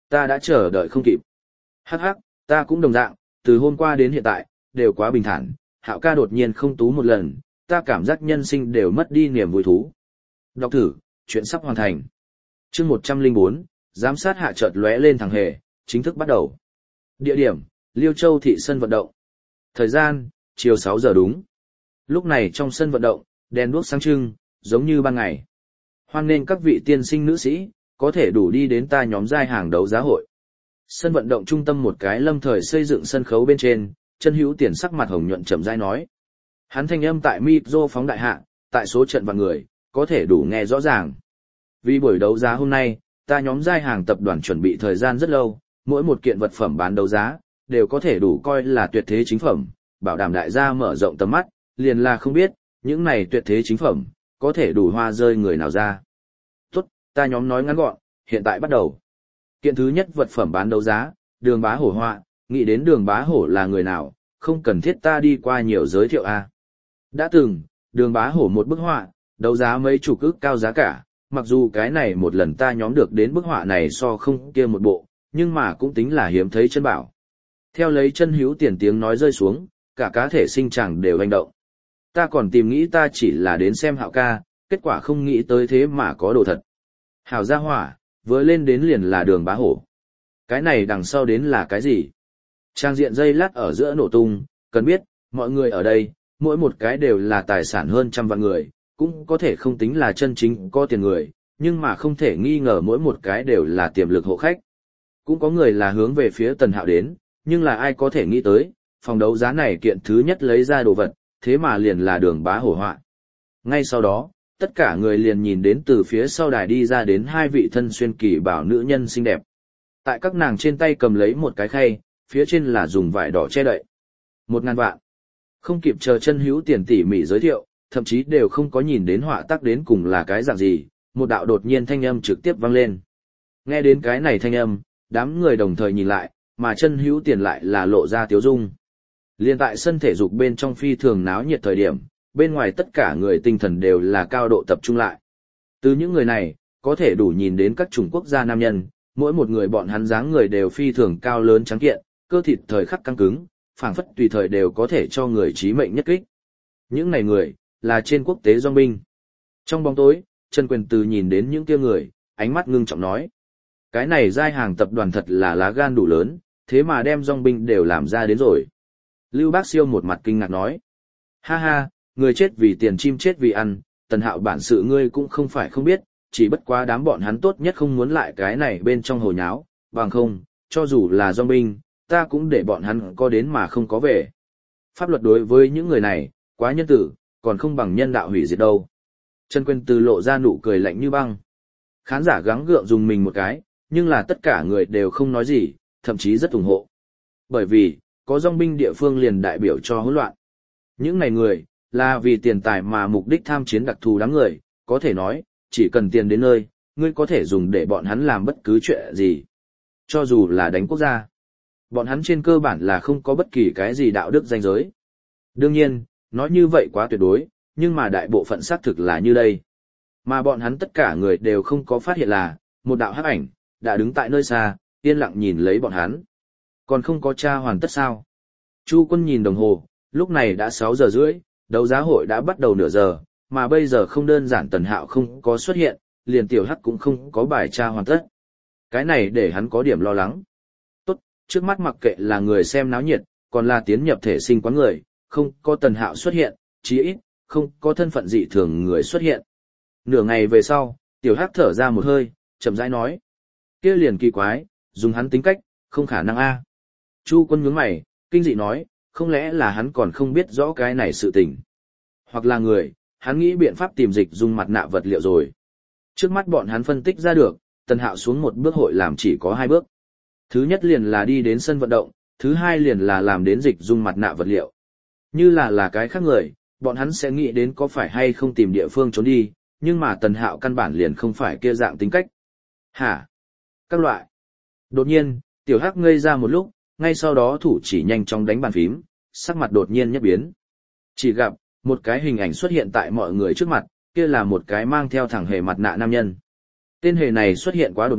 Ta đã chờ đợi không kịp. Hắc hắc, ta cũng đồng dạng, từ hôm qua đến hiện tại, đều quá bình thản, Hạo ca đột nhiên không tú một lần, ta cảm giác nhân sinh đều mất đi niềm vui thú. Đọc thử, chuyện sắp hoàn thành. Chương một trăm lẻ bốn, giám sát hạ chợt lóe lên thằng hề, chính thức bắt đầu. Địa điểm, Liêu Châu thị sân vận động. Thời gian, chiều sáu giờ đúng. Lúc này trong sân vận động, đèn đuốc sáng trưng, giống như ban ngày. Hoan nghênh các vị tiên sinh nữ sĩ, có thể đủ đi đến ta nhóm giai hàng đấu giá hội. Sân vận động trung tâm một cái lâm thời xây dựng sân khấu bên trên, Chân Hữu Tiền sắc mặt hồng nhuận chậm rãi nói. Hắn thanh âm tại micro phóng đại hạ, tại số trận vạn người, có thể đủ nghe rõ ràng. Vì buổi đấu giá hôm nay, ta nhóm giai hàng tập đoàn chuẩn bị thời gian rất lâu, mỗi một kiện vật phẩm bán đấu giá, đều có thể đủ coi là tuyệt thế chính phẩm, bảo đảm đại gia mở rộng tầm mắt, liền là không biết, những này tuyệt thế chính phẩm, có thể đủ hoa rơi người nào ra. Tốt, ta nhóm nói ngắn gọn, hiện tại bắt đầu. Kiện thứ nhất vật phẩm bán đấu giá, Đường Bá Hổ họa, nghĩ đến Đường Bá Hổ là người nào, không cần thiết ta đi qua nhiều giới thiệu a. Đã từng, Đường Bá Hổ một bức họa, đấu giá mấy chục ức cao giá cả, mặc dù cái này một lần ta nhóm được đến bức họa này so không kia một bộ, nhưng mà cũng tính là hiếm thấy chân bảo. Theo lấy Chân Hữu Tiền tiếng nói rơi xuống, cả cá thể sinh chẳng đều hành động. Ta còn tìm nghĩ ta chỉ là đến xem Hạo ca, kết quả không nghĩ tới thế mà có đồ thật. Hảo gia hỏa, vừa lên đến liền là Đường Bá Hổ. Cái này đằng sau đến là cái gì? Trang diện dây lát ở giữa nổ tung, cần biết, mọi người ở đây, mỗi một cái đều là tài sản hơn trăm vạn người, cũng có thể không tính là chân chính có tiền người, nhưng mà không thể nghi ngờ mỗi một cái đều là tiềm lực hộ khách. Cũng có người là hướng về phía Tần Hạo đến, nhưng là ai có thể nghĩ tới, phòng đấu giá này kiện thứ nhất lấy ra đồ vật, thế mà liền là Đường Bá Hổ họa. Ngay sau đó, tất cả người liền nhìn đến từ phía sau đài đi ra đến hai vị thân xuyên kỳ bảo nữ nhân xinh đẹp. Tại các nàng trên tay cầm lấy một cái khay, phía trên là dùng vải đỏ che đậy. Một ngàn vạn. Không kịp chờ Chân Hữu Tiền tỉ mỉ giới thiệu, thậm chí đều không có nhìn đến họa tác đến cùng là cái dạng gì, một đạo đột nhiên thanh âm trực tiếp vang lên. Nghe đến cái này thanh âm, đám người đồng thời nhìn lại, mà Chân Hữu Tiền lại là lộ ra tiếu dung. Liên tại sân thể dục bên trong phi thường náo nhiệt thời điểm, bên ngoài tất cả người tinh thần đều là cao độ tập trung lại. Từ những người này, có thể đủ nhìn đến các chủng quốc gia nam nhân, mỗi một người bọn hắn dáng người đều phi thường cao lớn trắng kiện, cơ thịt thời khắc căng cứng, phảng phất tùy thời đều có thể cho người chí mệnh nhất kích. Những này người, là trên quốc tế dòng binh. Trong bóng tối, Trần Quyền Từ nhìn đến những kia người, ánh mắt ngưng trọng nói. Cái này giai hàng tập đoàn thật là lá gan đủ lớn, thế mà đem dòng binh đều làm ra đến rồi. Lưu Bác Siêu một mặt kinh ngạc nói. Ha ha, người chết vì tiền chim chết vì ăn, Tần Hạo bản sự ngươi cũng không phải không biết, chỉ bất quá đám bọn hắn tốt nhất không muốn lại cái này bên trong hồ nháo, bằng không, cho dù là dòng binh, ta cũng để bọn hắn có đến mà không có về. Pháp luật đối với những người này, quá nhân tử, còn không bằng nhân đạo hủy diệt đâu. Trần Quyền Từ lộ ra nụ cười lạnh như băng. Khán giả gắng gượng dùng mình một cái, nhưng là tất cả người đều không nói gì, thậm chí rất ủng hộ. Bởi vì, có dòng binh địa phương liền đại biểu cho hỗn loạn. Những này người, là vì tiền tài mà mục đích tham chiến đặc thù đám người, có thể nói, chỉ cần tiền đến nơi, ngươi có thể dùng để bọn hắn làm bất cứ chuyện gì. Cho dù là đánh quốc gia. Bọn hắn trên cơ bản là không có bất kỳ cái gì đạo đức danh giới. Đương nhiên, nói như vậy quá tuyệt đối, nhưng mà đại bộ phận xác thực là như đây. Mà bọn hắn tất cả người đều không có phát hiện là, một đạo hắc ảnh, đã đứng tại nơi xa, yên lặng nhìn lấy bọn hắn. Còn không có tra hoàn tất sao? Chu Quân nhìn đồng hồ, lúc này đã sáu giờ rưỡi, đấu giá hội đã bắt đầu nửa giờ, mà bây giờ không đơn giản Tần Hạo không có xuất hiện, liền Tiểu Hắc cũng không có bài tra hoàn tất. Cái này để hắn có điểm lo lắng. Tốt, trước mắt mặc kệ là người xem náo nhiệt, còn là tiến nhập thể sinh quán người, không có Tần Hạo xuất hiện, chí ít, không có thân phận dị thường người xuất hiện. Nửa ngày về sau, Tiểu Hắc thở ra một hơi, chậm rãi nói. Kia liền kỳ quái, dùng hắn tính cách, không khả năng a. Chu Quân nhướng mày, kinh dị nói, không lẽ là hắn còn không biết rõ cái này sự tình. Hoặc là người, hắn nghĩ biện pháp tìm dịch dùng mặt nạ vật liệu rồi. Trước mắt bọn hắn phân tích ra được, Tần Hạo xuống một bước hội làm chỉ có hai bước. Thứ nhất liền là đi đến sân vận động, thứ hai liền là làm đến dịch dùng mặt nạ vật liệu. Như là là cái khác người, bọn hắn sẽ nghĩ đến có phải hay không tìm địa phương trốn đi, nhưng mà Tần Hạo căn bản liền không phải kia dạng tính cách. Hả? Các loại. Đột nhiên, Tiểu Hắc ngây ra một lúc, ngay sau đó thủ chỉ nhanh chóng đánh bàn phím, sắc mặt đột nhiên nhất biến. Chỉ gặp, một cái hình ảnh xuất hiện tại mọi người trước mặt, kia là một cái mang theo thẳng hề mặt nạ nam nhân. Tên hề này xuất hiện quá đột ngột,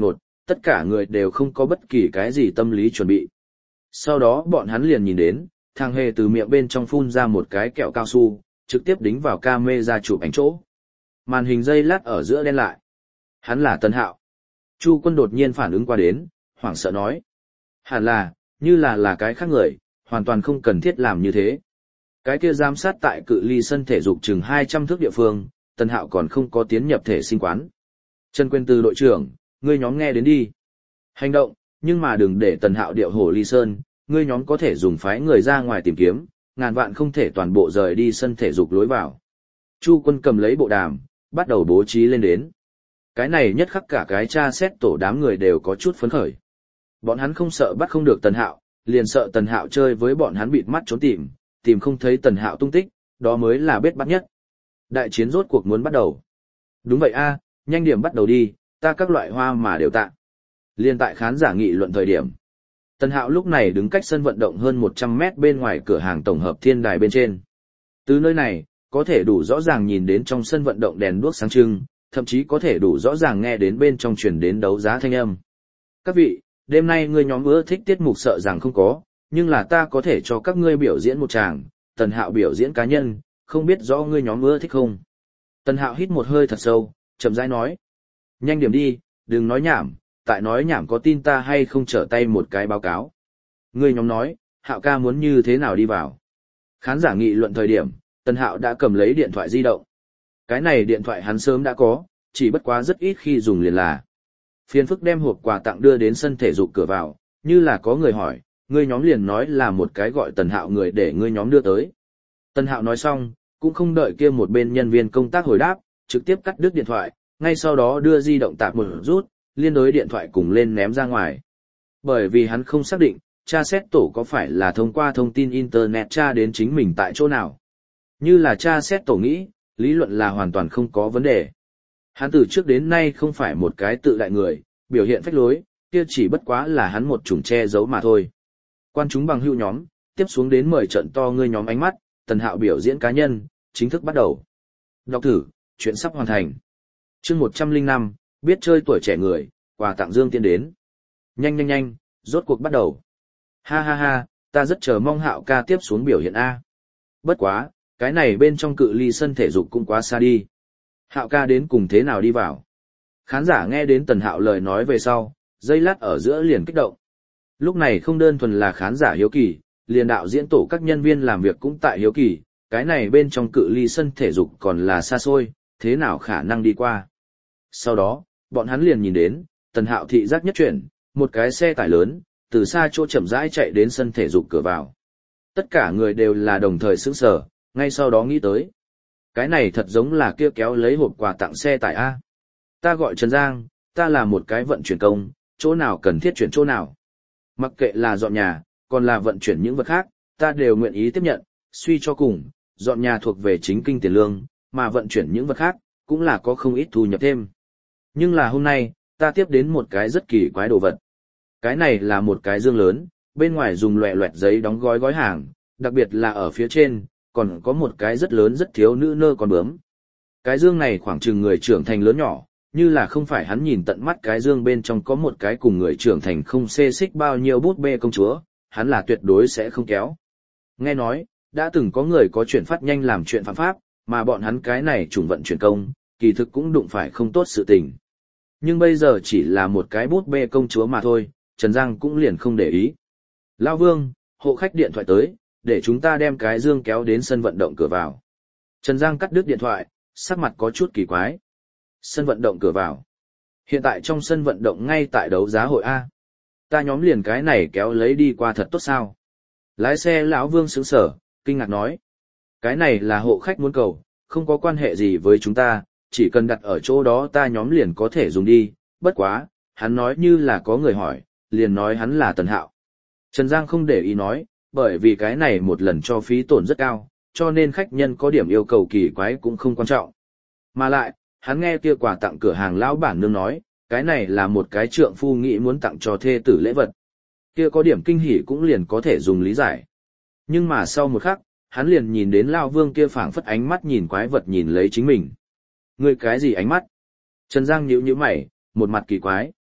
tất cả người đều không có bất kỳ cái gì tâm lý chuẩn bị. Sau đó bọn hắn liền nhìn đến, thằng hề từ miệng bên trong phun ra một cái kẹo cao su, trực tiếp đính vào camera chụp ảnh chỗ. Màn hình dây lát ở giữa đen lại. Hắn là Tần Hạo. Chu Quân đột nhiên phản ứng qua đến, hoảng sợ nói. Hẳn là, như là là cái khác người, hoàn toàn không cần thiết làm như thế. Cái kia giám sát tại cự ly sân thể dục chừng hai trăm thước địa phương, Tần Hạo còn không có tiến nhập thể sinh quán. Trần Quyên Từ đội trưởng, ngươi nhóm nghe đến đi. Hành động, nhưng mà đừng để Tần Hạo điệu hổ ly sơn, ngươi nhóm có thể dùng phái người ra ngoài tìm kiếm, ngàn vạn không thể toàn bộ rời đi sân thể dục lối vào. Chu Quân cầm lấy bộ đàm, bắt đầu bố trí lên đến. Cái này nhất khắc cả cái tra xét tổ đám người đều có chút phấn khởi. Bọn hắn không sợ bắt không được Tần Hạo, liền sợ Tần Hạo chơi với bọn hắn bịt mắt trốn tìm, tìm không thấy Tần Hạo tung tích, đó mới là bết bắt nhất. Đại chiến rốt cuộc muốn bắt đầu. Đúng vậy a, nhanh điểm bắt đầu đi, ta các loại hoa mà đều tạ. Liên tại khán giả nghị luận thời điểm. Tần Hạo lúc này đứng cách sân vận động hơn một trăm mét bên ngoài cửa hàng tổng hợp thiên đài bên trên. Từ nơi này, có thể đủ rõ ràng nhìn đến trong sân vận động đèn đuốc sáng trưng, thậm chí có thể đủ rõ ràng nghe đến bên trong truyền đến đấu giá thanh âm. Các vị, đêm nay ngươi nhóm ưa thích tiết mục sợ rằng không có, nhưng là ta có thể cho các ngươi biểu diễn một tràng, Tần Hạo biểu diễn cá nhân, không biết rõ ngươi nhóm ưa thích không. Tần Hạo hít một hơi thật sâu, chậm rãi nói. Nhanh điểm đi, đừng nói nhảm, tại nói nhảm có tin ta hay không trở tay một cái báo cáo. Ngươi nhóm nói, Hạo ca muốn như thế nào đi vào. Khán giả nghị luận thời điểm, Tần Hạo đã cầm lấy điện thoại di động. Cái này điện thoại hắn sớm đã có, chỉ bất quá rất ít khi dùng liền là. Phiền phức đem hộp quà tặng đưa đến sân thể dục cửa vào, như là có người hỏi, ngươi nhóm liền nói là một cái gọi Tần Hạo người để ngươi nhóm đưa tới. Tần Hạo nói xong, cũng không đợi kia một bên nhân viên công tác hồi đáp, trực tiếp cắt đứt điện thoại, ngay sau đó đưa di động tạp một rút, liên đối điện thoại cùng lên ném ra ngoài. Bởi vì hắn không xác định, tra xét tổ có phải là thông qua thông tin Internet tra đến chính mình tại chỗ nào. Như là tra xét tổ nghĩ, lý luận là hoàn toàn không có vấn đề. Hắn từ trước đến nay không phải một cái tự đại người, biểu hiện phách lối, kia chỉ bất quá là hắn một chủng che giấu mà thôi. Quan chúng bằng hữu nhóm, tiếp xuống đến mời trận to ngươi nhóm ánh mắt, Tần Hạo biểu diễn cá nhân, chính thức bắt đầu. Đọc thử, chuyện sắp hoàn thành. Chương một trăm lẻ năm, biết chơi tuổi trẻ người, quà tặng Dương Tiên đến. Nhanh nhanh nhanh, rốt cuộc bắt đầu. Ha ha ha, ta rất chờ mong Hạo ca tiếp xuống biểu hiện A. Bất quá, cái này bên trong cự ly sân thể dục cũng quá xa đi. Hạo ca đến cùng thế nào đi vào. Khán giả nghe đến Tần Hạo lời nói về sau, giây lát ở giữa liền kích động. Lúc này không đơn thuần là khán giả hiếu kỳ, liền đạo diễn tổ các nhân viên làm việc cũng tại hiếu kỳ, cái này bên trong cự ly sân thể dục còn là xa xôi, thế nào khả năng đi qua. Sau đó, bọn hắn liền nhìn đến, Tần Hạo thị giác nhất chuyển, một cái xe tải lớn, từ xa chỗ chậm rãi chạy đến sân thể dục cửa vào. Tất cả người đều là đồng thời sững sờ, ngay sau đó nghĩ tới. Cái này thật giống là kia kéo lấy hộp quà tặng xe tải A. Ta gọi Trần Giang, ta là một cái vận chuyển công, chỗ nào cần thiết chuyển chỗ nào. Mặc kệ là dọn nhà, còn là vận chuyển những vật khác, ta đều nguyện ý tiếp nhận, suy cho cùng, dọn nhà thuộc về chính kinh tiền lương, mà vận chuyển những vật khác, cũng là có không ít thu nhập thêm. Nhưng là hôm nay, ta tiếp đến một cái rất kỳ quái đồ vật. Cái này là một cái dương lớn, bên ngoài dùng loẹ loẹt giấy đóng gói gói hàng, đặc biệt là ở phía trên, còn có một cái rất lớn rất thiếu nữ nơ con bướm. Cái dương này khoảng chừng người trưởng thành lớn nhỏ, như là không phải hắn nhìn tận mắt cái dương bên trong có một cái cùng người trưởng thành không xê xích bao nhiêu bút bê công chúa, hắn là tuyệt đối sẽ không kéo. Nghe nói, đã từng có người có chuyển phát nhanh làm chuyện phạm pháp, mà bọn hắn cái này trùng vận chuyển công, kỳ thực cũng đụng phải không tốt sự tình. Nhưng bây giờ chỉ là một cái bút bê công chúa mà thôi, Trần Giang cũng liền không để ý. Lao Vương, hộ khách điện thoại tới, để chúng ta đem cái dương kéo đến sân vận động cửa vào. Trần Giang cắt đứt điện thoại, sắc mặt có chút kỳ quái. Sân vận động cửa vào. Hiện tại trong sân vận động ngay tại đấu giá hội A. Ta nhóm liền cái này kéo lấy đi qua thật tốt sao. Lái xe lão Vương sững sờ, kinh ngạc nói. Cái này là hộ khách muốn cầu, không có quan hệ gì với chúng ta, chỉ cần đặt ở chỗ đó ta nhóm liền có thể dùng đi, bất quá, hắn nói như là có người hỏi, liền nói hắn là Tần Hạo. Trần Giang không để ý nói, bởi vì cái này một lần cho phí tổn rất cao, cho nên khách nhân có điểm yêu cầu kỳ quái cũng không quan trọng. Mà lại, hắn nghe kia quà tặng cửa hàng lão bản nương nói, cái này là một cái trượng phu nghĩ muốn tặng cho thê tử lễ vật. Kia có điểm kinh hỉ cũng liền có thể dùng lý giải. Nhưng mà sau một khắc, hắn liền nhìn đến Lao Vương kia phảng phất ánh mắt nhìn quái vật nhìn lấy chính mình. Ngươi cái gì ánh mắt? Trần Giang nhíu nhíu mày, một mặt kỳ quái.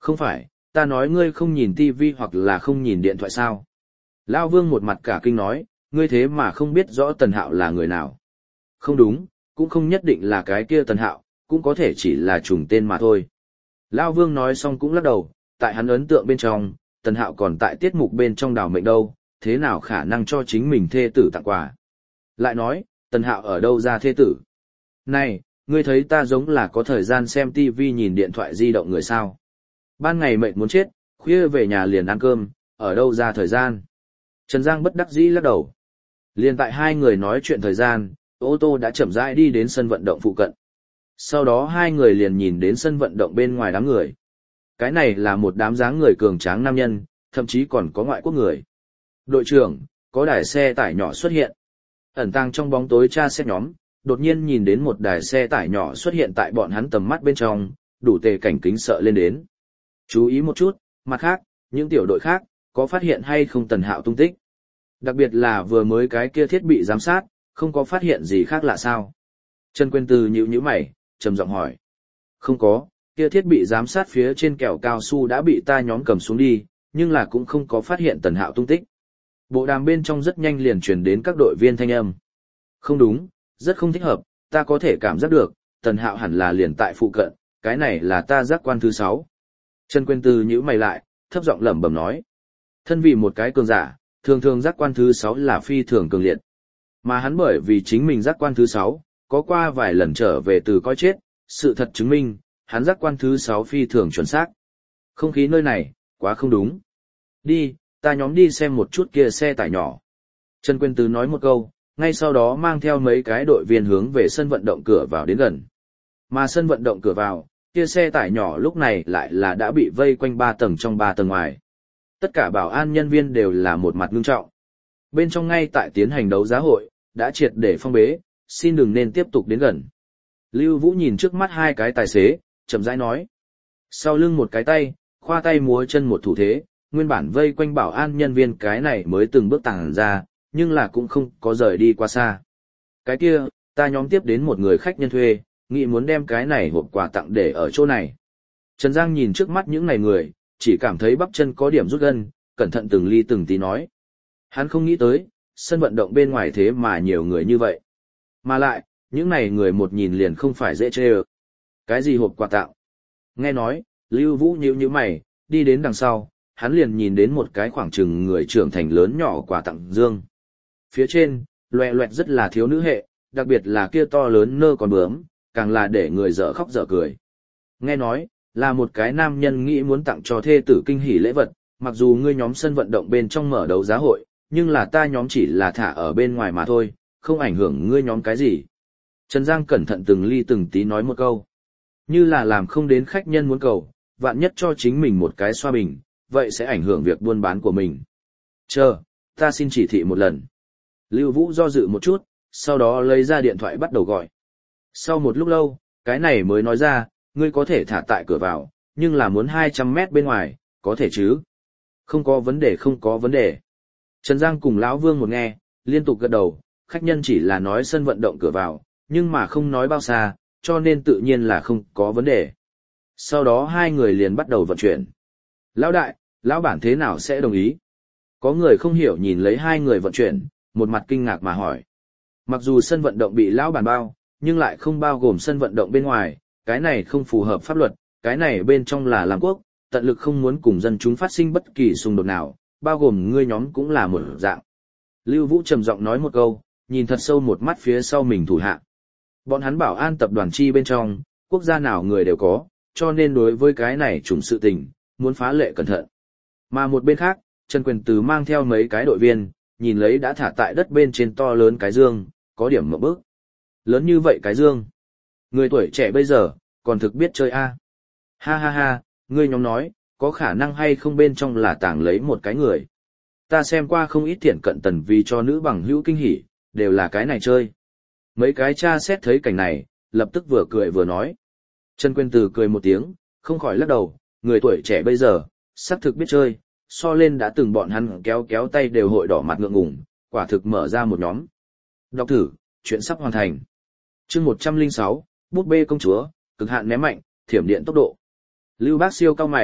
Không phải, ta nói ngươi không nhìn tivi hoặc là không nhìn điện thoại sao? Lao Vương một mặt cả kinh nói, ngươi thế mà không biết rõ Tần Hạo là người nào. Không đúng, cũng không nhất định là cái kia Tần Hạo, cũng có thể chỉ là trùng tên mà thôi. Lao Vương nói xong cũng lắc đầu, tại hắn ấn tượng bên trong, Tần Hạo còn tại tiết mục bên trong đào mệnh đâu, thế nào khả năng cho chính mình thê tử tặng quà. Lại nói, Tần Hạo ở đâu ra thê tử? Này, ngươi thấy ta giống là có thời gian xem tivi nhìn điện thoại di động người sao? Ban ngày mệt muốn chết, khuya về nhà liền ăn cơm, ở đâu ra thời gian? Trần Giang bất đắc dĩ lắc đầu. Liền tại hai người nói chuyện thời gian, ô tô đã chậm rãi đi đến sân vận động phụ cận. Sau đó hai người liền nhìn đến sân vận động bên ngoài đám người. Cái này là một đám dáng người cường tráng nam nhân, thậm chí còn có ngoại quốc người. Đội trưởng, có đài xe tải nhỏ xuất hiện. Ẩn tàng trong bóng tối tra xét nhóm, đột nhiên nhìn đến một đài xe tải nhỏ xuất hiện tại bọn hắn tầm mắt bên trong, đủ tề cảnh kính sợ lên đến. Chú ý một chút, mặt khác, những tiểu đội khác, có phát hiện hay không Tần Hạo tung tích. Đặc biệt là vừa mới cái kia thiết bị giám sát, không có phát hiện gì khác lạ sao. Trần Quyên Từ nhíu nhíu mày, trầm giọng hỏi. Không có, kia thiết bị giám sát phía trên kẹo cao su đã bị ta nhóm cầm xuống đi, nhưng là cũng không có phát hiện Tần Hạo tung tích. Bộ đàm bên trong rất nhanh liền truyền đến các đội viên thanh âm. Không đúng, rất không thích hợp, ta có thể cảm giác được, Tần Hạo hẳn là liền tại phụ cận, cái này là ta giác quan thứ sáu. Trần Quyên Từ nhíu mày lại, thấp giọng lẩm bẩm nói. Thân vì một cái cường giả, thường thường giác quan thứ sáu là phi thường cường liệt. Mà hắn bởi vì chính mình giác quan thứ sáu, có qua vài lần trở về từ coi chết, sự thật chứng minh, hắn giác quan thứ sáu phi thường chuẩn xác. Không khí nơi này, quá không đúng. Đi, ta nhóm đi xem một chút kia xe tải nhỏ. Trần Quyên Từ nói một câu, ngay sau đó mang theo mấy cái đội viên hướng về sân vận động cửa vào đến gần. Mà sân vận động cửa vào, kia xe tải nhỏ lúc này lại là đã bị vây quanh ba tầng trong ba tầng ngoài. Tất cả bảo an nhân viên đều là một mặt ngưng trọng. Bên trong ngay tại tiến hành đấu giá hội, đã triệt để phong bế, xin đừng nên tiếp tục đến gần. Lưu Vũ nhìn trước mắt hai cái tài xế, chậm rãi nói. Sau lưng một cái tay, khoa tay múa chân một thủ thế, nguyên bản vây quanh bảo an nhân viên cái này mới từng bước tàng ra, nhưng là cũng không có rời đi qua xa. Cái kia, ta nhóm tiếp đến một người khách nhân thuê, nghĩ muốn đem cái này hộp quà tặng để ở chỗ này. Trần Giang nhìn trước mắt những này người, chỉ cảm thấy bắp chân có điểm rút gân, cẩn thận từng ly từng tí nói. Hắn không nghĩ tới, sân vận động bên ngoài thế mà nhiều người như vậy. Mà lại, những này người một nhìn liền không phải dễ chê ơ. Cái gì hộp quà tặng? Nghe nói, Lưu Vũ nhíu nhíu mày, đi đến đằng sau, hắn liền nhìn đến một cái khoảng chừng người trưởng thành lớn nhỏ quà tặng dương. Phía trên, loẹ loẹt rất là thiếu nữ hệ, đặc biệt là kia to lớn nơ còn bướm, càng là để người dở khóc dở cười. Nghe nói, là một cái nam nhân nghĩ muốn tặng cho thê tử kinh hỉ lễ vật, mặc dù ngươi nhóm sân vận động bên trong mở đấu giá hội, nhưng là ta nhóm chỉ là thả ở bên ngoài mà thôi, không ảnh hưởng ngươi nhóm cái gì. Trần Giang cẩn thận từng ly từng tí nói một câu. Như là làm không đến khách nhân muốn cầu, vạn nhất cho chính mình một cái xoa bình, vậy sẽ ảnh hưởng việc buôn bán của mình. Chờ, ta xin chỉ thị một lần. Lưu Vũ do dự một chút, sau đó lấy ra điện thoại bắt đầu gọi. Sau một lúc lâu, cái này mới nói ra, ngươi có thể thả tại cửa vào, nhưng là muốn hai trăm mét bên ngoài, có thể chứ? Không có vấn đề không có vấn đề. Trần Giang cùng Lão Vương một nghe, liên tục gật đầu, khách nhân chỉ là nói sân vận động cửa vào, nhưng mà không nói bao xa, cho nên tự nhiên là không có vấn đề. Sau đó hai người liền bắt đầu vận chuyển. Lão đại, lão bản thế nào sẽ đồng ý? Có người không hiểu nhìn lấy hai người vận chuyển, một mặt kinh ngạc mà hỏi. Mặc dù sân vận động bị lão bản bao, nhưng lại không bao gồm sân vận động bên ngoài, cái này không phù hợp pháp luật, cái này bên trong là làm quốc, tận lực không muốn cùng dân chúng phát sinh bất kỳ xung đột nào, bao gồm ngươi nhóm cũng là một dạng. Lưu Vũ trầm giọng nói một câu, nhìn thật sâu một mắt phía sau mình thủ hạ. Bọn hắn bảo an tập đoàn chi bên trong, quốc gia nào người đều có, cho nên đối với cái này trùng sự tình, muốn phá lệ cẩn thận. Mà một bên khác, Trần Quyền Từ mang theo mấy cái đội viên, nhìn lấy đã thả tại đất bên trên to lớn cái dương, có điểm ngộp bức. Lớn như vậy cái dương. Người tuổi trẻ bây giờ, còn thực biết chơi a. Ha ha ha, ngươi nhóm nói, có khả năng hay không bên trong là tàng lấy một cái người. Ta xem qua không ít thiện cận tần vì cho nữ bằng hữu kinh hỉ, đều là cái này chơi. Mấy cái cha xét thấy cảnh này, lập tức vừa cười vừa nói. Trần Quyên Từ cười một tiếng, không khỏi lắc đầu, người tuổi trẻ bây giờ, xác thực biết chơi, so lên đã từng bọn hắn kéo kéo tay đều hội đỏ mặt ngượng ngùng, quả thực mở ra một nhóm. Đọc thử, chuyện sắp hoàn thành. Chương một trăm lẻ sáu, búp bê công chúa, cực hạn ném mạnh, thiểm điện tốc độ. Lưu Bác Siêu cao mày,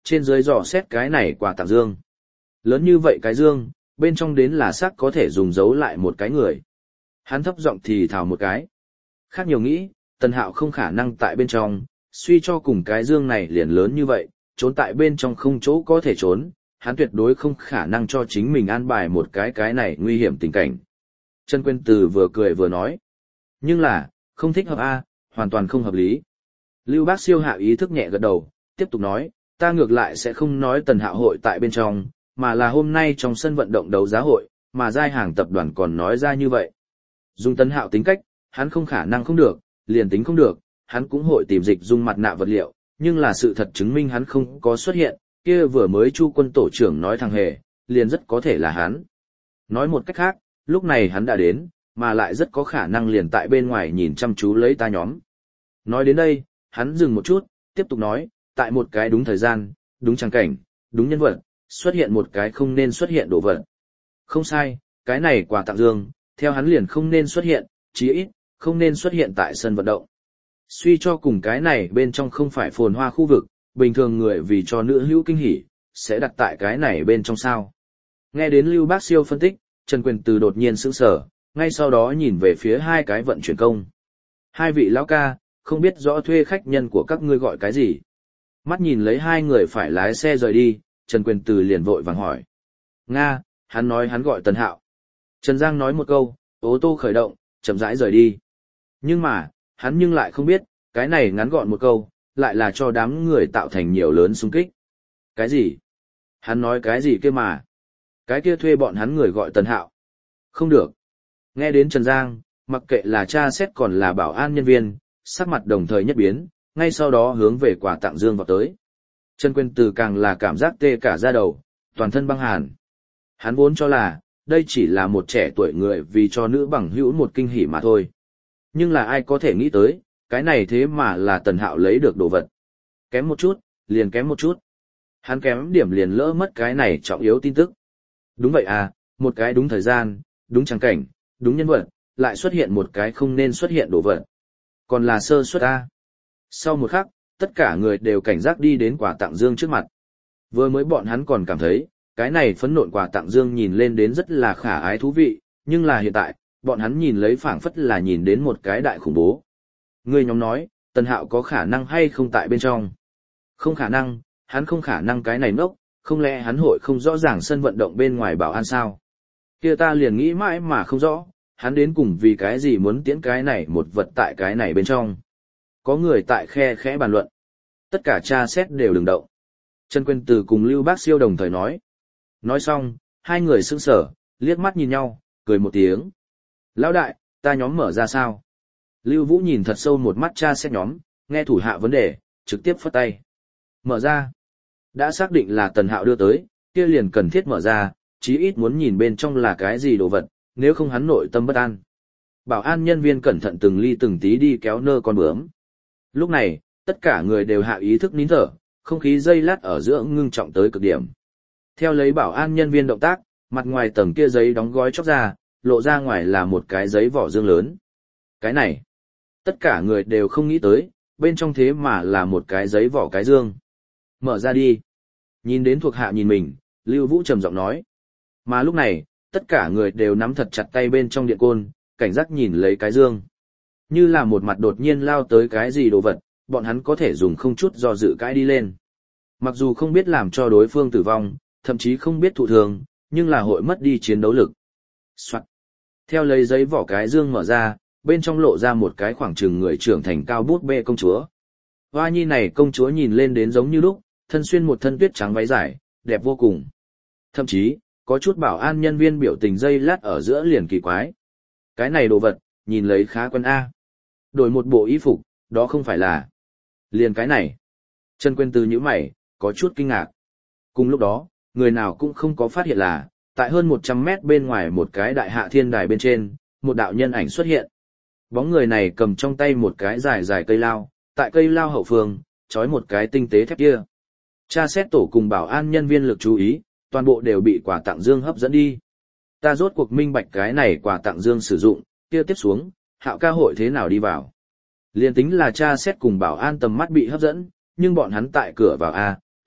trên dưới dò xét cái này quà tặng dương. Lớn như vậy cái dương, bên trong đến là xác có thể dùng giấu lại một cái người. Hắn thấp giọng thì thào một cái. Khác nhiều nghĩ, Tần Hạo không khả năng tại bên trong, suy cho cùng cái dương này liền lớn như vậy, trốn tại bên trong không chỗ có thể trốn, hắn tuyệt đối không khả năng cho chính mình an bài một cái cái này nguy hiểm tình cảnh. Trần Quyên Từ vừa cười vừa nói. Nhưng là, không thích hợp a, hoàn toàn không hợp lý. Lưu Bác Siêu hạ ý thức nhẹ gật đầu, tiếp tục nói, ta ngược lại sẽ không nói Tần Hạo hội tại bên trong, mà là hôm nay trong sân vận động đấu giá hội, mà giai hàng tập đoàn còn nói ra như vậy. Dùng Tần Hạo tính cách, hắn không khả năng không được, liền tính không được, hắn cũng hội tìm dịch dung mặt nạ vật liệu, nhưng là sự thật chứng minh hắn không có xuất hiện, kia vừa mới Chu quân tổ trưởng nói thằng hề, liền rất có thể là hắn. Nói một cách khác, lúc này hắn đã đến, mà lại rất có khả năng liền tại bên ngoài nhìn chăm chú lấy ta nhóm. Nói đến đây, hắn dừng một chút, tiếp tục nói, tại một cái đúng thời gian, đúng trang cảnh, đúng nhân vật, xuất hiện một cái không nên xuất hiện đồ vật. Không sai, cái này quà tặng dương, theo hắn liền không nên xuất hiện, chí ít, không nên xuất hiện tại sân vận động. Suy cho cùng cái này bên trong không phải phồn hoa khu vực, bình thường người vì cho nữ hữu kinh hỉ, sẽ đặt tại cái này bên trong sao. Nghe đến Lưu Bác Siêu phân tích, Trần Quyền Từ đột nhiên sững sờ, ngay sau đó nhìn về phía hai cái vận chuyển công. Hai vị lão ca, không biết rõ thuê khách nhân của các ngươi gọi cái gì. Mắt nhìn lấy hai người phải lái xe rời đi, Trần Quyền Từ liền vội vàng hỏi. Nga, hắn nói hắn gọi Tần Hạo. Trần Giang nói một câu, ô tô khởi động, chậm rãi rời đi. Nhưng mà, hắn nhưng lại không biết, cái này ngắn gọn một câu, lại là cho đám người tạo thành nhiều lớn xung kích. Cái gì? Hắn nói cái gì kia mà? Cái kia thuê bọn hắn người gọi Tần Hạo. Không được. Nghe đến Trần Giang, mặc kệ là tra xét còn là bảo an nhân viên, sắc mặt đồng thời nhất biến, ngay sau đó hướng về quà tặng dương vào tới. Trần Quyền Từ càng là cảm giác tê cả da đầu, toàn thân băng hàn. Hắn vốn cho là, đây chỉ là một trẻ tuổi người vì cho nữ bằng hữu một kinh hỉ mà thôi. Nhưng là ai có thể nghĩ tới, cái này thế mà là Tần Hạo lấy được đồ vật. Kém một chút, liền kém một chút. Hắn kém điểm liền lỡ mất cái này trọng yếu tin tức. Đúng vậy à, một cái đúng thời gian, đúng trang cảnh, đúng nhân vật, lại xuất hiện một cái không nên xuất hiện đồ vật. Còn là sơ suất a. Sau một khắc, tất cả người đều cảnh giác đi đến quà tặng dương trước mặt. Vừa mới bọn hắn còn cảm thấy, cái này phấn nộn quà tặng dương nhìn lên đến rất là khả ái thú vị, nhưng là hiện tại, bọn hắn nhìn lấy phảng phất là nhìn đến một cái đại khủng bố. Người nhóm nói, Tần Hạo có khả năng hay không tại bên trong? Không khả năng, hắn không khả năng cái này ngốc, không lẽ hắn hội không rõ ràng sân vận động bên ngoài bảo an sao? Kia ta liền nghĩ mãi mà không rõ, hắn đến cùng vì cái gì muốn tiễn cái này một vật tại cái này bên trong. Có người tại khe khẽ bàn luận. Tất cả tra xét đều đừng động. Trần Quyền Từ cùng Lưu Bác Siêu đồng thời nói. Nói xong, hai người sững sờ, liếc mắt nhìn nhau, cười một tiếng. Lão đại, ta nhóm mở ra sao? Lưu Vũ nhìn thật sâu một mắt tra xét nhóm, nghe thủ hạ vấn đề, trực tiếp phất tay. Mở ra. Đã xác định là Tần Hạo đưa tới, kia liền cần thiết mở ra, chí ít muốn nhìn bên trong là cái gì đồ vật, nếu không hắn nội tâm bất an. Bảo an nhân viên cẩn thận từng ly từng tí đi kéo nơ con bướm. Lúc này, tất cả người đều hạ ý thức nín thở, không khí dây lát ở giữa ngưng trọng tới cực điểm. Theo lấy bảo an nhân viên động tác, mặt ngoài tầng kia giấy đóng gói chóc ra, lộ ra ngoài là một cái giấy vỏ dương lớn. Cái này, tất cả người đều không nghĩ tới, bên trong thế mà là một cái giấy vỏ cái dương. Mở ra đi. Nhìn đến thuộc hạ nhìn mình, Lưu Vũ trầm giọng nói. Mà lúc này, tất cả người đều nắm thật chặt tay bên trong điện côn, cảnh giác nhìn lấy cái dương. Như là một mặt đột nhiên lao tới cái gì đồ vật, bọn hắn có thể dùng không chút do dự cãi đi lên. Mặc dù không biết làm cho đối phương tử vong, thậm chí không biết thụ thường, nhưng là hội mất đi chiến đấu lực. Soạn. Theo lấy giấy vỏ cái dương mở ra, bên trong lộ ra một cái khoảng chừng người trưởng thành cao bút bê công chúa. Hoa nhi này công chúa nhìn lên đến giống như lúc, thân xuyên một thân tuyết trắng váy dài, đẹp vô cùng. Thậm chí, có chút bảo an nhân viên biểu tình dây lát ở giữa liền kỳ quái. Cái này đồ vật, nhìn lấy khá quen A. Đổi một bộ y phục, đó không phải là. Liền cái này. Trần Quyền Từ nhíu mày, có chút kinh ngạc. Cùng lúc đó, người nào cũng không có phát hiện là, tại hơn một trăm mét bên ngoài một cái đại hạ thiên đài bên trên, một đạo nhân ảnh xuất hiện. Bóng người này cầm trong tay một cái dài dài cây lao, tại cây lao hậu phương, trói một cái tinh tế thép kia. Tra xét tổ cùng bảo an nhân viên lực chú ý, toàn bộ đều bị quà tặng dương hấp dẫn đi. Ta rốt cuộc minh bạch cái này quà tặng dương sử dụng, kia tiếp xuống, Hạo ca hội thế nào đi vào. Liên tính là tra xét cùng bảo an tầm mắt bị hấp dẫn, nhưng bọn hắn tại cửa vào A,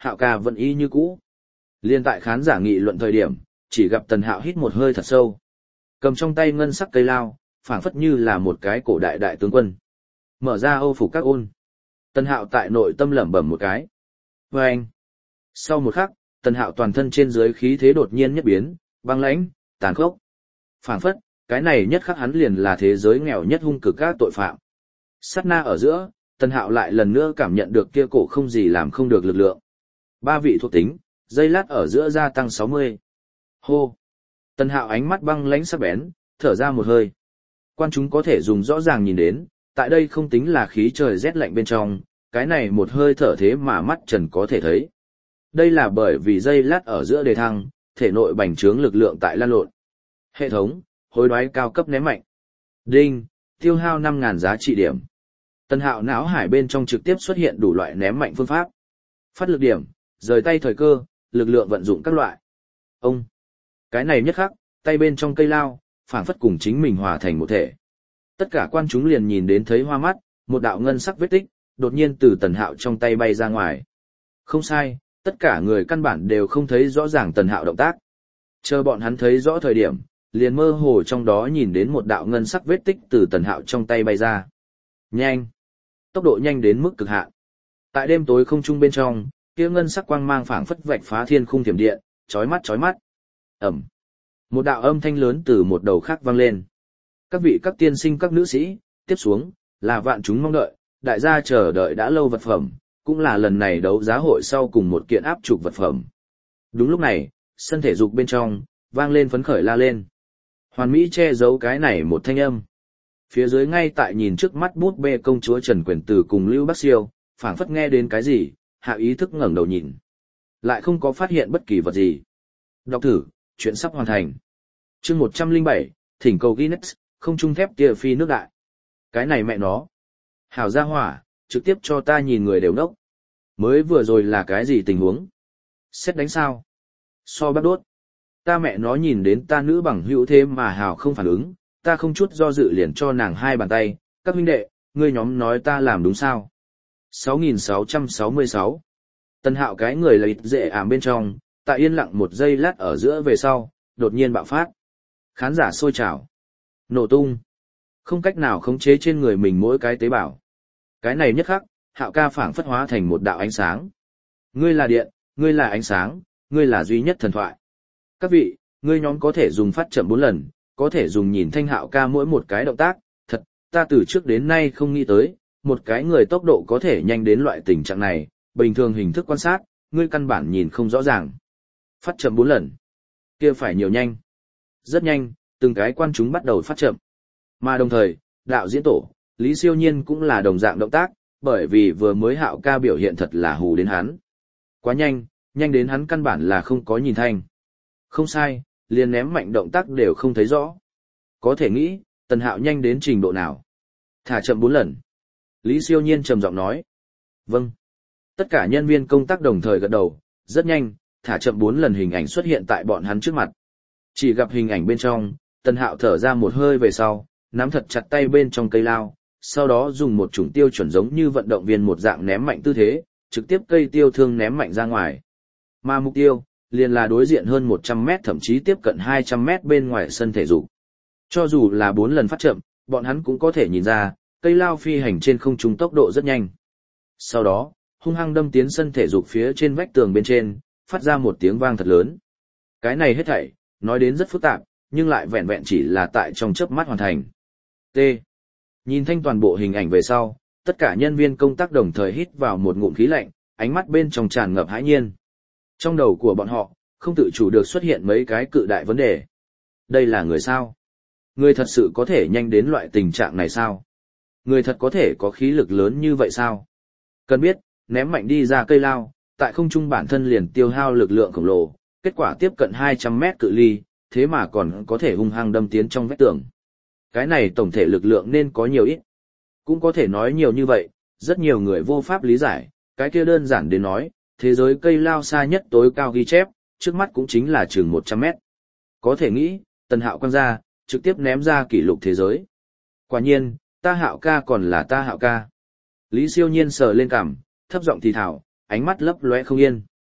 Hạo ca vẫn y như cũ. Liên tại khán giả nghị luận thời điểm, chỉ gặp Tần Hạo hít một hơi thật sâu. Cầm trong tay ngân sắc cây lao, phảng phất như là một cái cổ đại đại tướng quân. Mở ra Âu phục các ôn. Tần Hạo tại nội tâm lẩm bẩm một cái. Và anh. Sau một khắc, Tần Hạo toàn thân trên dưới khí thế đột nhiên nhất biến, băng lãnh, tàn khốc. Phảng phất, cái này nhất khắc hắn liền là thế giới nghèo nhất hung cực các tội phạm. Sát na ở giữa, Tần Hạo lại lần nữa cảm nhận được kia cổ không gì làm không được lực lượng. Ba vị thuộc tính, giây lát ở giữa gia tăng sáu mươi. Hô. Tần Hạo ánh mắt băng lãnh sắc bén, thở ra một hơi. Quan chúng có thể dùng rõ ràng nhìn đến, tại đây không tính là khí trời rét lạnh bên trong, cái này một hơi thở thế mà mắt trần có thể thấy. Đây là bởi vì giây lát ở giữa đề thăng, thể nội bành trướng lực lượng tại lan lộn. Hệ thống, hối đoái cao cấp ném mạnh. Đinh, tiêu hao năm nghìn giá trị điểm. Tần Hạo não hải bên trong trực tiếp xuất hiện đủ loại ném mạnh phương pháp. Phát lực điểm, rời tay thời cơ, lực lượng vận dụng các loại. Ông, cái này nhất khắc, tay bên trong cây lao, phảng phất cùng chính mình hòa thành một thể. Tất cả quan chúng liền nhìn đến thấy hoa mắt, một đạo ngân sắc vết tích, đột nhiên từ Tần Hạo trong tay bay ra ngoài. Không sai, tất cả người căn bản đều không thấy rõ ràng Tần Hạo động tác. Chờ bọn hắn thấy rõ thời điểm, liền mơ hồ trong đó nhìn đến một đạo ngân sắc vết tích từ Tần Hạo trong tay bay ra. Nhanh! Tốc độ nhanh đến mức cực hạn. Tại đêm tối không trung bên trong, kia ngân sắc quang mang phảng phất vạch phá thiên khung thiểm điện, chói mắt chói mắt. Ầm. Một đạo âm thanh lớn từ một đầu khác vang lên. Các vị các tiên sinh các nữ sĩ, tiếp xuống là vạn chúng mong đợi, đại gia chờ đợi đã lâu vật phẩm, cũng là lần này đấu giá hội sau cùng một kiện áp trục vật phẩm. Đúng lúc này, sân thể dục bên trong vang lên phấn khởi la lên. Hoàn mỹ che giấu cái này một thanh âm. Phía dưới ngay tại nhìn trước mắt bút bê công chúa Trần Quyền Từ cùng Lưu Bắc Siêu, phảng phất nghe đến cái gì, hạ ý thức ngẩng đầu nhìn. Lại không có phát hiện bất kỳ vật gì. Đọc thử, chuyện sắp hoàn thành. Chương một trăm lẻ bảy, thỉnh cầu Guinness, không trung thép kia phi nước đại. Cái này mẹ nó. Hảo gia hỏa, trực tiếp cho ta nhìn người đều nốc. Mới vừa rồi là cái gì tình huống? Xét đánh sao? So bắt đốt. Ta mẹ nó nhìn đến ta nữ bằng hữu thế mà Hảo không phản ứng, ta không chút do dự liền cho nàng hai bàn tay. Các huynh đệ, ngươi nhóm nói ta làm đúng sao? sáu nghìn sáu trăm sáu mươi sáu. Tần Hạo cái người lấy dễ ảm bên trong, tại yên lặng một giây lát ở giữa về sau, đột nhiên bạo phát. Khán giả sôi trào. Nổ tung. Không cách nào khống chế trên người mình mỗi cái tế bào. Cái này nhất khắc, Hạo ca phảng phất hóa thành một đạo ánh sáng. Ngươi là điện, ngươi là ánh sáng, ngươi là duy nhất thần thoại. Các vị, ngươi nhóm có thể dùng phát chậm bốn lần, có thể dùng nhìn thanh Hạo ca mỗi một cái động tác, thật, ta từ trước đến nay không nghĩ tới, một cái người tốc độ có thể nhanh đến loại tình trạng này, bình thường hình thức quan sát, ngươi căn bản nhìn không rõ ràng. Phát chậm bốn lần. Kia phải nhiều nhanh. Rất nhanh, từng cái quan chúng bắt đầu phát chậm. Mà đồng thời, đạo diễn tổ, Lý Siêu Nhiên cũng là đồng dạng động tác, bởi vì vừa mới Hạo ca biểu hiện thật là hù đến hắn. Quá nhanh, nhanh đến hắn căn bản là không có nhìn thanh. Không sai, liền ném mạnh động tác đều không thấy rõ. Có thể nghĩ, Tần Hạo nhanh đến trình độ nào. Thả chậm bốn lần. Lý Siêu Nhiên trầm giọng nói. Vâng. Tất cả nhân viên công tác đồng thời gật đầu, rất nhanh, thả chậm bốn lần hình ảnh xuất hiện tại bọn hắn trước mặt. Chỉ gặp hình ảnh bên trong, Tần Hạo thở ra một hơi về sau, nắm thật chặt tay bên trong cây lao, sau đó dùng một chủng tiêu chuẩn giống như vận động viên một dạng ném mạnh tư thế, trực tiếp cây tiêu thương ném mạnh ra ngoài. Mà mục tiêu, liền là đối diện hơn một trăm mét thậm chí tiếp cận hai trăm mét bên ngoài sân thể dục. Cho dù là bốn lần phát chậm, bọn hắn cũng có thể nhìn ra, cây lao phi hành trên không trung tốc độ rất nhanh. Sau đó, hung hăng đâm tiến sân thể dục phía trên vách tường bên trên, phát ra một tiếng vang thật lớn. Cái này hết thảy, nói đến rất phức tạp, nhưng lại vẹn vẹn chỉ là tại trong chớp mắt hoàn thành. T. Nhìn thanh toàn bộ hình ảnh về sau, tất cả nhân viên công tác đồng thời hít vào một ngụm khí lạnh, ánh mắt bên trong tràn ngập hãi nhiên. Trong đầu của bọn họ, không tự chủ được xuất hiện mấy cái cự đại vấn đề. Đây là người sao? Người thật sự có thể nhanh đến loại tình trạng này sao? Người thật có thể có khí lực lớn như vậy sao? Cần biết, ném mạnh đi ra cây lao, tại không trung bản thân liền tiêu hao lực lượng khổng lồ, kết quả tiếp cận hai trăm mét cự ly, thế mà còn có thể hung hăng đâm tiến trong vách tường. Cái này tổng thể lực lượng nên có nhiều ít. Cũng có thể nói nhiều như vậy, rất nhiều người vô pháp lý giải, cái kia đơn giản đến nói, thế giới cây lao xa nhất tối cao ghi chép, trước mắt cũng chính là chừng một trăm mét. Có thể nghĩ, Tần Hạo quăng ra, trực tiếp ném ra kỷ lục thế giới. Quả nhiên, ta Hạo ca còn là ta Hạo ca. Lý Siêu Nhiên sờ lên cằm, thấp giọng thì thào, ánh mắt lấp lóe không yên.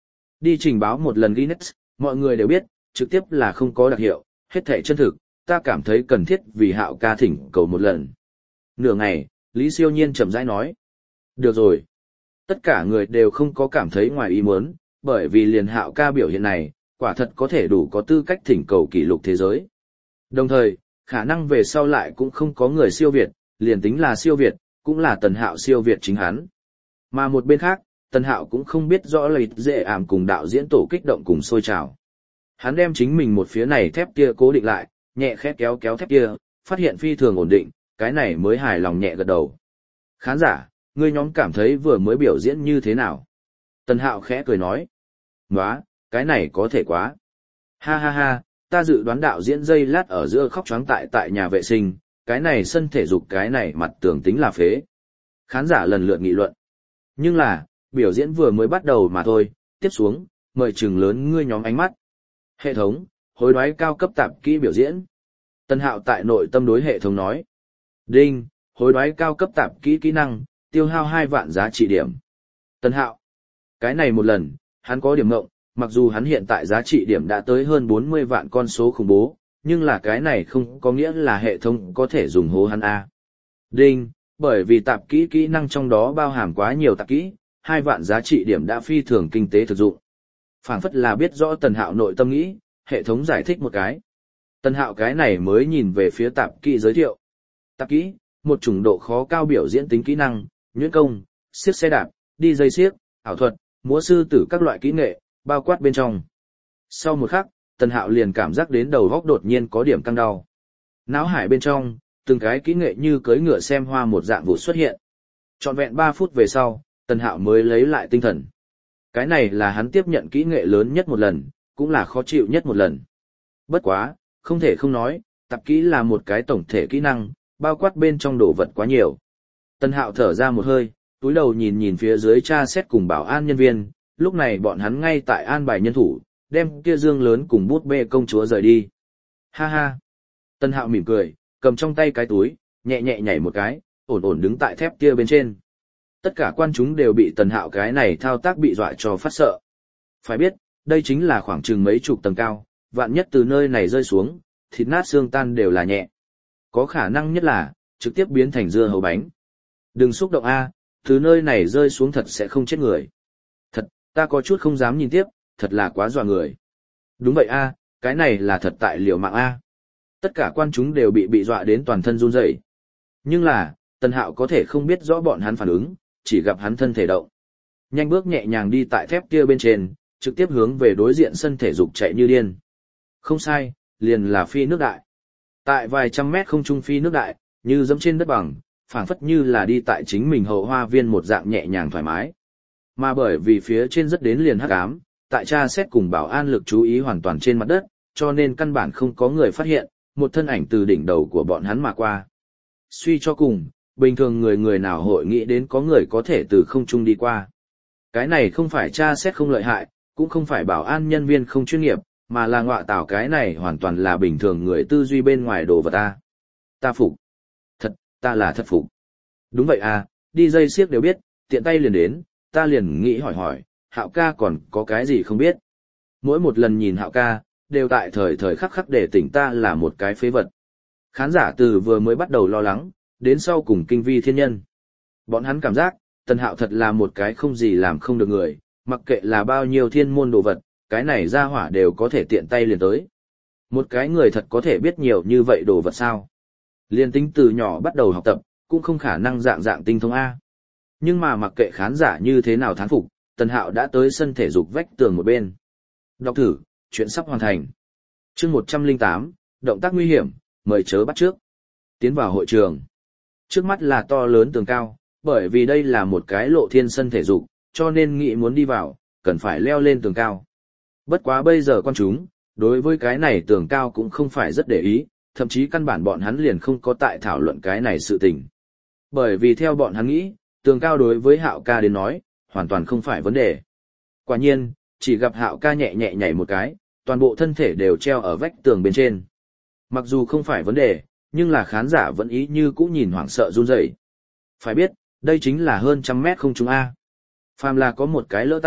Đi trình báo một lần Guinness, mọi người đều biết, trực tiếp là không có đặc hiệu, hết thảy chân thực, ta cảm thấy cần thiết vì Hạo ca thỉnh cầu một lần. Nửa ngày, Lý Siêu Nhiên chậm rãi nói. Được rồi. Tất cả người đều không có cảm thấy ngoài ý muốn, bởi vì liền Hạo ca biểu hiện này, quả thật có thể đủ có tư cách thỉnh cầu kỷ lục thế giới. Đồng thời, khả năng về sau lại cũng không có người siêu việt, liền tính là siêu việt, cũng là Tần Hạo siêu việt chính hắn. Mà một bên khác, Tần Hạo cũng không biết rõ lợi dễ ảm cùng đạo diễn tổ kích động cùng sôi trào. Hắn đem chính mình một phía này thép kia cố định lại, nhẹ khẽ kéo kéo thép kia, phát hiện phi thường ổn định, cái này mới hài lòng nhẹ gật đầu. Khán giả, ngươi nhóm cảm thấy vừa mới biểu diễn như thế nào? Tần Hạo khẽ cười nói. Nóa, cái này có thể quá. Ha ha ha, ta dự đoán đạo diễn dây lát ở giữa khóc choáng tại tại nhà vệ sinh, cái này sân thể dục cái này mặt tường tính là phế. Khán giả lần lượt nghị luận. Nhưng là, biểu diễn vừa mới bắt đầu mà thôi, tiếp xuống, mời trừng lớn ngươi nhóm ánh mắt. Hệ thống, hối đoái cao cấp tạp kỹ biểu diễn. Tân Hạo tại nội tâm đối hệ thống nói. Đinh, hối đoái cao cấp tạp kỹ kỹ năng, tiêu hao hai vạn giá trị điểm. Tân Hạo, cái này một lần, hắn có điểm ngộng, mặc dù hắn hiện tại giá trị điểm đã tới hơn bốn mươi vạn con số khủng bố, nhưng là cái này không có nghĩa là hệ thống có thể dùng hố hắn A. Đinh, bởi vì tạp kỹ kỹ năng trong đó bao hàm quá nhiều tạp kỹ, hai vạn giá trị điểm đã phi thường kinh tế thực dụng. Phảng phất là biết rõ Tần Hạo nội tâm nghĩ, hệ thống giải thích một cái. Tần Hạo cái này mới nhìn về phía tạp kỹ giới thiệu. Tạp kỹ, một chủng độ khó cao biểu diễn tính kỹ năng, nhuyễn công, siếc xe đạp, đi dây siếc, ảo thuật, múa sư tử các loại kỹ nghệ, bao quát bên trong. Sau một khắc, Tần Hạo liền cảm giác đến đầu góc đột nhiên có điểm căng đau. Náo hải bên trong, từng cái kỹ nghệ như cưỡi ngựa xem hoa một dạng vụ xuất hiện. Trọn vẹn ba phút về sau, Tần Hạo mới lấy lại tinh thần. Cái này là hắn tiếp nhận kỹ nghệ lớn nhất một lần, cũng là khó chịu nhất một lần. Bất quá, không thể không nói, tạp kỹ là một cái tổng thể kỹ năng, bao quát bên trong đồ vật quá nhiều. Tần Hạo thở ra một hơi, túi đầu nhìn nhìn phía dưới tra xét cùng bảo an nhân viên, lúc này bọn hắn ngay tại an bài nhân thủ, đem kia dương lớn cùng bút bê công chúa rời đi. Ha ha! Tần Hạo mỉm cười, cầm trong tay cái túi, nhẹ nhẹ nhảy một cái, ổn ổn đứng tại thép kia bên trên. Tất cả quan chúng đều bị Tần Hạo cái này thao tác bị dọa cho phát sợ. Phải biết, đây chính là khoảng chừng mấy chục tầng cao, vạn nhất từ nơi này rơi xuống, thịt nát xương tan đều là nhẹ. Có khả năng nhất là, trực tiếp biến thành dưa hấu bánh. Đừng xúc động a, từ nơi này rơi xuống thật sẽ không chết người. Thật, ta có chút không dám nhìn tiếp, thật là quá dọa người. Đúng vậy a, cái này là thật tại liều mạng a. Tất cả quan chúng đều bị bị dọa đến toàn thân run rẩy. Nhưng là, Tần Hạo có thể không biết rõ bọn hắn phản ứng, chỉ gặp hắn thân thể động. Nhanh bước nhẹ nhàng đi tại thép kia bên trên, trực tiếp hướng về đối diện sân thể dục chạy như điên. Không sai, liền là phi nước đại. Tại vài trăm mét không trung phi nước đại, như dẫm trên đất bằng, phảng phất như là đi tại chính mình hậu hoa viên một dạng nhẹ nhàng thoải mái. Mà bởi vì phía trên rất đến liền hắc ám, tại tra xét cùng bảo an lực chú ý hoàn toàn trên mặt đất, cho nên căn bản không có người phát hiện, một thân ảnh từ đỉnh đầu của bọn hắn mà qua. Suy cho cùng, bình thường người người nào hội nghĩ đến có người có thể từ không trung đi qua. Cái này không phải tra xét không lợi hại, cũng không phải bảo an nhân viên không chuyên nghiệp, mà là ngọa tảo cái này hoàn toàn là bình thường người tư duy bên ngoài đồ vật ta. Ta phục. Thật, ta là thật phục. Đúng vậy à, đi dây siếc đều biết, tiện tay liền đến, ta liền nghĩ hỏi hỏi, Hạo ca còn có cái gì không biết. Mỗi một lần nhìn Hạo ca, đều tại thời thời khắc khắc để tỉnh ta là một cái phế vật. Khán giả từ vừa mới bắt đầu lo lắng, đến sau cùng kinh vi thiên nhân. Bọn hắn cảm giác, Tần Hạo thật là một cái không gì làm không được người, mặc kệ là bao nhiêu thiên môn đồ vật, cái này ra hỏa đều có thể tiện tay liền tới. Một cái người thật có thể biết nhiều như vậy đồ vật sao. Liên tính từ nhỏ bắt đầu học tập, cũng không khả năng dạng dạng tinh thông A. Nhưng mà mặc kệ khán giả như thế nào thán phục, Tần Hạo đã tới sân thể dục vách tường một bên. Đọc thử, chuyện sắp hoàn thành. chương một trăm lẻ tám, động tác nguy hiểm, mời chớ bắt trước. Tiến vào hội trường. Trước mắt là to lớn tường cao, bởi vì đây là một cái lộ thiên sân thể dục, cho nên nghĩ muốn đi vào, cần phải leo lên tường cao. Bất quá bây giờ con chúng, đối với cái này tường cao cũng không phải rất để ý, thậm chí căn bản bọn hắn liền không có tại thảo luận cái này sự tình. Bởi vì theo bọn hắn nghĩ, tường cao đối với Hạo ca đến nói, hoàn toàn không phải vấn đề. Quả nhiên, chỉ gặp Hạo ca nhẹ nhẹ nhảy một cái, toàn bộ thân thể đều treo ở vách tường bên trên. Mặc dù không phải vấn đề, nhưng là khán giả vẫn ý như cũ nhìn hoảng sợ run rẩy. Phải biết, đây chính là hơn trăm mét không trung A. Phàm là có một cái lỡ tay,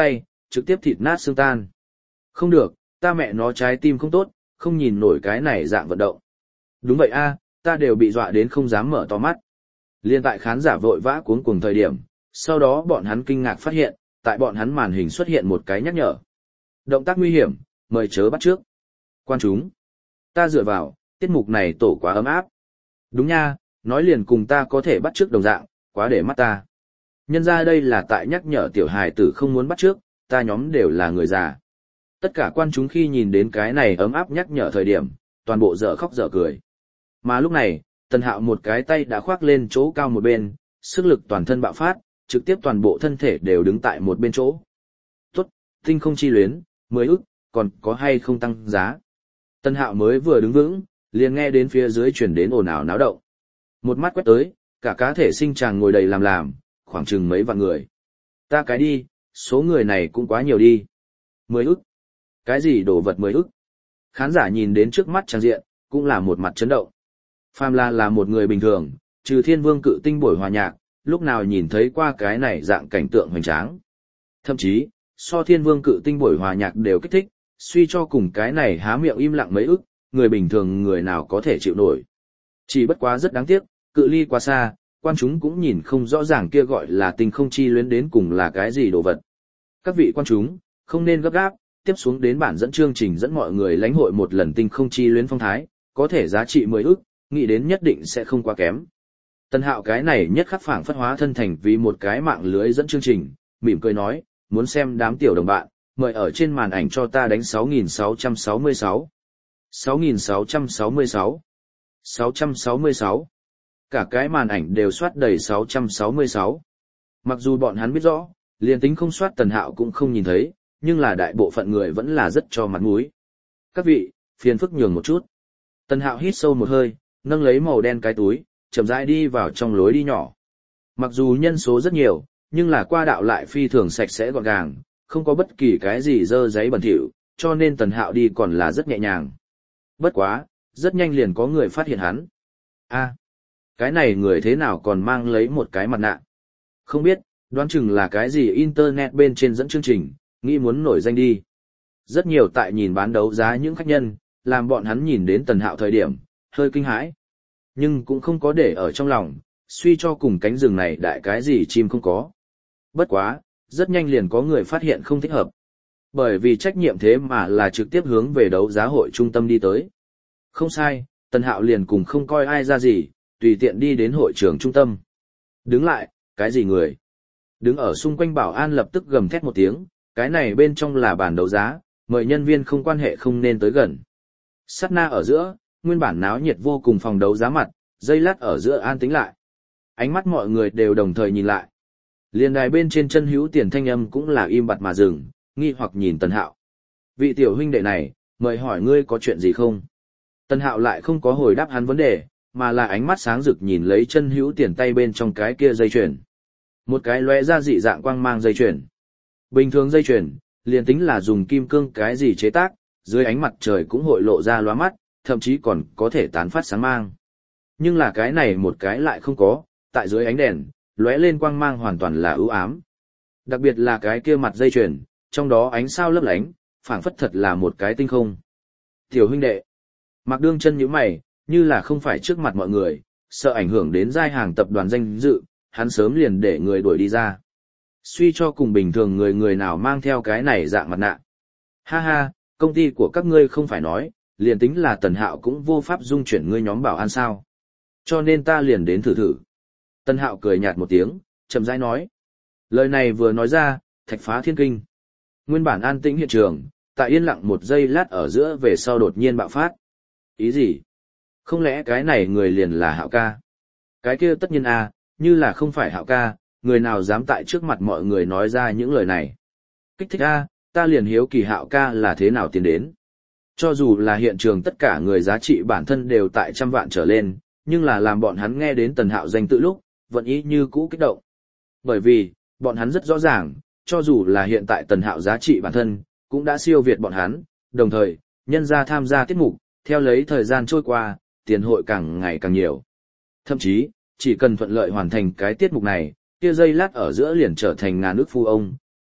trực tiếp thịt nát xương tan. Không được, ta mẹ nó trái tim không tốt, không nhìn nổi cái này dạng vận động. Đúng vậy a, ta đều bị dọa đến không dám mở to mắt. Liên tại khán giả vội vã cuống cuồng thời điểm, sau đó bọn hắn kinh ngạc phát hiện, tại bọn hắn màn hình xuất hiện một cái nhắc nhở. Động tác nguy hiểm, mời chớ bắt trước. Quan chúng, ta dựa vào, tiết mục này tổ quá ấm áp. Đúng nha, nói liền cùng ta có thể bắt trước đồng dạng, quá để mắt ta. Nhân ra đây là tại nhắc nhở tiểu hài tử không muốn bắt trước, ta nhóm đều là người già. Tất cả quan chúng khi nhìn đến cái này ấm áp nhắc nhở thời điểm, toàn bộ dở khóc dở cười. Mà lúc này, Tần Hạo một cái tay đã khoác lên chỗ cao một bên, sức lực toàn thân bạo phát, trực tiếp toàn bộ thân thể đều đứng tại một bên chỗ. Tốt, tinh không chi luyến, mười ức, còn có hay không tăng giá. Tần Hạo mới vừa đứng vững, liền nghe đến phía dưới chuyển đến ồn ào náo động. Một mắt quét tới, cả cá thể sinh tràng ngồi đầy làm làm, khoảng chừng mấy vạn người. Ta cái đi, số người này cũng quá nhiều đi. Mười ức. Cái gì đồ vật mười ức? Khán giả nhìn đến trước mắt trang diện, cũng là một mặt chấn động. Phàm La là một người bình thường, trừ Thiên Vương Cự Tinh buổi hòa nhạc, lúc nào nhìn thấy qua cái này dạng cảnh tượng hoành tráng. Thậm chí, so Thiên Vương Cự Tinh buổi hòa nhạc đều kích thích, suy cho cùng cái này há miệng im lặng mấy ức, người bình thường người nào có thể chịu nổi. Chỉ bất quá rất đáng tiếc, cự ly quá xa, quan chúng cũng nhìn không rõ ràng kia gọi là tinh không chi luyến đến cùng là cái gì đồ vật. Các vị quan chúng, không nên gấp gáp, tiếp xuống đến bản dẫn chương trình dẫn mọi người lãnh hội một lần tinh không chi luyến phong thái, có thể giá trị mười ức, nghĩ đến nhất định sẽ không quá kém. Tần Hạo cái này nhất khắc phảng phất hóa thân thành vì một cái mạng lưới dẫn chương trình, mỉm cười nói, muốn xem đám tiểu đồng bạn, mời ở trên màn ảnh cho ta đánh sáu nghìn sáu trăm sáu mươi sáu. sáu nghìn sáu trăm sáu mươi sáu. sáu trăm sáu mươi sáu. Cả cái màn ảnh đều soát đầy sáu trăm sáu mươi sáu. Mặc dù bọn hắn biết rõ, liền tính không soát Tần Hạo cũng không nhìn thấy, nhưng là đại bộ phận người vẫn là rất cho mặt mũi. Các vị, phiền phức nhường một chút. Tần Hạo hít sâu một hơi, nâng lấy màu đen cái túi, chậm rãi đi vào trong lối đi nhỏ. Mặc dù nhân số rất nhiều, nhưng là qua đạo lại phi thường sạch sẽ gọn gàng, không có bất kỳ cái gì dơ giấy bẩn thỉu, cho nên Tần Hạo đi còn là rất nhẹ nhàng. Bất quá, rất nhanh liền có người phát hiện hắn. A, cái này người thế nào còn mang lấy một cái mặt nạ? Không biết, đoán chừng là cái gì internet bên trên dẫn chương trình, nghĩ muốn nổi danh đi. Rất nhiều tại nhìn bán đấu giá những khách nhân, làm bọn hắn nhìn đến Tần Hạo thời điểm, hơi kinh hãi. Nhưng cũng không có để ở trong lòng, suy cho cùng cánh rừng này đại cái gì chim không có. Bất quá, rất nhanh liền có người phát hiện không thích hợp. Bởi vì trách nhiệm thế mà là trực tiếp hướng về đấu giá hội trung tâm đi tới. Không sai, Tần Hạo liền cùng không coi ai ra gì, tùy tiện đi đến hội trường trung tâm. Đứng lại, cái gì người? Đứng ở xung quanh bảo an lập tức gầm thét một tiếng, cái này bên trong là bàn đấu giá, mời nhân viên không quan hệ không nên tới gần. Sát na ở giữa, nguyên bản náo nhiệt vô cùng phòng đấu giá mặt, dây lát ở giữa an tĩnh lại. Ánh mắt mọi người đều đồng thời nhìn lại. Liên đài bên trên chân hữu tiền thanh âm cũng là im bặt mà dừng, nghi hoặc nhìn Tần Hạo. Vị tiểu huynh đệ này, mời hỏi ngươi có chuyện gì không? Tần Hạo lại không có hồi đáp hắn vấn đề, mà là ánh mắt sáng rực nhìn lấy chân hữu tiền tay bên trong cái kia dây chuyền. Một cái lóe ra dị dạng quang mang dây chuyền. Bình thường dây chuyền, liền tính là dùng kim cương cái gì chế tác, dưới ánh mặt trời cũng hội lộ ra lóa mắt, thậm chí còn có thể tán phát sáng mang. Nhưng là cái này một cái lại không có, tại dưới ánh đèn, lóe lên quang mang hoàn toàn là ưu ám. Đặc biệt là cái kia mặt dây chuyền, trong đó ánh sao lấp lánh, phảng phất thật là một cái tinh không. Tiểu huynh đệ, Mạc Đương chân nhíu mày, như là không phải trước mặt mọi người, sợ ảnh hưởng đến giai hàng tập đoàn danh dự, hắn sớm liền để người đuổi đi ra. Suy cho cùng bình thường người người nào mang theo cái này dạng mặt nạ. Ha ha, công ty của các ngươi không phải nói, liền tính là Tần Hạo cũng vô pháp dung chuyển ngươi nhóm bảo an sao. Cho nên ta liền đến thử thử. Tần Hạo cười nhạt một tiếng, chậm rãi nói. Lời này vừa nói ra, thạch phá thiên kinh. Nguyên bản an tĩnh hiện trường, tại yên lặng một giây lát ở giữa về sau đột nhiên bạo phát. Ý gì? Không lẽ cái này người liền là Hạo ca? Cái kia tất nhiên à, như là không phải Hạo ca, người nào dám tại trước mặt mọi người nói ra những lời này. Kích thích a, ta liền hiếu kỳ Hạo ca là thế nào tiến đến. Cho dù là hiện trường tất cả người giá trị bản thân đều tại trăm vạn trở lên, nhưng là làm bọn hắn nghe đến Tần Hạo danh tự lúc, vẫn ý như cũ kích động. Bởi vì, bọn hắn rất rõ ràng, cho dù là hiện tại Tần Hạo giá trị bản thân, cũng đã siêu việt bọn hắn, đồng thời, nhân ra tham gia tiết mục, theo lấy thời gian trôi qua, tiền hội càng ngày càng nhiều. Thậm chí, chỉ cần thuận lợi hoàn thành cái tiết mục này, kia dây lát ở giữa liền trở thành ngàn ước phu ông,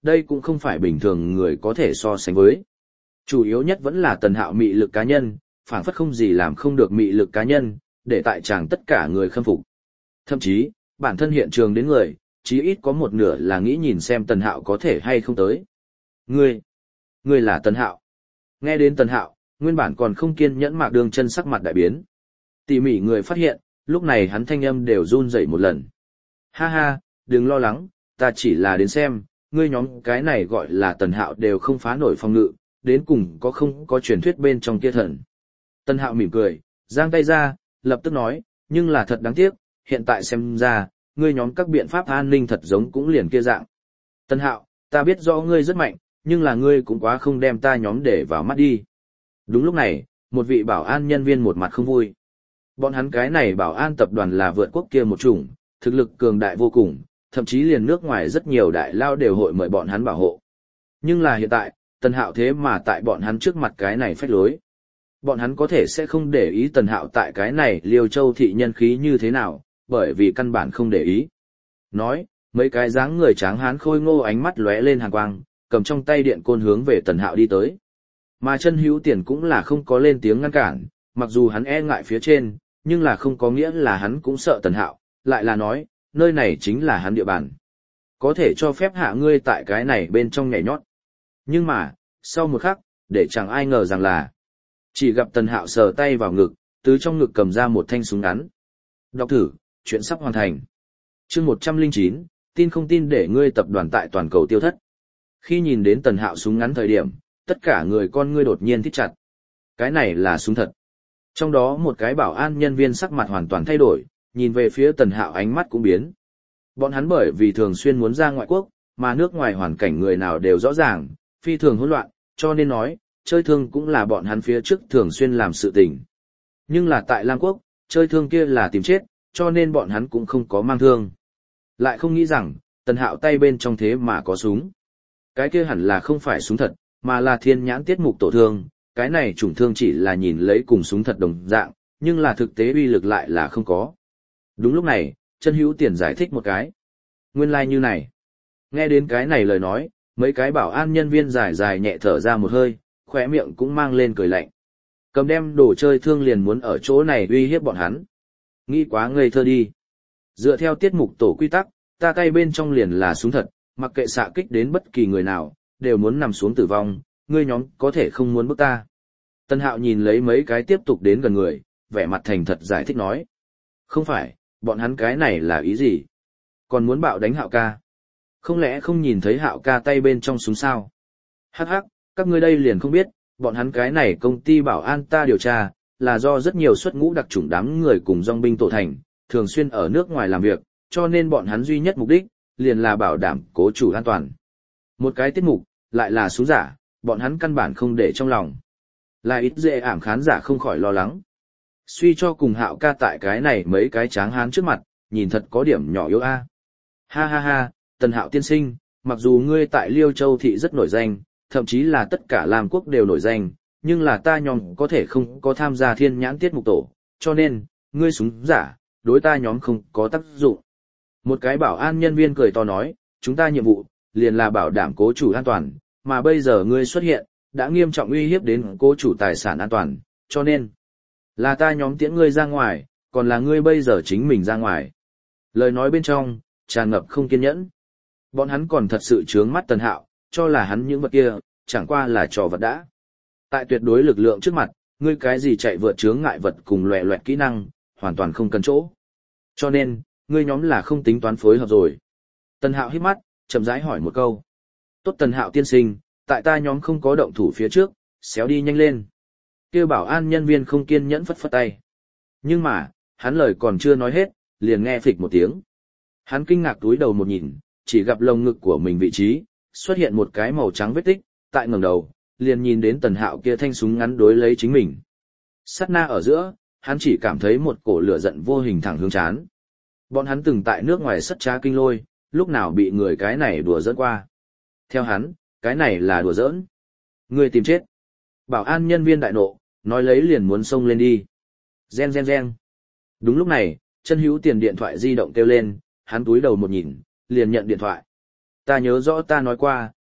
đây cũng không phải bình thường người có thể so sánh với. Chủ yếu nhất vẫn là Tần Hạo mị lực cá nhân, phảng phất không gì làm không được mị lực cá nhân, để tại chàng tất cả người khâm phục. Thậm chí, bản thân hiện trường đến người, chí ít có một nửa là nghĩ nhìn xem Tần Hạo có thể hay không tới. Ngươi, ngươi là Tần Hạo. Nghe đến Tần Hạo, nguyên bản còn không kiên nhẫn Mạc Đường Chân sắc mặt đại biến. Tỉ mỉ người phát hiện, lúc này hắn thanh âm đều run rẩy một lần. Ha ha, đừng lo lắng, ta chỉ là đến xem, ngươi nhóm cái này gọi là Tần Hạo đều không phá nổi phòng ngự, đến cùng có không có truyền thuyết bên trong kia thần. Tần Hạo mỉm cười, giang tay ra, lập tức nói, nhưng là thật đáng tiếc, hiện tại xem ra, ngươi nhóm các biện pháp an ninh thật giống cũng liền kia dạng. Tần Hạo, ta biết rõ ngươi rất mạnh, nhưng là ngươi cũng quá không đem ta nhóm để vào mắt đi. Đúng lúc này, một vị bảo an nhân viên một mặt không vui. Bọn hắn cái này bảo an tập đoàn là vượt quốc kia một chủng, thực lực cường đại vô cùng, thậm chí liền nước ngoài rất nhiều đại lao đều hội mời bọn hắn bảo hộ. Nhưng là hiện tại, Tần Hạo thế mà tại bọn hắn trước mặt cái này phách lối. Bọn hắn có thể sẽ không để ý Tần Hạo tại cái này Liêu Châu thị nhân khí như thế nào, bởi vì căn bản không để ý. Nói, mấy cái dáng người tráng hán khôi ngô ánh mắt lóe lên hàn quang, cầm trong tay điện côn hướng về Tần Hạo đi tới. Mà Chân Hữu Tiền cũng là không có lên tiếng ngăn cản, mặc dù hắn e ngại phía trên, nhưng là không có nghĩa là hắn cũng sợ Tần Hạo, lại là nói, nơi này chính là hắn địa bàn. Có thể cho phép hạ ngươi tại cái này bên trong nhảy nhót. Nhưng mà, sau một khắc, để chẳng ai ngờ rằng là, chỉ gặp Tần Hạo sờ tay vào ngực, từ trong ngực cầm ra một thanh súng ngắn. Đọc thử, chuyện sắp hoàn thành. Chương một trăm lẻ chín, tin không tin để ngươi tập đoàn tại toàn cầu tiêu thất. Khi nhìn đến Tần Hạo súng ngắn thời điểm, tất cả người con ngươi đột nhiên thít chặt. Cái này là súng thật. Trong đó một cái bảo an nhân viên sắc mặt hoàn toàn thay đổi, nhìn về phía Tần Hạo ánh mắt cũng biến. Bọn hắn bởi vì thường xuyên muốn ra ngoại quốc, mà nước ngoài hoàn cảnh người nào đều rõ ràng, phi thường hỗn loạn, cho nên nói, chơi thương cũng là bọn hắn phía trước thường xuyên làm sự tình. Nhưng là tại Lam Quốc, chơi thương kia là tìm chết, cho nên bọn hắn cũng không có mang thương. Lại không nghĩ rằng, Tần Hạo tay bên trong thế mà có súng. Cái kia hẳn là không phải súng thật, mà là thiên nhãn tiết mục tổ thương, cái này chủng thương chỉ là nhìn lấy cùng súng thật đồng dạng, nhưng là thực tế uy lực lại là không có. Đúng lúc này, Chân Hữu Tiền giải thích một cái. Nguyên lai like như này. Nghe đến cái này lời nói, mấy cái bảo an nhân viên dài dài nhẹ thở ra một hơi, khóe miệng cũng mang lên cười lạnh. Cầm đem đồ chơi thương liền muốn ở chỗ này uy hiếp bọn hắn. Nghĩ quá ngây thơ đi. Dựa theo tiết mục tổ quy tắc, ta tay bên trong liền là súng thật, mặc kệ xạ kích đến bất kỳ người nào, đều muốn nằm xuống tử vong, ngươi nhóm có thể không muốn bức ta. Tân Hạo nhìn lấy mấy cái tiếp tục đến gần người, vẻ mặt thành thật giải thích nói. Không phải, bọn hắn cái này là ý gì? Còn muốn bạo đánh Hạo ca? Không lẽ không nhìn thấy Hạo ca tay bên trong súng sao? Hắc hắc, các ngươi đây liền không biết, bọn hắn cái này công ty bảo an ta điều tra, là do rất nhiều xuất ngũ đặc chủng đám người cùng dòng binh tổ thành, thường xuyên ở nước ngoài làm việc, cho nên bọn hắn duy nhất mục đích, liền là bảo đảm cố chủ an toàn. Một cái tiết mục, lại là súng giả, bọn hắn căn bản không để trong lòng. Là ít dễ ảm khán giả không khỏi lo lắng. Suy cho cùng Hạo ca tại cái này mấy cái tráng hán trước mặt, nhìn thật có điểm nhỏ yếu a. Ha ha ha, Tần Hạo tiên sinh, mặc dù ngươi tại Liêu Châu thị rất nổi danh, thậm chí là tất cả Lam Quốc đều nổi danh, nhưng là ta nhóm có thể không có tham gia thiên nhãn tiết mục tổ, cho nên, ngươi súng giả, đối ta nhóm không có tác dụng. Một cái bảo an nhân viên cười to nói, chúng ta nhiệm vụ, liền là bảo đảm cố chủ an toàn, mà bây giờ ngươi xuất hiện, đã nghiêm trọng uy hiếp đến cố chủ tài sản an toàn, cho nên, là ta nhóm tiễn ngươi ra ngoài, còn là ngươi bây giờ chính mình ra ngoài. Lời nói bên trong, tràn ngập không kiên nhẫn. Bọn hắn còn thật sự trướng mắt Tần Hạo, cho là hắn những vật kia, chẳng qua là trò vật đã. Tại tuyệt đối lực lượng trước mặt, ngươi cái gì chạy vượt chướng ngại vật cùng loẹ loẹt kỹ năng, hoàn toàn không cần chỗ. Cho nên, ngươi nhóm là không tính toán phối hợp rồi. Tần Hạo hít mắt, chậm rãi hỏi một câu. Tốt Tần Hạo tiên sinh, tại ta nhóm không có động thủ phía trước, xéo đi nhanh lên. Kêu bảo an nhân viên không kiên nhẫn phất phất tay. Nhưng mà, hắn lời còn chưa nói hết, liền nghe phịch một tiếng. Hắn kinh ngạc túi đầu một nhìn, chỉ gặp lồng ngực của mình vị trí, xuất hiện một cái màu trắng vết tích, tại ngẩng đầu, liền nhìn đến Tần Hạo kia thanh súng ngắn đối lấy chính mình. Sát na ở giữa, hắn chỉ cảm thấy một cổ lửa giận vô hình thẳng hướng chán. Bọn hắn từng tại nước ngoài sất trá kinh lôi, lúc nào bị người cái này đùa giỡn qua. Theo hắn, cái này là đùa giỡn. Người tìm chết. Bảo an nhân viên đại nộ, nói lấy liền muốn xông lên đi. Gen gen gen. Đúng lúc này, Chân Hữu Tiền điện thoại di động kêu lên, hắn túi đầu một nhìn, liền nhận điện thoại. Ta nhớ rõ ta nói qua,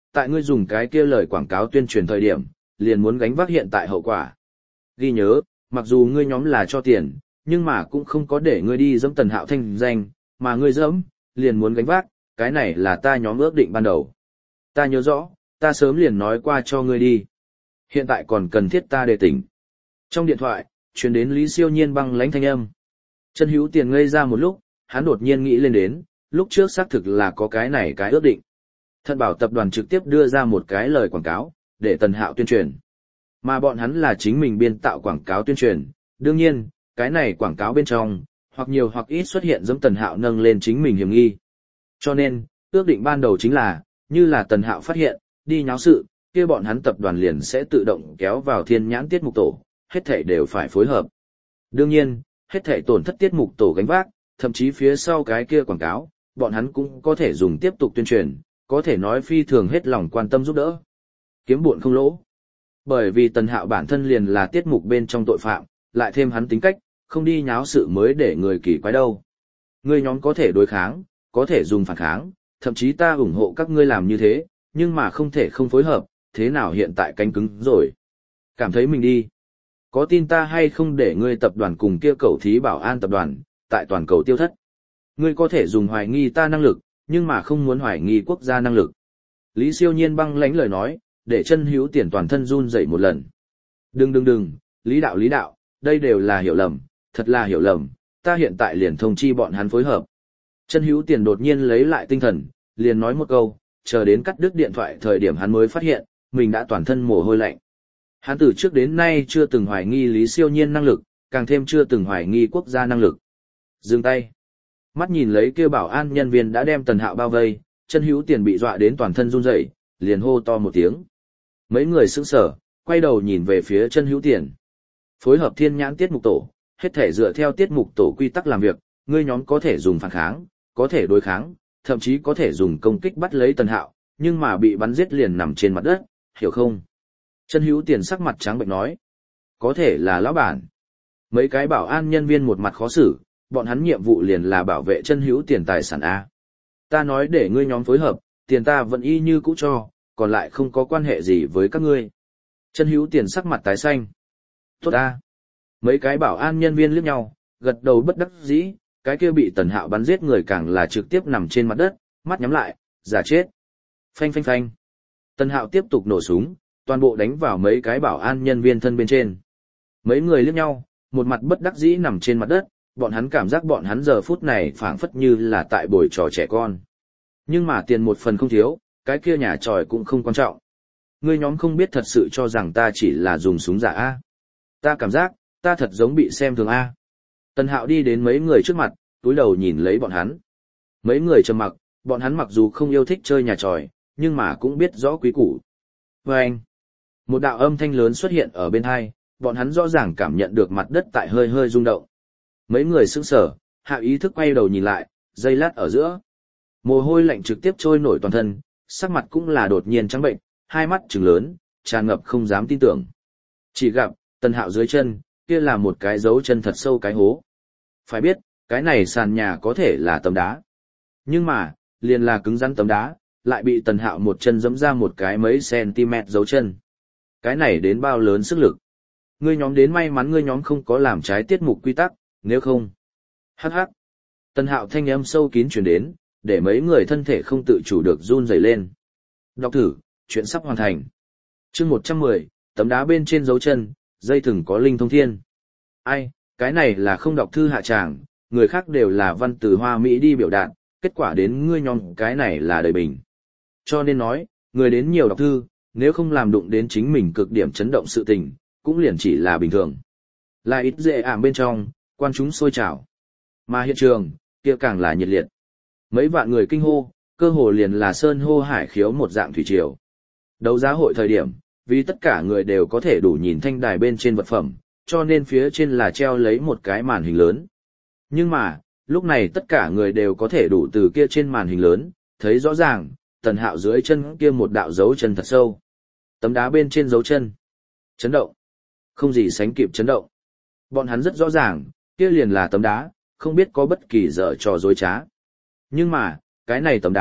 tại ngươi dùng cái kia lời quảng cáo tuyên truyền thời điểm, liền muốn gánh vác hiện tại hậu quả. Ghi nhớ, mặc dù ngươi nhóm là cho tiền, nhưng mà cũng không có để ngươi đi dẫm Tần Hạo thanh danh, mà ngươi dẫm, liền muốn gánh vác, cái này là ta nhóm ước định ban đầu. Ta nhớ rõ, ta sớm liền nói qua cho ngươi đi. Hiện tại còn cần thiết ta đề tỉnh. Trong điện thoại, truyền đến Lý Siêu Nhiên băng lãnh thanh âm. Chân Hữu Tiền ngây ra một lúc, hắn đột nhiên nghĩ lên đến, lúc trước xác thực là có cái này cái ước định. Thận Bảo tập đoàn trực tiếp đưa ra một cái lời quảng cáo, để Tần Hạo tuyên truyền. Mà bọn hắn là chính mình biên tạo quảng cáo tuyên truyền. Đương nhiên, cái này quảng cáo bên trong, hoặc nhiều hoặc ít xuất hiện giống Tần Hạo nâng lên chính mình hiểm nghi. Cho nên, ước định ban đầu chính là, như là Tần Hạo phát hiện, đi nháo sự, kia bọn hắn tập đoàn liền sẽ tự động kéo vào thiên nhãn tiết mục tổ, hết thảy đều phải phối hợp. Đương nhiên, hết thảy tổn thất tiết mục tổ gánh vác, thậm chí phía sau cái kia quảng cáo, bọn hắn cũng có thể dùng tiếp tục tuyên truyền, có thể nói phi thường hết lòng quan tâm giúp đỡ. Kiếm buồn không lỗ. Bởi vì Tần Hạo bản thân liền là tiết mục bên trong tội phạm, lại thêm hắn tính cách, không đi nháo sự mới để người kỳ quái đâu. Ngươi nhóm có thể đối kháng, có thể dùng phản kháng, thậm chí ta ủng hộ các ngươi làm như thế, nhưng mà không thể không phối hợp, thế nào hiện tại cánh cứng rồi. Cảm thấy mình đi. Có tin ta hay không để ngươi tập đoàn cùng kia cậu thí bảo an tập đoàn, tại toàn cầu tiêu thất. Ngươi có thể dùng hoài nghi ta năng lực, nhưng mà không muốn hoài nghi quốc gia năng lực. Lý Siêu Nhiên băng lãnh lời nói, để Chân Hữu Tiền toàn thân run dậy một lần. Đừng đừng đừng, Lý đạo Lý đạo, đây đều là hiểu lầm, thật là hiểu lầm, ta hiện tại liền thông chi bọn hắn phối hợp. Chân Hữu Tiền đột nhiên lấy lại tinh thần, liền nói một câu, chờ đến cắt đứt điện thoại thời điểm hắn mới phát hiện, mình đã toàn thân mồ hôi lạnh. Hắn từ trước đến nay chưa từng hoài nghi Lý Siêu Nhiên năng lực, càng thêm chưa từng hoài nghi quốc gia năng lực. Dừng tay. Mắt nhìn lấy kia bảo an nhân viên đã đem Tần Hạo bao vây, Chân Hữu Tiền bị dọa đến toàn thân run rẩy, liền hô to một tiếng. Mấy người sững sờ, quay đầu nhìn về phía Chân Hữu Tiền. Phối hợp thiên nhãn tiết mục tổ, hết thể dựa theo tiết mục tổ quy tắc làm việc, ngươi nhóm có thể dùng phản kháng, có thể đối kháng, thậm chí có thể dùng công kích bắt lấy Tần Hạo, nhưng mà bị bắn giết liền nằm trên mặt đất, hiểu không? Chân Hữu Tiền sắc mặt trắng bệnh nói. Có thể là lão bản. Mấy cái bảo an nhân viên một mặt khó xử, bọn hắn nhiệm vụ liền là bảo vệ Chân Hữu Tiền tài sản A. Ta nói để ngươi nhóm phối hợp, tiền ta vẫn y như cũ cho, còn lại không có quan hệ gì với các ngươi. Chân Hữu Tiền sắc mặt tái xanh. Tốt A. Mấy cái bảo an nhân viên liếc nhau, gật đầu bất đắc dĩ, cái kia bị Tần Hạo bắn giết người càng là trực tiếp nằm trên mặt đất, mắt nhắm lại, giả chết. Phanh phanh phanh. Tần Hạo tiếp tục nổ súng, toàn bộ đánh vào mấy cái bảo an nhân viên thân bên trên. Mấy người liếc nhau, một mặt bất đắc dĩ nằm trên mặt đất, bọn hắn cảm giác bọn hắn giờ phút này phảng phất như là tại buổi trò trẻ con. Nhưng mà tiền một phần không thiếu, cái kia nhà tròi cũng không quan trọng. Ngươi nhóm không biết thật sự cho rằng ta chỉ là dùng súng giả A. Ta cảm giác, ta thật giống bị xem thường A. Tần Hạo đi đến mấy người trước mặt, túi đầu nhìn lấy bọn hắn. Mấy người trầm mặc, bọn hắn mặc dù không yêu thích chơi nhà tròi, nhưng mà cũng biết rõ quý củ. Và anh, một đạo âm thanh lớn xuất hiện ở bên hai, bọn hắn rõ ràng cảm nhận được mặt đất tại hơi hơi rung động. Mấy người sững sờ, hạ ý thức quay đầu nhìn lại, giây lát ở giữa. Mồ hôi lạnh trực tiếp trôi nổi toàn thân, sắc mặt cũng là đột nhiên trắng bệnh, hai mắt trừng lớn, tràn ngập không dám tin tưởng. Chỉ gặp, Tần Hạo dưới chân, kia là một cái dấu chân thật sâu cái hố. Phải biết, cái này sàn nhà có thể là tấm đá. Nhưng mà, liền là cứng rắn tấm đá, lại bị Tần Hạo một chân giẫm ra một cái mấy cm dấu chân. Cái này đến bao lớn sức lực. Ngươi nhóm đến may mắn ngươi nhóm không có làm trái tiết mục quy tắc, nếu không. Hắc hắc. Tần Hạo thanh âm sâu kín truyền đến, để mấy người thân thể không tự chủ được run rẩy lên. Đọc thử, chuyện sắp hoàn thành. Chương một trăm mười, tấm đá bên trên dấu chân, dây thừng có linh thông thiên. Ai, cái này là không đọc thư hạ tràng, người khác đều là văn từ hoa mỹ đi biểu đạt, kết quả đến ngươi nhóm cái này là đời bình. Cho nên nói, người đến nhiều đọc thư, nếu không làm đụng đến chính mình cực điểm chấn động sự tình, cũng liền chỉ là bình thường. Là ít dễ ảm bên trong, quan chúng sôi trào. Mà hiện trường, kia càng là nhiệt liệt. Mấy vạn người kinh hô, cơ hồ liền là sơn hô hải khiếu một dạng thủy triều. Đấu giá hội thời điểm, vì tất cả người đều có thể đủ nhìn thanh đài bên trên vật phẩm, cho nên phía trên là treo lấy một cái màn hình lớn. Nhưng mà, lúc này tất cả người đều có thể đủ từ kia trên màn hình lớn, thấy rõ ràng, Tần Hạo dưới chân kia một đạo dấu chân thật sâu. Tấm đá bên trên dấu chân. Chấn động. Không gì sánh kịp chấn động. Bọn hắn rất rõ ràng, kia liền là tấm đá, không biết có bất kỳ dở trò dối trá. Nhưng mà, cái này tấm đá,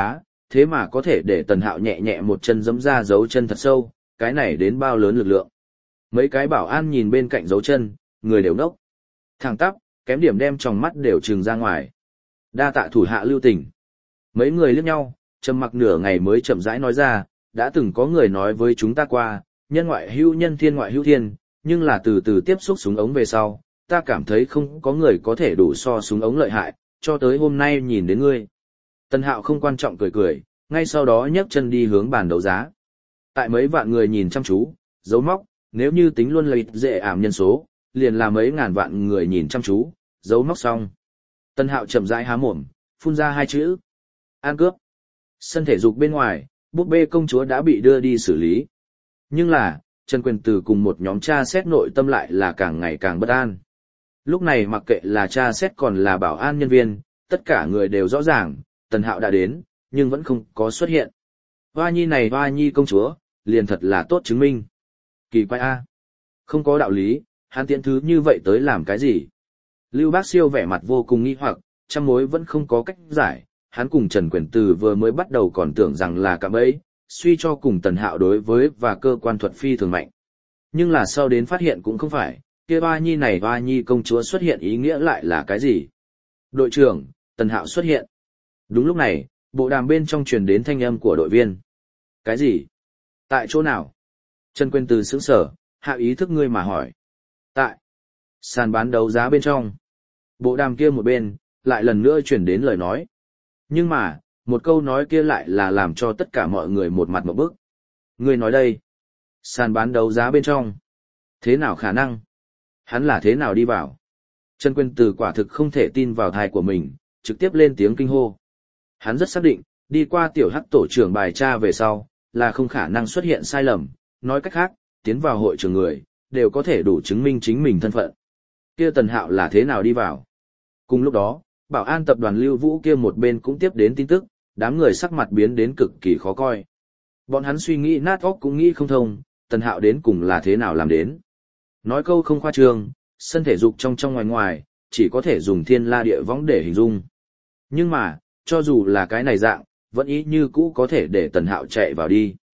thế mà có thể để Tần Hạo nhẹ nhẹ một chân giẫm ra dấu chân thật sâu, cái này đến bao lớn lực lượng. Mấy cái bảo an nhìn bên cạnh dấu chân, người đều nốc. Thẳng tắp, kém điểm đem tròng mắt đều trừng ra ngoài. Đa tạ thủ hạ lưu tình. Mấy người liếc nhau, trầm mặc nửa ngày mới chậm rãi nói ra, đã từng có người nói với chúng ta qua, nhân ngoại hữu nhân thiên ngoại hữu thiên, nhưng là từ từ tiếp xúc súng ống về sau, ta cảm thấy không có người có thể đủ so súng ống lợi hại, cho tới hôm nay nhìn đến ngươi. Tần Hạo không quan trọng cười cười, ngay sau đó nhấc chân đi hướng bàn đấu giá. Tại mấy vạn người nhìn chăm chú, dấu móc, nếu như tính luôn lợi dễ ảm nhân số, liền là mấy ngàn vạn người nhìn chăm chú, dấu móc xong. Tần Hạo chậm rãi há mồm, phun ra hai chữ. An cướp. Sân thể dục bên ngoài, búp bê công chúa đã bị đưa đi xử lý. Nhưng là, Trần Quyền Từ cùng một nhóm tra xét nội tâm lại là càng ngày càng bất an. Lúc này mặc kệ là tra xét còn là bảo an nhân viên, tất cả người đều rõ ràng, Tần Hạo đã đến, nhưng vẫn không có xuất hiện. Hoa nhi này hoa nhi công chúa, liền thật là tốt chứng minh. Kỳ quái a, không có đạo lý, hắn tiễn thứ như vậy tới làm cái gì? Lưu Bác Siêu vẻ mặt vô cùng nghi hoặc, trăm mối vẫn không có cách giải, hắn cùng Trần Quyền Từ vừa mới bắt đầu còn tưởng rằng là cạm bẫy, suy cho cùng Tần Hạo đối với và cơ quan thuật phi thường mạnh. Nhưng là sau đến phát hiện cũng không phải, kia Hoa Nhi này Hoa Nhi công chúa xuất hiện ý nghĩa lại là cái gì? Đội trưởng, Tần Hạo xuất hiện. Đúng lúc này, bộ đàm bên trong truyền đến thanh âm của đội viên. Cái gì? Tại chỗ nào? Trần Quyền Từ sững sở, hạ ý thức ngươi mà hỏi. Tại sàn bán đấu giá bên trong. Bộ đàm kia một bên, lại lần nữa truyền đến lời nói. Nhưng mà, một câu nói kia lại là làm cho tất cả mọi người một mặt một bức. Ngươi nói đây, sàn bán đấu giá bên trong. Thế nào khả năng? Hắn là thế nào đi vào? Trần Quyền Từ quả thực không thể tin vào thai của mình, trực tiếp lên tiếng kinh hô. Hắn rất xác định, đi qua tiểu hắc tổ trưởng bài tra về sau, là không khả năng xuất hiện sai lầm, nói cách khác, tiến vào hội trường người, đều có thể đủ chứng minh chính mình thân phận. Kia Tần Hạo là thế nào đi vào? Cùng lúc đó, bảo an tập đoàn Lưu Vũ kia một bên cũng tiếp đến tin tức, đám người sắc mặt biến đến cực kỳ khó coi. Bọn hắn suy nghĩ nát óc cũng nghĩ không thông, Tần Hạo đến cùng là thế nào làm đến. Nói câu không khoa trương, sân thể dục trong trong ngoài ngoài, chỉ có thể dùng thiên la địa võng để hình dung. Nhưng mà, cho dù là cái này dạng, vẫn ý như cũ có thể để Tần Hạo chạy vào đi.